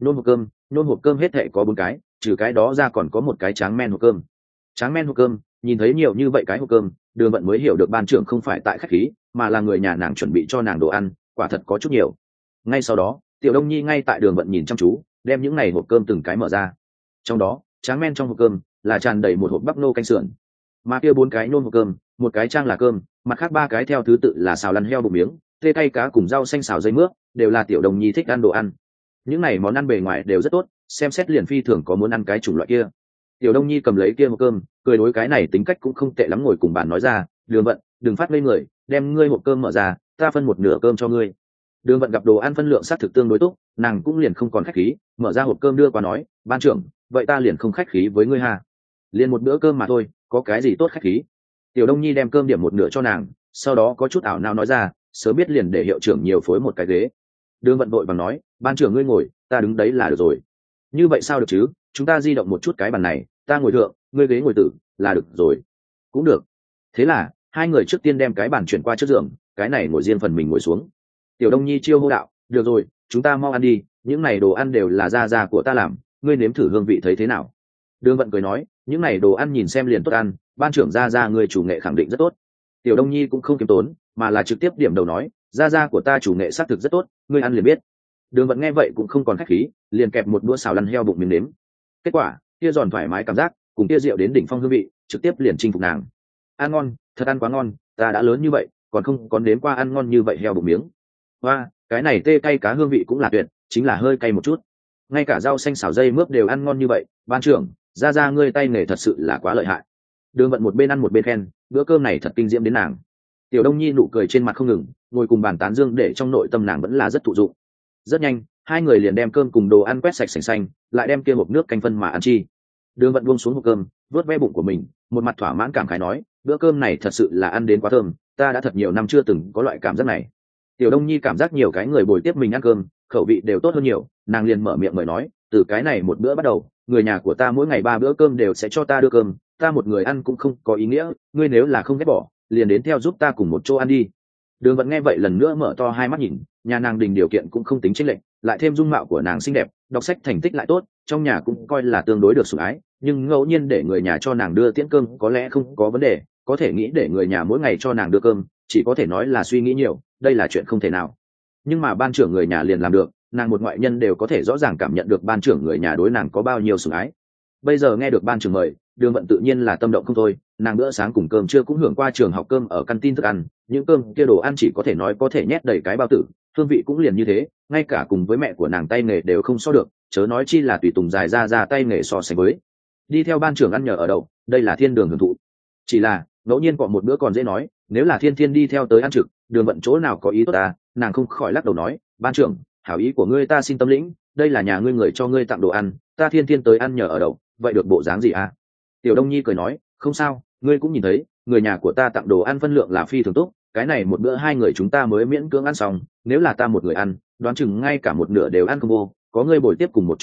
Nôn hộp cơm hết thệ có 4 cái, trừ cái đó ra còn có một cái tráng men hộp cơm. Tráng men hộp cơm, nhìn thấy nhiều như vậy cái hộp cơm, Đường Vận mới hiểu được ban trưởng không phải tại khách khí, mà là người nhà nàng chuẩn bị cho nàng đồ ăn, quả thật có chút nhiều. Ngay sau đó, tiểu đông nhi ngay tại Đường Vận nhìn chăm chú, đem những này hộp cơm từng cái mở ra. Trong đó, tráng men trong hộp cơm là tràn đầy một hộp bắp nô canh sườn, mà kia 4 cái nôn hộp cơm, một cái trang là cơm, mặt khác 3 cái theo thứ tự là xào lăn heo bụng miếng, tê cay cá cùng rau xanh xào dây mướp, đều là tiểu đông nhi thích ăn đồ ăn. Những này món ăn bề ngoài đều rất tốt, xem xét liền phi thường có muốn ăn cái chủng loại kia. Tiểu đông nhi cầm lấy kia hộp cơm, cười đối cái này tính cách cũng không tệ lắm ngồi cùng bàn nói ra, Đường Vận, đừng phát ngây người, đem ngươi hộp cơm mở ra, ta phân một nửa cơm cho ngươi. Đường Vận gặp đồ ăn phân lượng xác thực tương đối tốt, nàng cũng liền không còn khách khí, mở ra hộp cơm đưa qua nói, ban trưởng, vậy ta liền không khách khí với ngươi ha, liền một bữa cơm mà thôi, có cái gì tốt khách khí. Tiểu đông nhi đem cơm điểm một nửa cho nàng, sau đó có chút ảo não nói ra, sớm biết liền để hiệu trưởng nhiều phối một cái ghế. Đường Vận vội bằng nói, ban trưởng ngươi ngồi, ta đứng đấy là được rồi. Như vậy sao được chứ, chúng ta di động một chút cái bàn này, ta ngồi thượng, ngươi ghế ngồi tử là được rồi. Cũng được. Thế là hai người trước tiên đem cái bàn chuyển qua trước giường, cái này ngồi riêng phần mình ngồi xuống. Tiểu đông nhi chiêu hô đạo, được rồi, chúng ta mau ăn đi, những này đồ ăn đều là gia của ta làm, ngươi nếm thử hương vị thấy thế nào. Đường Vận cười nói, những này đồ ăn nhìn xem liền tốt ăn, ban trưởng gia người chủ nghệ khẳng định rất tốt. Tiểu đông nhi cũng không kiêm tốn, mà là trực tiếp điểm đầu nói, gia của ta chủ nghệ xác thực rất tốt, ngươi ăn liền biết. Đường Vận nghe vậy cũng không còn khách khí, liền kẹp một đũa xào lăn heo bụng miếng nếm. Kết quả kia giòn thoải mái cảm giác cùng kia rượu đến đỉnh phong hương vị trực tiếp liền chinh phục nàng. Ăn ngon, thật ăn quá ngon, ta đã lớn như vậy còn không có nếm qua ăn ngon như vậy heo bụng miếng. Và cái này tê cay cá hương vị cũng là tuyệt, chính là hơi cay một chút. Ngay cả rau xanh xào dây mướp đều ăn ngon như vậy, ban trưởng, gia ngươi tay nghề thật sự là quá lợi hại. Đường Vận một bên ăn một bên khen, bữa cơm này thật kinh diễm đến nàng. Tiểu đông nhi nụ cười trên mặt không ngừng, ngồi cùng bàn tán dương để trong nội tâm nàng vẫn là rất thụ dụng. Rất nhanh hai người liền đem cơm cùng đồ ăn quét sạch sành xanh, lại đem kia hộp nước canh phân mà ăn chi. Đường Vận buông xuống hộp cơm, vớt ve bụng của mình, một mặt thỏa mãn cảm khái nói, bữa cơm này thật sự là ăn đến quá thơm, ta đã thật nhiều năm chưa từng có loại cảm giác này. Tiểu đông nhi cảm giác nhiều cái người bồi tiếp mình ăn cơm, khẩu vị đều tốt hơn nhiều, nàng liền mở miệng mời nói, từ cái này một bữa bắt đầu, người nhà của ta mỗi ngày 3 bữa cơm đều sẽ cho ta đưa cơm, ta một người ăn cũng không có ý nghĩa, ngươi nếu là không ghét bỏ, liền đến theo giúp ta cùng một chỗ ăn đi. Đường Vận nghe vậy lần nữa mở to hai mắt nhìn, nhà nàng đình điều kiện cũng không tính chênh lệch, lại thêm dung mạo của nàng xinh đẹp, đọc sách thành tích lại tốt, trong nhà cũng coi là tương đối được sủng ái, nhưng ngẫu nhiên để người nhà cho nàng đưa tiễn cơm có lẽ không có vấn đề, có thể nghĩ để người nhà mỗi ngày cho nàng đưa cơm, chỉ có thể nói là suy nghĩ nhiều, đây là chuyện không thể nào. Nhưng mà ban trưởng người nhà liền làm được, nàng một ngoại nhân đều có thể rõ ràng cảm nhận được ban trưởng người nhà đối nàng có bao nhiêu sủng ái. Bây giờ nghe được ban trưởng mời, Đường Vận tự nhiên là tâm động không thôi, nàng bữa sáng cùng cơm trưa cũng hưởng qua trường học cơm ở canteen thức ăn, những cơm kia đồ ăn chỉ có thể nói có thể nhét đầy cái bao tử, hương vị cũng liền như thế, ngay cả cùng với mẹ của nàng tay nghề đều không so được, chớ nói chi là tùy tùng dài ra tay nghề so sánh với. Đi theo ban trưởng ăn nhờ ở đậu, đây là thiên đường hưởng thụ. Chỉ là ngẫu nhiên cọ một bữa còn dễ nói, nếu là thiên thiên đi theo tới ăn trực, Đường Vận chỗ nào có ý tốt ta, nàng không khỏi lắc đầu nói, ban trưởng, hảo ý của ngươi ta xin tâm lĩnh, đây là nhà ngươi người cho ngươi tặng đồ ăn, ta thiên thiên tới ăn nhờ ở đậu, vậy được bộ dáng gì à? Tiểu đông nhi cười nói, không sao, ngươi cũng nhìn thấy, người nhà của ta tặng đồ ăn phân lượng là phi thường tốt, cái này một bữa 2 người chúng ta mới miễn cưỡng ăn xong, nếu là ta một người ăn, đoán chừng ngay cả một nửa đều ăn không vô, có ngươi bồi tiếp cùng một chỗ ăn,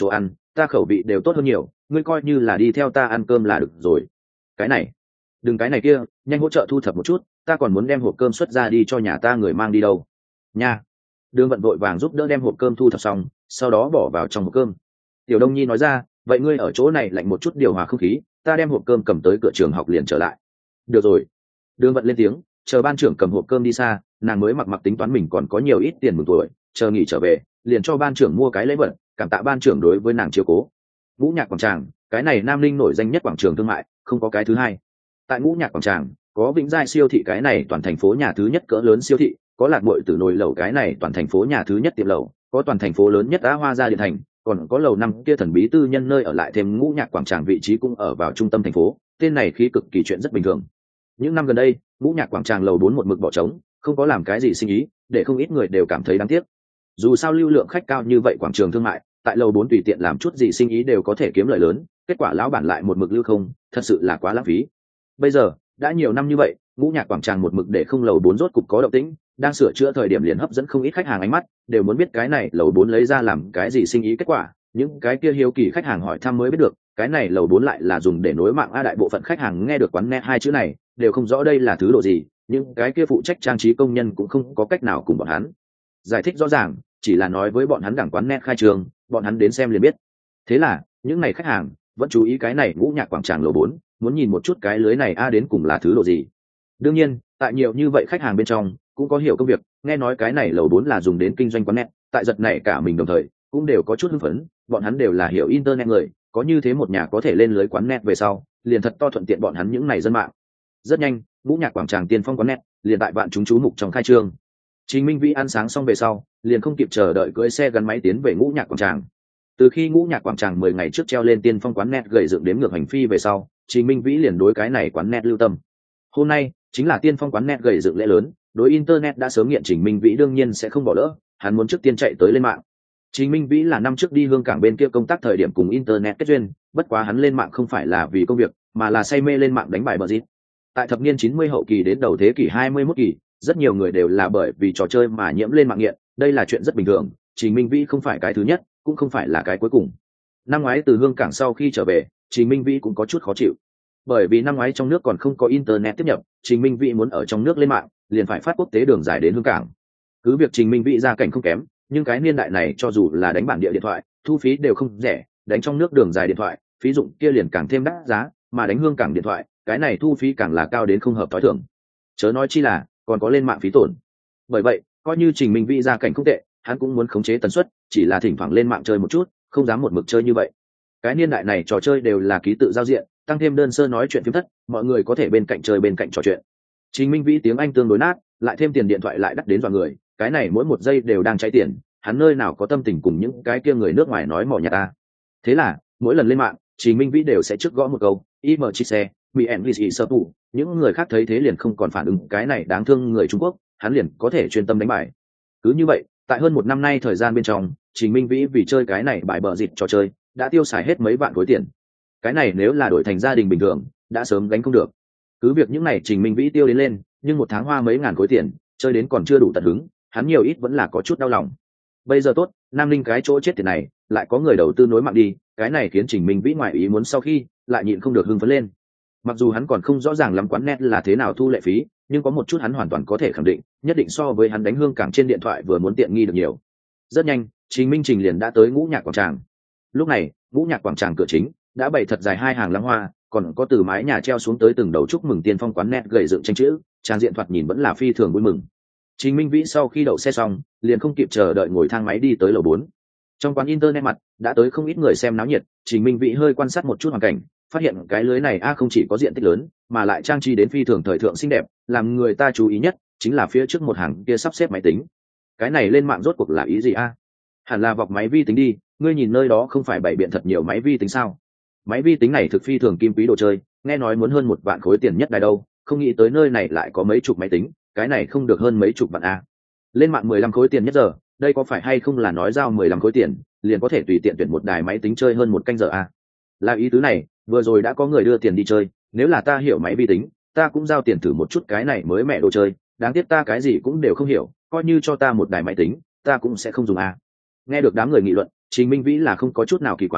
ta khẩu vị đều tốt hơn nhiều, ngươi coi như là đi theo ta ăn cơm là được rồi. Cái này, đừng cái này kia, nhanh hỗ trợ thu thập một chút, ta còn muốn đem hộp cơm xuất ra đi cho nhà ta người mang đi đâu nha. Đường Vận vội vàng giúp đỡ đem hộp cơm thu thập xong, sau đó bỏ vào trong hộp cơm. Tiểu Đông Nhi nói ra, vậy ngươi ở chỗ này lạnh một chút điều hòa không khí, ta đem hộp cơm cầm tới cửa trường học liền trở lại. Được rồi. Đường Vận lên tiếng, chờ ban trưởng cầm hộp cơm đi xa, nàng mới mặc tính toán mình còn có nhiều ít tiền mừng tuổi, chờ nghỉ trở về liền cho ban trưởng mua cái lễ vật, cảm tạ ban trưởng đối với nàng chiếu cố. Ngũ Nhạc quảng tràng, cái này Nam Ninh nổi danh nhất quảng trường thương mại, không có cái thứ hai. Tại Ngũ Nhạc quảng tràng có Vĩnh Giai siêu thị, cái này toàn thành phố nhà thứ nhất cỡ lớn siêu thị, có Lạc Bội Tử nồi lẩu, cái này toàn thành phố nhà thứ nhất tiệm lẩu, có toàn thành phố lớn nhất Á Hoa Gia Điện Thành, còn có lầu năm kia thần bí tư nhân nơi ở, lại thêm Ngũ Nhạc quảng tràng vị trí cũng ở vào trung tâm thành phố, tên này khí cực kỳ chuyện rất bình thường. Những năm gần đây, Ngũ Nhạc quảng tràng lầu 4 một mực bỏ trống, không có làm cái gì sinh ý, để không ít người đều cảm thấy đáng tiếc. Dù sao lưu lượng khách cao như vậy quảng trường thương mại, tại lầu 4 tùy tiện làm chút gì sinh ý đều có thể kiếm lợi lớn, kết quả lão bản lại một mực lưu không, thật sự là quá lãng phí. Bây giờ, đã nhiều năm như vậy, Ngũ Nhạc quảng tràng một mực để không lầu 4 rốt cục có động tĩnh, đang sửa chữa thời điểm liền hấp dẫn không ít khách hàng ánh mắt, đều muốn biết cái này lầu 4 lấy ra làm cái gì sinh ý. Kết quả, những cái kia hiếu kỳ khách hàng hỏi thăm mới biết được, cái này lầu 4 lại là dùng để nối mạng. Đại bộ phận khách hàng nghe được quán net hai chữ này, đều không rõ đây là thứ độ gì, nhưng cái kia phụ trách trang trí công nhân cũng không có cách nào cùng bọn hắn giải thích rõ ràng, chỉ là nói với bọn hắn đẳng quán net khai trường, bọn hắn đến xem liền biết. Thế là những này khách hàng vẫn chú ý cái này Ngũ Nhạc quảng tràng lầu 4, muốn nhìn một chút cái lưới này đến cùng là thứ độ gì. Đương nhiên, tại nhiều như vậy khách hàng bên trong cũng có hiểu công việc, nghe nói cái này lầu 4 là dùng đến kinh doanh quán net, tại giật này cả mình đồng thời cũng đều có chút hưng phấn, bọn hắn đều là hiểu internet người, có như thế một nhà có thể lên lưới quán net về sau, liền thật to thuận tiện bọn hắn những này dân mạng. Rất nhanh, Ngũ Nhạc quảng tràng tiên phong quán net liền tại vạn chúng chú mục trong khai trương. Trình Minh Vĩ ăn sáng xong về sau, liền không kịp chờ đợi cưỡi xe gắn máy tiến về Ngũ Nhạc quảng tràng. Từ khi Ngũ Nhạc quảng tràng 10 ngày trước treo lên tiên phong quán net gầy dựng đếm ngược hành phi về sau, Trình Minh Vĩ liền đối cái này quán net lưu tâm. Hôm nay chính là tiên phong quán net gầy dựng lễ lớn, đối internet đã sớm nghiện Trình Minh Vĩ đương nhiên sẽ không bỏ lỡ, hắn muốn trước tiên chạy tới lên mạng. Trình Minh Vĩ là năm trước đi Hương Cảng bên kia công tác thời điểm cùng internet kết duyên, bất quá hắn lên mạng không phải là vì công việc, mà là say mê lên mạng đánh bài bờ dít. Tại thập niên 90 hậu kỳ đến đầu thế kỷ 21 kỳ, rất nhiều người đều là bởi vì trò chơi mà nhiễm lên mạng nghiện, đây là chuyện rất bình thường, Trình Minh Vĩ không phải cái thứ nhất, cũng không phải là cái cuối cùng. Năm ngoái từ Hương Cảng sau khi trở về, Trình Minh Vĩ cũng có chút khó chịu. Bởi vì năm ngoái trong nước còn không có internet tiếp nhập, Trình Minh Vĩ muốn ở trong nước lên mạng, liền phải phát quốc tế đường dài đến Hương Cảng. Cứ việc Trình Minh Vĩ gia cảnh không kém, nhưng cái niên đại này cho dù là đánh bản địa điện thoại, thu phí đều không rẻ, đánh trong nước đường dài điện thoại, phí dụng kia liền càng thêm đắt giá, mà đánh Hương Cảng điện thoại, cái này thu phí càng là cao đến không hợp tối thường. Chớ nói chi là còn có lên mạng phí tổn. Bởi vậy, coi như Trình Minh Vĩ gia cảnh không tệ, hắn cũng muốn khống chế tần suất, chỉ là thỉnh thoảng lên mạng chơi một chút, không dám một mực chơi như vậy. Cái niên đại này trò chơi đều là ký tự giao diện, tăng thêm đơn sơ nói chuyện phím thất, mọi người có thể bên cạnh chơi bên cạnh trò chuyện. Trình Minh Vĩ tiếng Anh tương đối nát, lại thêm tiền điện thoại lại đắt đến dọa người, cái này mỗi một giây đều đang cháy tiền, hắn nơi nào có tâm tình cùng những cái kia người nước ngoài nói mỏ nhạt ta. Thế là, mỗi lần lên mạng, Trình Minh Vĩ đều sẽ trước gõ một câu, "Im chi xe, bị English sơ tụ." Những người khác thấy thế liền không còn phản ứng cái này đáng thương người Trung Quốc, hắn liền có thể chuyên tâm đánh bài. Cứ như vậy, tại hơn một năm nay thời gian bên trong, Trình Minh Vĩ vì chơi cái này bài bờ dịt trò chơi, đã tiêu xài hết mấy vạn khối tiền. Cái này nếu là đổi thành gia đình bình thường, đã sớm gánh không được. Cứ việc những này Trình Minh Vĩ tiêu đến lên, nhưng một tháng hoa mấy ngàn khối tiền, chơi đến còn chưa đủ tận hứng, hắn nhiều ít vẫn là có chút đau lòng. Bây giờ tốt, Nam Ninh cái chỗ chết tiền này, lại có người đầu tư nối mạng đi, cái này khiến Trình Minh Vĩ ngoài ý muốn sau khi, lại nhịn không được hưng phấn lên. Mặc dù hắn còn không rõ ràng lắm quán net là thế nào thu lệ phí, nhưng có một chút hắn hoàn toàn có thể khẳng định, nhất định so với hắn đánh Hương Cảng trên điện thoại vừa muốn tiện nghi được nhiều. Rất nhanh, Trình Minh Trình liền đã tới Ngũ Nhạc quảng tràng. Lúc này, Ngũ Nhạc quảng tràng cửa chính đã bày thật dài hai hàng lăng hoa, còn có từ mái nhà treo xuống tới từng đầu chúc mừng tiên phong quán net gầy dựng tranh chữ, trang diện thoạt nhìn vẫn là phi thường vui mừng. Trình Minh Vĩ sau khi đậu xe xong, liền không kịp chờ đợi ngồi thang máy đi tới lầu 4. Trong quán internet mặt đã tới không ít người xem náo nhiệt, Trình Minh Vĩ hơi quan sát một chút hoàn cảnh, phát hiện cái lưới này không chỉ có diện tích lớn, mà lại trang trí đến phi thường thời thượng xinh đẹp, làm người ta chú ý nhất chính là phía trước một hàng kia sắp xếp máy tính. Cái này lên mạng rốt cuộc là ý gì Hẳn là vọc máy vi tính đi, ngươi nhìn nơi đó không phải bày biện thật nhiều máy vi tính sao? Máy vi tính này thực phi thường kim quý đồ chơi, nghe nói muốn hơn 1 vạn khối tiền nhất đài đâu, không nghĩ tới nơi này lại có mấy chục máy tính, cái này không được hơn mấy chục vạn Lên mạng 15 khối tiền nhất giờ, đây có phải hay không là nói giao 15 khối tiền, liền có thể tùy tiện tuyển một đài máy tính chơi hơn 1 canh giờ Là ý tứ này, vừa rồi đã có người đưa tiền đi chơi, nếu là ta hiểu máy vi tính, ta cũng giao tiền thử một chút cái này mới mẹ đồ chơi, đáng tiếc ta cái gì cũng đều không hiểu, coi như cho ta một đài máy tính, ta cũng sẽ không dùng Nghe được đám người nghị luận, Trình Minh Vĩ là không có chút nào kỳ quái,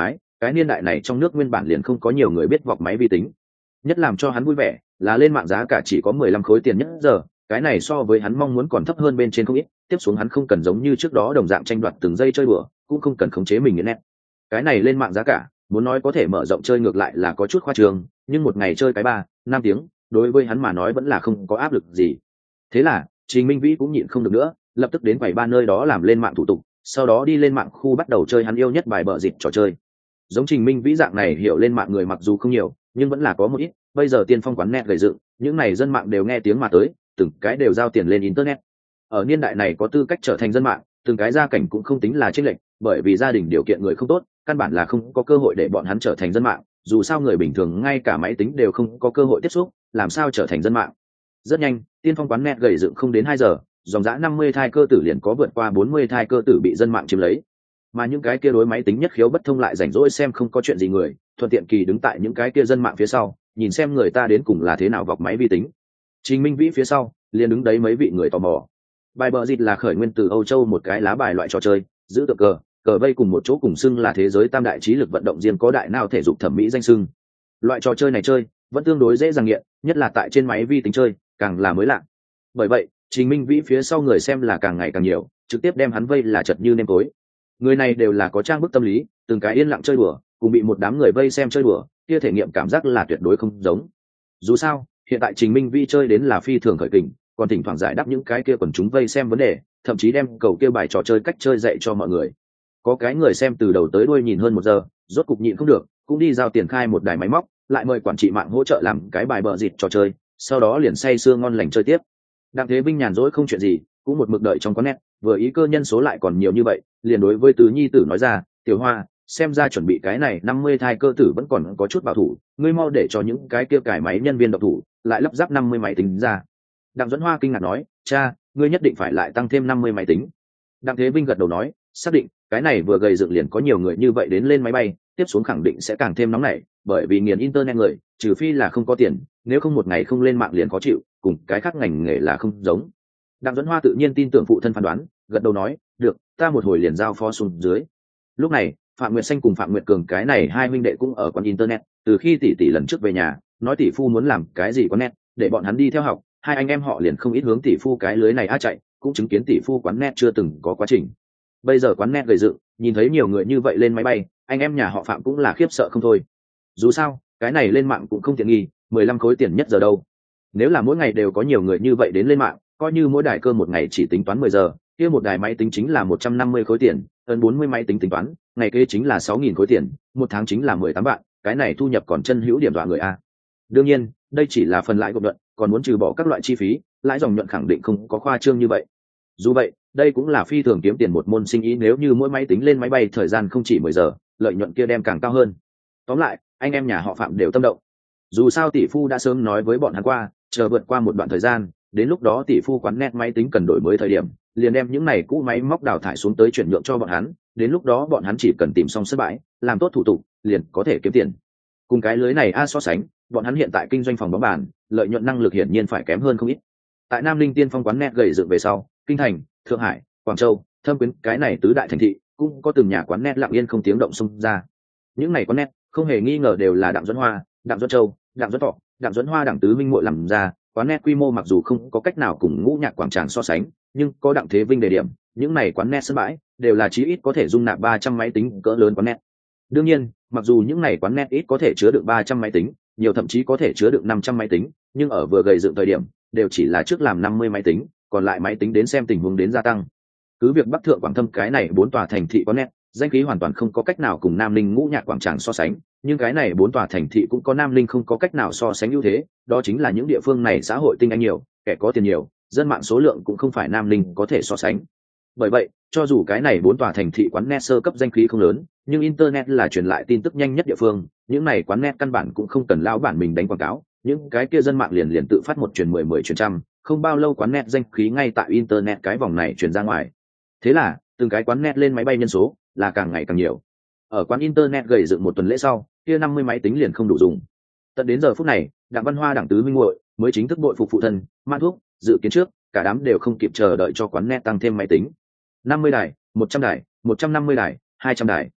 cái niên đại này trong nước nguyên bản liền không có nhiều người biết vọc máy vi tính. Nhất làm cho hắn vui vẻ là lên mạng giá cả chỉ có 15 khối tiền nhất giờ, cái này so với hắn mong muốn còn thấp hơn bên trên không ít. Tiếp xuống hắn không cần giống như trước đó đồng dạng tranh đoạt từng giây chơi bừa, cũng không cần khống chế mình nghiện nét. Cái này lên mạng giá cả muốn nói có thể mở rộng chơi ngược lại là có chút khoa trương, nhưng một ngày chơi cái 3-5 tiếng đối với hắn mà nói vẫn là không có áp lực gì. Thế là Trình Minh Vĩ cũng nhịn không được nữa, lập tức đến quầy ba nơi đó làm lên mạng thủ tục, sau đó đi lên mạng khu bắt đầu chơi hắn yêu nhất bài bợ dịt trò chơi. Giống Trình Minh Vĩ dạng này hiểu lên mạng người mặc dù không nhiều, nhưng vẫn là có một ít. Bây giờ tiên phong quán net gầy dựng, những này dân mạng đều nghe tiếng mà tới, từng cái đều giao tiền lên internet. Ở niên đại này có tư cách trở thành dân mạng, từng cái gia cảnh cũng không tính là chênh lệch, bởi vì gia đình điều kiện người không tốt, căn bản là không có cơ hội để bọn hắn trở thành dân mạng. Dù sao người bình thường ngay cả máy tính đều không có cơ hội tiếp xúc, làm sao trở thành dân mạng. Rất nhanh, tiên phong quán net gầy dựng không đến 2 giờ, dòng dã 50 thai cơ tử liền có vượt qua 40 thai cơ tử bị dân mạng chiếm lấy. Mà những cái kia đối máy tính nhất khiếu bất thông lại rảnh rỗi xem không có chuyện gì người, thuận tiện kỳ đứng tại những cái kia dân mạng phía sau, nhìn xem người ta đến cùng là thế nào vọc máy vi tính. Trình Minh Vĩ phía sau liền đứng đấy mấy vị người tò mò. Bài bợ dịt là khởi nguyên từ Âu Châu một cái lá bài loại trò chơi, giữ tượng cờ, cờ vây cùng một chỗ cùng xưng là thế giới tam đại trí lực vận động riêng có đại nào thể dục thẩm mỹ danh xưng. Loại trò chơi này chơi vẫn tương đối dễ dàng nghiện, nhất là tại trên máy vi tính chơi, càng là mới lạ. Bởi vậy, Trình Minh Vĩ phía sau người xem là càng ngày càng nhiều, trực tiếp đem hắn vây là chật như nêm tối. Người này đều là có trang bức tâm lý, từng cái yên lặng chơi đùa, cùng bị một đám người vây xem chơi đùa, kia thể nghiệm cảm giác là tuyệt đối không giống. Dù sao, hiện tại Trình Minh Vi chơi đến là phi thường khởi kình, còn thỉnh thoảng giải đáp những cái kia quần chúng vây xem vấn đề, thậm chí đem cầu kia bài trò chơi cách chơi dạy cho mọi người. Có cái người xem từ đầu tới đuôi nhìn hơn 1 giờ, rốt cục nhịn không được, cũng đi giao tiền khai một đài máy móc, lại mời quản trị mạng hỗ trợ làm cái bài bợ dịt trò chơi, sau đó liền say sưa ngon lành chơi tiếp. Đặng Thế Vinh nhàn rỗi không chuyện gì, cũng một mực đợi trong quán net, vừa ý cơ nhân số lại còn nhiều như vậy, liền đối với Tứ Nhi tử nói ra, "Tiểu Hoa, xem ra chuẩn bị cái này 50 thai cơ tử vẫn còn có chút bảo thủ, ngươi mau để cho những cái kia cải máy nhân viên độc thủ, lại lắp ráp 50 máy tính ra." Đặng Duẫn Hoa kinh ngạc nói, "Cha, ngươi nhất định phải lại tăng thêm 50 máy tính." Đặng Thế Vinh gật đầu nói, "Xác định, cái này vừa gầy dựng liền có nhiều người như vậy đến lên máy bay, tiếp xuống khẳng định sẽ càng thêm nóng nảy, bởi vì nghiền internet người, trừ phi là không có tiền, nếu không một ngày không lên mạng liền khó chịu, cùng cái khác ngành nghề là không giống." Đặng Duẫn Hoa tự nhiên tin tưởng phụ thân phán đoán, gật đầu nói, "Được, ta một hồi liền giao phó xuống dưới." Lúc này, Phạm Nguyệt Xanh cùng Phạm Nguyệt Cường cái này hai huynh đệ cũng ở quán internet, từ khi tỷ tỷ lần trước về nhà, nói tỷ phu muốn làm cái gì quán net, để bọn hắn đi theo học, hai anh em họ liền không ít hướng tỷ phu cái lưới này chạy, cũng chứng kiến tỷ phu quán net chưa từng có quá trình. Bây giờ quán net gầy dựng, nhìn thấy nhiều người như vậy lên máy bay, anh em nhà họ Phạm cũng là khiếp sợ không thôi. Dù sao, cái này lên mạng cũng không tiện nghi, 15 khối tiền nhất giờ đâu. Nếu là mỗi ngày đều có nhiều người như vậy đến lên mạng, coi như mỗi đài cơ một ngày chỉ tính toán 10 giờ, kia một đài máy tính chính là 150 khối tiền, hơn 40 máy tính tính toán, ngày kế chính là 6.000 khối tiền, một tháng chính là 18 vạn, cái này thu nhập còn chân hữu điểm dọa người a. Đương nhiên, đây chỉ là phần lãi gộp nhuận, còn muốn trừ bỏ các loại chi phí, lãi dòng nhuận khẳng định không có khoa trương như vậy. Dù vậy, đây cũng là phi thường kiếm tiền một môn sinh ý, nếu như mỗi máy tính lên máy bay thời gian không chỉ 10 giờ, lợi nhuận kia đem càng cao hơn. Tóm lại, anh em nhà họ Phạm đều tâm động. Dù sao tỷ phu đã sớm nói với bọn hắn qua, chờ vượt qua một đoạn thời gian, đến lúc đó tỷ phu quán net máy tính cần đổi mới thời điểm, liền đem những này cũ máy móc đào thải xuống tới chuyển nhượng cho bọn hắn, đến lúc đó bọn hắn chỉ cần tìm xong sân bãi, làm tốt thủ tục, liền có thể kiếm tiền. Cùng cái lưới này so sánh, bọn hắn hiện tại kinh doanh phòng bóng bàn, lợi nhuận năng lực hiển nhiên phải kém hơn không ít. Tại Nam Linh Tiên Phong quán net gầy dựng về sau, Kinh Thành, Thượng Hải, Quảng Châu, Thâm Quyến cái này tứ đại thành thị, cũng có từng nhà quán net lặng yên không tiếng động xông ra. Những này quán net, không hề nghi ngờ đều là Đặng Duẫn Hoa, Đặng Duẫn Châu, Đặng Duẫn Thọ, Đặng Duẫn Hoa Đặng tứ minh muội làm ra. Quán net quy mô mặc dù không có cách nào cùng Ngũ Nhạc quảng tràng so sánh, nhưng có Đặng Thế Vinh đề điểm, những này quán net sân bãi đều là chí ít có thể dung nạp 300 máy tính cỡ lớn quán net. Đương nhiên, mặc dù những này quán net ít có thể chứa được 300 máy tính, nhiều thậm chí có thể chứa được 500 máy tính, nhưng ở vừa gầy dựng thời điểm, đều chỉ là trước làm 50 máy tính, còn lại máy tính đến xem tình huống đến gia tăng. Cứ việc Bắc Thượng Quảng Thâm cái này 4 tòa thành thị quán net, danh khí hoàn toàn không có cách nào cùng Nam Linh Ngũ Nhạc quảng tràng so sánh, nhưng cái này 4 tòa thành thị cũng có Nam Linh không có cách nào so sánh ưu thế, đó chính là những địa phương này xã hội tinh anh nhiều, kẻ có tiền nhiều, dân mạng số lượng cũng không phải Nam Linh có thể so sánh. Bởi vậy, cho dù cái này 4 tòa thành thị quán net sơ cấp danh khí không lớn, nhưng internet là truyền lại tin tức nhanh nhất địa phương, những này quán net căn bản cũng không cần lão bản mình đánh quảng cáo, những cái kia dân mạng liền tự phát một truyền 10 truyền trăm, không bao lâu quán net danh khí ngay tại internet cái vòng này truyền ra ngoài. Thế là, từng cái quán net lên máy bay nhân số là càng ngày càng nhiều. Ở quán internet gầy dựng một tuần lễ sau, kia 50 máy tính liền không đủ dùng. Tận đến giờ phút này, Đặng Văn Hoa Đặng tứ minh muội mới chính thức bội phục phụ thân, mang thuốc, dự kiến trước, cả đám đều không kịp chờ đợi cho quán net tăng thêm máy tính. 50 đài, 100 đài, 150 đài, 200 đài.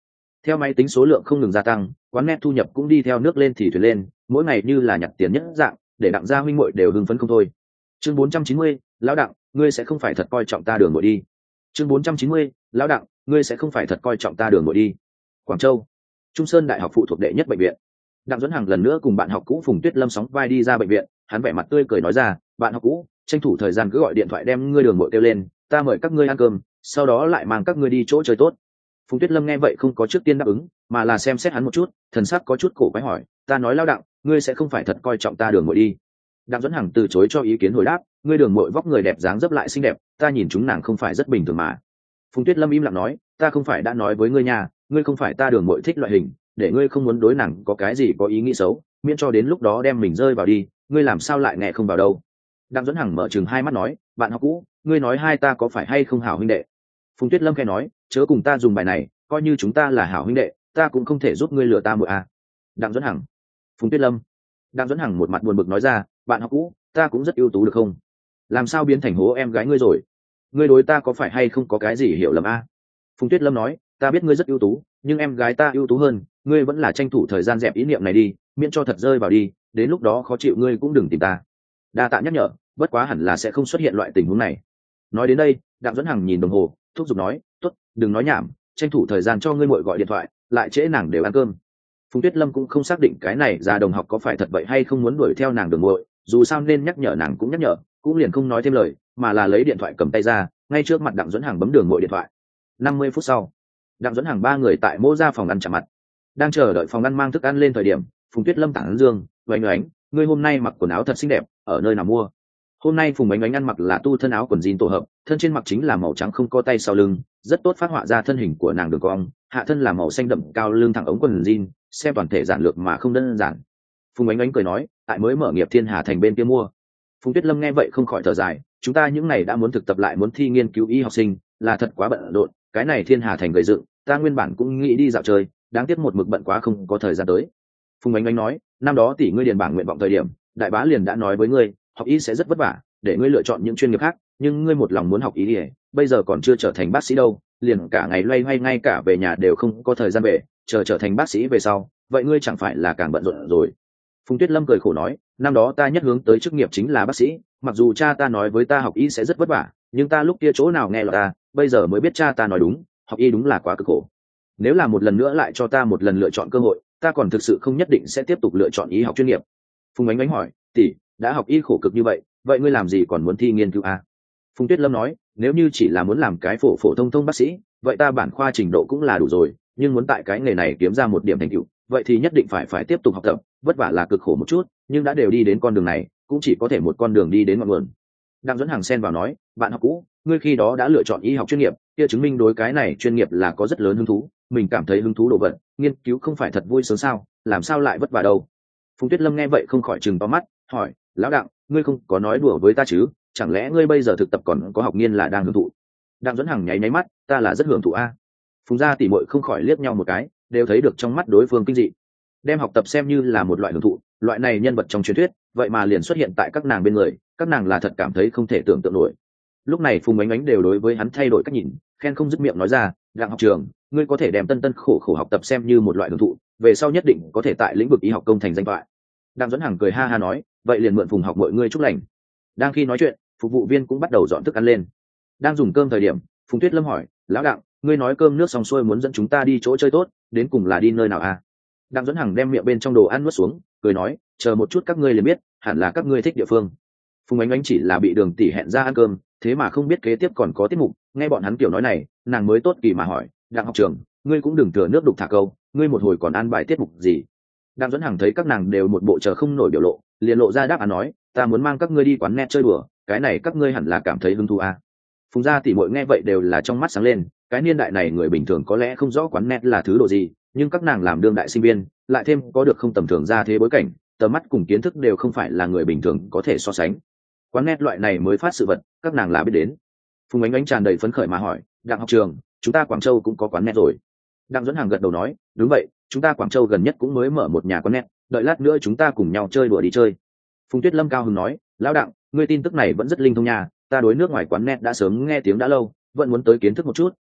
Theo máy tính số lượng không ngừng gia tăng, quán net thu nhập cũng đi theo nước lên thì thuyền lên, mỗi ngày như là nhặt tiền nhất dạng, để Đặng gia huynh muội đều hưng phấn không thôi. Chương 490, lão Đặng, ngươi sẽ không phải thật coi trọng ta đường muội đi. Chương 490, lão Đặng, ngươi sẽ không phải thật coi trọng ta đường muội đi. Quảng Châu, Trung Sơn Đại học phụ thuộc đệ nhất bệnh viện. Đặng Duẫn Hằng lần nữa cùng bạn học cũ Phùng Tuyết Lâm sóng vai đi ra bệnh viện, hắn vẻ mặt tươi cười nói ra, bạn học cũ, tranh thủ thời gian cứ gọi điện thoại đem ngươi đường muội kêu lên, ta mời các ngươi ăn cơm, sau đó lại mang các ngươi đi chỗ chơi tốt. Phùng Tuyết Lâm nghe vậy không có trước tiên đáp ứng, mà là xem xét hắn một chút, thần sắc có chút cổ quái hỏi, ta nói lão Đặng, ngươi sẽ không phải thật coi trọng ta đường muội đi. Đặng Duẫn Hằng từ chối cho ý kiến hồi đáp, ngươi đường muội vóc người đẹp dáng dấp lại xinh đẹp, ta nhìn chúng nàng không phải rất bình thường mà. Phùng Tuyết Lâm im lặng nói, ta không phải đã nói với ngươi nhà, ngươi không phải ta đường muội thích loại hình, để ngươi không muốn đối nàng có cái gì có ý nghĩ xấu, miễn cho đến lúc đó đem mình rơi vào đi, ngươi làm sao lại nghe không vào đâu. Đặng Duẫn Hằng mở trừng hai mắt nói, bạn học cũ, ngươi nói hai ta có phải hay không hảo huynh đệ. Phùng Tuyết Lâm khẽ nói, chớ cùng ta dùng bài này, coi như chúng ta là hảo huynh đệ, ta cũng không thể giúp ngươi lừa ta muội à. Đặng Duẫn Hằng, Phùng Tuyết Lâm. Đặng Duẫn Hằng một mặt buồn bực nói ra, bạn học cũ, ta cũng rất ưu tú được không? Làm sao biến thành hố em gái ngươi rồi? Ngươi đối ta có phải hay không có cái gì hiểu lầm a? Phùng Tuyết Lâm nói, ta biết ngươi rất ưu tú, nhưng em gái ta ưu tú hơn, ngươi vẫn là tranh thủ thời gian dẹp ý niệm này đi, miễn cho thật rơi vào đi, đến lúc đó khó chịu ngươi cũng đừng tìm ta. Đa tạ nhắc nhở, bất quá hẳn là sẽ không xuất hiện loại tình huống này. Nói đến đây, Đặng Duẫn Hằng nhìn đồng hồ, thúc giục nói, tốt, đừng nói nhảm, tranh thủ thời gian cho ngươi muội gọi điện thoại, lại trễ nàng đều ăn cơm. Phùng Tuyết Lâm cũng không xác định cái này ra đồng học có phải thật vậy hay không muốn đuổi theo nàng đường muội, dù sao nên nhắc nhở nàng cũng nhắc nhở, cũng liền không nói thêm lời, mà là lấy điện thoại cầm tay ra, ngay trước mặt Đặng Duẫn Hằng bấm đường muội điện thoại. 50 phút sau, Đặng Duẫn Hằng ba người tại Mô ra phòng ăn chạm mặt. Đang chờ đợi phòng ăn mang thức ăn lên thời điểm, Phùng Tuyết Lâm tảng dương, oánh oánh, ngươi hôm nay mặc quần áo thật xinh đẹp, ở nơi nào mua? Hôm nay Phùng Oánh Oánh ăn mặc là tu thân áo quần jean tổ hợp, thân trên mặc chính là màu trắng không có tay sau lưng, rất tốt phát họa ra thân hình của nàng đường cong, hạ thân là màu xanh đậm cao lưng thẳng ống quần jean, xem toàn thể giản lược mà không đơn giản. Phùng Oánh Oánh cười nói, tại mới mở nghiệp Thiên Hà Thành bên kia mua. Phùng Tuyết Lâm nghe vậy không khỏi thở dài, chúng ta những này đã muốn thực tập lại muốn thi nghiên cứu y học sinh, là thật quá bận rộn, cái này Thiên Hà Thành gầy dựng, ta nguyên bản cũng nghĩ đi dạo chơi, đáng tiếc một mực bận quá không có thời gian tới. Phùng Oánh Oánh nói, năm đó tỷ ngươi điền bảng nguyện vọng thời điểm, đại bá liền đã nói với ngươi, học y sẽ rất vất vả, để ngươi lựa chọn những chuyên nghiệp khác, nhưng ngươi một lòng muốn học y, bây giờ còn chưa trở thành bác sĩ đâu, liền cả ngày loay hoay ngay cả về nhà đều không có thời gian về, chờ trở thành bác sĩ về sau, vậy ngươi chẳng phải là càng bận rộn rồi. Phùng Tuyết Lâm cười khổ nói, năm đó ta nhất hướng tới chức nghiệp chính là bác sĩ, mặc dù cha ta nói với ta học y sẽ rất vất vả, nhưng ta lúc kia chỗ nào nghe lọt ta, bây giờ mới biết cha ta nói đúng, học y đúng là quá cực khổ. Nếu là một lần nữa lại cho ta một lần lựa chọn cơ hội, ta còn thực sự không nhất định sẽ tiếp tục lựa chọn y học chuyên nghiệp. Phùng Oánh Oánh hỏi, tỷ, đã học y khổ cực như vậy, vậy ngươi làm gì còn muốn thi nghiên cứu a? Phùng Tuyết Lâm nói, nếu như chỉ là muốn làm cái phổ phổ thông thông bác sĩ, vậy ta bản khoa trình độ cũng là đủ rồi, nhưng muốn tại cái nghề này kiếm ra một điểm thành tựu, vậy thì nhất định phải tiếp tục học tập, vất vả là cực khổ một chút, nhưng đã đều đi đến con đường này, cũng chỉ có thể một con đường đi đến ngọn nguồn. Đặng Duẫn Hằng xen vào nói, bạn học cũ, ngươi khi đó đã lựa chọn y học chuyên nghiệp, kia chứng minh đối cái này chuyên nghiệp là có rất lớn hứng thú, mình cảm thấy hứng thú đồ vật, nghiên cứu không phải thật vui sướng sao, làm sao lại vất vả đâu. Phùng Tuyết Lâm nghe vậy không khỏi trừng to mắt, hỏi, lão Đặng, ngươi không có nói đùa với ta chứ, chẳng lẽ ngươi bây giờ thực tập còn có học nghiên là đang hưởng thụ? Đặng Duẫn Hằng nháy nháy mắt, ta là rất hưởng thụ a. Phùng gia tỷ muội không khỏi liếc nhau một cái, đều thấy được trong mắt đối phương kinh dị. Đem học tập xem như là một loại hưởng thụ, loại này nhân vật trong truyền thuyết, vậy mà liền xuất hiện tại các nàng bên người, các nàng là thật cảm thấy không thể tưởng tượng nổi. Lúc này Phùng Oánh Oánh đều đối với hắn thay đổi cách nhìn, khen không dứt miệng nói ra, Đặng học trường, ngươi có thể đem tân tân khổ khổ học tập xem như một loại hưởng thụ, về sau nhất định có thể tại lĩnh vực y học công thành danh toại. Đặng Duẫn Hằng cười ha ha nói, vậy liền mượn Phùng học mọi ngươi chúc lành. Đang khi nói chuyện, phục vụ viên cũng bắt đầu dọn thức ăn lên. Đang dùng cơm thời điểm, Phùng Tuyết Lâm hỏi, lão Đặng, ngươi nói cơm nước xong xuôi muốn dẫn chúng ta đi chỗ chơi tốt, đến cùng là đi nơi nào à? Đặng Duẫn Hằng đem miệng bên trong đồ ăn nuốt xuống, cười nói, chờ một chút các ngươi liền biết, hẳn là các ngươi thích địa phương. Phùng Oánh Oánh chỉ là bị Đường tỷ hẹn ra ăn cơm, thế mà không biết kế tiếp còn có tiết mục, nghe bọn hắn kiểu nói này, nàng mới tốt kỳ mà hỏi, Đặng học trưởng, ngươi cũng đừng thừa nước đục thả câu, ngươi một hồi còn ăn bài tiết mục gì? Đặng Duẫn Hằng thấy các nàng đều một bộ chờ không nổi biểu lộ, liền lộ ra đáp án nói, ta muốn mang các ngươi đi quán net chơi đùa, cái này các ngươi hẳn là cảm thấy hứng thú à. Phùng gia tỷ muội nghe vậy đều là trong mắt sáng lên, cái niên đại này người bình thường có lẽ không rõ quán net là thứ độ gì, nhưng các nàng làm đương đại sinh viên, lại thêm có được không tầm thường ra thế bối cảnh, tầm mắt cùng kiến thức đều không phải là người bình thường có thể so sánh. Quán net loại này mới phát sự vật, các nàng là biết đến. Phùng Oánh Oánh tràn đầy phấn khởi mà hỏi, Đặng học trường, chúng ta Quảng Châu cũng có quán net rồi. Đặng Duẫn Hằng gật đầu nói, đúng vậy, chúng ta Quảng Châu gần nhất cũng mới mở một nhà quán net, đợi lát nữa chúng ta cùng nhau chơi đùa đi chơi. Phùng Tuyết Lâm cao hứng nói, lão Đặng, ngươi tin tức này vẫn rất linh thông nha, ta đối nước ngoài quán net đã sớm nghe tiếng đã lâu, vẫn muốn tới kiến thức một chút,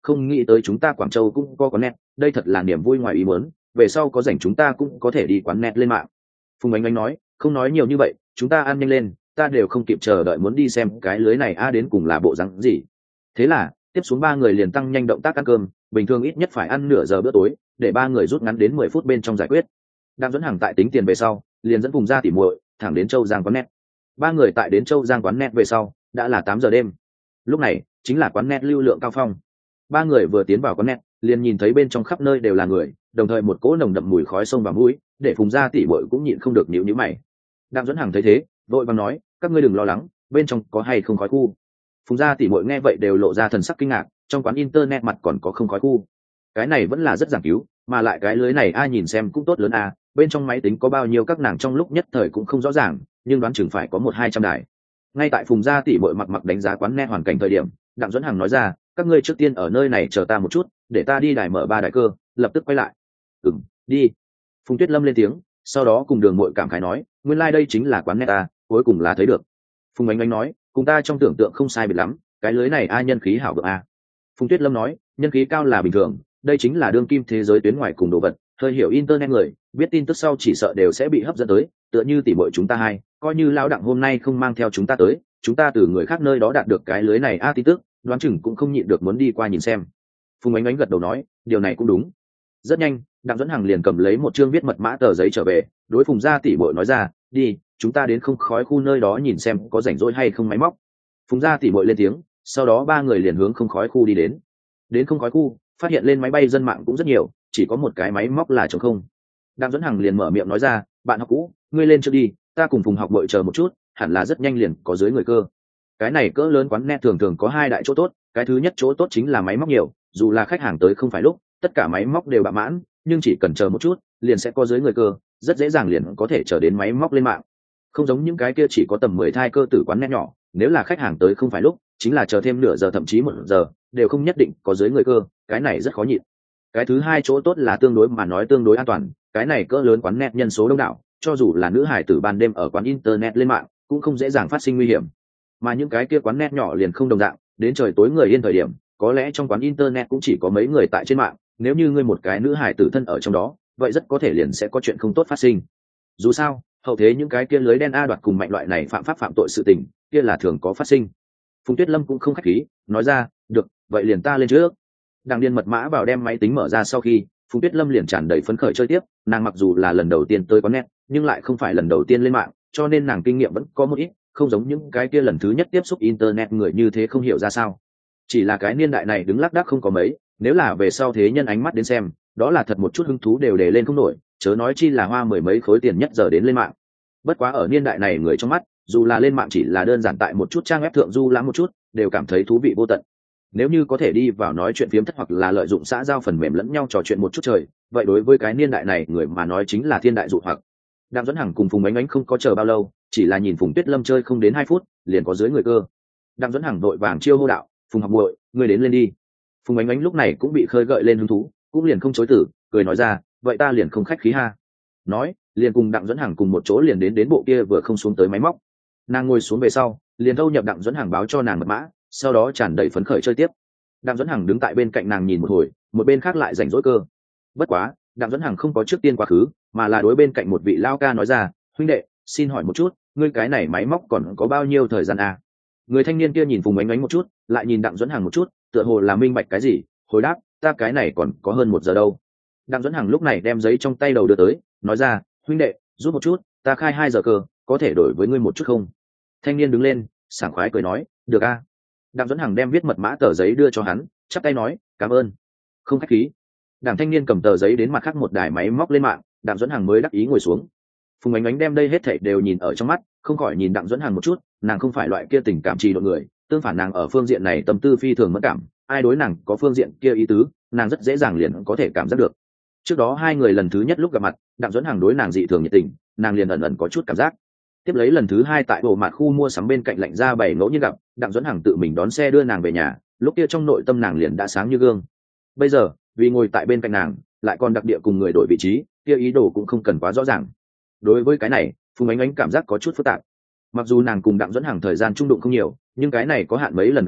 không nghĩ tới chúng ta Quảng Châu cũng có quán net, đây thật là niềm vui ngoài ý muốn, về sau có rảnh chúng ta cũng có thể đi quán net lên mạng. Phùng Ánh Ánh nói, không nói nhiều như vậy, chúng ta ăn nhanh lên, ta đều không kịp chờ đợi muốn đi xem cái lưới này đến cùng là bộ rắn gì. Thế là tiếp xuống ba người liền tăng nhanh động tác ăn cơm, bình thường ít nhất phải ăn nửa giờ bữa tối, để ba người rút ngắn đến 10 phút bên trong giải quyết. Đặng Dẫn Hằng tại tính tiền về sau, liền dẫn Phùng gia tỉ muội thẳng đến Châu Giang quán net. Ba người tại đến Châu Giang quán net về sau, đã là 8 giờ đêm. Lúc này chính là quán net lưu lượng cao phong. Ba người vừa tiến vào quán net, liền nhìn thấy bên trong khắp nơi đều là người, đồng thời một cỗ nồng đậm mùi khói xông vào mũi, để Phùng gia tỉ muội cũng nhịn không được nhíu nhíu mày. Đặng Dẫn Hằng thấy thế, vội vàng nói, các ngươi đừng lo lắng, bên trong có hay không khói khu. Phùng gia tỉ muội nghe vậy đều lộ ra thần sắc kinh ngạc, trong quán internet mặt còn có không khói khu. Cái này vẫn là rất giảng cứu, mà lại cái lưới này ai nhìn xem cũng tốt lớn bên trong máy tính có bao nhiêu các nàng trong lúc nhất thời cũng không rõ ràng, nhưng đoán chừng phải có 100-200 đài. Ngay tại Phùng gia tỉ muội mặc đánh giá quán net hoàn cảnh thời điểm, Đặng Dẫn Hằng nói ra, các ngươi trước tiên ở nơi này chờ ta một chút, để ta đi đài mở 3 đài cơ, lập tức quay lại. Đi. Phùng Tuyết Lâm lên tiếng, sau đó cùng Đường Mội cảm khái nói, nguyên lai đây chính là quán net cuối cùng là thấy được. Phùng Ánh Ánh nói, cùng ta trong tưởng tượng không sai biệt lắm, cái lưới này nhân khí hảo vượng Phùng Tuyết Lâm nói, nhân khí cao là bình thường, đây chính là đương kim thế giới tuyến ngoài cùng đồ vật, hơi hiểu internet người biết tin tức sau chỉ sợ đều sẽ bị hấp dẫn tới, tựa như tỉ muội chúng ta hai, coi như lão Đặng hôm nay không mang theo chúng ta tới, chúng ta từ người khác nơi đó đạt được cái lưới này tin tức, đoán chừng cũng không nhịn được muốn đi qua nhìn xem. Phùng Ánh Ánh gật đầu nói, điều này cũng đúng. Rất nhanh, Đặng Dẫn Hằng liền cầm lấy một chương viết mật mã tờ giấy trở về, đối Phùng gia tỉ muội nói ra, đi, chúng ta đến không khói khu nơi đó nhìn xem có rảnh rỗi hay không máy móc. Phùng gia tỉ muội lên tiếng, sau đó ba người liền hướng không khói khu đi đến. Đến không khói khu, phát hiện lên máy bay dân mạng cũng rất nhiều, chỉ có một cái máy móc là trống không. Đặng Dẫn Hằng liền mở miệng nói ra, bạn học cũ, ngươi lên trước đi, ta cùng Phùng học bội chờ một chút, hẳn là rất nhanh liền có dưới người cơ. Cái này cỡ lớn quán net thường thường có hai đại chỗ tốt, cái thứ nhất chỗ tốt chính là máy móc nhiều, dù là khách hàng tới không phải lúc, tất cả máy móc đều bạ mãn, nhưng chỉ cần chờ một chút, liền sẽ có dưới người cơ, rất dễ dàng liền có thể chờ đến máy móc lên mạng. Không giống những cái kia chỉ có tầm 10 thai cơ tử quán net nhỏ, nếu là khách hàng tới không phải lúc, chính là chờ thêm nửa giờ thậm chí 1 giờ, đều không nhất định có dưới người cơ, cái này rất khó nhịn. Cái thứ hai chỗ tốt là tương đối mà nói tương đối an toàn, cái này cỡ lớn quán net nhân số đông đảo, cho dù là nữ hải tử ban đêm ở quán internet lên mạng, cũng không dễ dàng phát sinh nguy hiểm. Mà những cái kia quán net nhỏ liền không đồng dạng, đến trời tối người yên thời điểm, có lẽ trong quán internet cũng chỉ có mấy người tại trên mạng, nếu như ngươi một cái nữ hải tử thân ở trong đó, vậy rất có thể liền sẽ có chuyện không tốt phát sinh. Dù sao, hậu thế những cái kia lưới đen đoạt cùng mạnh loại này phạm pháp phạm tội sự tình, kia là thường có phát sinh. Phùng Tuyết Lâm cũng không khách khí, nói ra, được, vậy liền ta lên trước. Đặng Điền mật mã vào đem máy tính mở ra sau khi, Phùng Tuyết Lâm liền tràn đầy phấn khởi chơi tiếp, nàng mặc dù là lần đầu tiên tới quán net, nhưng lại không phải lần đầu tiên lên mạng, cho nên nàng kinh nghiệm vẫn có một ít, không giống những cái kia lần thứ nhất tiếp xúc internet người như thế không hiểu ra sao. Chỉ là cái niên đại này đứng lác đác không có mấy, nếu là về sau thế nhân ánh mắt đến xem, đó là thật một chút hứng thú đều để lên không nổi, chớ nói chi là hoa 10 mấy khối tiền nhất giờ đến lên mạng. Bất quá ở niên đại này người trong mắt, dù là lên mạng chỉ là đơn giản tại một chút trang web thượng du lãm một chút, đều cảm thấy thú vị vô tận. Nếu như có thể đi vào nói chuyện phiếm thất hoặc là lợi dụng xã giao phần mềm lẫn nhau trò chuyện một chút trời, vậy đối với cái niên đại này người mà nói chính là thiên đại dụ hoặc. Đặng Dẫn Hằng cùng Phùng Ánh Ánh không có chờ bao lâu, chỉ là nhìn Phùng Tuyết Lâm chơi không đến 2 phút, liền có dưới người cơ. Đặng Dẫn Hằng đội vàng chiêu hô đạo, Phùng học muội, ngươi đến lên đi. Phùng Ánh Ánh lúc này cũng bị khơi gợi lên hứng thú, cũng liền không chối từ, cười nói ra, vậy ta liền không khách khí ha. Nói, liền cùng Đặng Dẫn Hằng cùng một chỗ liền đến bộ kia vừa không xuống tới máy móc. Nàng ngồi xuống về sau, liền thâu nhập Đặng Dẫn Hằng báo cho nàng mật mã, sau đó tràn đầy phấn khởi chơi tiếp. Đặng Dẫn Hằng đứng tại bên cạnh nàng nhìn một hồi, một bên khác lại rảnh rỗi cơ. Bất quá, Đặng Dẫn Hằng không có trước tiên quá khứ, mà là đối bên cạnh một vị lao ca nói ra, huynh đệ, xin hỏi một chút, ngươi cái này máy móc còn có bao nhiêu thời gian Người thanh niên kia nhìn Phùng Ánh Ánh một chút, lại nhìn Đặng Dẫn Hằng một chút, tựa hồ là minh bạch cái gì, hồi đáp, ta cái này còn có hơn 1 giờ đâu. Đặng Dẫn Hằng lúc này đem giấy trong tay đầu đưa tới, nói ra, huynh đệ, giúp một chút, ta khai 2 giờ cơ, có thể đổi với ngươi một chút không? Thanh niên đứng lên, sảng khoái cười nói, được Đặng Dẫn Hằng đem viết mật mã tờ giấy đưa cho hắn, chắp tay nói, cảm ơn. Không khách khí. Đặng thanh niên cầm tờ giấy đến mặt khác một đài máy móc lên mạng, Đặng Dẫn Hằng mới đắc ý ngồi xuống. Phùng Ánh Ánh đem đây hết thảy đều nhìn ở trong mắt, không khỏi nhìn Đặng Dẫn Hằng một chút, nàng không phải loại kia tình cảm trì độn người, tương phản nàng ở phương diện này tâm tư phi thường mẫn cảm, ai đối nàng có phương diện kia ý tứ, nàng rất dễ dàng liền có thể cảm giác được. Trước đó hai người lần thứ nhất lúc gặp mặt, Đặng Dẫn Hằng đối nàng dị thường nhiệt tình, nàng liền ẩn ẩn có chút cảm giác. Tiếp lấy lần thứ hai tại bộ mặt khu mua sắm bên cạnh lạnh ra bày ngẫu nhiên gặp, Đặng Dẫn Hằng tự mình đón xe đưa nàng về nhà, lúc kia trong nội tâm nàng liền đã sáng như gương. Bây giờ, vì ngồi tại bên cạnh nàng, lại còn đặc địa cùng người đổi vị trí, kia ý đồ cũng không cần quá rõ ràng. Đối với cái này, Phùng Ánh Ánh cảm giác có chút phức tạp. Mặc dù nàng cùng Đặng Dẫn Hằng thời gian chung đụng không nhiều, nhưng cái này có hạn mấy lần gặp mặt,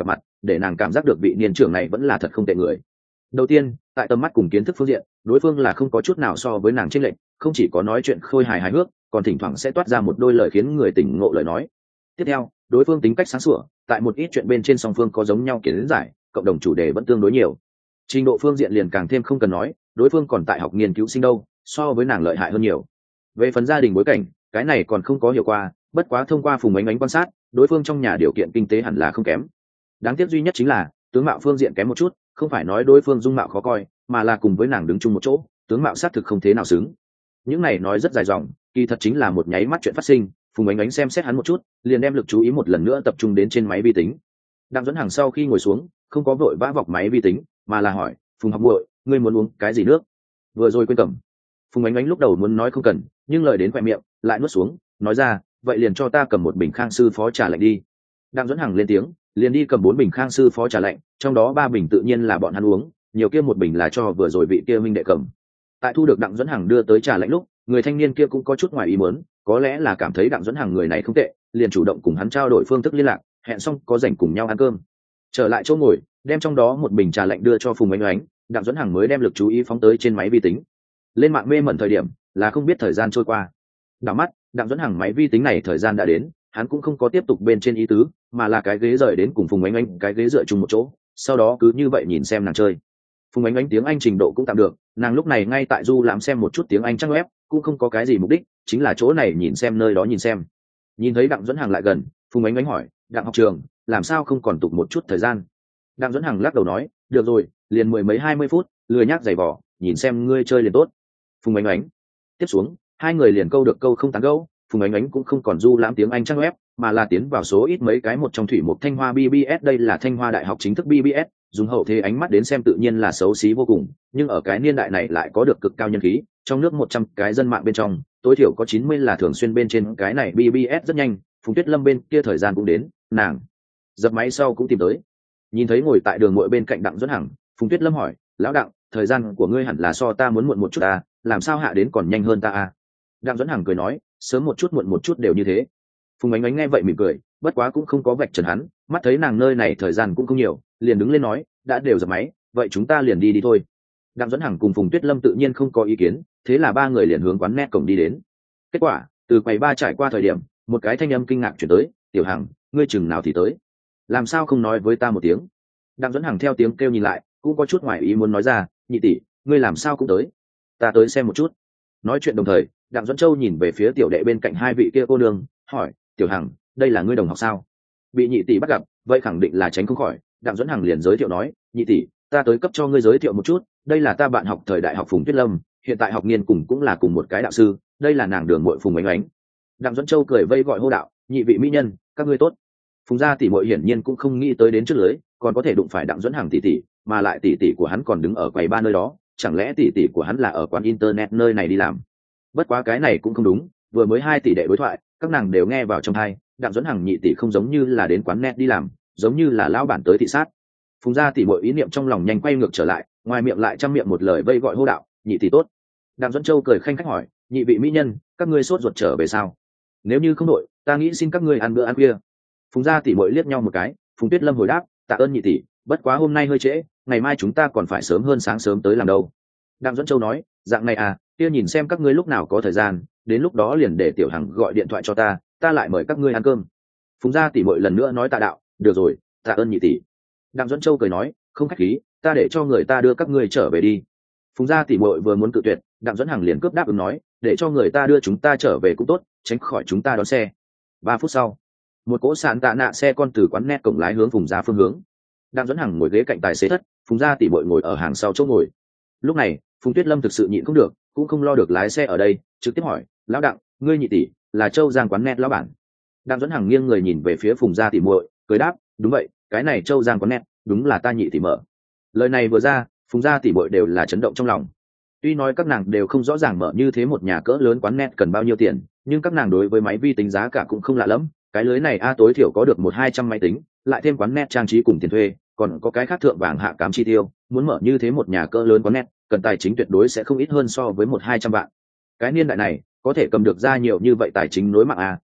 để nàng cảm giác được vị niên trưởng này vẫn là thật không tệ người. Đầu tiên, tại tầm mắt cùng kiến thức phương diện, đối phương là không có chút nào so với nàng chênh lệch, không chỉ có nói chuyện khôi hài hài hước, còn thỉnh thoảng sẽ toát ra một đôi lời khiến người tỉnh ngộ lời nói. Tiếp theo, đối phương tính cách sáng sủa, tại một ít chuyện bên trên song phương có giống nhau kiến giải, cộng đồng chủ đề vẫn tương đối nhiều. Trình độ phương diện liền càng thêm không cần nói, đối phương còn tại học nghiên cứu sinh đâu, so với nàng lợi hại hơn nhiều. Về phần gia đình bối cảnh, cái này còn không có hiểu qua, bất quá thông qua Phùng Ánh Ánh quan sát, đối phương trong nhà điều kiện kinh tế hẳn là không kém. Đáng tiếc duy nhất chính là tướng mạo phương diện kém một chút, không phải nói đối phương dung mạo khó coi, mà là cùng với nàng đứng chung một chỗ, tướng mạo xác thực không thế nào xứng. Những này nói rất dài dòng, kỳ thật chính là một nháy mắt chuyện phát sinh. Phùng Ánh Ánh xem xét hắn một chút, liền đem lực chú ý một lần nữa tập trung đến trên máy vi tính. Đặng Duẫn Hằng sau khi ngồi xuống, không có vội vã vọc máy vi tính, mà là hỏi, Phùng học muội, ngươi muốn uống cái gì nước? Vừa rồi quên cầm. Phùng Ánh Ánh lúc đầu muốn nói không cần, nhưng lời đến khoe miệng lại nuốt xuống, nói ra, vậy liền cho ta cầm một bình Khang sư phó trà lạnh đi. Đặng Duẫn Hằng lên tiếng, liền đi cầm 4 bình Khang sư phó trà lạnh, trong đó 3 bình tự nhiên là bọn hắn uống, nhiều kia một bình là cho vừa rồi vị kia minh đệ cầm. Tại thu được Đặng Duẫn Hằng đưa tới trà lạnh lúc, người thanh niên kia cũng có chút ngoài ý muốn, có lẽ là cảm thấy Đặng Duẫn Hằng người này không tệ, liền chủ động cùng hắn trao đổi phương thức liên lạc, hẹn xong có rảnh cùng nhau ăn cơm. Trở lại chỗ ngồi, đem trong đó một bình trà lạnh đưa cho Phùng Ánh Ánh, Đặng Duẫn Hằng mới đem lực chú ý phóng tới trên máy vi tính. Lên mạng mê mẩn thời điểm, là không biết thời gian trôi qua. Đảo mắt, Đặng Duẫn Hằng máy vi tính này thời gian đã đến, hắn cũng không có tiếp tục bên trên ý tứ, mà là cái ghế rời đến cùng Phùng Ánh Ánh cái ghế dựa chung một chỗ, sau đó cứ như vậy nhìn xem nàng chơi. Phùng Ánh Ánh tiếng Anh trình độ cũng tạm được, nàng lúc này ngay tại du lãm xem một chút tiếng Anh trang web, cũng không có cái gì mục đích, chính là chỗ này nhìn xem nơi đó nhìn xem. Nhìn thấy Đặng Duẫn Hằng lại gần, Phùng Ánh Ánh hỏi, Đặng học trường, làm sao không còn tục một chút thời gian? Đặng Duẫn Hằng lắc đầu nói, được rồi, liền 10 mấy 20 phút, lười nhác giày vò, nhìn xem ngươi chơi liền tốt. Phùng Ánh Ánh. Tiếp xuống, hai người liền câu được câu không tán gẫu, Phùng Ánh Ánh cũng không còn du lãm tiếng Anh trang web, mà là tiến vào số ít mấy cái một trong thủy mục Thanh Hoa BBS, đây là Thanh Hoa đại học chính thức BBS, dùng hậu thế ánh mắt đến xem tự nhiên là xấu xí vô cùng, nhưng ở cái niên đại này lại có được cực cao nhân khí, trong nước 100 cái dân mạng bên trong, tối thiểu có 90 là thường xuyên bên trên cái này BBS rất nhanh. Phùng Tuyết Lâm bên kia thời gian cũng đến, nàng dập máy sau cũng tìm tới. Nhìn thấy ngồi tại đường muội bên cạnh Đặng Duẫn Hằng, Phùng Tuyết Lâm hỏi, lão Đặng, thời gian của ngươi hẳn là so ta muốn muộn một chút à, làm sao hạ đến còn nhanh hơn ta à? Đặng Duẫn Hằng cười nói, sớm một chút muộn một chút đều như thế. Phùng Ánh Ánh nghe vậy mỉm cười, bất quá cũng không có vạch trần hắn, mắt thấy nàng nơi này thời gian cũng không nhiều, liền đứng lên nói, đã đều dập máy, vậy chúng ta liền đi thôi. Đặng Duẫn Hằng cùng Phùng Tuyết Lâm tự nhiên không có ý kiến, thế là ba người liền hướng quán net cổng đi đến. Kết quả, từ quầy ba trải qua thời điểm, một cái thanh âm kinh ngạc chuyển tới, Tiểu Hằng, ngươi chừng nào thì tới? Làm sao không nói với ta một tiếng? Đặng Duẫn Hằng theo tiếng kêu nhìn lại, cũng có chút ngoài ý muốn nói ra, nhị tỷ, ngươi làm sao cũng tới? Ta tới xem một chút. Nói chuyện đồng thời, Đặng Duẫn Châu nhìn về phía tiểu đệ bên cạnh hai vị kia cô nương, hỏi, Tiểu Hằng, đây là ngươi đồng học sao? Bị nhị tỷ bắt gặp, vậy khẳng định là tránh không khỏi. Đặng Duẫn Hằng liền giới thiệu nói, nhị tỷ, ta tới cấp cho ngươi giới thiệu một chút, đây là ta bạn học thời đại học Phùng Tuyết Lâm, hiện tại học nghiên cùng cũng là cùng một cái đạo sư, đây là nàng đường muội Phùng Ánh Ánh. Đặng Duẫn Châu cười vây gọi hô đạo, nhị vị mỹ nhân, các ngươi tốt. Phùng gia tỷ muội hiển nhiên cũng không nghĩ tới đến trước lưới, còn có thể đụng phải Đặng Duẫn Hằng tỷ tỷ, mà lại tỷ tỷ của hắn còn đứng ở quầy ba nơi đó, chẳng lẽ tỷ tỷ của hắn là ở quán internet nơi này đi làm? Bất quá cái này cũng không đúng, vừa mới hai tỷ đệ đối thoại, các nàng đều nghe vào trong tai, Đặng Duẫn Hằng nhị tỷ không giống như là đến quán net đi làm, giống như là lão bản tới thị sát. Phùng gia tỷ muội ý niệm trong lòng nhanh quay ngược trở lại, ngoài miệng lại trăm miệng một lời vây gọi hô đạo, nhị tỷ tốt. Đặng Duẫn Châu cười khanh khách hỏi, nhị vị mỹ nhân, các ngươi sốt ruột trở về sao? Nếu như không đội, ta nghĩ xin các ngươi ăn bữa ăn khuya. Phùng gia tỷ muội liếc nhau một cái, Phùng Tuyết Lâm hồi đáp, tạ ơn nhị tỷ, bất quá hôm nay hơi trễ, ngày mai chúng ta còn phải sớm hơn sáng sớm tới làm đâu. Đặng Duẫn Châu nói, dạng này à, kia nhìn xem các ngươi lúc nào có thời gian, đến lúc đó liền để Tiểu Hằng gọi điện thoại cho ta lại mời các ngươi ăn cơm. Phùng gia tỷ muội lần nữa nói tạ đạo, được rồi, tạ ơn nhị tỷ. Đặng Duẫn Châu cười nói, không khách khí, ta để cho người ta đưa các ngươi trở về đi. Phùng gia tỷ muội vừa muốn cự tuyệt, Đặng Duẫn Hằng liền cướp đáp ứng nói, để cho người ta đưa chúng ta trở về cũng tốt, tránh khỏi chúng ta đón xe. 3 phút sau, một cỗ sạn tạ nạ xe con từ quán net cổng lái hướng Phùng gia phương hướng. Đặng Duẫn Hằng ngồi ghế cạnh tài xế thất, Phùng gia tỷ muội ngồi ở hàng sau chỗ ngồi. Lúc này, Phùng Tuyết Lâm thực sự nhịn không được, cũng không lo được lái xe ở đây, trực tiếp hỏi, lão Đặng, ngươi nhị tỷ là Châu Giang quán net lão bản? Đặng Duẫn Hằng nghiêng người nhìn về phía Phùng gia tỷ muội, cười đáp, đúng vậy, cái này Châu Giang quán net, đúng là ta nhị tỷ mở. Lời này vừa ra, Phùng gia tỷ muội đều là chấn động trong lòng. Tuy nói các nàng đều không rõ ràng mở như thế một nhà cỡ lớn quán net cần bao nhiêu tiền, nhưng các nàng đối với máy vi tính giá cả cũng không lạ lắm, cái lưới này tối thiểu có được 1-200 máy tính, lại thêm quán net trang trí cùng tiền thuê, còn có cái khác thượng vàng hạ cám chi tiêu, muốn mở như thế một nhà cỡ lớn quán net, cần tài chính tuyệt đối sẽ không ít hơn so với 1-200 vạn. Cái niên đại này, có thể cầm được ra nhiều như vậy tài chính nối mạng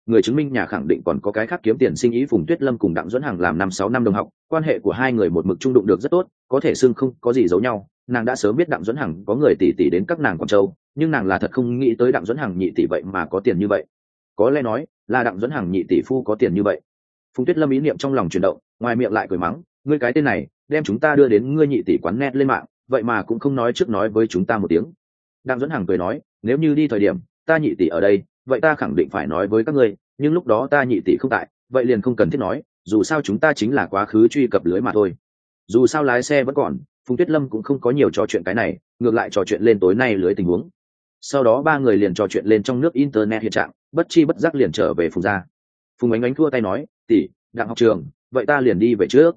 người chứng minh nhà khẳng định còn có cái khác kiếm tiền sinh ý. Phùng Tuyết Lâm cùng Đặng Duẫn Hằng làm 5-6 năm đồng học, quan hệ của hai người một mực trung đụng được rất tốt, có thể xưng không có gì giấu nhau. Nàng đã sớm biết Đặng Duẫn Hằng có người tỷ tỷ đến các nàng Quảng Châu, nhưng nàng là thật không nghĩ tới Đặng Duẫn Hằng nhị tỷ vậy mà có tiền như vậy. Có lẽ nói là Đặng Duẫn Hằng nhị tỷ phu có tiền như vậy. Phùng Tuyết Lâm ý niệm trong lòng chuyển động, ngoài miệng lại cười mắng, ngươi cái tên này đem chúng ta đưa đến ngươi nhị tỷ quán net lên mạng, vậy mà cũng không nói trước nói với chúng ta một tiếng. Đặng Duẫn Hằng cười nói, nếu như đi thời điểm ta nhị tỷ ở đây, vậy ta khẳng định phải nói với các ngươi, nhưng lúc đó ta nhị tỷ không tại, vậy liền không cần thiết nói, dù sao chúng ta chính là quá khứ truy cập lưới mà thôi. Dù sao lái xe vẫn còn, Phùng Tuyết Lâm cũng không có nhiều trò chuyện cái này, ngược lại trò chuyện lên tối nay lưới tình huống. Sau đó ba người liền trò chuyện lên trong nước internet hiện trạng, bất chi bất giác liền trở về Phùng gia. Phùng Ánh Ánh thua tay nói, tỷ, Đặng học trường, vậy ta liền đi về trước.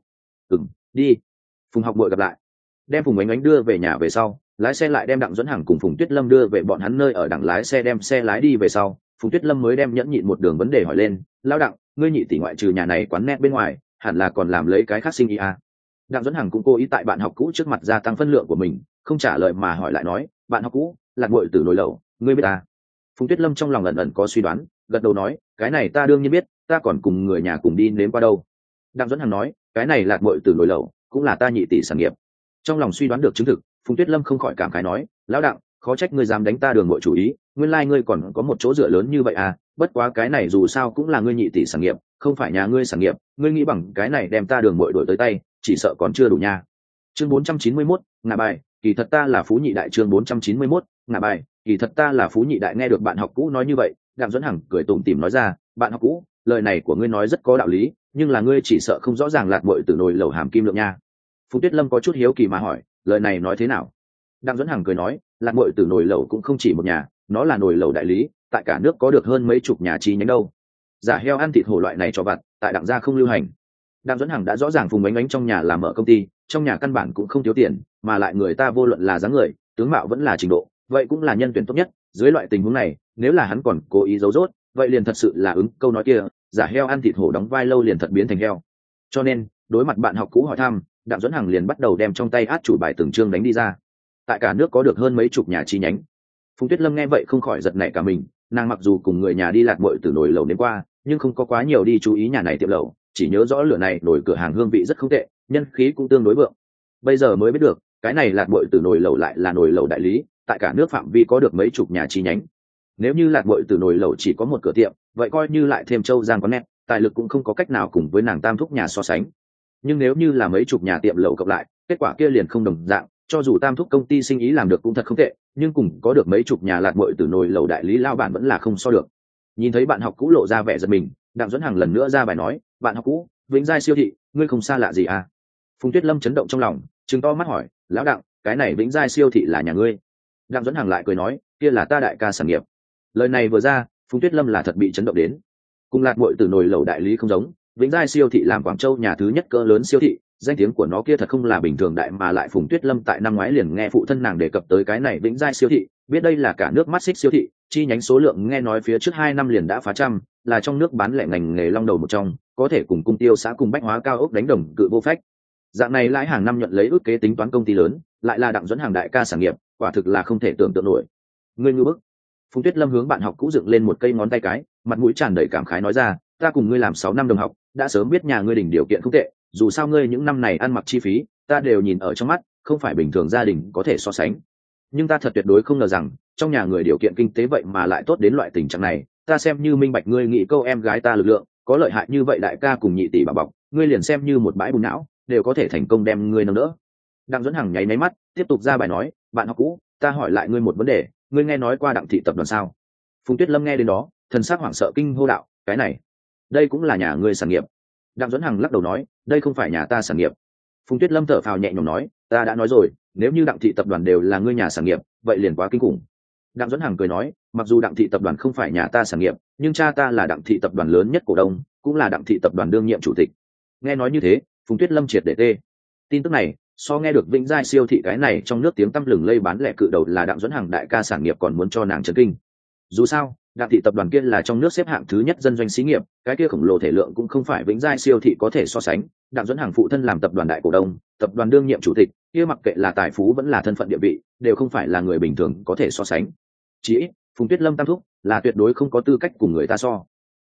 Đi. Phùng học muội gặp lại. Đem Phùng Ánh Ánh đưa về nhà về sau, lái xe lại đem Đặng Duẫn Hằng cùng Phùng Tuyết Lâm đưa về bọn hắn nơi ở. Đặng lái xe đem xe lái đi về sau, Phùng Tuyết Lâm mới đem nhẫn nhịn một đường vấn đề hỏi lên, lão Đặng, ngươi nhị tỷ ngoại trừ nhà này quán net bên ngoài, hẳn là còn làm lấy cái khác sinh ý à? Đặng Duẫn Hằng cũng cố ý tại bạn học cũ trước mặt gia tăng phân lượng của mình, không trả lời mà hỏi lại nói, bạn học cũ, Lạc muội tử nồi lẩu, ngươi biết à? Phùng Tuyết Lâm trong lòng ẩn ẩn có suy đoán, gật đầu nói, cái này ta đương nhiên biết, ta còn cùng người nhà cùng đi nếm qua đâu. Đặng Duẫn Hằng nói, cái này Lạc muội tử nồi lẩu cũng là ta nhị tỷ sản nghiệp. Trong lòng suy đoán được chứng thực, Phùng Tuyết Lâm không khỏi cảm khái nói, lão Đặng, khó trách ngươi dám đánh ta Đường muội chủ ý, nguyên lai ngươi còn có một chỗ dựa lớn như vậy à? Bất quá cái này dù sao cũng là ngươi nhị tỷ sản nghiệp, không phải nhà ngươi sản nghiệp, ngươi nghĩ bằng cái này đem ta Đường muội đổi tới tay, chỉ sợ còn chưa đủ nha. Chương 491, ngả bài, kỳ thật ta là phú nhị đại. Chương 491, ngả bài, kỳ thật ta là phú nhị đại. Nghe được bạn học cũ nói như vậy, Đặng Duẫn Hằng cười tủm tỉm nói ra, bạn học cũ, lời này của ngươi nói rất có đạo lý, nhưng là ngươi chỉ sợ không rõ ràng Lạc muội tử nồi lẩu hàm kim lượng nha. Phùng Tuyết Lâm có chút hiếu kỳ mà hỏi, lời này nói thế nào? Đặng Duẫn Hằng cười nói, Lạc muội tử nồi lẩu cũng không chỉ một nhà, nó là nồi lẩu đại lý, tại cả nước có được hơn mấy chục nhà chi nhánh đâu. Giả heo ăn thịt hổ loại này cho vặt, tại Đặng gia không lưu hành. Đặng Duẫn Hằng đã rõ ràng Phùng Ánh Ánh trong nhà làm mở công ty, trong nhà căn bản cũng không thiếu tiền, mà lại người ta vô luận là dáng người, tướng mạo vẫn là trình độ, vậy cũng là nhân tuyển tốt nhất. Dưới loại tình huống này, nếu là hắn còn cố ý giấu giốt, vậy liền thật sự là ứng câu nói kia, giả heo ăn thịt hổ đóng vai lâu liền thật biến thành heo. Cho nên, đối mặt bạn học cũ hỏi thăm, Đặng Duẫn Hằng liền bắt đầu đem trong tay át chủ bài từng chương đánh đi ra. Tại cả nước có được hơn mấy chục nhà chi nhánh. Phùng Tuyết Lâm nghe vậy không khỏi giật nảy cả mình, nàng mặc dù cùng người nhà đi Lạc muội tử nồi lẩu đến qua, nhưng không có quá nhiều đi chú ý nhà này tiệm lẩu, chỉ nhớ rõ lửa này nồi cửa hàng hương vị rất không tệ, nhân khí cũng tương đối vượng. Bây giờ mới biết được, cái này Lạc muội tử nồi lẩu lại là nồi lẩu đại lý, tại cả nước phạm vi có được mấy chục nhà chi nhánh. Nếu như Lạc muội tử nồi lẩu chỉ có một cửa tiệm, vậy coi như lại thêm Châu Giang có nét, tài lực cũng không có cách nào cùng với nàng Tam thúc nhà so sánh. Nhưng nếu như là mấy chục nhà tiệm lẩu cộng lại, kết quả kia liền không đồng dạng, cho dù Tam thúc công ty sinh ý làm được cũng thật không tệ, nhưng cùng có được mấy chục nhà Lạc muội tử nồi lẩu đại lý lao bản vẫn là không so được. Nhìn thấy bạn học cũ lộ ra vẻ giật mình, Đặng Duẫn Hằng lần nữa ra bài nói, bạn học cũ, Vĩnh Giai siêu thị, ngươi không xa lạ gì à? Phùng Tuyết Lâm chấn động trong lòng, trừng to mắt hỏi, lão Đặng, cái này Vĩnh Giai siêu thị là nhà ngươi? Đặng Duẫn Hằng lại cười nói, kia là ta đại ca sản nghiệp. Lời này vừa ra, Phùng Tuyết Lâm là thật bị chấn động đến. Cùng Lạc muội tử nồi lẩu đại lý không giống, Vĩnh Giai siêu thị làm Quảng Châu nhà thứ nhất cỡ lớn siêu thị, danh tiếng của nó kia thật không là bình thường đại, mà lại Phùng Tuyết Lâm tại năm ngoái liền nghe phụ thân nàng đề cập tới cái này Vĩnh Giai siêu thị, biết đây là cả nước mắt xích siêu thị, chi nhánh số lượng nghe nói phía trước 2 năm liền đã phá trăm, là trong nước bán lẻ ngành nghề long đầu một trong, có thể cùng Cung Tiêu xã cùng Bách Hóa cao ốc đánh đồng cự vô phách. Dạng này lãi hàng năm nhận lấy ước kế tính toán công ty lớn, lại là Đặng Duẫn Hằng đại ca sản nghiệp, quả thực là không thể tưởng tượng nổi. Ngươi ngư bức. Phùng Tuyết Lâm hướng bạn học cũ dựng lên một cây ngón tay cái, mặt mũi tràn đầy cảm khái nói ra, ta cùng ngươi làm 6 năm đồng học, đã sớm biết nhà ngươi đỉnh điều kiện không tệ, dù sao ngươi những năm này ăn mặc chi phí, ta đều nhìn ở trong mắt, không phải bình thường gia đình có thể so sánh. Nhưng ta thật tuyệt đối không ngờ rằng, trong nhà người điều kiện kinh tế vậy mà lại tốt đến loại tình trạng này, ta xem như minh bạch ngươi nghĩ câu em gái ta lực lượng, có lợi hại như vậy đại ca cùng nhị tỷ bảo bọc, ngươi liền xem như một bãi bùn não, đều có thể thành công đem ngươi nâng đỡ. Đặng Duẫn Hằng nháy máy mắt, tiếp tục ra bài nói, bạn học cũ, ta hỏi lại ngươi một vấn đề, ngươi nghe nói qua Đặng thị tập đoàn sao? Phùng Tuyết Lâm nghe đến đó, thần sắc hoảng sợ kinh hô đạo, cái này, đây cũng là nhà ngươi sản nghiệp. Đặng Duẫn Hằng lắc đầu nói, đây không phải nhà ta sản nghiệp. Phùng Tuyết Lâm thở phào nhẹ nhõm nói, ta đã nói rồi, nếu như Đặng thị tập đoàn đều là ngươi nhà sản nghiệp, vậy liền quá kinh khủng. Đặng Duẫn Hằng cười nói, mặc dù Đặng thị tập đoàn không phải nhà ta sản nghiệp, nhưng cha ta là Đặng thị tập đoàn lớn nhất cổ đông, cũng là Đặng thị tập đoàn đương nhiệm chủ tịch. Nghe nói như thế, Phùng Tuyết Lâm triệt để tê. Tin tức này, so nghe được Vĩnh Giai siêu thị cái này trong nước tiếng tăm lừng lây bán lẻ cự đầu là Đặng Duẫn Hằng đại ca sản nghiệp còn muốn cho nàng chấn kinh. Dù sao, Đặng thị tập đoàn kia là trong nước xếp hạng thứ nhất dân doanh xí nghiệp, cái kia khổng lồ thể lượng cũng không phải Vĩnh Giai siêu thị có thể so sánh. Đặng Duẫn Hằng phụ thân làm tập đoàn đại cổ đông, tập đoàn đương nhiệm chủ tịch, kia mặc kệ là tài phú vẫn là thân phận địa vị, đều không phải là người bình thường có thể so sánh. Chỉ ít, Phùng Tuyết Lâm tam thúc là tuyệt đối không có tư cách cùng người ta so.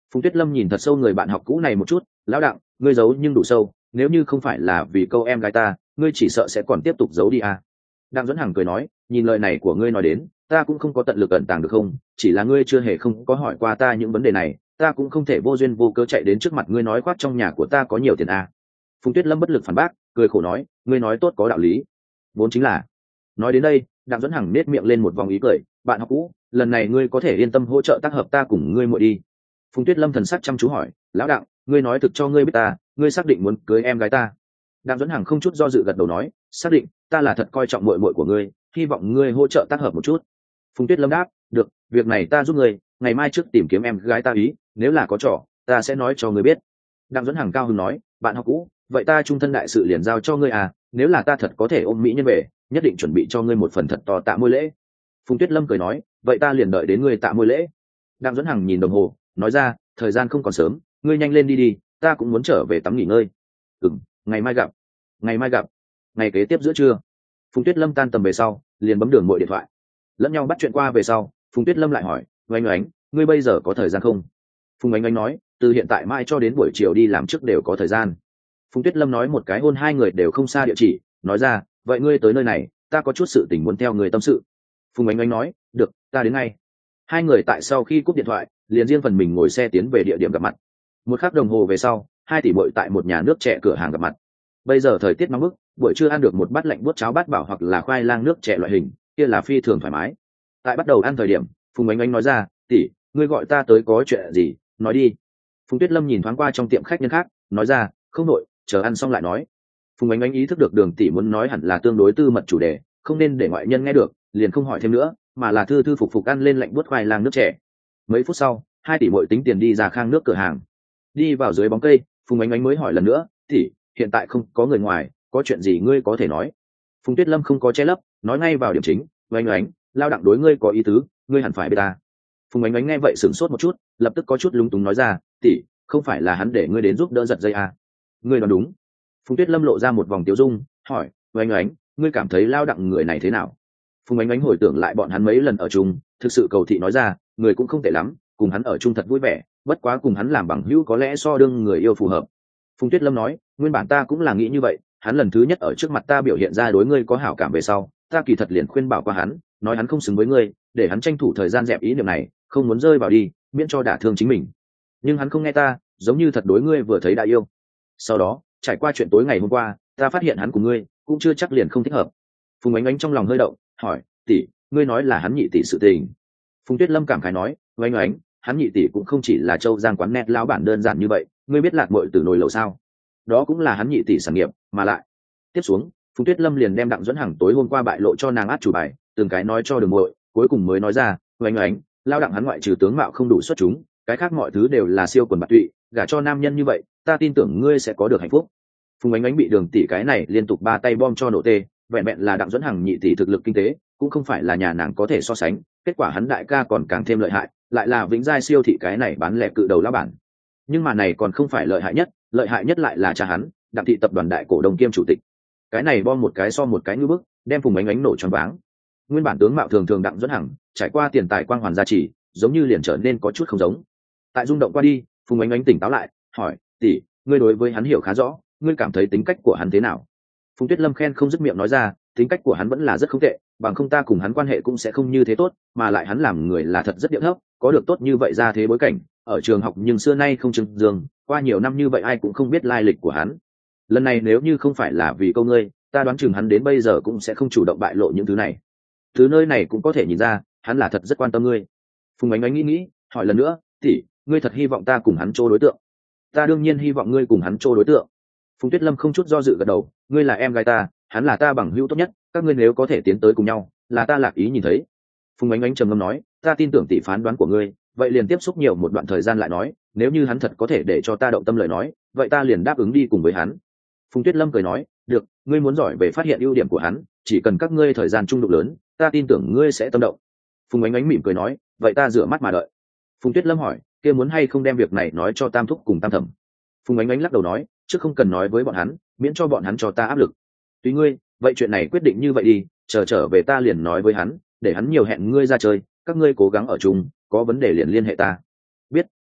Phùng Tuyết Lâm nhìn thật sâu người bạn học cũ này một chút, lão Đặng, ngươi giấu nhưng đủ sâu, nếu như không phải là vì câu em gái ta, ngươi chỉ sợ sẽ còn tiếp tục giấu đi à. Đặng Duẫn Hằng cười nói, nhìn lời này của ngươi nói đến, ta cũng không có tận lực ẩn tàng được không, chỉ là ngươi chưa hề không có hỏi qua ta những vấn đề này, ta cũng không thể vô duyên vô cớ chạy đến trước mặt ngươi nói khoác trong nhà của ta có nhiều tiền à. Phùng Tuyết Lâm bất lực phản bác, cười khổ nói, ngươi nói tốt có đạo lý, vốn chính là. Nói đến đây, Đặng Duẫn Hằng nết miệng lên một vòng ý cười, bạn học cũ, lần này ngươi có thể yên tâm hỗ trợ tác hợp ta cùng ngươi muội đi. Phùng Tuyết Lâm thần sắc chăm chú hỏi, lão Đặng, ngươi nói thực cho ngươi biết ta, ngươi xác định muốn cưới em gái ta? Đặng Duẫn Hằng không chút do dự gật đầu nói, xác định, ta là thật coi trọng muội muội của ngươi, hy vọng ngươi hỗ trợ tác hợp một chút. Phùng Tuyết Lâm đáp, được, việc này ta giúp ngươi, ngày mai trước tìm kiếm em gái ta ý, nếu là có trò, ta sẽ nói cho ngươi biết. Đặng Duẫn Hằng cao hứng nói, bạn học cũ, vậy ta trung thân đại sự liền giao cho ngươi à, nếu là ta thật có thể ôm mỹ nhân về, nhất định chuẩn bị cho ngươi một phần thật to tạ môi lễ. Phùng Tuyết Lâm cười nói, vậy ta liền đợi đến ngươi tạ môi lễ. Đặng Duẫn Hằng nhìn đồng hồ, nói ra, thời gian không còn sớm, ngươi nhanh lên đi đi, ta cũng muốn trở về tắm nghỉ ngơi. Ngày mai gặp. Ngày mai gặp. Ngày kế tiếp giữa trưa, Phùng Tuyết Lâm tan tầm về sau, liền bấm đường muội điện thoại, lẫn nhau bắt chuyện qua về sau, Phùng Tuyết Lâm lại hỏi, oanh oánh, ngươi bây giờ có thời gian không? Phùng oanh oánh nói, từ hiện tại mai cho đến buổi chiều đi làm trước đều có thời gian. Phùng Tuyết Lâm nói một cái hôn hai người đều không xa địa chỉ, nói ra, vậy ngươi tới nơi này, ta có chút sự tình muốn theo người tâm sự. Phùng oanh oánh nói, được, ta đến ngay. Hai người tại sau khi cúp điện thoại, liền riêng phần mình ngồi xe tiến về địa điểm gặp mặt. Một khắc đồng hồ về sau, hai tỷ muội tại một nhà nước trẻ cửa hàng gặp mặt. Bây giờ thời tiết nóng bức, buổi trưa ăn được một bát lạnh buốt cháo bát bảo hoặc là khoai lang nước trẻ loại hình, kia là phi thường thoải mái. Tại bắt đầu ăn thời điểm, Phùng oanh oánh nói ra, tỷ, ngươi gọi ta tới có chuyện gì, nói đi. Phùng Tuyết Lâm nhìn thoáng qua trong tiệm khách nhân khác, nói ra, không nội, chờ ăn xong lại nói. Phùng oanh oánh ý thức được đường tỷ muốn nói hẳn là tương đối tư mật chủ đề, không nên để ngoại nhân nghe được, liền không hỏi thêm nữa, mà là thư thư phục phục ăn lên lạnh buốt khoai lang nước trẻ. Mấy phút sau, hai tỷ muội tính tiền đi ra khang nước cửa hàng, đi vào dưới bóng cây, Phùng oanh oánh mới hỏi lần nữa, tỷ, hiện tại không có người ngoài, có chuyện gì ngươi có thể nói. Phùng Tuyết Lâm không có che lấp, nói ngay vào điểm chính, oanh oánh, lao Đặng đối ngươi có ý tứ, ngươi hẳn phải biết ta. Phùng oanh oánh nghe vậy sửng sốt một chút, lập tức có chút lúng túng nói ra, tỷ, không phải là hắn để ngươi đến giúp đỡ giật dây à? Ngươi đoán đúng. Phùng Tuyết Lâm lộ ra một vòng tiêu dung, hỏi, oanh oánh, ngươi cảm thấy lao Đặng người này thế nào? Phùng oanh oánh hồi tưởng lại bọn hắn mấy lần ở chung, thực sự cầu thị nói ra, người cũng không tệ lắm, cùng hắn ở chung thật vui vẻ, bất quá cùng hắn làm bằng hữu có lẽ so đương người yêu phù hợp. Phùng Tuyết Lâm nói, nguyên bản ta cũng là nghĩ như vậy, hắn lần thứ nhất ở trước mặt ta biểu hiện ra đối ngươi có hảo cảm về sau, ta kỳ thật liền khuyên bảo qua hắn, nói hắn không xứng với ngươi, để hắn tranh thủ thời gian dẹp ý niệm này, không muốn rơi vào đi, miễn cho đả thương chính mình. Nhưng hắn không nghe ta, giống như thật đối ngươi vừa thấy đã yêu. Sau đó, trải qua chuyện tối ngày hôm qua, ta phát hiện hắn cùng ngươi cũng chưa chắc liền không thích hợp. Phùng oanh oánh trong lòng hơi động, hỏi, tỷ, ngươi nói là hắn nhị tỷ sự tình. Phùng Tuyết Lâm cảm khái nói, oanh oánh, hắn nhị tỷ cũng không chỉ là châu giang quán net lão bản đơn giản như vậy, ngươi biết Lạc Mội từ nồi lẩu sao? Đó cũng là hắn nhị tỷ sản nghiệp, mà lại. Tiếp xuống, Phùng Tuyết Lâm liền đem Đặng Duẫn Hằng tối hôm qua bại lộ cho nàng át chủ bài, từng cái nói cho Đường Mội, cuối cùng mới nói ra, oanh oánh, lao Đặng hắn ngoại trừ tướng mạo không đủ xuất chúng, cái khác mọi thứ đều là siêu quần bạc tụy, gả cho nam nhân như vậy, ta tin tưởng ngươi sẽ có được hạnh phúc. Phùng oanh oánh bị Đường tỷ cái này liên tục ba tay bom cho nổ tê, vẹn vẹn là Đặng Duẫn Hằng nhị tỷ thực lực kinh tế, cũng không phải là nhà nàng có thể so sánh, kết quả hắn đại ca còn càng thêm lợi hại, lại là Vĩnh Giai siêu thị cái này bán lẻ cự đầu lão bản. Nhưng mà này còn không phải lợi hại nhất lại là cha hắn, Đặng thị tập đoàn đại cổ đông kiêm chủ tịch. Cái này bom một cái so một cái như bức, đem Phùng oanh oánh nổ choáng váng. Nguyên bản tướng mạo thường thường Đặng Duẫn Hằng, trải qua tiền tài quang hoàn gia trì, giống như liền trở nên có chút không giống. Tại rung động qua đi, Phùng oanh oánh tỉnh táo lại, hỏi, tỷ, ngươi đối với hắn hiểu khá rõ, ngươi cảm thấy tính cách của hắn thế nào? Phùng Tuyết Lâm khen không dứt miệng nói ra, tính cách của hắn vẫn là rất không tệ, bằng không ta cùng hắn quan hệ cũng sẽ không như thế tốt, mà lại hắn làm người là thật rất điệu thấp, có được tốt như vậy ra thế bối cảnh, ở trường học nhưng xưa nay không trưng dương, qua nhiều năm như vậy ai cũng không biết lai lịch của hắn. Lần này nếu như không phải là vì câu ngươi, ta đoán chừng hắn đến bây giờ cũng sẽ không chủ động bại lộ những thứ này. Từ nơi này cũng có thể nhìn ra, hắn là thật rất quan tâm ngươi. Phùng oanh oánh nghĩ, hỏi lần nữa, tỷ, ngươi thật hy vọng ta cùng hắn chô đối tượng? Ta đương nhiên hy vọng ngươi cùng hắn chô đối tượng. Phùng Tuyết Lâm không chút do dự gật đầu, ngươi là em gái ta, hắn là ta bằng hữu tốt nhất, các ngươi nếu có thể tiến tới cùng nhau, là ta lạc ý nhìn thấy. Phùng oanh oánh trầm ngâm nói, ta tin tưởng tỷ phán đoán của ngươi, vậy liền tiếp xúc nhiều một đoạn thời gian lại nói, nếu như hắn thật có thể để cho ta động tâm lời nói, vậy ta liền đáp ứng đi cùng với hắn. Phùng Tuyết Lâm cười nói, được, ngươi muốn giỏi về phát hiện ưu điểm của hắn, chỉ cần các ngươi thời gian chung đụng lớn, ta tin tưởng ngươi sẽ tâm động. Phùng oanh oánh mỉm cười nói, vậy ta rửa mắt mà đợi. Phùng Tuyết Lâm hỏi, kia muốn hay không đem việc này nói cho Tam thúc cùng Tam thẩm? Phùng oanh oánh lắc đầu nói, chứ không cần nói với bọn hắn, miễn cho bọn hắn cho ta áp lực. Tùy ngươi, vậy chuyện này quyết định như vậy đi, trở về ta liền nói với hắn, để hắn nhiều hẹn ngươi ra chơi, các ngươi cố gắng ở chung, có vấn đề liền liên hệ ta. Biết,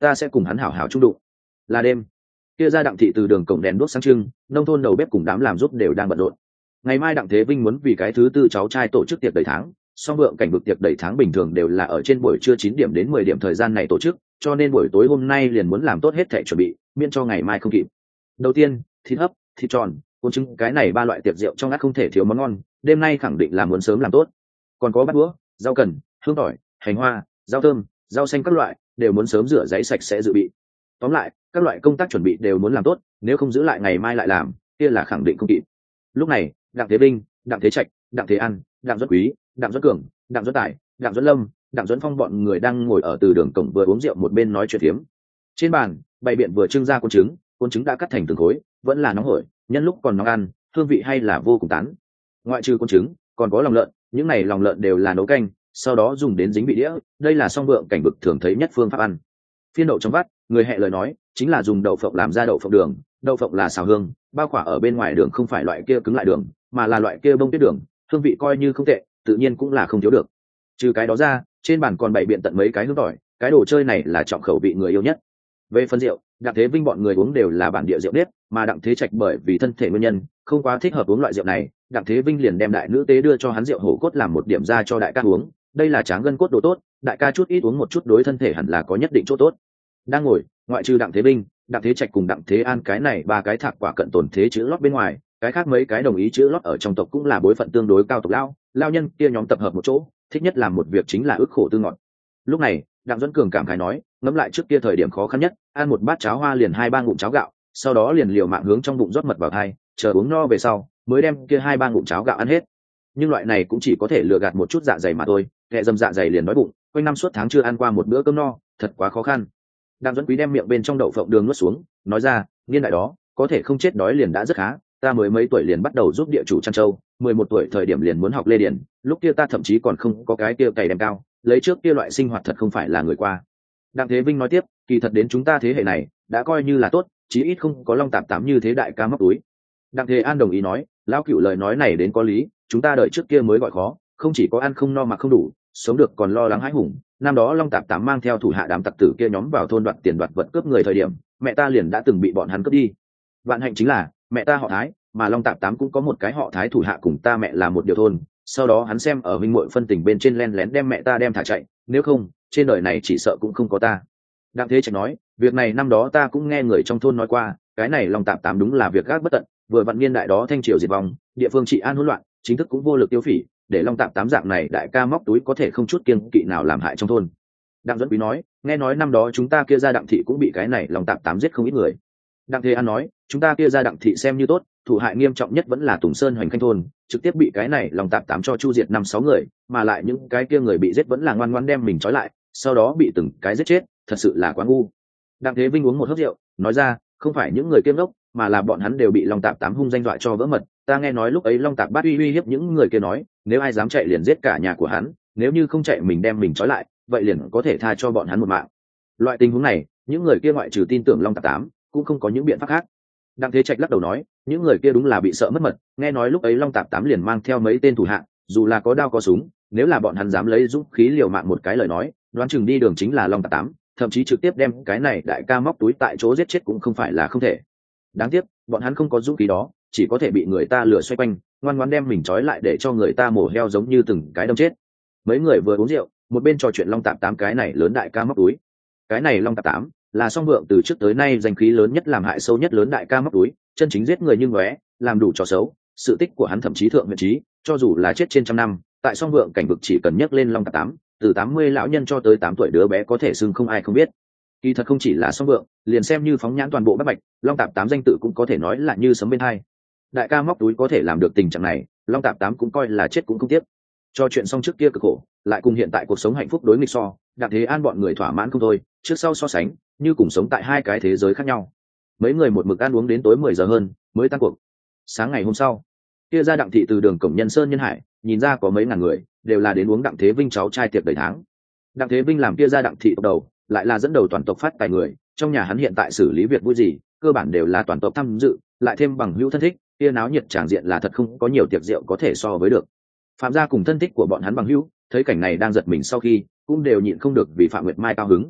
ta sẽ cùng hắn hảo hảo trung đụng. Là đêm, kia ra Đặng thị từ đường cổng đèn đuốc sáng trưng, nông thôn đầu bếp cùng đám làm giúp đều đang bận rộn. Ngày mai Đặng Thế Vinh muốn vì cái thứ tư cháu trai tổ chức tiệc đầy tháng, song vượng cảnh vực tiệc đầy tháng bình thường đều là ở trên buổi trưa 9 điểm đến 10 điểm thời gian này tổ chức, cho nên buổi tối hôm nay liền muốn làm tốt hết thảy chuẩn bị, miễn cho ngày mai không kịp. Đầu tiên, thịt hấp, thịt tròn, cuốn trứng, cái này ba loại tiệc rượu trong át không thể thiếu món ngon, đêm nay khẳng định là muốn sớm làm tốt. Còn có bát đũa, rau cần, hương tỏi, hành hoa, rau thơm, rau xanh các loại đều muốn sớm rửa giấy sạch sẽ dự bị. Tóm lại, các loại công tác chuẩn bị đều muốn làm tốt, nếu không giữ lại ngày mai lại làm, kia là khẳng định không kịp. Lúc này, Đặng Thế Vinh, Đặng Thế Trạch, Đặng Thế An, Đặng Duẫn Quý, Đặng Duẫn Cường, Đặng Duẫn Tài, Đặng Duẫn Lâm, Đặng Duẫn Phong bọn người đang ngồi ở từ đường cổng vừa uống rượu một bên nói chuyện phiếm. Trên bàn, bày biện vừa trưng ra cuốn trứng đã cắt thành từng khối, vẫn là nóng hổi, nhân lúc còn nóng ăn, hương vị hay là vô cùng tán. Ngoại trừ cuốn trứng, còn có lòng lợn, những này lòng lợn đều là nấu canh, sau đó dùng đến dính vị đĩa, đây là song vượng cảnh vực thường thấy nhất phương pháp ăn. Phiên đậu trong vắt, người hẹ lời nói, chính là dùng đậu phộng làm ra đậu phộng đường, đậu phộng là xào hương, bao quả ở bên ngoài đường không phải loại kia cứng lại đường, mà là loại kia bông tuyết đường, hương vị coi như không tệ, tự nhiên cũng là không thiếu được. Trừ cái đó ra, trên bàn còn bày biện tận mấy cái hương tỏi, cái đồ chơi này là trọng khẩu vị người yêu nhất. Về phần rượu, Đặng Thế Vinh bọn người uống đều là bản địa rượu nếp, mà Đặng Thế Trạch bởi vì thân thể nguyên nhân, không quá thích hợp uống loại rượu này, Đặng Thế Vinh liền đem đại nữ tế đưa cho hắn rượu hổ cốt làm một điểm ra cho đại ca uống, đây là tráng gân cốt đồ tốt, đại ca chút ít uống một chút đối thân thể hẳn là có nhất định chỗ tốt. Đang ngồi, ngoại trừ Đặng Thế Vinh, Đặng Thế Trạch cùng Đặng Thế An cái này ba cái thạc quả cận tồn thế chữ lót bên ngoài, cái khác mấy cái đồng ý chữ lót ở trong tộc cũng là bối phận tương đối cao tộc lao nhân kia nhóm tập hợp một chỗ, thích nhất làm một việc chính là ức khổ tư ngọt. Lúc này, Đặng Duẫn Cường cảm khái nói, ngẫm lại trước kia thời điểm khó khăn nhất, ăn một bát cháo hoa liền 2-3 ngụm cháo gạo, sau đó liền liều mạng hướng trong bụng rót mật vào thai, chờ uống no về sau, mới đem kia 2-3 ngụm cháo gạo ăn hết. Nhưng loại này cũng chỉ có thể lừa gạt một chút dạ dày mà thôi, kệ dầm dạ dày liền đói bụng, quanh năm suốt tháng chưa ăn qua một bữa cơm no, thật quá khó khăn. Đặng Duẫn Quý đem miệng bên trong đậu phộng đường nuốt xuống, nói ra, niên đại đó, có thể không chết đói liền đã rất khá, ta mới mấy tuổi liền bắt đầu giúp địa chủ chăn trâu, 11 tuổi thời điểm liền muốn học lê điển, lúc kia ta thậm chí còn không có cái kia cày đem cao, lấy trước kia loại sinh hoạt thật không phải là người qua. Đặng Thế Vinh nói tiếp, kỳ thật đến chúng ta thế hệ này đã coi như là tốt, chí ít không có long tạp tám như thế đại ca móc túi. Đặng Thế An đồng ý nói, lão cựu lời nói này đến có lý, chúng ta đợi trước kia mới gọi khó, không chỉ có ăn không no mà không đủ, sống được còn lo lắng hãi hùng. Năm đó long tạp tám mang theo thủ hạ đám tặc tử kia nhóm vào thôn đoạt tiền đoạt vật cướp người thời điểm, mẹ ta liền đã từng bị bọn hắn cướp đi. Vạn hạnh chính là mẹ ta họ Thái, mà long tạp tám cũng có một cái họ Thái thủ hạ cùng ta mẹ là một điều thôn, sau đó hắn xem ở huynh muội phân tình bên trên len lén đem mẹ ta đem thả chạy, nếu không trên đời này chỉ sợ cũng không có ta. Đặng Thế Trạch nói, việc này năm đó ta cũng nghe người trong thôn nói qua, cái này long tạp tám đúng là việc gác bất tận, vừa vặn niên đại đó thanh triều diệt vong, địa phương trị an hỗn loạn, chính thức cũng vô lực tiêu phỉ, để long tạp tám dạng này đại ca móc túi có thể không chút kiêng kỵ nào làm hại trong thôn. Đặng Duẫn Quý nói, nghe nói năm đó chúng ta kia ra Đặng thị cũng bị cái này long tạp tám giết không ít người. Đặng Thế An nói, chúng ta kia ra Đặng thị xem như tốt, thủ hại nghiêm trọng nhất vẫn là Tùng Sơn Hoành Khanh thôn, trực tiếp bị cái này long tạp tám cho chu diệt 5-6 người, mà lại những cái kia người bị giết vẫn là ngoan ngoãn đem mình trói lại, sau đó bị từng cái giết chết, thật sự là quá ngu. Đặng Thế Vinh uống một hớp rượu, nói ra, không phải những người kiêm đốc, mà là bọn hắn đều bị long tạp tám hung danh dọa cho vỡ mật. Ta nghe nói lúc ấy long tạp bát uy hiếp những người kia nói, nếu ai dám chạy liền giết cả nhà của hắn, nếu như không chạy mình đem mình trói lại, vậy liền có thể tha cho bọn hắn một mạng. Loại tình huống này, những người kia ngoại trừ tin tưởng long tạp tám, cũng không có những biện pháp khác. Đặng Thế Trạch lắc đầu nói, những người kia đúng là bị sợ mất mật, nghe nói lúc ấy long tạp tám liền mang theo mấy tên thủ hạ, dù là có đao có súng, nếu là bọn hắn dám lấy dũng khí liều mạng một cái lời nói, đoán chừng đi đường chính là long tạp tám, thậm chí trực tiếp đem cái này đại ca móc túi tại chỗ giết chết cũng không phải là không thể. Đáng tiếc bọn hắn không có dũng khí đó, chỉ có thể bị người ta lừa xoay quanh, ngoan ngoãn đem mình trói lại để cho người ta mổ heo giống như từng cái đâm chết. Mấy người vừa uống rượu, một bên trò chuyện long tạp tám cái này lớn đại ca móc túi. Cái này long tạp tám là song vượng từ trước tới nay danh khí lớn nhất làm hại sâu nhất lớn đại ca móc túi, chân chính giết người như ngóe, làm đủ trò xấu. Sự tích của hắn thậm chí thượng huyện trí, cho dù là chết trên trăm năm, tại song vượng cảnh vực chỉ cần nhắc lên long tạp tám, từ 80 lão nhân cho tới 8 tuổi đứa bé có thể xưng không ai không biết. Kỳ thật không chỉ là song vượng, liền xem như phóng nhãn toàn bộ Bắc Bạch, long tạp tám danh tự cũng có thể nói là như sấm bên hai. Đại ca móc túi có thể làm được tình trạng này, long tạp tám cũng coi là chết cũng không tiếc. Cho chuyện xong trước kia cực khổ, lại cùng hiện tại cuộc sống hạnh phúc đối nghịch so, Đặng Thế An bọn người thỏa mãn không thôi, trước sau so sánh, như cùng sống tại hai cái thế giới khác nhau. Mấy người một mực ăn uống đến tối 10 giờ hơn, mới tan cuộc. Sáng ngày hôm sau, kia ra Đặng thị từ đường cổng Nhân Sơn Nhân Hải, nhìn ra có mấy ngàn người, đều là đến uống Đặng Thế Vinh cháu trai tiệc đầy tháng. Đặng Thế Vinh làm kia ra Đặng thị tộc đầu, lại là dẫn đầu toàn tộc phát tài người, trong nhà hắn hiện tại xử lý việc vui gì, cơ bản đều là toàn tộc tham dự, lại thêm bằng hữu thân thích, kia náo nhiệt tràng diện là thật không có nhiều tiệc rượu có thể so với được. Phạm gia cùng thân thích của bọn hắn bằng hữu, thấy cảnh này đang giật mình sau khi, cũng đều nhịn không được vì Phạm Nguyệt Mai cao hứng.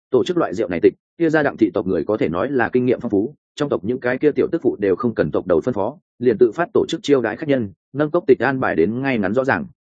tổ chức loại rượu này tịch kia ra đặng thị tộc người có thể nói là kinh nghiệm phong phú, trong tộc những cái kia tiểu tức phụ đều không cần tộc đầu phân phó, liền tự phát tổ chức chiêu đãi khách nhân, nâng cốc tịch an bài đến ngay ngắn rõ ràng.